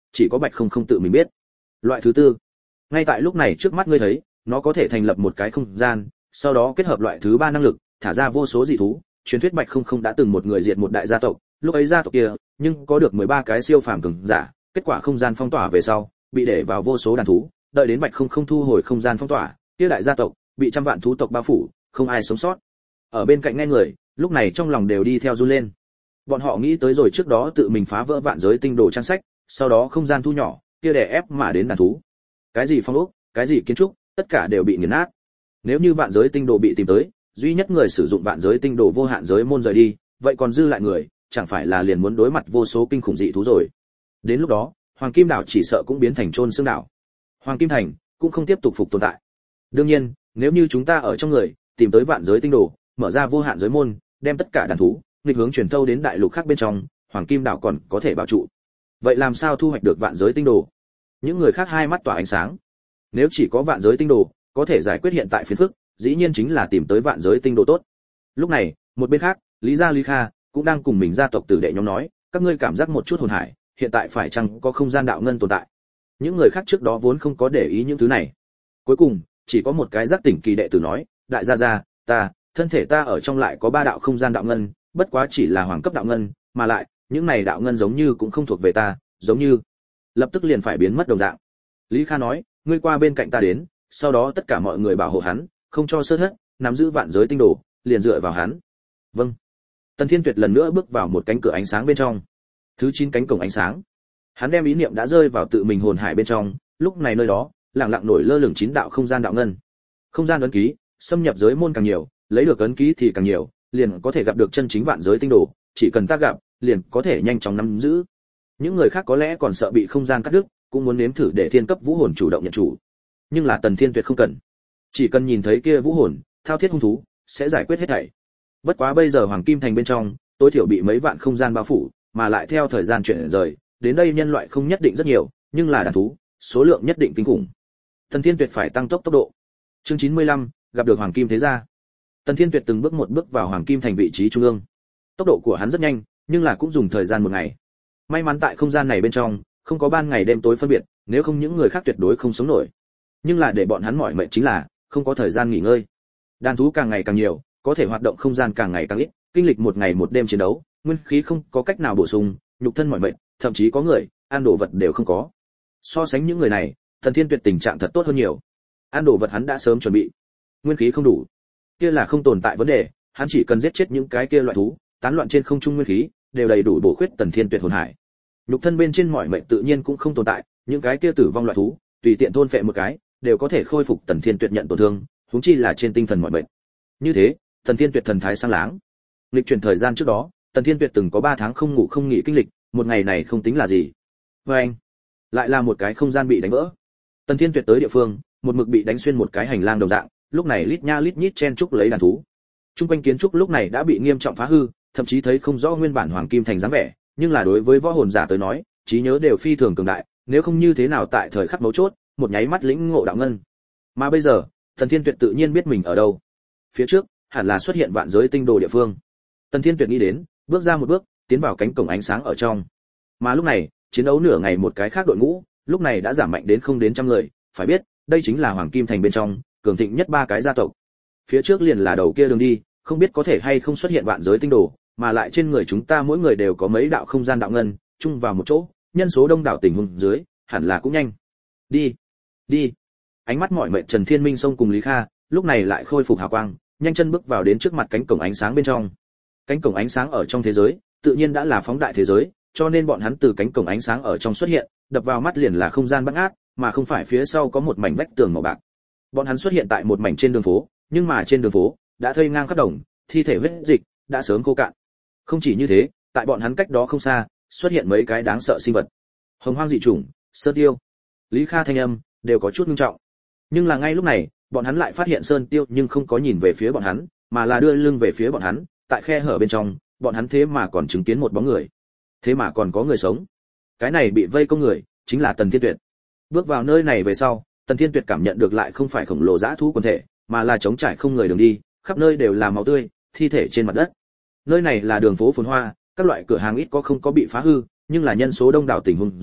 chỉ có Bạch Không Không tự mình biết. Loại thứ tư, ngay tại lúc này trước mắt ngươi thấy, nó có thể thành lập một cái không gian, sau đó kết hợp loại thứ ba năng lực, thả ra vô số dị thú. Truyền thuyết Bạch Không Không đã từng một người diệt một đại gia tộc, lúc ấy gia tộc kia, nhưng có được mười ba cái siêu phàm cường giả, kết quả không gian phong tỏa về sau, bị để vào vô số đàn thú, đợi đến Bạch Không Không thu hồi không gian phong tỏa, kia đại gia tộc bị trăm vạn thú tộc bao phủ, không ai sống sót. Ở bên cạnh nghe người, lúc này trong lòng đều đi theo run lên. Bọn họ nghĩ tới rồi trước đó tự mình phá vỡ vạn giới tinh đồ trang sách, sau đó không gian thu nhỏ, kia đè ép mà đến đàn thú. Cái gì phong ốc, cái gì kiến trúc, tất cả đều bị nghiền nát. Nếu như vạn giới tinh đồ bị tìm tới, duy nhất người sử dụng vạn giới tinh đồ vô hạn giới môn rời đi, vậy còn dư lại người, chẳng phải là liền muốn đối mặt vô số kinh khủng dị thú rồi. Đến lúc đó, Hoàng Kim đảo chỉ sợ cũng biến thành trôn xương đảo. Hoàng Kim thành cũng không tiếp tục phục tồn tại. Đương nhiên, nếu như chúng ta ở trong người tìm tới vạn giới tinh đồ, mở ra vô hạn giới môn, đem tất cả đàn thú nghịch hướng truyền thâu đến đại lục khác bên trong, Hoàng Kim đảo còn có thể bảo trụ. Vậy làm sao thu hoạch được vạn giới tinh đồ? Những người khác hai mắt tỏa ánh sáng. Nếu chỉ có vạn giới tinh đồ có thể giải quyết hiện tại phiền phức, dĩ nhiên chính là tìm tới vạn giới tinh đồ tốt. Lúc này, một bên khác, Lý Gia Lý Kha cũng đang cùng mình gia tộc tử đệ nhóm nói, các ngươi cảm giác một chút hồn hải, hiện tại phải chăng có không gian đạo ngân tồn tại? Những người khác trước đó vốn không có để ý những thứ này. Cuối cùng, chỉ có một cái giác tỉnh kỳ đệ tử nói, đại gia gia, ta, thân thể ta ở trong lại có ba đạo không gian đạo ngân, bất quá chỉ là hoàng cấp đạo ngân, mà lại, những này đạo ngân giống như cũng không thuộc về ta, giống như lập tức liền phải biến mất đồng dạng. Lý Kha nói, ngươi qua bên cạnh ta đến, sau đó tất cả mọi người bảo hộ hắn, không cho sơ thất, nắm giữ vạn giới tinh đồ, liền dựa vào hắn. Vâng. Tần Thiên Tuyệt lần nữa bước vào một cánh cửa ánh sáng bên trong. Thứ chín cánh cổng ánh sáng. Hắn đem ý niệm đã rơi vào tự mình hồn hải bên trong, lúc này nơi đó, lặng lặng nổi lơ lửng chín đạo không gian đạo ngân. Không gian ấn ký, xâm nhập giới môn càng nhiều, lấy được ấn ký thì càng nhiều, liền có thể gặp được chân chính vạn giới tinh đồ, chỉ cần ta gặp, liền có thể nhanh chóng nắm giữ. Những người khác có lẽ còn sợ bị không gian cắt đứt, cũng muốn nếm thử để thiên cấp vũ hồn chủ động nhận chủ. Nhưng là Tần Thiên Tuyệt không cần. Chỉ cần nhìn thấy kia vũ hồn, thao thiết hung thú, sẽ giải quyết hết thảy. Bất quá bây giờ Hoàng Kim thành bên trong, tối thiểu bị mấy vạn không gian bao phủ, mà lại theo thời gian chuyển rời, đến đây nhân loại không nhất định rất nhiều, nhưng là đàn thú, số lượng nhất định kinh khủng. Tần Thiên Tuyệt phải tăng tốc tốc độ. Chương chín mươi lăm, gặp được Hoàng Kim thế gia. Tần Thiên Tuyệt từng bước một bước vào Hoàng Kim thành vị trí trung ương. Tốc độ của hắn rất nhanh, nhưng là cũng dùng thời gian một ngày. May mắn tại không gian này bên trong, không có ban ngày đêm tối phân biệt, nếu không những người khác tuyệt đối không sống nổi. Nhưng là để bọn hắn mỏi mệt chính là không có thời gian nghỉ ngơi. Đàn thú càng ngày càng nhiều, có thể hoạt động không gian càng ngày càng ít, kinh lịch một ngày một đêm chiến đấu, nguyên khí không có cách nào bổ sung, nhục thân mỏi mệt, thậm chí có người ăn đồ vật đều không có. So sánh những người này, Tần Thiên Tuyệt tình trạng thật tốt hơn nhiều. Ăn đồ vật hắn đã sớm chuẩn bị, nguyên khí không đủ, kia là không tồn tại vấn đề, hắn chỉ cần giết chết những cái kia loại thú, tán loạn trên không trung nguyên khí, đều đầy đủ bổ khuyết Tần Thiên Tuyệt hồn hải. Nhục thân bên trên mỏi mệt tự nhiên cũng không tồn tại, những cái kia tử vong loại thú, tùy tiện thôn phệ một cái, đều có thể khôi phục Tần Thiên Tuyệt nhận tổn thương, huống chi là trên tinh thần mỏi mệt. Như thế, Tần Thiên Tuyệt thần thái sáng láng. Lịch chuyển thời gian trước đó, Tần Thiên Tuyệt từng có ba tháng không ngủ không nghỉ kinh lịch, một ngày này không tính là gì. Và anh, lại là một cái không gian bị đánh vỡ. Tần Thiên Tuyệt tới địa phương, một mực bị đánh xuyên một cái hành lang đồng dạng, lúc này lít nha lít nhít chen trúc lấy đàn thú. Trung quanh kiến trúc lúc này đã bị nghiêm trọng phá hư, thậm chí thấy không rõ nguyên bản Hoàng Kim thành dáng vẻ, nhưng là đối với võ hồn giả tới nói, trí nhớ đều phi thường cường đại, nếu không như thế nào tại thời khắc mấu chốt, một nháy mắt lĩnh ngộ đạo ngân. Mà bây giờ, Tần Thiên Tuyệt tự nhiên biết mình ở đâu. Phía trước, hẳn là xuất hiện vạn giới tinh đồ địa phương. Tần Thiên Tuyệt nghĩ đến, bước ra một bước, tiến vào cánh cổng ánh sáng ở trong. Mà lúc này, chiến đấu nửa ngày một cái khác đội ngũ, lúc này đã giảm mạnh đến không đến trăm người, phải biết, đây chính là Hoàng Kim thành bên trong, cường thịnh nhất ba cái gia tộc. Phía trước liền là đầu kia đường đi, không biết có thể hay không xuất hiện vạn giới tinh đồ, mà lại trên người chúng ta mỗi người đều có mấy đạo không gian đạo ngân, chung vào một chỗ, nhân số đông đảo tình huống dưới, hẳn là cũng nhanh. Đi, đi. Ánh mắt mỏi mệt Trần Thiên Minh xông cùng Lý Kha, lúc này lại khôi phục hào quang, nhanh chân bước vào đến trước mặt cánh cổng ánh sáng bên trong. Cánh cổng ánh sáng ở trong thế giới, tự nhiên đã là phóng đại thế giới, cho nên bọn hắn từ cánh cổng ánh sáng ở trong xuất hiện, đập vào mắt liền là không gian băng ác, mà không phải phía sau có một mảnh vách tường màu bạc. Bọn hắn xuất hiện tại một mảnh trên đường phố, nhưng mà trên đường phố đã thây ngang khắp đồng, thi thể huyết dịch đã sớm khô cạn. Không chỉ như thế, tại bọn hắn cách đó không xa, xuất hiện mấy cái đáng sợ sinh vật. Hồng hoang dị chủng, Sơn Tiêu, Lý Kha thanh âm đều có chút nghiêm trọng. Nhưng là ngay lúc này, bọn hắn lại phát hiện Sơn Tiêu nhưng không có nhìn về phía bọn hắn, mà là đưa lưng về phía bọn hắn, tại khe hở bên trong, bọn hắn thế mà còn chứng kiến một bóng người. Thế mà còn có người sống. Cái này bị vây công người, chính là Tần Thiên Tuyệt. Bước vào nơi này về sau, Tần Thiên Tuyệt cảm nhận được lại không phải khổng lồ dã thú quần thể, mà là trống trải không người đường đi, khắp nơi đều là máu tươi, thi thể trên mặt đất. Nơi này là đường phố phồn hoa, các loại cửa hàng ít có không có bị phá hư, nhưng là nhân số đông đảo tình huống dưới,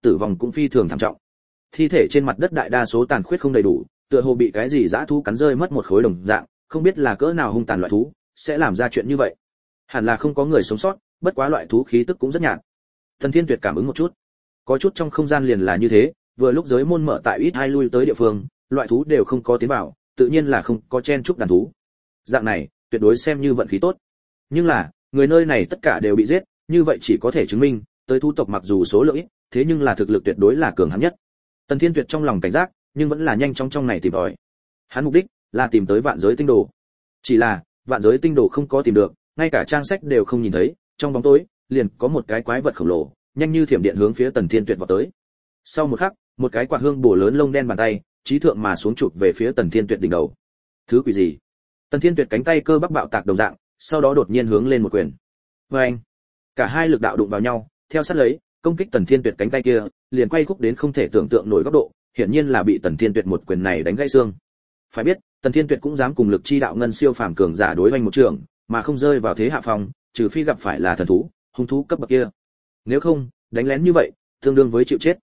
tử vong cũng phi thường thảm trọng. Thi thể trên mặt đất đại đa số tàn khuyết không đầy đủ, tựa hồ bị cái gì dã thú cắn rơi mất một khối đồng dạng, không biết là cỡ nào hung tàn loại thú sẽ làm ra chuyện như vậy. Hẳn là không có người sống sót, bất quá loại thú khí tức cũng rất nhạt. Tần Thiên Tuyệt cảm ứng một chút, có chút trong không gian liền là như thế, vừa lúc giới môn mở tại ít hai lui tới địa phương, loại thú đều không có tiến vào, tự nhiên là không có chen chúc đàn thú. Dạng này, tuyệt đối xem như vận khí tốt. Nhưng là, người nơi này tất cả đều bị giết, như vậy chỉ có thể chứng minh, tới thú tộc mặc dù số lượng ít, thế nhưng là thực lực tuyệt đối là cường hãn nhất. Tần Thiên Tuyệt trong lòng cảnh giác, nhưng vẫn là nhanh chóng trong này tìm tòi. Hắn mục đích là tìm tới vạn giới tinh đồ. Chỉ là, vạn giới tinh đồ không có tìm được, ngay cả trang sách đều không nhìn thấy, trong bóng tối, liền có một cái quái vật khổng lồ, nhanh như thiểm điện hướng phía Tần Thiên Tuyệt vọt tới. Sau một khắc, một cái quạt hương bổ lớn lông đen bàn tay, chí thượng mà xuống chụp về phía Tần Thiên Tuyệt đỉnh đầu. Thứ quỷ gì? Tần Thiên Tuyệt cánh tay cơ bắp bạo tạc đồng dạng, sau đó đột nhiên hướng lên một quyền. Oeng! Cả hai lực đạo đụng vào nhau, theo sát lấy, công kích Tần Thiên Tuyệt cánh tay kia, liền quay khúc đến không thể tưởng tượng nổi góc độ, hiển nhiên là bị Tần Thiên Tuyệt một quyền này đánh gãy xương. Phải biết, Tần Thiên Tuyệt cũng dám cùng lực chi đạo ngân siêu phàm cường giả đối oanh một trường, mà không rơi vào thế hạ phong, trừ phi gặp phải là thần thú, hung thú cấp bậc kia. Nếu không, đánh lén như vậy, tương đương với chịu chết.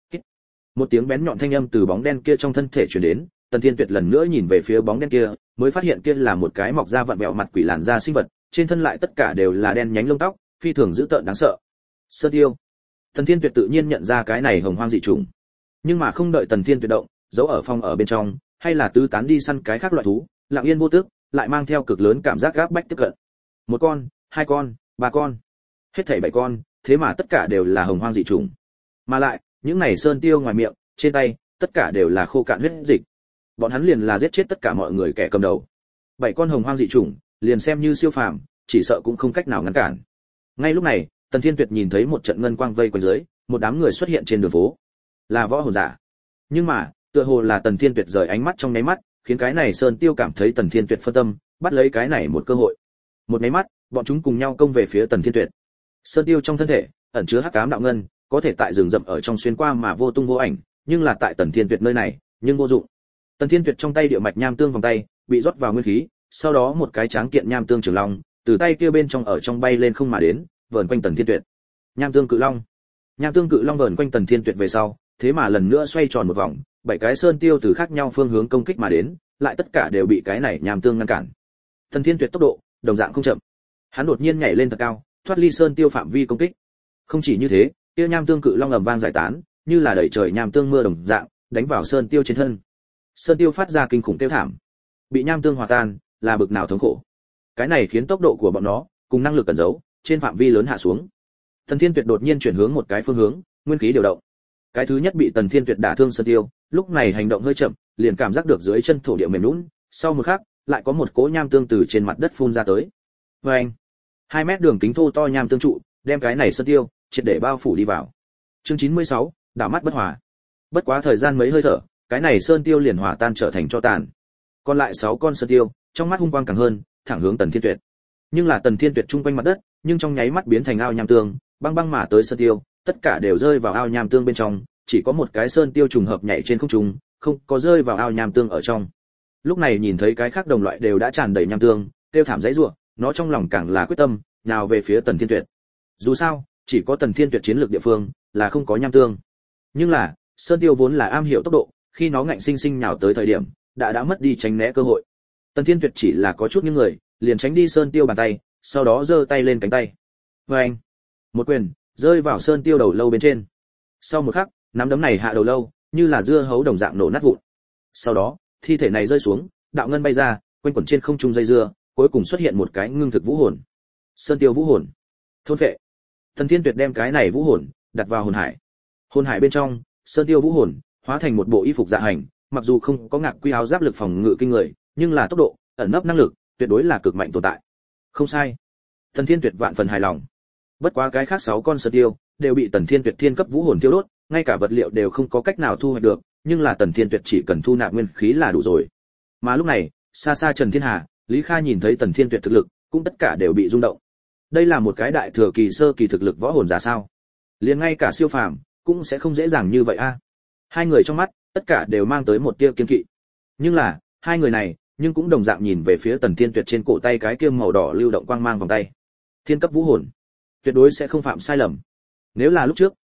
Một tiếng bén nhọn thanh âm từ bóng đen kia trong thân thể truyền đến, Tần Thiên Tuyệt lần nữa nhìn về phía bóng đen kia, mới phát hiện kia là một cái mọc ra vặn vẹo mặt quỷ làn da sinh vật, trên thân lại tất cả đều là đen nhánh lông tóc, phi thường dữ tợn đáng sợ. Sơn tiêu. Tần Thiên Tuyệt tự nhiên nhận ra cái này hồng hoang dị trùng, nhưng mà không đợi Tần Thiên Tuyệt động, giấu ở phòng ở bên trong, hay là tứ tán đi săn cái khác loại thú, lặng yên vô tức, lại mang theo cực lớn cảm giác gáp bách tiếp cận. Một con, hai con, ba con, hết thảy bảy con, thế mà tất cả đều là hồng hoang dị trùng. Mà lại, những này sơn tiêu ngoài miệng, trên tay, tất cả đều là khô cạn huyết dịch. Bọn hắn liền là giết chết tất cả mọi người kẻ cầm đầu. Bảy con hồng hoang dị trùng, liền xem như siêu phàm, chỉ sợ cũng không cách nào ngăn cản. Ngay lúc này, Tần Thiên Tuyệt nhìn thấy một trận ngân quang vây quanh dưới, một đám người xuất hiện trên đường phố. Là võ hồn giả. Nhưng mà, tựa hồ là Tần Thiên Tuyệt rời ánh mắt trong nháy mắt, khiến cái này sơn tiêu cảm thấy Tần Thiên Tuyệt phân tâm, bắt lấy cái này một cơ hội. Một nháy mắt, bọn chúng cùng nhau công về phía Tần Thiên Tuyệt. Sơn tiêu trong thân thể ẩn chứa hắc ám đạo ngân, có thể tại rừng rậm ở trong xuyên qua mà vô tung vô ảnh, nhưng là tại Tần Thiên Tuyệt nơi này, nhưng vô dụng. Tần Thiên Tuyệt trong tay địa mạch nham tương vòng tay, bị rót vào nguyên khí, sau đó một cái tráng kiện nham tương trường long, từ tay kia bên trong ở trong bay lên không mà đến, vờn quanh Tần Thiên Tuyệt. Nham tương cự long. Nham tương cự long vờn quanh Tần Thiên Tuyệt về sau, thế mà lần nữa xoay tròn một vòng, bảy cái sơn tiêu từ khác nhau phương hướng công kích mà đến, lại tất cả đều bị cái này nham tương ngăn cản. Tần Thiên Tuyệt tốc độ, đồng dạng không chậm. Hắn đột nhiên nhảy lên thật cao, thoát ly sơn tiêu phạm vi công kích. Không chỉ như thế, kia nham tương cự long ầm vang giải tán, như là đẩy trời nham tương mưa đồng dạng, đánh vào sơn tiêu trên thân. Sơn tiêu phát ra kinh khủng tiêu thảm. Bị nham tương hòa tan, là bực nào thống khổ. Cái này khiến tốc độ của bọn nó cùng năng lực cẩn giấu, trên phạm vi lớn hạ xuống. Tần Thiên Tuyệt đột nhiên chuyển hướng một cái phương hướng, nguyên khí điều động. Cái thứ nhất bị Tần Thiên Tuyệt đả thương sơn tiêu, lúc này hành động hơi chậm, liền cảm giác được dưới chân thổ địa mềm nhũn, sau một khắc, lại có một cỗ nham tương từ trên mặt đất phun ra tới. Oeng! hai mét đường kính thô to nham tương trụ, đem cái này sơn tiêu triệt để bao phủ đi vào. Chương chín mươi sáu, đảo mắt bất hòa. Bất quá thời gian mấy hơi thở, cái này sơn tiêu liền hòa tan trở thành tro tàn. Còn lại sáu con sơn tiêu, trong mắt hung quang càng hơn, thẳng hướng Tần Thiên Tuyệt. Nhưng là Tần Thiên Tuyệt trung quanh mặt đất, nhưng trong nháy mắt biến thành ao nham tương, băng băng mà tới sơn tiêu, tất cả đều rơi vào ao nham tương bên trong, chỉ có một cái sơn tiêu trùng hợp nhảy trên không trung, không có rơi vào ao nham tương ở trong. Lúc này nhìn thấy cái khác đồng loại đều đã tràn đầy nham tương, tiêu thảm dãy rủa, nó trong lòng càng là quyết tâm, nào về phía Tần Thiên Tuyệt. Dù sao, chỉ có Tần Thiên Tuyệt chiến lược địa phương là không có nham tương. Nhưng là, sơn tiêu vốn là am hiểu tốc độ, khi nó ngạnh sinh sinh nhào tới thời điểm, đã đã mất đi tránh né cơ hội. Tần Thiên Tuyệt chỉ là có chút những người, liền tránh đi sơn tiêu bàn tay, sau đó giơ tay lên cánh tay. Oeng! Một quyền rơi vào sơn tiêu đầu lâu bên trên. Sau một khắc, nắm đấm này hạ đầu lâu, như là dưa hấu đồng dạng nổ nát vụn. Sau đó, thi thể này rơi xuống, đạo ngân bay ra, quanh quẩn trên không trung dây dưa, cuối cùng xuất hiện một cái ngưng thực vũ hồn. Sơn tiêu vũ hồn. Thôn phệ. Tần Thiên Tuyệt đem cái này vũ hồn đặt vào hồn hải. Hồn hải bên trong, sơn tiêu vũ hồn hóa thành một bộ y phục dạ hành, mặc dù không có ngạc quy áo giáp lực phòng ngự kinh người, nhưng là tốc độ, ẩn nấp năng lực, tuyệt đối là cực mạnh tồn tại. Không sai. Tần Thiên Tuyệt vạn phần hài lòng. Bất quá cái khác sáu con sơn tiêu đều bị Tần Thiên Tuyệt thiên cấp vũ hồn tiêu đốt, ngay cả vật liệu đều không có cách nào thu hoạch được, nhưng là Tần Thiên Tuyệt chỉ cần thu nạp nguyên khí là đủ rồi. Mà lúc này, xa xa Trần Thiên Hà, Lý Kha nhìn thấy Tần Thiên Tuyệt thực lực, cũng tất cả đều bị rung động. Đây là một cái đại thừa kỳ sơ kỳ thực lực võ hồn giả sao? Liền ngay cả siêu phàm cũng sẽ không dễ dàng như vậy a. Hai người trong mắt, tất cả đều mang tới một tia kiên kỵ. Nhưng là, hai người này, nhưng cũng đồng dạng nhìn về phía Tần Thiên Tuyệt trên cổ tay cái kia màu đỏ lưu động quang mang vòng tay. Thiên cấp vũ hồn, tuyệt đối sẽ không phạm sai lầm. Nếu là lúc trước,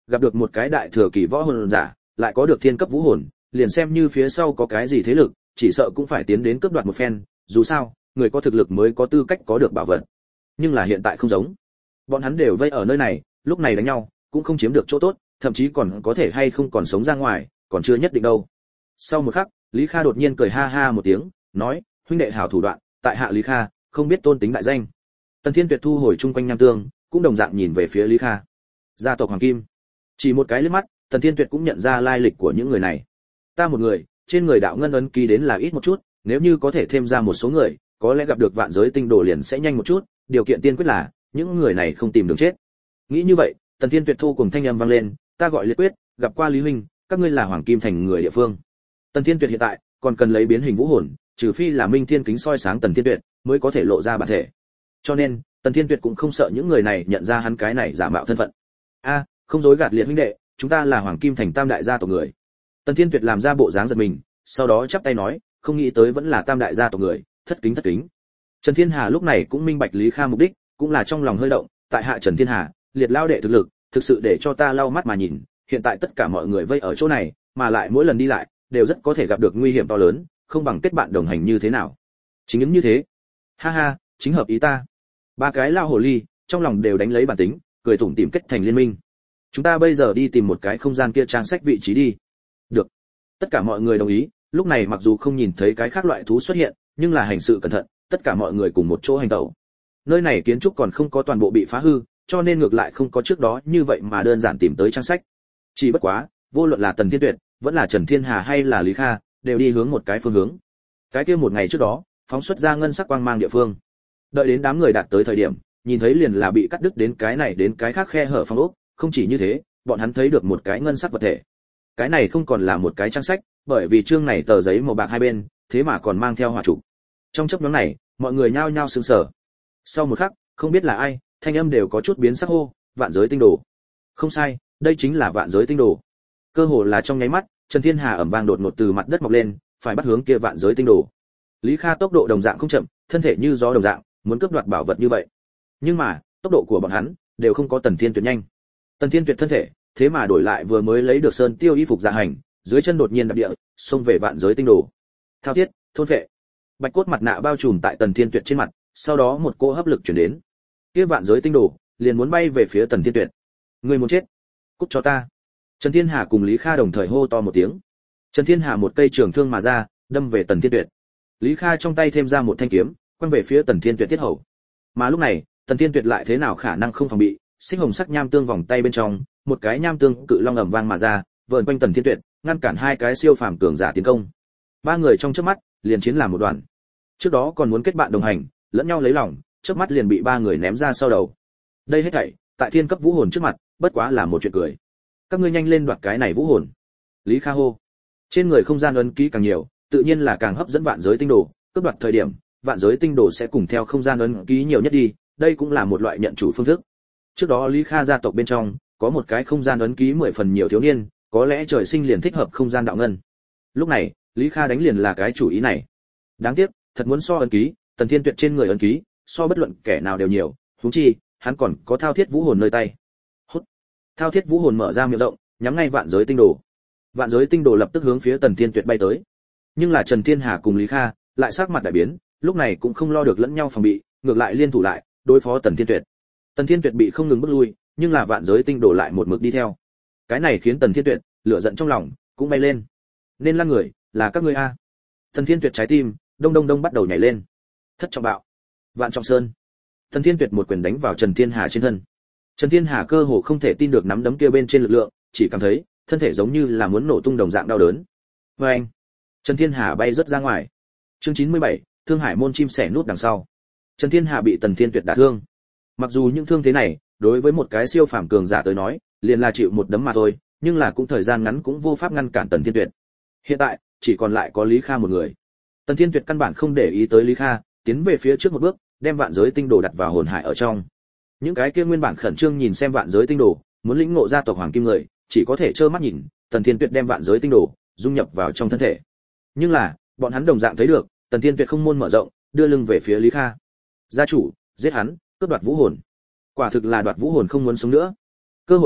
gặp được một cái đại thừa kỳ võ hồn giả, lại có được thiên cấp vũ hồn, liền xem như phía sau có cái gì thế lực, chỉ sợ cũng phải tiến đến cướp đoạt một phen, dù sao, người có thực lực mới có tư cách có được bảo vật. Nhưng là hiện tại không giống. Bọn hắn đều vây ở nơi này, lúc này đánh nhau, cũng không chiếm được chỗ tốt, thậm chí còn có thể hay không còn sống ra ngoài, còn chưa nhất định đâu. Sau một khắc, Lý Kha đột nhiên cười ha ha một tiếng, nói: "Huynh đệ hảo thủ đoạn, tại hạ Lý Kha, không biết tôn tính đại danh." Tần Thiên Tuyệt thu hồi chung quanh nham tương, cũng đồng dạng nhìn về phía Lý Kha. Gia tộc Hoàng Kim. Chỉ một cái liếc mắt, Tần Thiên Tuyệt cũng nhận ra lai lịch của những người này. Ta một người, trên người đạo ngân ấn ký đến là ít một chút, nếu như có thể thêm ra một số người, có lẽ gặp được vạn giới tinh đồ liền sẽ nhanh một chút, điều kiện tiên quyết là những người này không tìm đường chết. Nghĩ như vậy, Tần Thiên Tuyệt thu cùng thanh âm vang lên, ta gọi Liệt Quyết, gặp qua Lý huynh, các ngươi là Hoàng Kim thành người địa phương. Tần Thiên Tuyệt hiện tại còn cần lấy biến hình vũ hồn, trừ phi là Minh Thiên kính soi sáng Tần Thiên Tuyệt, mới có thể lộ ra bản thể. Cho nên, Tần Thiên Tuyệt cũng không sợ những người này nhận ra hắn cái này giả mạo thân phận. A, không dối gạt Liệt huynh đệ, chúng ta là Hoàng Kim thành tam đại gia tộc người. Tần Thiên Tuyệt làm ra bộ dáng giật mình, sau đó chắp tay nói, không nghĩ tới vẫn là tam đại gia tộc người, thất kính thất kính. Trần Thiên Hà lúc này cũng minh bạch Lý Kha mục đích, cũng là trong lòng hơi động, tại hạ Trần Thiên Hà, Liệt lao đệ thực lực, thực sự để cho ta lau mắt mà nhìn, hiện tại tất cả mọi người vây ở chỗ này, mà lại mỗi lần đi lại đều rất có thể gặp được nguy hiểm to lớn, không bằng kết bạn đồng hành như thế nào. Chính ứng như thế. Ha ha, chính hợp ý ta. Ba cái lao hồ ly, trong lòng đều đánh lấy bản tính, cười tủm tỉm kết thành liên minh. Chúng ta bây giờ đi tìm một cái không gian kia trang sách vị trí đi. Được. Tất cả mọi người đồng ý, lúc này mặc dù không nhìn thấy cái khác loại thú xuất hiện, nhưng là hành sự cẩn thận, tất cả mọi người cùng một chỗ hành động. Nơi này kiến trúc còn không có toàn bộ bị phá hư, cho nên ngược lại không có trước đó như vậy mà đơn giản tìm tới trang sách. Chỉ bất quá, vô luận là Tần Thiên Tuyệt, vẫn là Trần Thiên Hà hay là Lý Kha, đều đi hướng một cái phương hướng. Cái kia một ngày trước đó, phóng xuất ra ngân sắc quang mang địa phương. Đợi đến đám người đạt tới thời điểm, nhìn thấy liền là bị cắt đứt đến cái này đến cái khác khe hở phong ốc, không chỉ như thế, bọn hắn thấy được một cái ngân sắc vật thể. Cái này không còn là một cái trang sách, bởi vì chương này tờ giấy màu bạc hai bên, thế mà còn mang theo hỏa trụ. Trong chốc ngắn này, mọi người nhao nhao sửng sở. Sau một khắc, không biết là ai, thanh âm đều có chút biến sắc hô, vạn giới tinh đồ. Không sai, đây chính là vạn giới tinh đồ. Cơ hồ là trong nháy mắt, Trần Thiên Hà ầm vang đột ngột từ mặt đất mọc lên, phải bắt hướng kia vạn giới tinh đồ. Lý Kha tốc độ đồng dạng không chậm, thân thể như gió đồng dạng, muốn cướp đoạt bảo vật như vậy. Nhưng mà, tốc độ của bọn hắn đều không có Tần Thiên Tuyệt nhanh. Tần Thiên Tuyệt thân thể, thế mà đổi lại vừa mới lấy được sơn tiêu y phục dạ hành, dưới chân đột nhiên đạp địa, xông về vạn giới tinh đồ. Thao thiết, thôn vệ. Bạch cốt mặt nạ bao trùm tại Tần Thiên Tuyệt trên mặt, sau đó một cỗ hấp lực truyền đến. Kia vạn giới tinh đồ liền muốn bay về phía Tần Thiên Tuyệt. Người muốn chết, cút cho ta. Trần Thiên Hà cùng Lý Kha đồng thời hô to một tiếng. Trần Thiên Hà một cây trường thương mà ra, đâm về Tần Thiên Tuyệt. Lý Kha trong tay thêm ra một thanh kiếm, quăng về phía Tần Thiên Tuyệt tiết hầu. Mà lúc này, Tần Thiên Tuyệt lại thế nào khả năng không phòng bị, xích hồng sắc nham tương vòng tay bên trong, một cái nham tương cự long ầm vang mà ra, vờn quanh Tần Thiên Tuyệt, ngăn cản hai cái siêu phàm cường giả tiến công. Ba người trong chớp mắt, liền chiến làm một đoàn. Trước đó còn muốn kết bạn đồng hành, lẫn nhau lấy lòng, chớp mắt liền bị ba người ném ra sau đầu. Đây hết thảy, tại thiên cấp vũ hồn trước mặt, bất quá là một chuyện cười. Các ngươi nhanh lên đoạt cái này vũ hồn. Lý Kha hô. Trên người không gian ấn ký càng nhiều, tự nhiên là càng hấp dẫn vạn giới tinh đồ, cướp đoạt thời điểm, vạn giới tinh đồ sẽ cùng theo không gian ấn ký nhiều nhất đi, đây cũng là một loại nhận chủ phương thức. Trước đó Lý Kha gia tộc bên trong có một cái không gian ấn ký mười phần nhiều thiếu niên, có lẽ trời sinh liền thích hợp không gian đạo ngân. Lúc này, Lý Kha đánh liền là cái chủ ý này. Đáng tiếc, thật muốn so ấn ký, Tần Thiên Tuyệt trên người ấn ký, so bất luận kẻ nào đều nhiều, huống chi, hắn còn có thao thiết vũ hồn nơi tay. Hút. Thao thiết vũ hồn mở ra miệng rộng, nhắm ngay vạn giới tinh đồ. Vạn giới tinh đồ lập tức hướng phía Tần Thiên Tuyệt bay tới. Nhưng là Trần Thiên Hà cùng Lý Kha lại sắc mặt đại biến, lúc này cũng không lo được lẫn nhau phòng bị, ngược lại liên thủ lại, đối phó Tần Thiên Tuyệt. Tần Thiên Tuyệt bị không ngừng bước lui, nhưng là vạn giới tinh đồ lại một mực đi theo. Cái này khiến Tần Thiên Tuyệt lửa giận trong lòng cũng bay lên. Nên là người, là các ngươi a. Tần Thiên Tuyệt trái tim đông đông đông bắt đầu nhảy lên. Thất trọng bạo, vạn trọng sơn. Tần Thiên Tuyệt một quyền đánh vào Trần Thiên Hà trên thân. Trần Thiên Hà cơ hồ không thể tin được nắm đấm kia bên trên lực lượng, chỉ cảm thấy thân thể giống như là muốn nổ tung đồng dạng đau đớn. Và anh, Trần Thiên Hà bay rất ra ngoài. Chương chín mươi bảy, Thương Hải môn chim sẻ nút đằng sau. Trần Thiên Hà bị Tần Thiên Tuyệt đả thương. Mặc dù những thương thế này, đối với một cái siêu phàm cường giả tới nói, liền là chịu một đấm mà thôi, nhưng là cũng thời gian ngắn cũng vô pháp ngăn cản Tần Thiên Tuyệt. Hiện tại, chỉ còn lại có Lý Kha một người. Tần Thiên Tuyệt căn bản không để ý tới Lý Kha, tiến về phía trước một bước, đem vạn giới tinh đồ đặt vào hồn hải ở trong. Những cái kia nguyên bản khẩn trương nhìn xem vạn giới tinh đồ, muốn lĩnh ngộ gia tộc Hoàng Kim người, chỉ có thể trơ mắt nhìn, Tần Thiên Tuyệt đem vạn giới tinh đồ dung nhập vào trong thân thể. Nhưng là, bọn hắn đồng dạng thấy được, Tần Thiên Tuyệt không môn mở rộng, đưa lưng về phía Lý Kha. Gia chủ, giết hắn, cướp đoạt vũ hồn. Quả thực là đoạt vũ hồn không muốn sống nữa. Cơ hội tốt,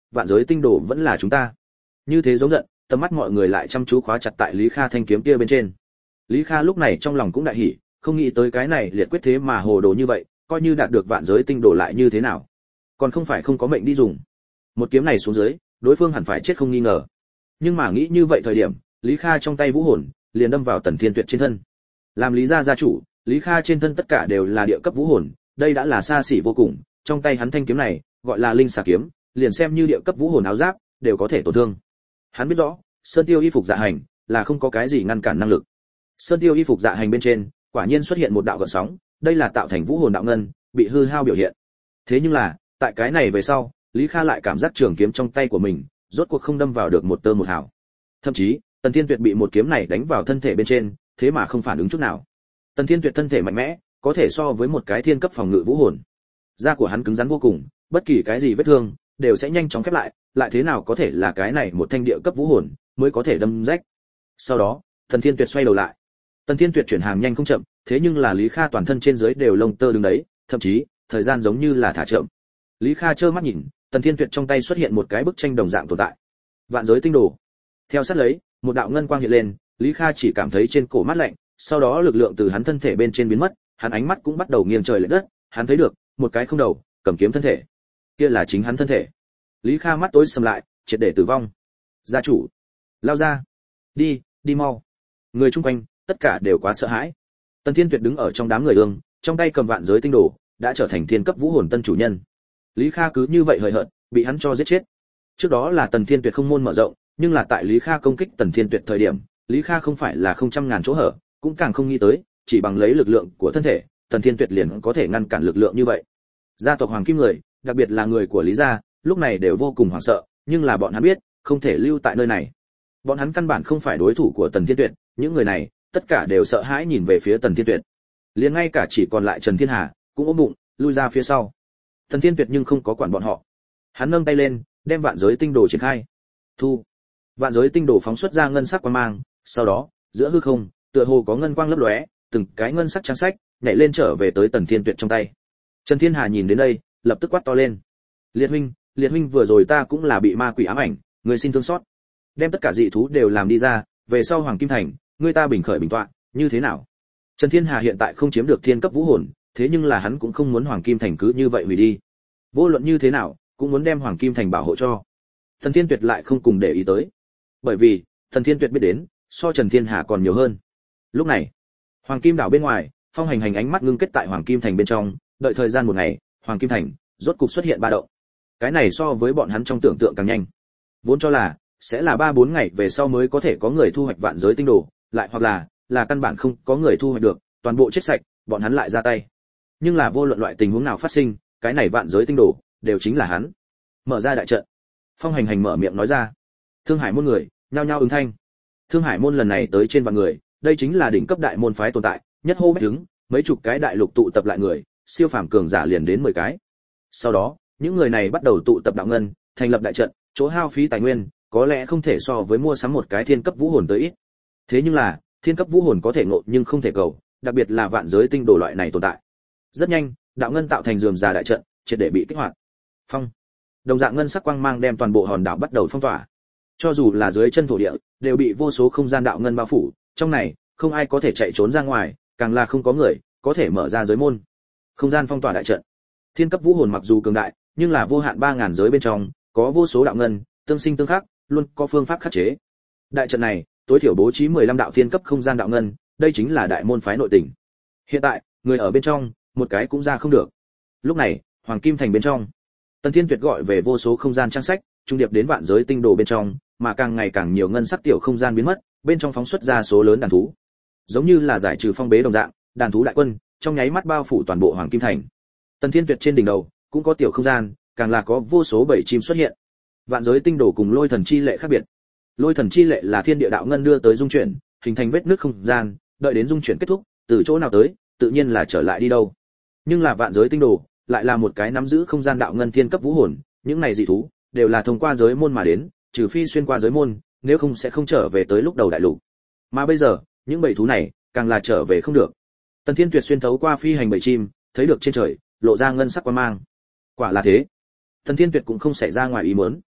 vạn giới tinh đồ vẫn là chúng ta. Như thế giống giận, tầm mắt mọi người lại chăm chú khóa chặt tại Lý Kha thanh kiếm kia bên trên. Lý Kha lúc này trong lòng cũng đại hỉ, không nghĩ tới cái này liệt quyết thế mà hồ đồ như vậy, coi như đạt được vạn giới tinh đồ lại như thế nào, còn không phải không có mệnh đi dùng. Một kiếm này xuống dưới, đối phương hẳn phải chết không nghi ngờ. Nhưng mà nghĩ như vậy thời điểm, Lý Kha trong tay vũ hồn liền đâm vào Tần Thiên Tuyệt trên thân. Làm Lý gia gia chủ, Lý Kha trên thân tất cả đều là địa cấp vũ hồn, đây đã là xa xỉ vô cùng, trong tay hắn thanh kiếm này, gọi là linh xà kiếm, liền xem như địa cấp vũ hồn áo giáp, đều có thể tổn thương. Hắn biết rõ, Sơn Tiêu y phục dạ hành là không có cái gì ngăn cản năng lực. Sơn Tiêu y phục dạ hành bên trên, quả nhiên xuất hiện một đạo gợn sóng, đây là tạo thành vũ hồn đạo ngân, bị hư hao biểu hiện. Thế nhưng là, tại cái này về sau, Lý Kha lại cảm giác trường kiếm trong tay của mình, rốt cuộc không đâm vào được một tơ một hào. Thậm chí, Tần Thiên Tuyệt bị một kiếm này đánh vào thân thể bên trên, thế mà không phản ứng chút nào. Tần Thiên Tuyệt thân thể mạnh mẽ, có thể so với một cái thiên cấp phòng ngự vũ hồn. Da của hắn cứng rắn vô cùng, bất kỳ cái gì vết thương đều sẽ nhanh chóng khép lại, lại thế nào có thể là cái này một thanh địa cấp vũ hồn mới có thể đâm rách. Sau đó, Tần Thiên Tuyệt xoay đầu lại. Tần Thiên Tuyệt chuyển hàng nhanh không chậm, thế nhưng là Lý Kha toàn thân trên dưới đều lông tơ đứng đấy, thậm chí, thời gian giống như là thả chậm. Lý Kha trơ mắt nhìn, Tần Thiên Tuyệt trong tay xuất hiện một cái bức tranh đồng dạng tồn tại. Vạn giới tinh đồ. Theo sát lấy, một đạo ngân quang hiện lên, Lý Kha chỉ cảm thấy trên cổ mát lạnh, sau đó lực lượng từ hắn thân thể bên trên biến mất, hắn ánh mắt cũng bắt đầu nghiêng trời lệch đất, hắn thấy được một cái không đầu, cầm kiếm thân thể. Kia là chính hắn thân thể. Lý Kha mắt tối sầm lại, triệt để tử vong. Gia chủ, lao ra, đi, đi mau. Người chung quanh, tất cả đều quá sợ hãi. Tần Thiên Tuyệt đứng ở trong đám người ương, trong tay cầm vạn giới tinh đồ, đã trở thành thiên cấp vũ hồn tân chủ nhân. Lý Kha cứ như vậy hời hợt, bị hắn cho giết chết. Trước đó là Tần Thiên Tuyệt không môn mở rộng, nhưng là tại Lý Kha công kích Tần Thiên Tuyệt thời điểm, Lý Kha không phải là không trăm ngàn chỗ hở, cũng càng không nghĩ tới, chỉ bằng lấy lực lượng của thân thể, Tần Thiên Tuyệt liền có thể ngăn cản lực lượng như vậy. Gia tộc Hoàng Kim người, đặc biệt là người của Lý gia, lúc này đều vô cùng hoảng sợ, nhưng là bọn hắn biết, không thể lưu tại nơi này. Bọn hắn căn bản không phải đối thủ của Tần Thiên Tuyệt, những người này, tất cả đều sợ hãi nhìn về phía Tần Thiên Tuyệt. Liền ngay cả chỉ còn lại Trần Thiên Hà, cũng ôm bụng, lui ra phía sau. Tần Thiên Tuyệt nhưng không có quản bọn họ. Hắn nâng tay lên, đem vạn giới tinh đồ triển khai. Thu. Vạn giới tinh đồ phóng xuất ra ngân sắc quang mang, sau đó, giữa hư không, tựa hồ có ngân quang lấp lóe, từng cái ngân sắc trang sách nhảy lên trở về tới Tần Thiên Tuyệt trong tay. Trần Thiên Hà nhìn đến đây, lập tức quát to lên. Liệt huynh, Liệt huynh vừa rồi ta cũng là bị ma quỷ ám ảnh, người xin thương xót. Đem tất cả dị thú đều làm đi ra, về sau Hoàng Kim Thành, người ta bình khởi bình tọa, như thế nào? Trần Thiên Hà hiện tại không chiếm được thiên cấp vũ hồn, thế nhưng là hắn cũng không muốn Hoàng Kim Thành cứ như vậy hủy đi. Vô luận như thế nào, cũng muốn đem Hoàng Kim Thành bảo hộ cho. Tần Thiên Tuyệt lại không cùng để ý tới, bởi vì Tần Thiên Tuyệt biết đến, so Trần Thiên Hà còn nhiều hơn. Lúc này, Hoàng Kim đảo bên ngoài, Phong Hành Hành ánh mắt ngưng kết tại Hoàng Kim Thành bên trong, đợi thời gian một ngày, Hoàng Kim Thành rốt cục xuất hiện ba động. Cái này so với bọn hắn trong tưởng tượng càng nhanh. Vốn cho là sẽ là ba bốn ngày về sau mới có thể có người thu hoạch vạn giới tinh đồ, lại hoặc là là căn bản không có người thu hoạch được, toàn bộ chết sạch, bọn hắn lại ra tay. Nhưng là vô luận loại tình huống nào phát sinh, cái này vạn giới tinh đồ đều chính là hắn. Mở ra đại trận. Phong Hành Hành mở miệng nói ra. Thương Hải môn người nhao nhao ứng thanh. Thương Hải môn lần này tới trên vạn người, đây chính là đỉnh cấp đại môn phái tồn tại, nhất hô bách đứng, mấy chục cái đại lục tụ tập lại người, siêu phàm cường giả liền đến mười cái. Sau đó, những người này bắt đầu tụ tập đạo ngân, thành lập đại trận, chỗ hao phí tài nguyên, có lẽ không thể so với mua sắm một cái thiên cấp vũ hồn tới ít. Thế nhưng là, thiên cấp vũ hồn có thể ngộ nhưng không thể cầu, đặc biệt là vạn giới tinh đồ loại này tồn tại. Rất nhanh, đạo ngân tạo thành rườm rà đại trận, triệt để bị kích hoạt. Phong. Đồng dạng ngân sắc quang mang đem toàn bộ hòn đảo bắt đầu phong tỏa. Cho dù là dưới chân thổ địa, đều bị vô số không gian đạo ngân bao phủ, trong này, không ai có thể chạy trốn ra ngoài, càng là không có người có thể mở ra giới môn. Không gian phong tỏa đại trận. Thiên cấp vũ hồn mặc dù cường đại, nhưng là vô hạn ba ngàn giới bên trong, có vô số đạo ngân, tương sinh tương khắc, luôn có phương pháp khắc chế. Đại trận này, tối thiểu bố trí mười lăm đạo thiên cấp không gian đạo ngân, đây chính là đại môn phái nội tình. Hiện tại, người ở bên trong, một cái cũng ra không được. Lúc này, Hoàng Kim Thành bên trong, Tần Thiên Tuyệt gọi về vô số không gian trang sách, trung điệp đến vạn giới tinh đồ bên trong, mà càng ngày càng nhiều ngân sắc tiểu không gian biến mất, bên trong phóng xuất ra số lớn đàn thú. Giống như là giải trừ phong bế đồng dạng, đàn thú đại quân, trong nháy mắt bao phủ toàn bộ Hoàng Kim Thành. Tần Thiên Tuyệt trên đỉnh đầu, cũng có tiểu không gian, càng là có vô số bầy chim xuất hiện. Vạn giới tinh đồ cùng Lôi Thần chi lệ khác biệt. Lôi Thần chi lệ là thiên địa đạo ngân đưa tới dung chuyển, hình thành vết nứt không gian, đợi đến dung chuyển kết thúc, từ chỗ nào tới, tự nhiên là trở lại đi đâu. Nhưng là vạn giới tinh đồ, lại là một cái nắm giữ không gian đạo ngân thiên cấp vũ hồn, những này dị thú đều là thông qua giới môn mà đến, trừ phi xuyên qua giới môn, nếu không sẽ không trở về tới lúc đầu đại lục. Mà bây giờ, những bầy thú này càng là trở về không được. Tần Thiên Tuyệt xuyên thấu qua phi hành bầy chim, thấy được trên trời lộ ra ngân sắc quang mang. Quả là thế. Tần Thiên Tuyệt cũng không xảy ra ngoài ý muốn.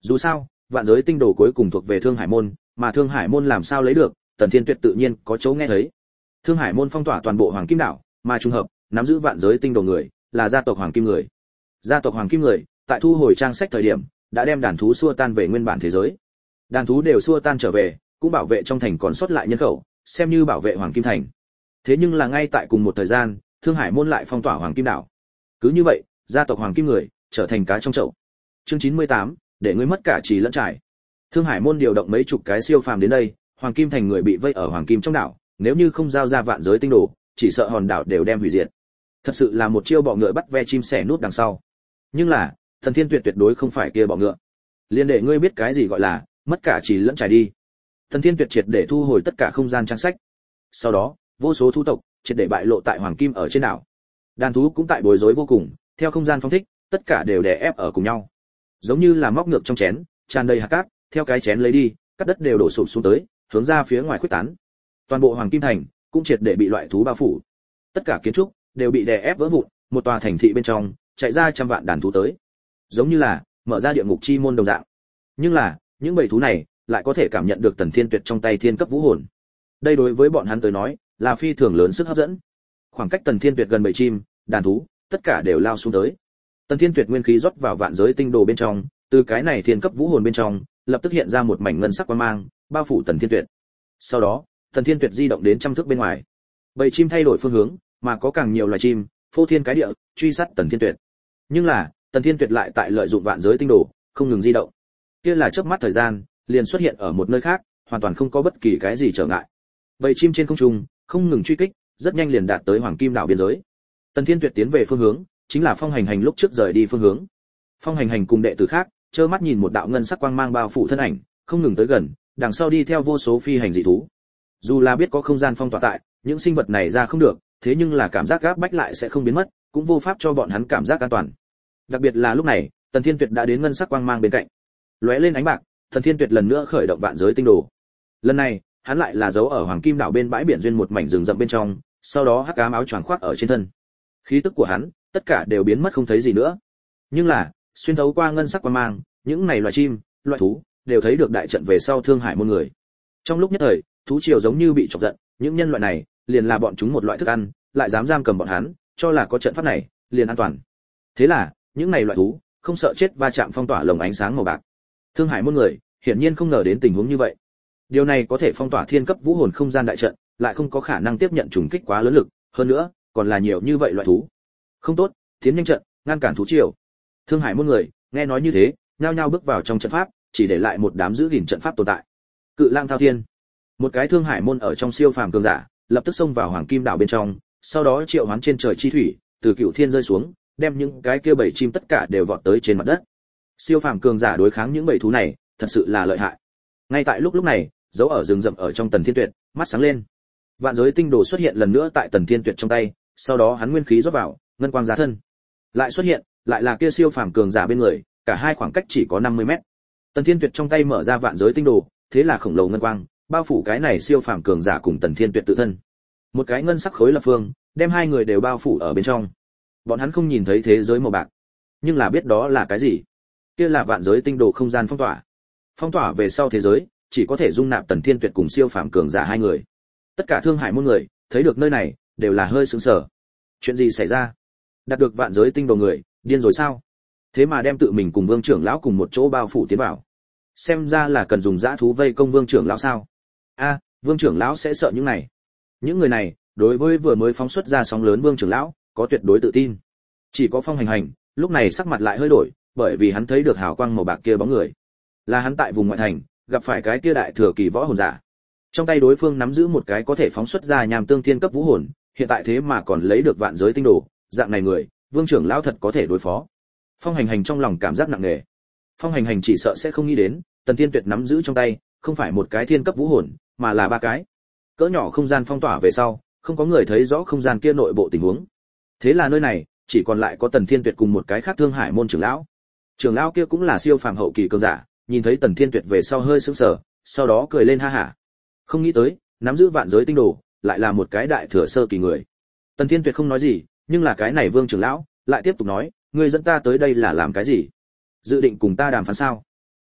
Dù sao, vạn giới tinh đồ cuối cùng thuộc về Thương Hải môn, mà Thương Hải môn làm sao lấy được, Tần Thiên Tuyệt tự nhiên có chỗ nghe thấy. Thương Hải môn phong tỏa toàn bộ Hoàng Kim đảo, mà trùng hợp, nắm giữ vạn giới tinh đồ người, là gia tộc Hoàng Kim người. Gia tộc Hoàng Kim người, tại thu hồi trang sách thời điểm, đã đem đàn thú xua tan về nguyên bản thế giới. Đàn thú đều xua tan trở về, cũng bảo vệ trong thành còn sót lại nhân khẩu, xem như bảo vệ Hoàng Kim thành. Thế nhưng là ngay tại cùng một thời gian, Thương Hải môn lại phong tỏa Hoàng Kim đảo. Cứ như vậy, gia tộc Hoàng Kim người trở thành cá trong chậu. Chương chín mươi tám, để ngươi mất cả trì lẫn trải. Thương Hải môn điều động mấy chục cái siêu phàm đến đây, Hoàng Kim thành người bị vây ở Hoàng Kim trong đảo, nếu như không giao ra vạn giới tinh đồ, chỉ sợ hòn đảo đều đem hủy diệt. Thật sự là một chiêu bọ ngựa bắt ve chim sẻ núp đằng sau. Nhưng là, Thần Thiên Tuyệt tuyệt đối không phải kia bọ ngựa. Liên để ngươi biết cái gì gọi là mất cả trì lẫn trải đi. Thần Thiên Tuyệt triệt để thu hồi tất cả không gian trang sách. Sau đó, vô số thú tộc triệt để bại lộ tại Hoàng Kim ở trên đảo. Đàn thú cũng tại bối rối vô cùng, theo không gian phong thích, tất cả đều đè ép ở cùng nhau. Giống như là móc ngược trong chén, tràn đầy hạt cát, theo cái chén lấy đi, cắt đất đều đổ sụp xuống tới, hướng ra phía ngoài khuếch tán. Toàn bộ Hoàng Kim thành cũng triệt để bị loại thú bao phủ. Tất cả kiến trúc đều bị đè ép vỡ vụn, một tòa thành thị bên trong chạy ra trăm vạn đàn thú tới. Giống như là mở ra địa ngục chi môn đồng dạng. Nhưng là, những bầy thú này lại có thể cảm nhận được Tần Thiên Tuyệt trong tay thiên cấp vũ hồn. Đây đối với bọn hắn tới nói, là phi thường lớn sức hấp dẫn. Khoảng cách Tần Thiên Tuyệt gần bầy chim, đàn thú, tất cả đều lao xuống tới. Tần Thiên Tuyệt nguyên khí rót vào vạn giới tinh đồ bên trong, từ cái này thiên cấp vũ hồn bên trong, lập tức hiện ra một mảnh ngân sắc quang mang, bao phủ Tần Thiên Tuyệt. Sau đó, Tần Thiên Tuyệt di động đến trăm thước bên ngoài. Bầy chim thay đổi phương hướng, mà có càng nhiều loài chim, phô thiên cái địa, truy sát Tần Thiên Tuyệt. Nhưng là, Tần Thiên Tuyệt lại tại lợi dụng vạn giới tinh đồ, không ngừng di động. Kia là chớp mắt thời gian, liền xuất hiện ở một nơi khác, hoàn toàn không có bất kỳ cái gì trở ngại. Bầy chim trên không trung, không ngừng truy kích, rất nhanh liền đạt tới Hoàng Kim đảo biên giới. Tần Thiên Tuyệt tiến về phương hướng, chính là Phong Hành Hành lúc trước rời đi phương hướng. Phong Hành Hành cùng đệ tử khác, trơ mắt nhìn một đạo ngân sắc quang mang bao phủ thân ảnh, không ngừng tới gần, đằng sau đi theo vô số phi hành dị thú. Dù là biết có không gian phong tỏa tại, những sinh vật này ra không được, thế nhưng là cảm giác gáp bách lại sẽ không biến mất, cũng vô pháp cho bọn hắn cảm giác an toàn. Đặc biệt là lúc này, Tần Thiên Tuyệt đã đến ngân sắc quang mang bên cạnh. Lóe lên ánh bạc, Tần Thiên Tuyệt lần nữa khởi động vạn giới tinh đồ. Lần này, hắn lại là giấu ở Hoàng Kim đảo bên bãi biển duyên một mảnh rừng rậm bên trong, sau đó hắc ám áo choàng khoác ở trên thân. Khí tức của hắn, tất cả đều biến mất không thấy gì nữa. Nhưng là, xuyên thấu qua ngân sắc quang mang, những này loài chim, loài thú, đều thấy được đại trận về sau Thương Hải môn người. Trong lúc nhất thời, thú triều giống như bị chọc giận, những nhân loại này, liền là bọn chúng một loại thức ăn, lại dám giam cầm bọn hắn, cho là có trận pháp này, liền an toàn. Thế là, những này loại thú, không sợ chết va chạm phong tỏa lồng ánh sáng màu bạc. Thương Hải môn người, hiển nhiên không ngờ đến tình huống như vậy. Điều này có thể phong tỏa thiên cấp vũ hồn không gian đại trận, lại không có khả năng tiếp nhận trùng kích quá lớn lực, hơn nữa, còn là nhiều như vậy loại thú. Không tốt, tiến nhanh trận, ngăn cản thú triều. Thương Hải môn người, nghe nói như thế, nhao nhao bước vào trong trận pháp, chỉ để lại một đám giữ gìn trận pháp tồn tại. Cự Lang Thao Thiên, một cái Thương Hải môn ở trong siêu phàm cường giả, lập tức xông vào Hoàng Kim đảo bên trong, sau đó triệu hoán trên trời chi thủy, từ cựu thiên rơi xuống, đem những cái kia bầy chim tất cả đều vọt tới trên mặt đất. Siêu phàm cường giả đối kháng những bầy thú này, thật sự là lợi hại. Ngay tại lúc lúc này, dấu ở rừng rậm ở trong Tần Thiên Tuyệt, mắt sáng lên. Vạn giới tinh đồ xuất hiện lần nữa tại Tần Thiên Tuyệt trong tay, sau đó hắn nguyên khí rót vào, ngân quang giá thân. Lại xuất hiện, lại là kia siêu phàm cường giả bên người, cả hai khoảng cách chỉ có năm mươi mét. Tần Thiên Tuyệt trong tay mở ra vạn giới tinh đồ, thế là khổng lồ ngân quang, bao phủ cái này siêu phàm cường giả cùng Tần Thiên Tuyệt tự thân. Một cái ngân sắc khối lập phương, đem hai người đều bao phủ ở bên trong. Bọn hắn không nhìn thấy thế giới màu bạc, nhưng là biết đó là cái gì. Kia là vạn giới tinh đồ không gian phong tỏa. Phong tỏa về sau thế giới, chỉ có thể dung nạp Tần Thiên Tuyệt cùng siêu phàm cường giả hai người. Tất cả Thương Hải môn người, thấy được nơi này, đều là hơi sửng sở. Chuyện gì xảy ra? Đạt được vạn giới tinh đồ người, điên rồi sao? Thế mà đem tự mình cùng Vương trưởng lão cùng một chỗ bao phủ tiến vào. Xem ra là cần dùng dã thú vây công Vương trưởng lão sao? A, Vương trưởng lão sẽ sợ những này. Những người này, đối với vừa mới phóng xuất ra sóng lớn Vương trưởng lão, có tuyệt đối tự tin. Chỉ có Phong Hành Hành, lúc này sắc mặt lại hơi đổi, bởi vì hắn thấy được hào quang màu bạc kia bóng người. Là hắn tại vùng ngoại thành, gặp phải cái kia đại thừa kỳ võ hồn giả. Trong tay đối phương nắm giữ một cái có thể phóng xuất ra nham tương thiên cấp vũ hồn, hiện tại thế mà còn lấy được vạn giới tinh đồ, dạng này người, Vương trưởng lão thật có thể đối phó. Phong Hành Hành trong lòng cảm giác nặng nề. Phong Hành Hành chỉ sợ sẽ không nghĩ đến, Tần Thiên Tuyệt nắm giữ trong tay, không phải một cái thiên cấp vũ hồn, mà là ba cái. Cỡ nhỏ không gian phong tỏa về sau, không có người thấy rõ không gian kia nội bộ tình huống. Thế là nơi này, chỉ còn lại có Tần Thiên Tuyệt cùng một cái khác Thương Hải môn trưởng lão. Trưởng lão kia cũng là siêu phàm hậu kỳ cường giả, nhìn thấy Tần Thiên Tuyệt về sau hơi sững sờ, sau đó cười lên ha hả. Không nghĩ tới, nắm giữ vạn giới tinh đồ, lại là một cái đại thừa sơ kỳ người. Tần Thiên Tuyệt không nói gì, nhưng là cái này Vương trưởng lão lại tiếp tục nói, ngươi dẫn ta tới đây là làm cái gì? Dự định cùng ta đàm phán sao?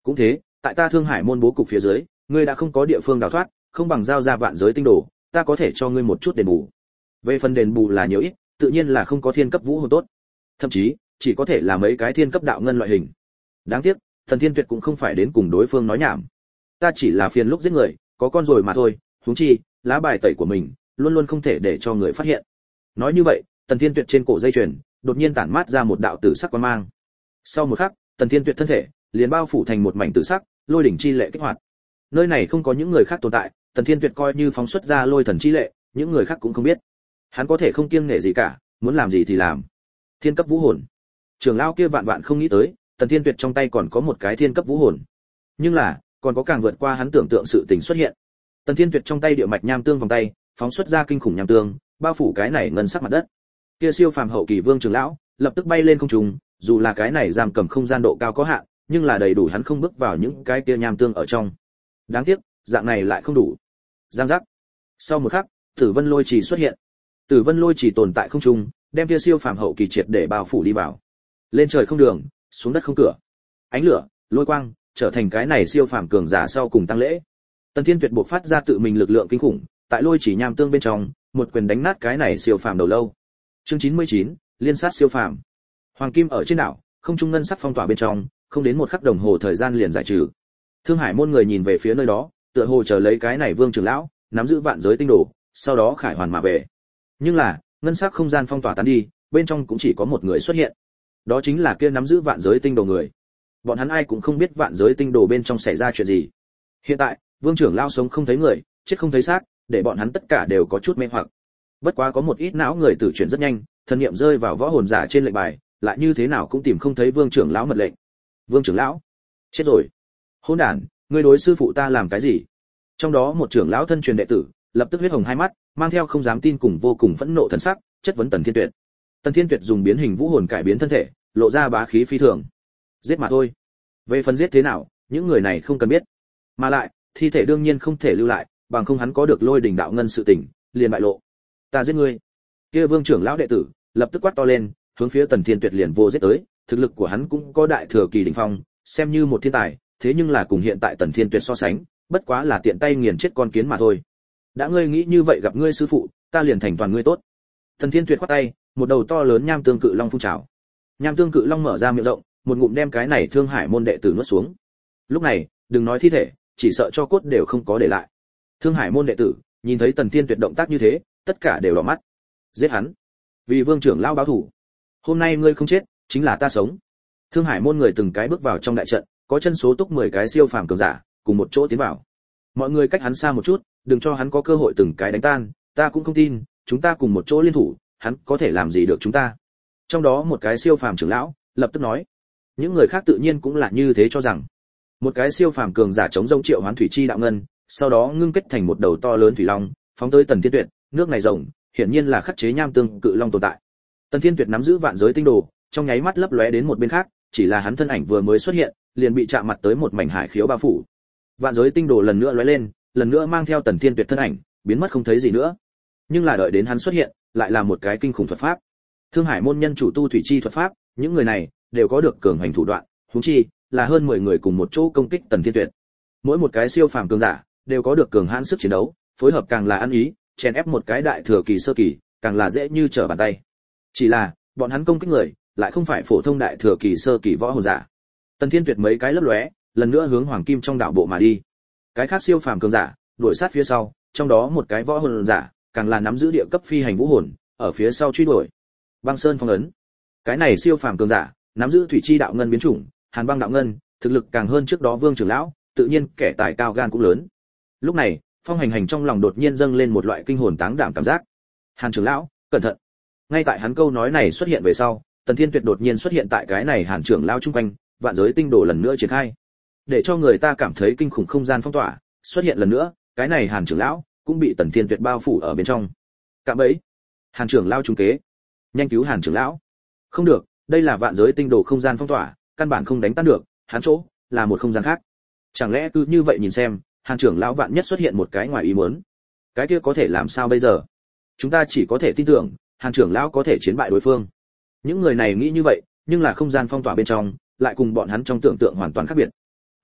Cũng thế, tại ta Thương Hải môn bố cục phía dưới, ngươi đã không có địa phương đào thoát, không bằng giao ra vạn giới tinh đồ, ta có thể cho ngươi một chút đền bù. Về phần đền bù là nhiều ít, tự nhiên là không có thiên cấp vũ hồn tốt, thậm chí chỉ có thể là mấy cái thiên cấp đạo ngân loại hình. Đáng tiếc, Thần Thiên Tuyệt cũng không phải đến cùng đối phương nói nhảm. Ta chỉ là phiền lúc giết người, có con rồi mà thôi, huống chi, lá bài tẩy của mình luôn luôn không thể để cho người phát hiện. Nói như vậy, Tần Thiên Tuyệt trên cổ dây chuyền đột nhiên tản mát ra một đạo tử sắc quang mang. Sau một khắc, Tần Thiên Tuyệt thân thể liền bao phủ thành một mảnh tử sắc, lôi đỉnh chi lệ kích hoạt. Nơi này không có những người khác tồn tại, Tần Thiên Tuyệt coi như phóng xuất ra lôi thần chi lệ, những người khác cũng không biết. Hắn có thể không kiêng nể gì cả, muốn làm gì thì làm. Thiên cấp vũ hồn. Trưởng lão kia vạn vạn không nghĩ tới, Tần Thiên Tuyệt trong tay còn có một cái thiên cấp vũ hồn. Nhưng là, còn có càng vượt qua hắn tưởng tượng sự tình xuất hiện. Tần Thiên Tuyệt trong tay địa mạch nham tương vòng tay, phóng xuất ra kinh khủng nham tương, bao phủ cái này ngân sắc mặt đất. Kia siêu phàm hậu kỳ vương trưởng lão, lập tức bay lên không trung, dù là cái này giam cầm không gian độ cao có hạn, nhưng là đầy đủ hắn không bước vào những cái kia nham tương ở trong. Đáng tiếc, dạng này lại không đủ. Giang giác. Sau một khắc, Tử Vân Lôi Chỉ xuất hiện. Tử Vân Lôi Chỉ tồn tại không trung, đem kia siêu phàm hậu kỳ triệt để bao phủ đi vào. Lên trời không đường, xuống đất không cửa. Ánh lửa, lôi quang, trở thành cái này siêu phàm cường giả sau cùng tăng lễ. Tần Thiên Tuyệt buộc phát ra tự mình lực lượng kinh khủng, tại Lôi Chỉ nham tương bên trong, một quyền đánh nát cái này siêu phàm đầu lâu. Chương chín mươi chín, liên sát siêu phàm. Hoàng kim ở trên đảo, không trung ngân sắc phong tỏa bên trong, không đến một khắc đồng hồ thời gian liền giải trừ. Thương Hải môn người nhìn về phía nơi đó, tựa hồ chờ lấy cái này vương trưởng lão nắm giữ vạn giới tinh đồ, sau đó khải hoàn mà về. Nhưng là, ngân sắc không gian phong tỏa tán đi, bên trong cũng chỉ có một người xuất hiện. Đó chính là kia nắm giữ vạn giới tinh đồ người. Bọn hắn ai cũng không biết vạn giới tinh đồ bên trong xảy ra chuyện gì. Hiện tại, vương trưởng lão sống không thấy người, chết không thấy xác, để bọn hắn tất cả đều có chút mê hoặc. Bất quá có một ít não người tử chuyển rất nhanh, thần niệm rơi vào võ hồn giả trên lệnh bài, lại như thế nào cũng tìm không thấy vương trưởng lão mật lệnh. Vương trưởng lão, chết rồi. Hỗn đản, ngươi đối sư phụ ta làm cái gì? Trong đó một trưởng lão thân truyền đệ tử, lập tức huyết hồng hai mắt, mang theo không dám tin cùng vô cùng phẫn nộ thần sắc, chất vấn Tần Thiên Tuyệt. Tần Thiên Tuyệt dùng biến hình vũ hồn cải biến thân thể, lộ ra bá khí phi thường. Giết mà thôi. Về phần giết thế nào, những người này không cần biết. Mà lại, thi thể đương nhiên không thể lưu lại, bằng không hắn có được lôi đỉnh đạo ngân sự tình, liền bại lộ. Ta giết ngươi. Kia vương trưởng lão đệ tử, lập tức quát to lên, hướng phía Tần Thiên Tuyệt liền vô giết tới, thực lực của hắn cũng có đại thừa kỳ đỉnh phong, xem như một thiên tài, thế nhưng là cùng hiện tại Tần Thiên Tuyệt so sánh, bất quá là tiện tay nghiền chết con kiến mà thôi. Đã ngươi nghĩ như vậy gặp ngươi sư phụ, ta liền thành toàn ngươi tốt. Tần Thiên Tuyệt quát tay, một đầu to lớn nham tương cự long phun trào. Nham tương cự long mở ra miệng rộng, một ngụm đem cái này Thương Hải môn đệ tử nuốt xuống. Lúc này, đừng nói thi thể, chỉ sợ cho cốt đều không có để lại. Thương Hải môn đệ tử, nhìn thấy Tần Thiên Tuyệt động tác như thế, tất cả đều đỏ mắt. Giết hắn, vì vương trưởng lão báo thù. Hôm nay ngươi không chết, chính là ta sống. Thương Hải môn người từng cái bước vào trong đại trận, có chân số túc mười cái siêu phàm cường giả, cùng một chỗ tiến vào. Mọi người cách hắn xa một chút, đừng cho hắn có cơ hội từng cái đánh tan, ta cũng không tin, chúng ta cùng một chỗ liên thủ, hắn có thể làm gì được chúng ta. Trong đó một cái siêu phàm trưởng lão, lập tức nói. Những người khác tự nhiên cũng là như thế cho rằng. Một cái siêu phàm cường giả chống rông triệu hoán thủy chi đạo ngân, sau đó ngưng kết thành một đầu to lớn thủy long, phóng tới Tần Thiên Tuyệt, nước này rồng, hiển nhiên là khắc chế nham tương cự long tồn tại. Tần Thiên Tuyệt nắm giữ vạn giới tinh đồ, trong nháy mắt lấp lóe đến một bên khác, chỉ là hắn thân ảnh vừa mới xuất hiện, liền bị chạm mặt tới một mảnh hải khiếu bao phủ. Vạn giới tinh đồ lần nữa lóe lên, lần nữa mang theo Tần Thiên Tuyệt thân ảnh, biến mất không thấy gì nữa. Nhưng là đợi đến hắn xuất hiện, lại là một cái kinh khủng thuật pháp. Thương Hải môn nhân chủ tu thủy chi thuật pháp, những người này đều có được cường hành thủ đoạn, huống chi là hơn mười người cùng một chỗ công kích Tần Thiên Tuyệt. Mỗi một cái siêu phàm cường giả đều có được cường hãn sức chiến đấu, phối hợp càng là ăn ý, chèn ép một cái đại thừa kỳ sơ kỳ, càng là dễ như trở bàn tay. Chỉ là, bọn hắn công kích người, lại không phải phổ thông đại thừa kỳ sơ kỳ võ hồn giả. Tần Thiên Tuyệt mấy cái lấp lóe, lần nữa hướng Hoàng Kim trong đảo bộ mà đi. Cái khác siêu phàm cường giả, đuổi sát phía sau, trong đó một cái võ hồn giả, càng là nắm giữ địa cấp phi hành vũ hồn, ở phía sau truy đuổi. Băng Sơn phong ấn. Cái này siêu phàm cường giả, nắm giữ thủy chi đạo ngân biến chủng, Hàn Băng đạo ngân, thực lực càng hơn trước đó Vương trưởng lão, tự nhiên kẻ tài cao gan cũng lớn. Lúc này, Phong Hành Hành trong lòng đột nhiên dâng lên một loại kinh hồn táng đảm cảm giác. Hàn trưởng lão, cẩn thận. Ngay tại hắn câu nói này xuất hiện về sau, Tần Thiên Tuyệt đột nhiên xuất hiện tại cái này Hàn trưởng lão trung quanh, vạn giới tinh đồ lần nữa triển khai, để cho người ta cảm thấy kinh khủng không gian phong tỏa xuất hiện lần nữa, cái này Hàn trưởng lão cũng bị Tần Thiên Tuyệt bao phủ ở bên trong. Cạm bẫy. Hàn trưởng lão trúng kế. Nhanh cứu Hàn trưởng lão. Không được, đây là vạn giới tinh đồ không gian phong tỏa, căn bản không đánh tan được, hắn chỗ là một không gian khác. Chẳng lẽ cứ như vậy nhìn xem, Hàn trưởng lão vạn nhất xuất hiện một cái ngoài ý muốn, cái kia có thể làm sao bây giờ? Chúng ta chỉ có thể tin tưởng, Hàn trưởng lão có thể chiến bại đối phương. Những người này nghĩ như vậy, nhưng là không gian phong tỏa bên trong, lại cùng bọn hắn trong tưởng tượng hoàn toàn khác biệt.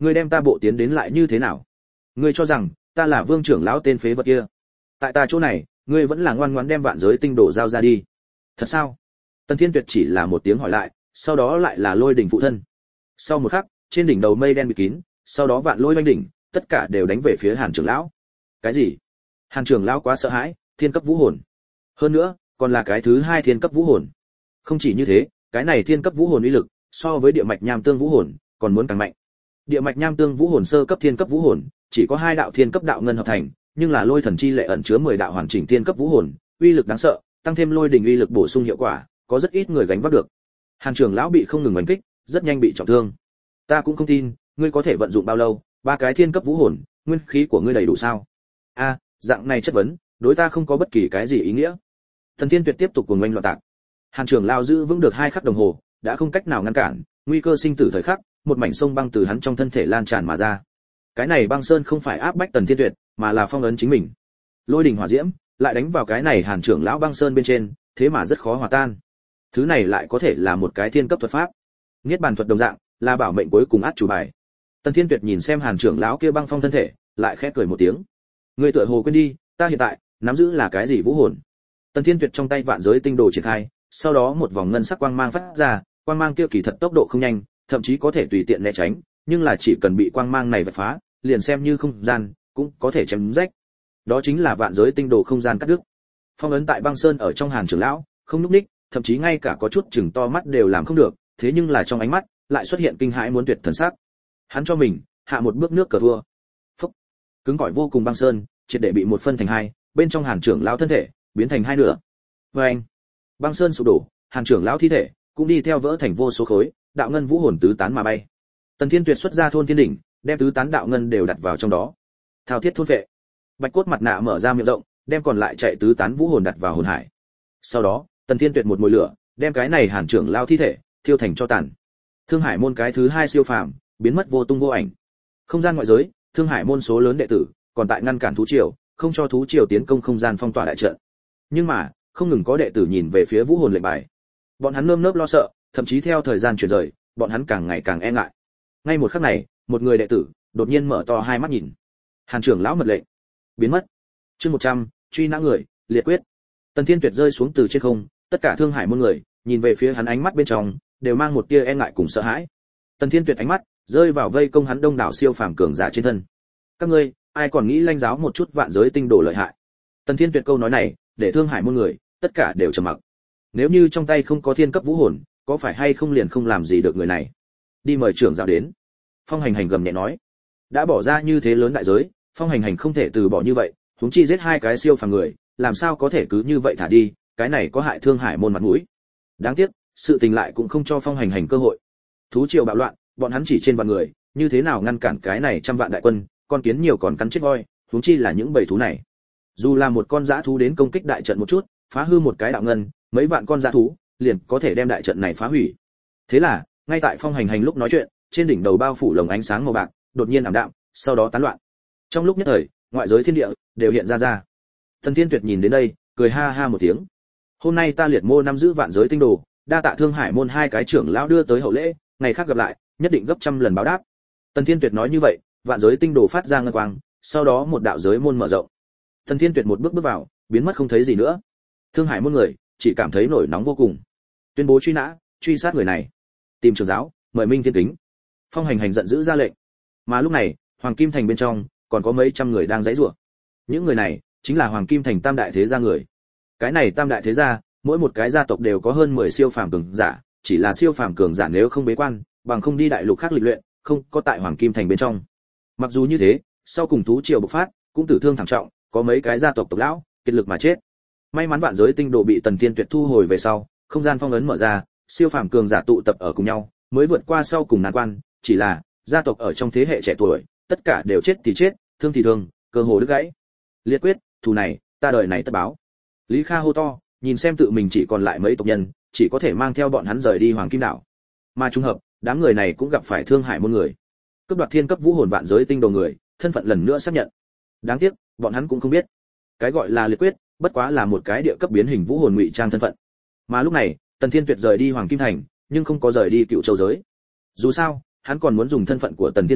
ngươi đem ta bộ tiến đến lại như thế nào? Ngươi cho rằng ta là Vương trưởng lão tên phế vật kia? Tại ta chỗ này, ngươi vẫn là ngoan ngoãn đem vạn giới tinh đồ giao ra đi. Thật sao? Tần Thiên Tuyệt chỉ là một tiếng hỏi lại, sau đó lại là lôi đỉnh phụ thân. Sau một khắc, trên đỉnh đầu mây đen bịt kín, sau đó vạn lôi oanh đỉnh, tất cả đều đánh về phía Hàn trưởng lão. Cái gì? Hàn trưởng lão quá sợ hãi, thiên cấp vũ hồn. Hơn nữa, còn là cái thứ hai thiên cấp vũ hồn. Không chỉ như thế, cái này thiên cấp vũ hồn uy lực, so với địa mạch nham tương vũ hồn, còn muốn càng mạnh. Địa mạch nham tương vũ hồn sơ cấp thiên cấp vũ hồn, chỉ có hai đạo thiên cấp đạo ngân hợp thành, nhưng là lôi thần chi lệ ẩn chứa mười đạo hoàn chỉnh thiên cấp vũ hồn, uy lực đáng sợ, tăng thêm lôi đỉnh uy lực bổ sung hiệu quả, có rất ít người gánh vác được. Hàn trưởng lão bị không ngừng đánh kích, rất nhanh bị trọng thương. Ta cũng không tin, ngươi có thể vận dụng bao lâu, ba cái thiên cấp vũ hồn, nguyên khí của ngươi đầy đủ sao? A, dạng này chất vấn, đối ta không có bất kỳ cái gì ý nghĩa. Thần Thiên Tuyệt tiếp tục cuồng oanh loạn tạc. Hàn trưởng lão giữ vững được hai khắc đồng hồ, đã không cách nào ngăn cản, nguy cơ sinh tử thời khắc, một mảnh sông băng từ hắn trong thân thể lan tràn mà ra. Cái này băng sơn không phải áp bách Tần Thiên Tuyệt, mà là phong ấn chính mình. Lôi đỉnh hỏa diễm lại đánh vào cái này Hàn trưởng lão băng sơn bên trên, thế mà rất khó hòa tan. Thứ này lại có thể là một cái thiên cấp thuật pháp. Niết bàn thuật đồng dạng, là bảo mệnh cuối cùng át chủ bài. Tần Thiên Tuyệt nhìn xem Hàn trưởng lão kia băng phong thân thể, lại khẽ cười một tiếng. Ngươi tựa hồ quên đi, ta hiện tại nắm giữ là cái gì vũ hồn? Tần Thiên Tuyệt trong tay vạn giới tinh đồ triển khai, sau đó một vòng ngân sắc quang mang phát ra, quang mang kia kỳ thật tốc độ không nhanh, thậm chí có thể tùy tiện né tránh, nhưng là chỉ cần bị quang mang này vạch phá, liền xem như không gian cũng có thể chém rách. Đó chính là vạn giới tinh đồ không gian cắt đứt. Phong ấn tại băng sơn ở trong Hàn trưởng lão, không lúc ních, thậm chí ngay cả có chút chừng to mắt đều làm không được, thế nhưng là trong ánh mắt lại xuất hiện kinh hãi muốn tuyệt thần sắc. Hắn cho mình hạ một bước nước cờ thua. Phốc. Cứng cỏi vô cùng băng sơn, triệt để bị một phân thành hai, bên trong Hàn trưởng lão thân thể biến thành hai nửa. Oeng. Băng sơn sụp đổ, Hàn trưởng lão thi thể cũng đi theo vỡ thành vô số khối, đạo ngân vũ hồn tứ tán mà bay. Tần Thiên Tuyệt xuất ra thôn thiên đỉnh, đem tứ tán đạo ngân đều đặt vào trong đó. Thao thiết thôn vệ. Bạch cốt mặt nạ mở ra miệng rộng, đem còn lại chạy tứ tán vũ hồn đặt vào hồn hải. Sau đó, Tần Thiên Tuyệt một mồi lửa, đem cái này Hàn trưởng lao thi thể thiêu thành cho tàn. Thương Hải môn cái thứ hai siêu phàm, biến mất vô tung vô ảnh. Không gian ngoại giới, Thương Hải môn số lớn đệ tử còn tại ngăn cản thú triều, không cho thú triều tiến công không gian phong tỏa đại trận. Nhưng mà, không ngừng có đệ tử nhìn về phía vũ hồn lệnh bài. Bọn hắn nơm nớp lo sợ, thậm chí theo thời gian chuyển rời, bọn hắn càng ngày càng e ngại. Ngay một khắc này, một người đệ tử đột nhiên mở to hai mắt nhìn. Hàn trưởng lão mật lệnh biến mất. Chương một trăm, truy nã người, liệt quyết. Tần Thiên Tuyệt rơi xuống từ trên không, tất cả Thương Hải môn người nhìn về phía hắn, ánh mắt bên trong đều mang một tia e ngại cùng sợ hãi. Tần Thiên Tuyệt ánh mắt rơi vào vây công hắn đông đảo siêu phàm cường giả trên thân. Các ngươi, ai còn nghĩ lanh giáo một chút vạn giới tinh đồ lợi hại? Tần Thiên Tuyệt câu nói này, để Thương Hải môn người tất cả đều trầm mặc. Nếu như trong tay không có thiên cấp vũ hồn, có phải hay không liền không làm gì được người này? Đi mời trưởng giáo đến. Phong Hành Hành gầm nhẹ nói. Đã bỏ ra như thế lớn đại giới, Phong Hành Hành không thể từ bỏ như vậy, huống chi giết hai cái siêu phàm người, làm sao có thể cứ như vậy thả đi, cái này có hại Thương Hải môn mặt mũi. Đáng tiếc, sự tình lại cũng không cho Phong Hành Hành cơ hội. Thú triều bạo loạn, bọn hắn chỉ trên vạn người, như thế nào ngăn cản cái này trăm vạn đại quân, con kiến nhiều còn cắn chết voi, huống chi là những bầy thú này. Dù là một con dã thú đến công kích đại trận một chút, phá hư một cái đạo ngân, mấy vạn con dã thú liền có thể đem đại trận này phá hủy. Thế là, ngay tại Phong Hành Hành lúc nói chuyện, trên đỉnh đầu bao phủ lồng ánh sáng màu bạc, đột nhiên ảm đạm, sau đó tán loạn. Trong lúc nhất thời, ngoại giới thiên địa đều hiện ra ra. Tần Thiên Tuyệt nhìn đến đây, cười ha ha một tiếng. Hôm nay ta liệt mô năm giữ vạn giới tinh đồ, đa tạ Thương Hải môn hai cái trưởng lão đưa tới hậu lễ, ngày khác gặp lại, nhất định gấp trăm lần báo đáp. Tần Thiên Tuyệt nói như vậy, vạn giới tinh đồ phát ra ngân quang, sau đó một đạo giới môn mở rộng. Tần Thiên Tuyệt một bước bước vào, biến mất không thấy gì nữa. Thương Hải môn người chỉ cảm thấy nổi nóng vô cùng, tuyên bố truy nã, truy sát người này, tìm trưởng giáo, mời Minh Thiên Kính. Phong Hành Hành giận dữ ra lệnh. Mà lúc này, Hoàng Kim Thành bên trong còn có mấy trăm người đang giãy giụa. Những người này chính là Hoàng Kim Thành tam đại thế gia người. Cái này tam đại thế gia, mỗi một cái gia tộc đều có hơn mười siêu phàm cường giả, chỉ là siêu phàm cường giả nếu không bế quan, bằng không đi đại lục khác lịch luyện, không có tại Hoàng Kim Thành bên trong. Mặc dù như thế, sau cùng thú triều bộc phát, cũng tử thương thảm trọng, có mấy cái gia tộc tộc lão kiệt lực mà chết. May mắn vạn giới tinh đồ bị Tần Thiên Tuyệt thu hồi về sau, không gian phong ấn mở ra, siêu phàm cường giả tụ tập ở cùng nhau, mới vượt qua sau cùng nan quan, chỉ là gia tộc ở trong thế hệ trẻ tuổi, tất cả đều chết thì chết, thương thì thương, cơ hồ đứt gãy. Liệt quyết, thù này, ta đời này tất báo. Lý Kha hô to, nhìn xem tự mình chỉ còn lại mấy tộc nhân, chỉ có thể mang theo bọn hắn rời đi Hoàng Kim đảo. Mà trùng hợp, đám người này cũng gặp phải Thương Hải môn người. Cướp đoạt thiên cấp vũ hồn vạn giới tinh đồ người, thân phận lần nữa xác nhận. Đáng tiếc, bọn hắn cũng không biết, cái gọi là liệt quyết, bất quá là một cái địa cấp biến hình vũ hồn ngụy trang thân phận. Mà lúc này, Tần Thiên Tuyệt rời đi Hoàng Kim Thành, nhưng không có rời đi Cựu Châu giới. Dù sao, hắn còn muốn dùng thân phận của Tần Thiên Tuyệt,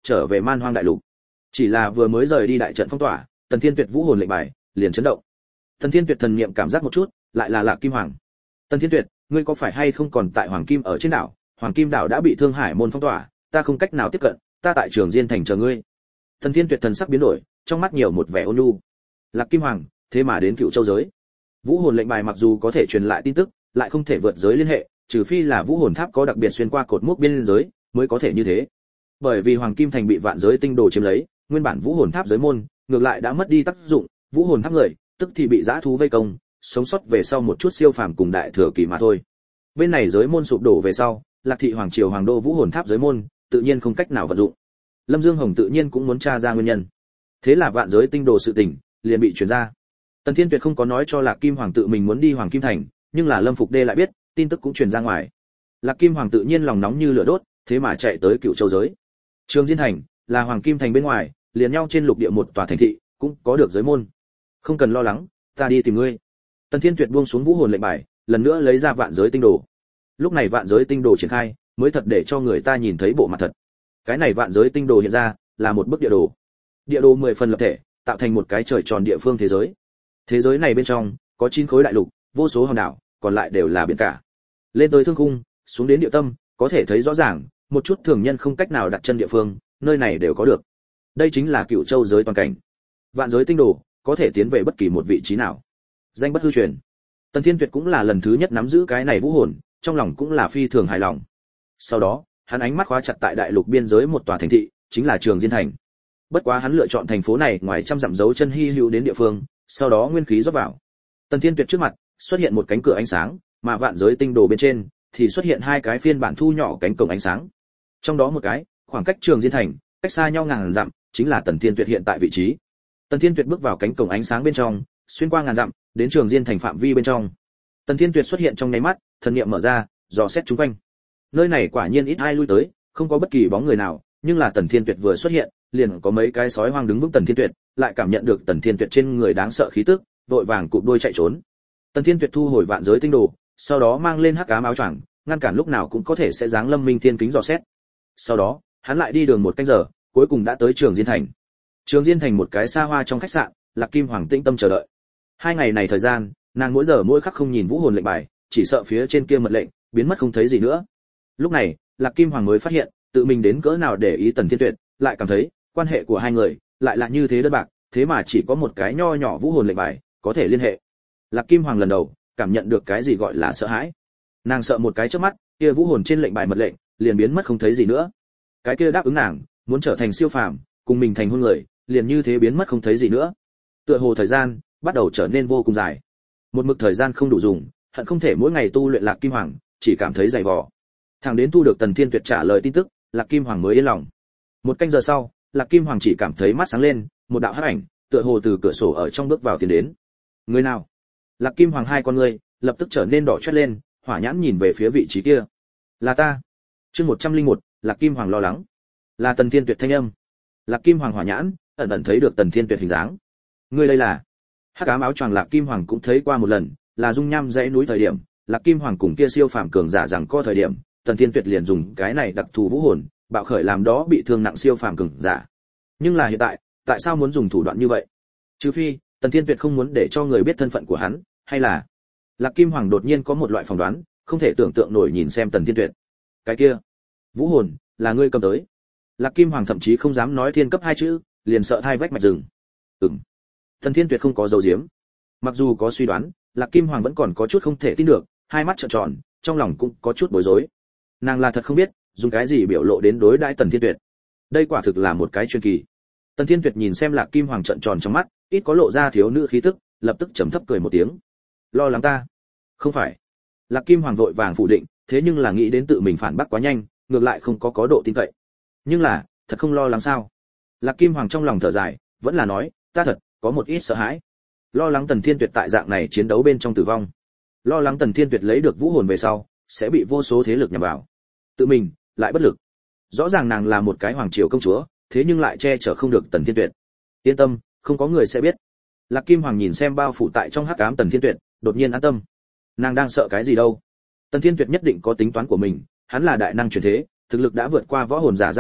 trở về man hoang đại lục. Chỉ là vừa mới rời đi đại trận phong tỏa, Tần Thiên Tuyệt vũ hồn lệnh bài liền chấn động. Tần Thiên Tuyệt thần niệm cảm giác một chút, lại là Lạc Kim Hoàng. Tần Thiên Tuyệt, ngươi có phải hay không còn tại Hoàng Kim ở trên đảo? Hoàng Kim đảo đã bị Thương Hải môn phong tỏa, ta không cách nào tiếp cận, ta tại Trường Diên thành chờ ngươi. Tần Thiên Tuyệt thần sắc biến đổi, trong mắt nhiều một vẻ ôn nhu. Lạc Kim Hoàng, thế mà đến Cựu Châu giới. Vũ hồn lệnh bài mặc dù có thể truyền lại tin tức, lại không thể vượt giới liên hệ, trừ phi là vũ hồn tháp có đặc biệt xuyên qua cột mốc biên giới, mới có thể như thế. Bởi vì Hoàng Kim thành bị vạn giới tinh đồ chiếm lấy, nguyên bản vũ hồn tháp giới môn ngược lại đã mất đi tác dụng, vũ hồn tháp người tức thì bị dã thú vây công, sống sót về sau một chút siêu phàm cùng đại thừa kỳ mà thôi. Bên này giới môn sụp đổ về sau, Lạc thị hoàng triều hoàng đô vũ hồn tháp giới môn tự nhiên không cách nào vận dụng. Lâm Dương Hồng tự nhiên cũng muốn tra ra nguyên nhân. Thế là vạn giới tinh đồ sự tình liền bị truyền ra. Tần Thiên Tuyệt không có nói cho Lạc Kim Hoàng tự mình muốn đi Hoàng Kim thành, nhưng là Lâm Phục Đê lại biết, tin tức cũng truyền ra ngoài. Lạc Kim Hoàng tự nhiên lòng nóng như lửa đốt, thế mà chạy tới Cựu Châu giới. Trường Diên thành là Hoàng Kim thành bên ngoài, liền nhau trên lục địa một tòa thành thị, cũng có được giới môn. Không cần lo lắng, ta đi tìm ngươi. Tần Thiên Tuyệt buông xuống vũ hồn lệnh bài, lần nữa lấy ra vạn giới tinh đồ. Lúc này vạn giới tinh đồ triển khai, mới thật để cho người ta nhìn thấy bộ mặt thật. Cái này vạn giới tinh đồ hiện ra, là một bức địa đồ. Địa đồ mười phần lập thể, tạo thành một cái trời tròn địa phương thế giới. Thế giới này bên trong có chín khối đại lục, vô số hòn đảo, còn lại đều là biển cả. Lên tới thương khung, xuống đến địa tâm, có thể thấy rõ ràng, một chút thường nhân không cách nào đặt chân địa phương, nơi này đều có được. Đây chính là Cựu Châu giới toàn cảnh. Vạn giới tinh đồ có thể tiến về bất kỳ một vị trí nào, danh bất hư truyền. Tần Thiên Tuyệt cũng là lần thứ nhất nắm giữ cái này vũ hồn, trong lòng cũng là phi thường hài lòng. Sau đó, hắn ánh mắt khóa chặt tại đại lục biên giới một tòa thành thị, chính là Trường Diên thành. Bất quá hắn lựa chọn thành phố này ngoài trăm dặm dấu chân hy hữu đến địa phương, sau đó nguyên khí rót vào. Tần Thiên Tuyệt trước mặt xuất hiện một cánh cửa ánh sáng, mà vạn giới tinh đồ bên trên thì xuất hiện hai cái phiên bản thu nhỏ cánh cổng ánh sáng. Trong đó một cái, khoảng cách Trường Diên thành, cách xa nhau ngàn dặm, chính là Tần Thiên Tuyệt hiện tại vị trí. Tần Thiên Tuyệt bước vào cánh cổng ánh sáng bên trong, xuyên qua ngàn dặm, đến Trường Diên thành phạm vi bên trong. Tần Thiên Tuyệt xuất hiện trong nháy mắt, thần niệm mở ra, dò xét chúng quanh. Nơi này quả nhiên ít ai lui tới, không có bất kỳ bóng người nào, nhưng là Tần Thiên Tuyệt vừa xuất hiện, liền có mấy cái sói hoang đứng vững Tần Thiên Tuyệt, lại cảm nhận được Tần Thiên Tuyệt trên người đáng sợ khí tức, vội vàng cụp đuôi chạy trốn. Tần Thiên Tuyệt thu hồi vạn giới tinh đồ, sau đó mang lên hắc ám áo choàng, ngăn cản lúc nào cũng có thể sẽ giáng lâm minh thiên kính dò xét. Sau đó, hắn lại đi đường một canh giờ, cuối cùng đã tới Trường Diên thành. Trường Diên thành một cái xa hoa trong khách sạn, Lạc Kim Hoàng tĩnh tâm chờ đợi. Hai ngày này thời gian, nàng mỗi giờ mỗi khắc không nhìn vũ hồn lệnh bài, chỉ sợ phía trên kia mật lệnh biến mất không thấy gì nữa. Lúc này, Lạc Kim Hoàng mới phát hiện, tự mình đến cỡ nào để ý Tần Thiên Tuyệt, lại cảm thấy quan hệ của hai người lại là như thế đơn bạc, thế mà chỉ có một cái nho nhỏ vũ hồn lệnh bài có thể liên hệ. Lạc Kim Hoàng lần đầu cảm nhận được cái gì gọi là sợ hãi. Nàng sợ một cái chớp mắt, kia vũ hồn trên lệnh bài mật lệnh liền biến mất không thấy gì nữa. Cái kia đáp ứng nàng, muốn trở thành siêu phàm, cùng mình thành hôn người, liền như thế biến mất không thấy gì nữa. Tựa hồ thời gian bắt đầu trở nên vô cùng dài. Một mực thời gian không đủ dùng, hận không thể mỗi ngày tu luyện Lạc Kim Hoàng, chỉ cảm thấy dày vò. Thằng đến thu được Tần Thiên Tuyệt trả lời tin tức, Lạc Kim Hoàng mới yên lòng. Một canh giờ sau, Lạc Kim Hoàng chỉ cảm thấy mắt sáng lên, một đạo hắc ảnh, tựa hồ từ cửa sổ ở trong bước vào tiến đến. Người nào? Lạc Kim Hoàng hai con ngươi lập tức trở nên đỏ chót lên, hỏa nhãn nhìn về phía vị trí kia. Là ta. Chương một trăm lẻ một, Lạc Kim Hoàng lo lắng. Là Tần Thiên Tuyệt thanh âm. Lạc Kim Hoàng hỏa nhãn ẩn ẩn thấy được Tần Thiên Tuyệt hình dáng. Ngươi đây là? Hắc ám áo choàng Lạc Kim Hoàng cũng thấy qua một lần, là dung nham dãy núi thời điểm, Lạc Kim Hoàng cùng kia siêu phàm cường giả rằng co thời điểm, Tần Thiên Tuyệt liền dùng cái này đặc thù vũ hồn, bạo khởi làm đó bị thương nặng siêu phàm cường giả. Nhưng là hiện tại, tại sao muốn dùng thủ đoạn như vậy? Trừ phi, Tần Thiên Tuyệt không muốn để cho người biết thân phận của hắn, hay là Lạc Kim Hoàng đột nhiên có một loại phỏng đoán, không thể tưởng tượng nổi nhìn xem Tần Thiên Tuyệt. Cái kia, vũ hồn, là ngươi cầm tới. Lạc Kim Hoàng thậm chí không dám nói thiên cấp hai chữ, liền sợ hai vách mạch rừng. Ừm. Tần Thiên Tuyệt không có dấu diếm. Mặc dù có suy đoán, Lạc Kim Hoàng vẫn còn có chút không thể tin được, hai mắt trợn tròn, trong lòng cũng có chút bối rối. Nàng là thật không biết, dùng cái gì biểu lộ đến đối đãi Tần Thiên Tuyệt. Đây quả thực là một cái chuyên kỳ. Tần Thiên Tuyệt nhìn xem Lạc Kim Hoàng trợn tròn trong mắt, ít có lộ ra thiếu nữ khí tức, lập tức trầm thấp cười một tiếng. Lo lắng ta? Không phải. Lạc Kim Hoàng vội vàng phủ định, thế nhưng là nghĩ đến tự mình phản bác quá nhanh, ngược lại không có có độ tin cậy. Nhưng là, thật không lo lắng sao? Lạc Kim Hoàng trong lòng thở dài, vẫn là nói, ta thật có một ít sợ hãi. Lo lắng Tần Thiên Tuyệt tại dạng này chiến đấu bên trong tử vong. Lo lắng Tần Thiên Tuyệt lấy được vũ hồn về sau, sẽ bị vô số thế lực nhằm vào. Tự mình lại bất lực. Rõ ràng nàng là một cái hoàng triều công chúa, thế nhưng lại che chở không được Tần Thiên Tuyệt. Yên tâm, không có người sẽ biết. Lạc Kim Hoàng nhìn xem bao phủ tại trong hắc ám Tần Thiên Tuyệt, đột nhiên an tâm. Nàng đang sợ cái gì đâu? Tần Thiên Tuyệt nhất định có tính toán của mình, hắn là đại năng chuyển thế, thực lực đã vượt qua võ hồn giả giai đoạn,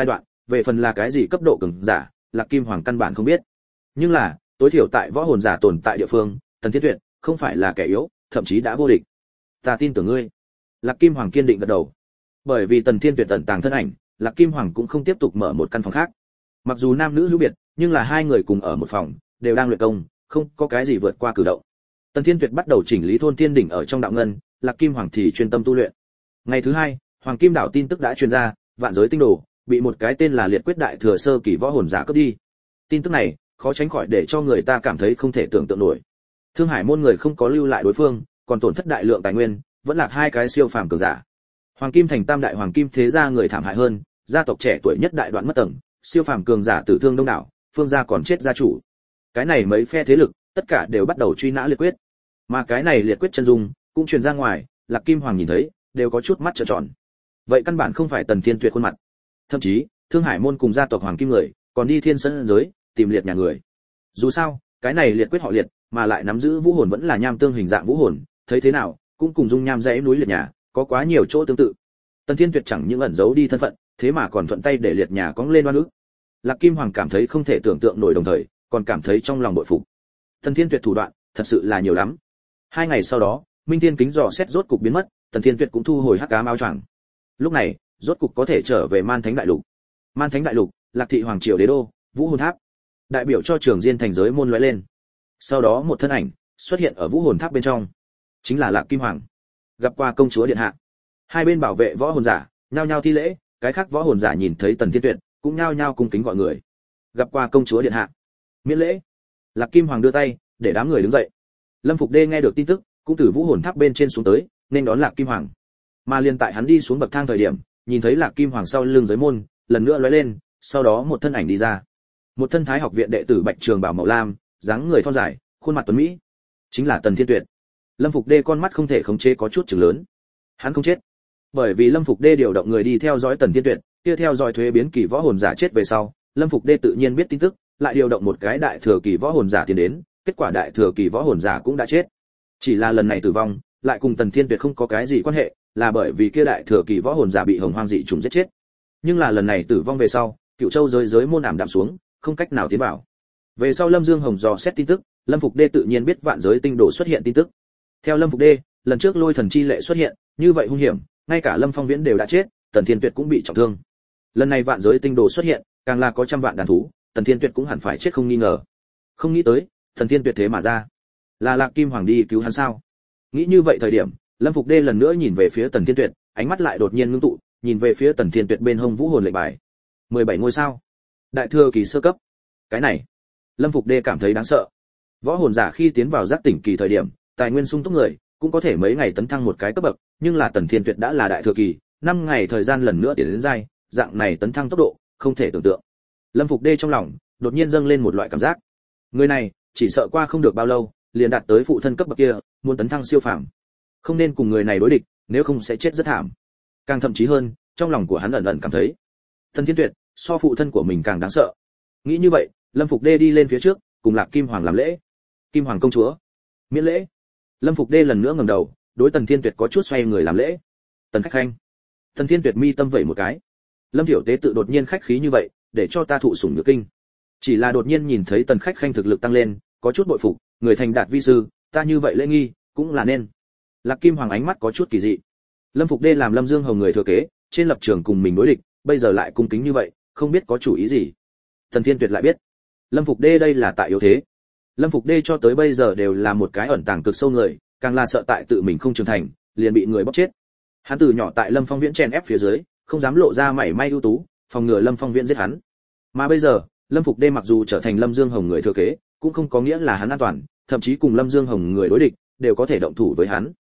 về phần là cái gì cấp độ cường giả, Lạc Kim Hoàng căn bản không biết. Nhưng là, tối thiểu tại võ hồn giả tồn tại địa phương, Tần Thiên Tuyệt không phải là kẻ yếu, thậm chí đã vô địch. Ta tin tưởng ngươi. Lạc Kim Hoàng kiên định gật đầu. Bởi vì Tần Thiên Tuyệt tận tàng thân ảnh, Lạc Kim Hoàng cũng không tiếp tục mở một căn phòng khác. Mặc dù nam nữ hữu biệt, nhưng là hai người cùng ở một phòng, đều đang luyện công, không có cái gì vượt qua cử động. Tần Thiên Tuyệt bắt đầu chỉnh lý thôn thiên đỉnh ở trong đạo ngân, Lạc Kim Hoàng thì chuyên tâm tu luyện. Ngày thứ hai, Hoàng Kim đảo tin tức đã truyền ra, vạn giới tinh đồ bị một cái tên là Liệt Quyết đại thừa sơ kỳ võ hồn giả cướp đi. Tin tức này, khó tránh khỏi để cho người ta cảm thấy không thể tưởng tượng nổi. Thương Hải môn người không có lưu lại đối phương, còn tổn thất đại lượng tài nguyên, vẫn là hai cái siêu phàm cường giả. Hoàng Kim thành tam đại hoàng kim thế gia người thảm hại hơn, gia tộc trẻ tuổi nhất đại đoạn mất tầng, siêu phàm cường giả tử thương đông đảo, phương gia còn chết gia chủ. Cái này mấy phe thế lực, tất cả đều bắt đầu truy nã Liệt Quyết. Mà cái này Liệt Quyết chân dung cũng truyền ra ngoài, Lạc Kim Hoàng nhìn thấy, đều có chút mắt trợn tròn. Vậy căn bản không phải Tần Thiên Tuyệt khuôn mặt. Thậm chí, Thương Hải môn cùng gia tộc Hoàng Kim người, còn đi Thiên Sơn giới tìm Liệt nhà người. Dù sao, cái này Liệt Quyết họ Liệt, mà lại nắm giữ vũ hồn vẫn là nham tương hình dạng vũ hồn, thấy thế nào, cũng cùng dung nham dãy núi Liệt nhà, có quá nhiều chỗ tương tự. Tần Thiên Tuyệt chẳng những ẩn giấu đi thân phận, thế mà còn thuận tay để Liệt nhà cõng lên oan ức. Lạc Kim Hoàng cảm thấy không thể tưởng tượng nổi, đồng thời còn cảm thấy trong lòng bội phục. Tần Thiên Tuyệt thủ đoạn, thật sự là nhiều lắm. Hai ngày sau đó, Minh Thiên kính dò xét rốt cục biến mất, Tần Thiên Tuyệt cũng thu hồi hắc ám áo choàng. Lúc này, rốt cục có thể trở về Man Thánh đại lục. Man Thánh đại lục, Lạc thị hoàng triều đế đô, Vũ Hồn Tháp. Đại biểu cho Trường Diên thành giới môn lóe lên. Sau đó một thân ảnh xuất hiện ở Vũ Hồn Tháp bên trong, chính là Lạc Kim Hoàng. Gặp qua công chúa điện hạ. Hai bên bảo vệ võ hồn giả, nhao nhao thi lễ, cái khác võ hồn giả nhìn thấy Tần Thiên Tuyệt, cũng nhao nhao cung kính gọi người. Gặp qua công chúa điện hạ. Miễn lễ. Lạc Kim Hoàng đưa tay, để đám người đứng dậy. Lâm Phục Đê nghe được tin tức, cũng từ Vũ Hồn Tháp bên trên xuống tới, nên đón Lạc Kim Hoàng. Mà liền tại hắn đi xuống bậc thang thời điểm, nhìn thấy Lạc Kim Hoàng sau lưng giới môn, lần nữa lóe lên, sau đó một thân ảnh đi ra. Một thân Thái học viện đệ tử Bạch Trường bảo màu lam, dáng người thon dài, khuôn mặt tuấn mỹ, chính là Tần Thiên Tuyệt. Lâm Phục Đê con mắt không thể khống chế có chút chừng lớn. Hắn không chết, bởi vì Lâm Phục Đê điều động người đi theo dõi Tần Thiên Tuyệt, kia theo dõi thuế biến kỳ võ hồn giả chết về sau, Lâm Phục Đê tự nhiên biết tin tức, lại điều động một cái đại thừa kỳ võ hồn giả tiến đến, kết quả đại thừa kỳ võ hồn giả cũng đã chết. Chỉ là lần này tử vong, lại cùng Tần Thiên Tuyệt không có cái gì quan hệ, là bởi vì kia đại thừa kỳ võ hồn giả bị hồng hoang dị trùng giết chết. Nhưng là lần này tử vong về sau, Cựu Châu giới giới môn ảm đạm xuống, không cách nào tiến vào. Về sau Lâm Dương Hồng dò xét tin tức, Lâm Phục Đê tự nhiên biết vạn giới tinh đồ xuất hiện tin tức. Theo Lâm Phục Đê, lần trước lôi thần chi lệ xuất hiện, như vậy hung hiểm, ngay cả Lâm Phong Viễn đều đã chết, Tần Thiên Tuyệt cũng bị trọng thương. Lần này vạn giới tinh đồ xuất hiện, càng là có trăm vạn đàn thú, Tần Thiên Tuyệt cũng hẳn phải chết không nghi ngờ. Không nghĩ tới, Tần Thiên Tuyệt thế mà ra, là Lạc Kim Hoàng đi cứu hắn sao? Nghĩ như vậy thời điểm, Lâm Phục Đê lần nữa nhìn về phía Tần Thiên Tuyệt, ánh mắt lại đột nhiên ngưng tụ, nhìn về phía Tần Thiên Tuyệt bên hông vũ hồn lệnh bài. mười bảy ngôi sao, đại thừa kỳ sơ cấp. Cái này, Lâm Phục Đê cảm thấy đáng sợ. Võ hồn giả khi tiến vào giác tỉnh kỳ thời điểm, tài nguyên sung túc người, cũng có thể mấy ngày tấn thăng một cái cấp bậc, nhưng là Tần Thiên Tuyệt đã là đại thừa kỳ, năm ngày thời gian lần nữa tiến đến giai, dạng này tấn thăng tốc độ, không thể tưởng tượng. Lâm Phục Đê trong lòng đột nhiên dâng lên một loại cảm giác. Người này, chỉ sợ qua không được bao lâu, liền đạt tới phụ thân cấp bậc kia, muốn tấn thăng siêu phàm. Không nên cùng người này đối địch, nếu không sẽ chết rất thảm. Càng thậm chí hơn, trong lòng của hắn ẩn ẩn cảm thấy, Tần Thiên Tuyệt so phụ thân của mình càng đáng sợ. Nghĩ như vậy, Lâm Phục Đê đi lên phía trước, cùng Lạc Kim Hoàng làm lễ. Kim Hoàng công chúa, miễn lễ. Lâm Phục Đê lần nữa ngẩng đầu, đối Tần Thiên Tuyệt có chút xoay người làm lễ. Tần khách khanh. Tần Thiên Tuyệt mi tâm vẩy một cái. Lâm Thiểu Tế tự đột nhiên khách khí như vậy, để cho ta thụ sủng nhược kinh. Chỉ là đột nhiên nhìn thấy Tần khách khanh thực lực tăng lên, có chút bội phục, người thành đạt vi sư, ta như vậy lễ nghi, cũng là nên. Lạc Kim Hoàng ánh mắt có chút kỳ dị. Lâm Phục Đê làm Lâm Dương Hồng người thừa kế, trên lập trường cùng mình đối địch, bây giờ lại cung kính như vậy, không biết có chủ ý gì. Tần Thiên Tuyệt lại biết, Lâm Phục Đê đây là tại yếu thế. Lâm Phục Đê cho tới bây giờ đều là một cái ẩn tàng cực sâu người, càng là sợ tại tự mình không trưởng thành, liền bị người bóc chết. Hắn từ nhỏ tại Lâm Phong Viễn chen ép phía dưới, không dám lộ ra mảy may ưu tú, phòng ngừa Lâm Phong Viễn giết hắn. Mà bây giờ, Lâm Phục Đê mặc dù trở thành Lâm Dương Hồng người thừa kế, cũng không có nghĩa là hắn an toàn, thậm chí cùng Lâm Dương Hồng người đối địch, đều có thể động thủ với hắn.